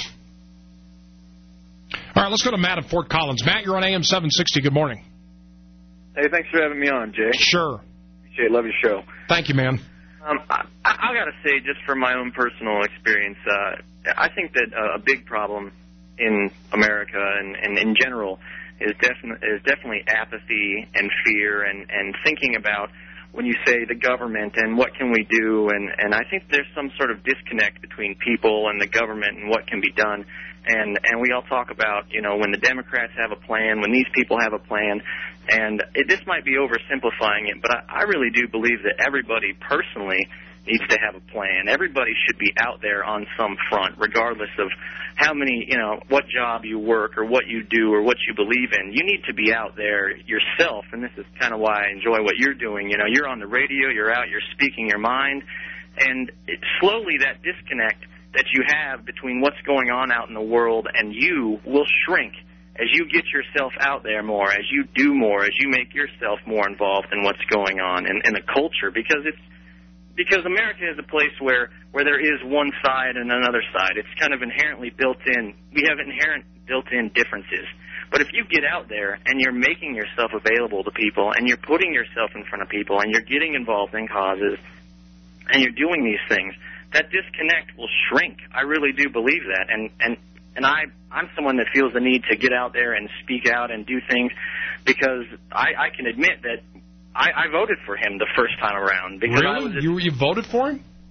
All right, let's go to Matt at Fort Collins. Matt, you're on A M seven sixty. Good morning. Hey, thanks for having me on, Jay. Sure. Appreciate it. Love your show. Thank you, man. Um, I, I got to say, just from my own personal experience, uh, I think that uh, a big problem in America and, and in general is, defin- is definitely apathy and fear and, and thinking about when you say the government and what can we do, and, and I think there's some sort of disconnect between people and the government and what can be done. And, and we all talk about, you know, when the Democrats have a plan, when these people have a plan, and it, this might be oversimplifying it, but I, I really do believe that everybody personally needs to have a plan. Everybody should be out there on some front, regardless of how many, you know, what job you work or what you do or what you believe in. You need to be out there yourself, and this is kind of why I enjoy what you're doing. You know, you're on the radio, you're out, you're speaking your mind, and it, slowly that disconnect that you have between what's going on out in the world and you will shrink as you get yourself out there more, as you do more, as you make yourself more involved in what's going on in, in the culture, because it's because America is a place where, where there is one side and another side. It's kind of inherently built in. We have inherent built-in differences. But if you get out there and you're making yourself available to people and you're putting yourself in front of people and you're getting involved in causes and you're doing these things, that disconnect will shrink. I really do believe that. And, and, and I, I'm someone that feels the need to get out there and speak out and do things because I, I can admit that I, I voted for him the first time around. Because really? I was just, you, you voted for him?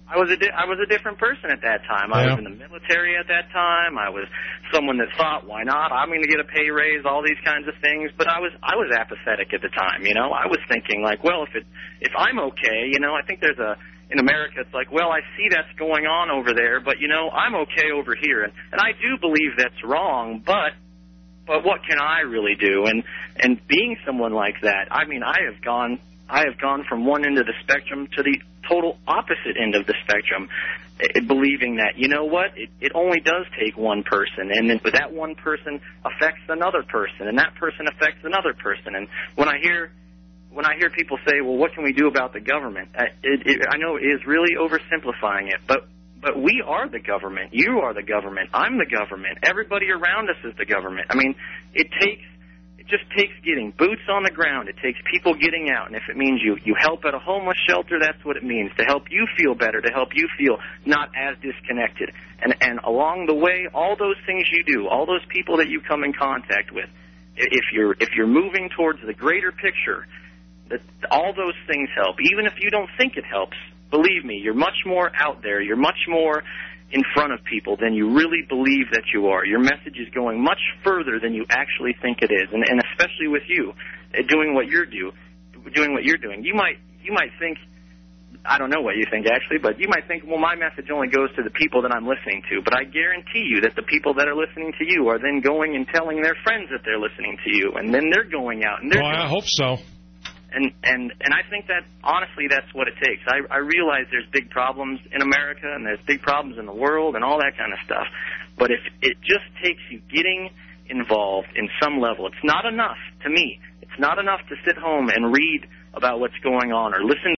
I was a di- I was a different person at that time. I Yeah. was in the military at that time. I was someone that thought, why not? I'm going to get a pay raise, all these kinds of things. But I was I was apathetic at the time. You know, I was thinking like, well, if it if I'm okay, you know, I think there's a in America, it's like, well, I see that's going on over there, but you know, I'm okay over here, and and I do believe that's wrong, but. But what can I really do? And and being someone like that, I mean, I have gone I have gone from one end of the spectrum to the total opposite end of the spectrum, eh, believing that, you know what, it, it only does take one person, and then that one person affects another person, and that person affects another person. And when I hear when I hear people say, well, what can we do about the government? I, it, it, I know it is really oversimplifying it, but But we are the government. You are the government. I'm the government. Everybody around us is the government. I mean, it takes, it just takes getting boots on the ground. It takes people getting out. And if it means you, you help at a homeless shelter, that's what it means. To help you feel better, to help you feel not as disconnected. And, and along the way, all those things you do, all those people that you come in contact with, if you're, if you're moving towards the greater picture, that all those things help. Even if you don't think it helps. Believe me, you're much more out there. You're much more in front of people than you really believe that you are. Your message is going much further than you actually think it is, and, and especially with you, doing what you're do, doing what you're doing. You might you might think, I don't know what you think actually, but you might think, well, my message only goes to the people that I'm listening to. But I guarantee you that the people that are listening to you are then going and telling their friends that they're listening to you, and then they're going out and they're. Well, I hope so. And, and and I think that, honestly, that's what it takes. I, I realize there's big problems in America and there's big problems in the world and all that kind of stuff. But if it just takes you getting involved in some level, it's not enough, to me, it's not enough to sit home and read about what's going on or listen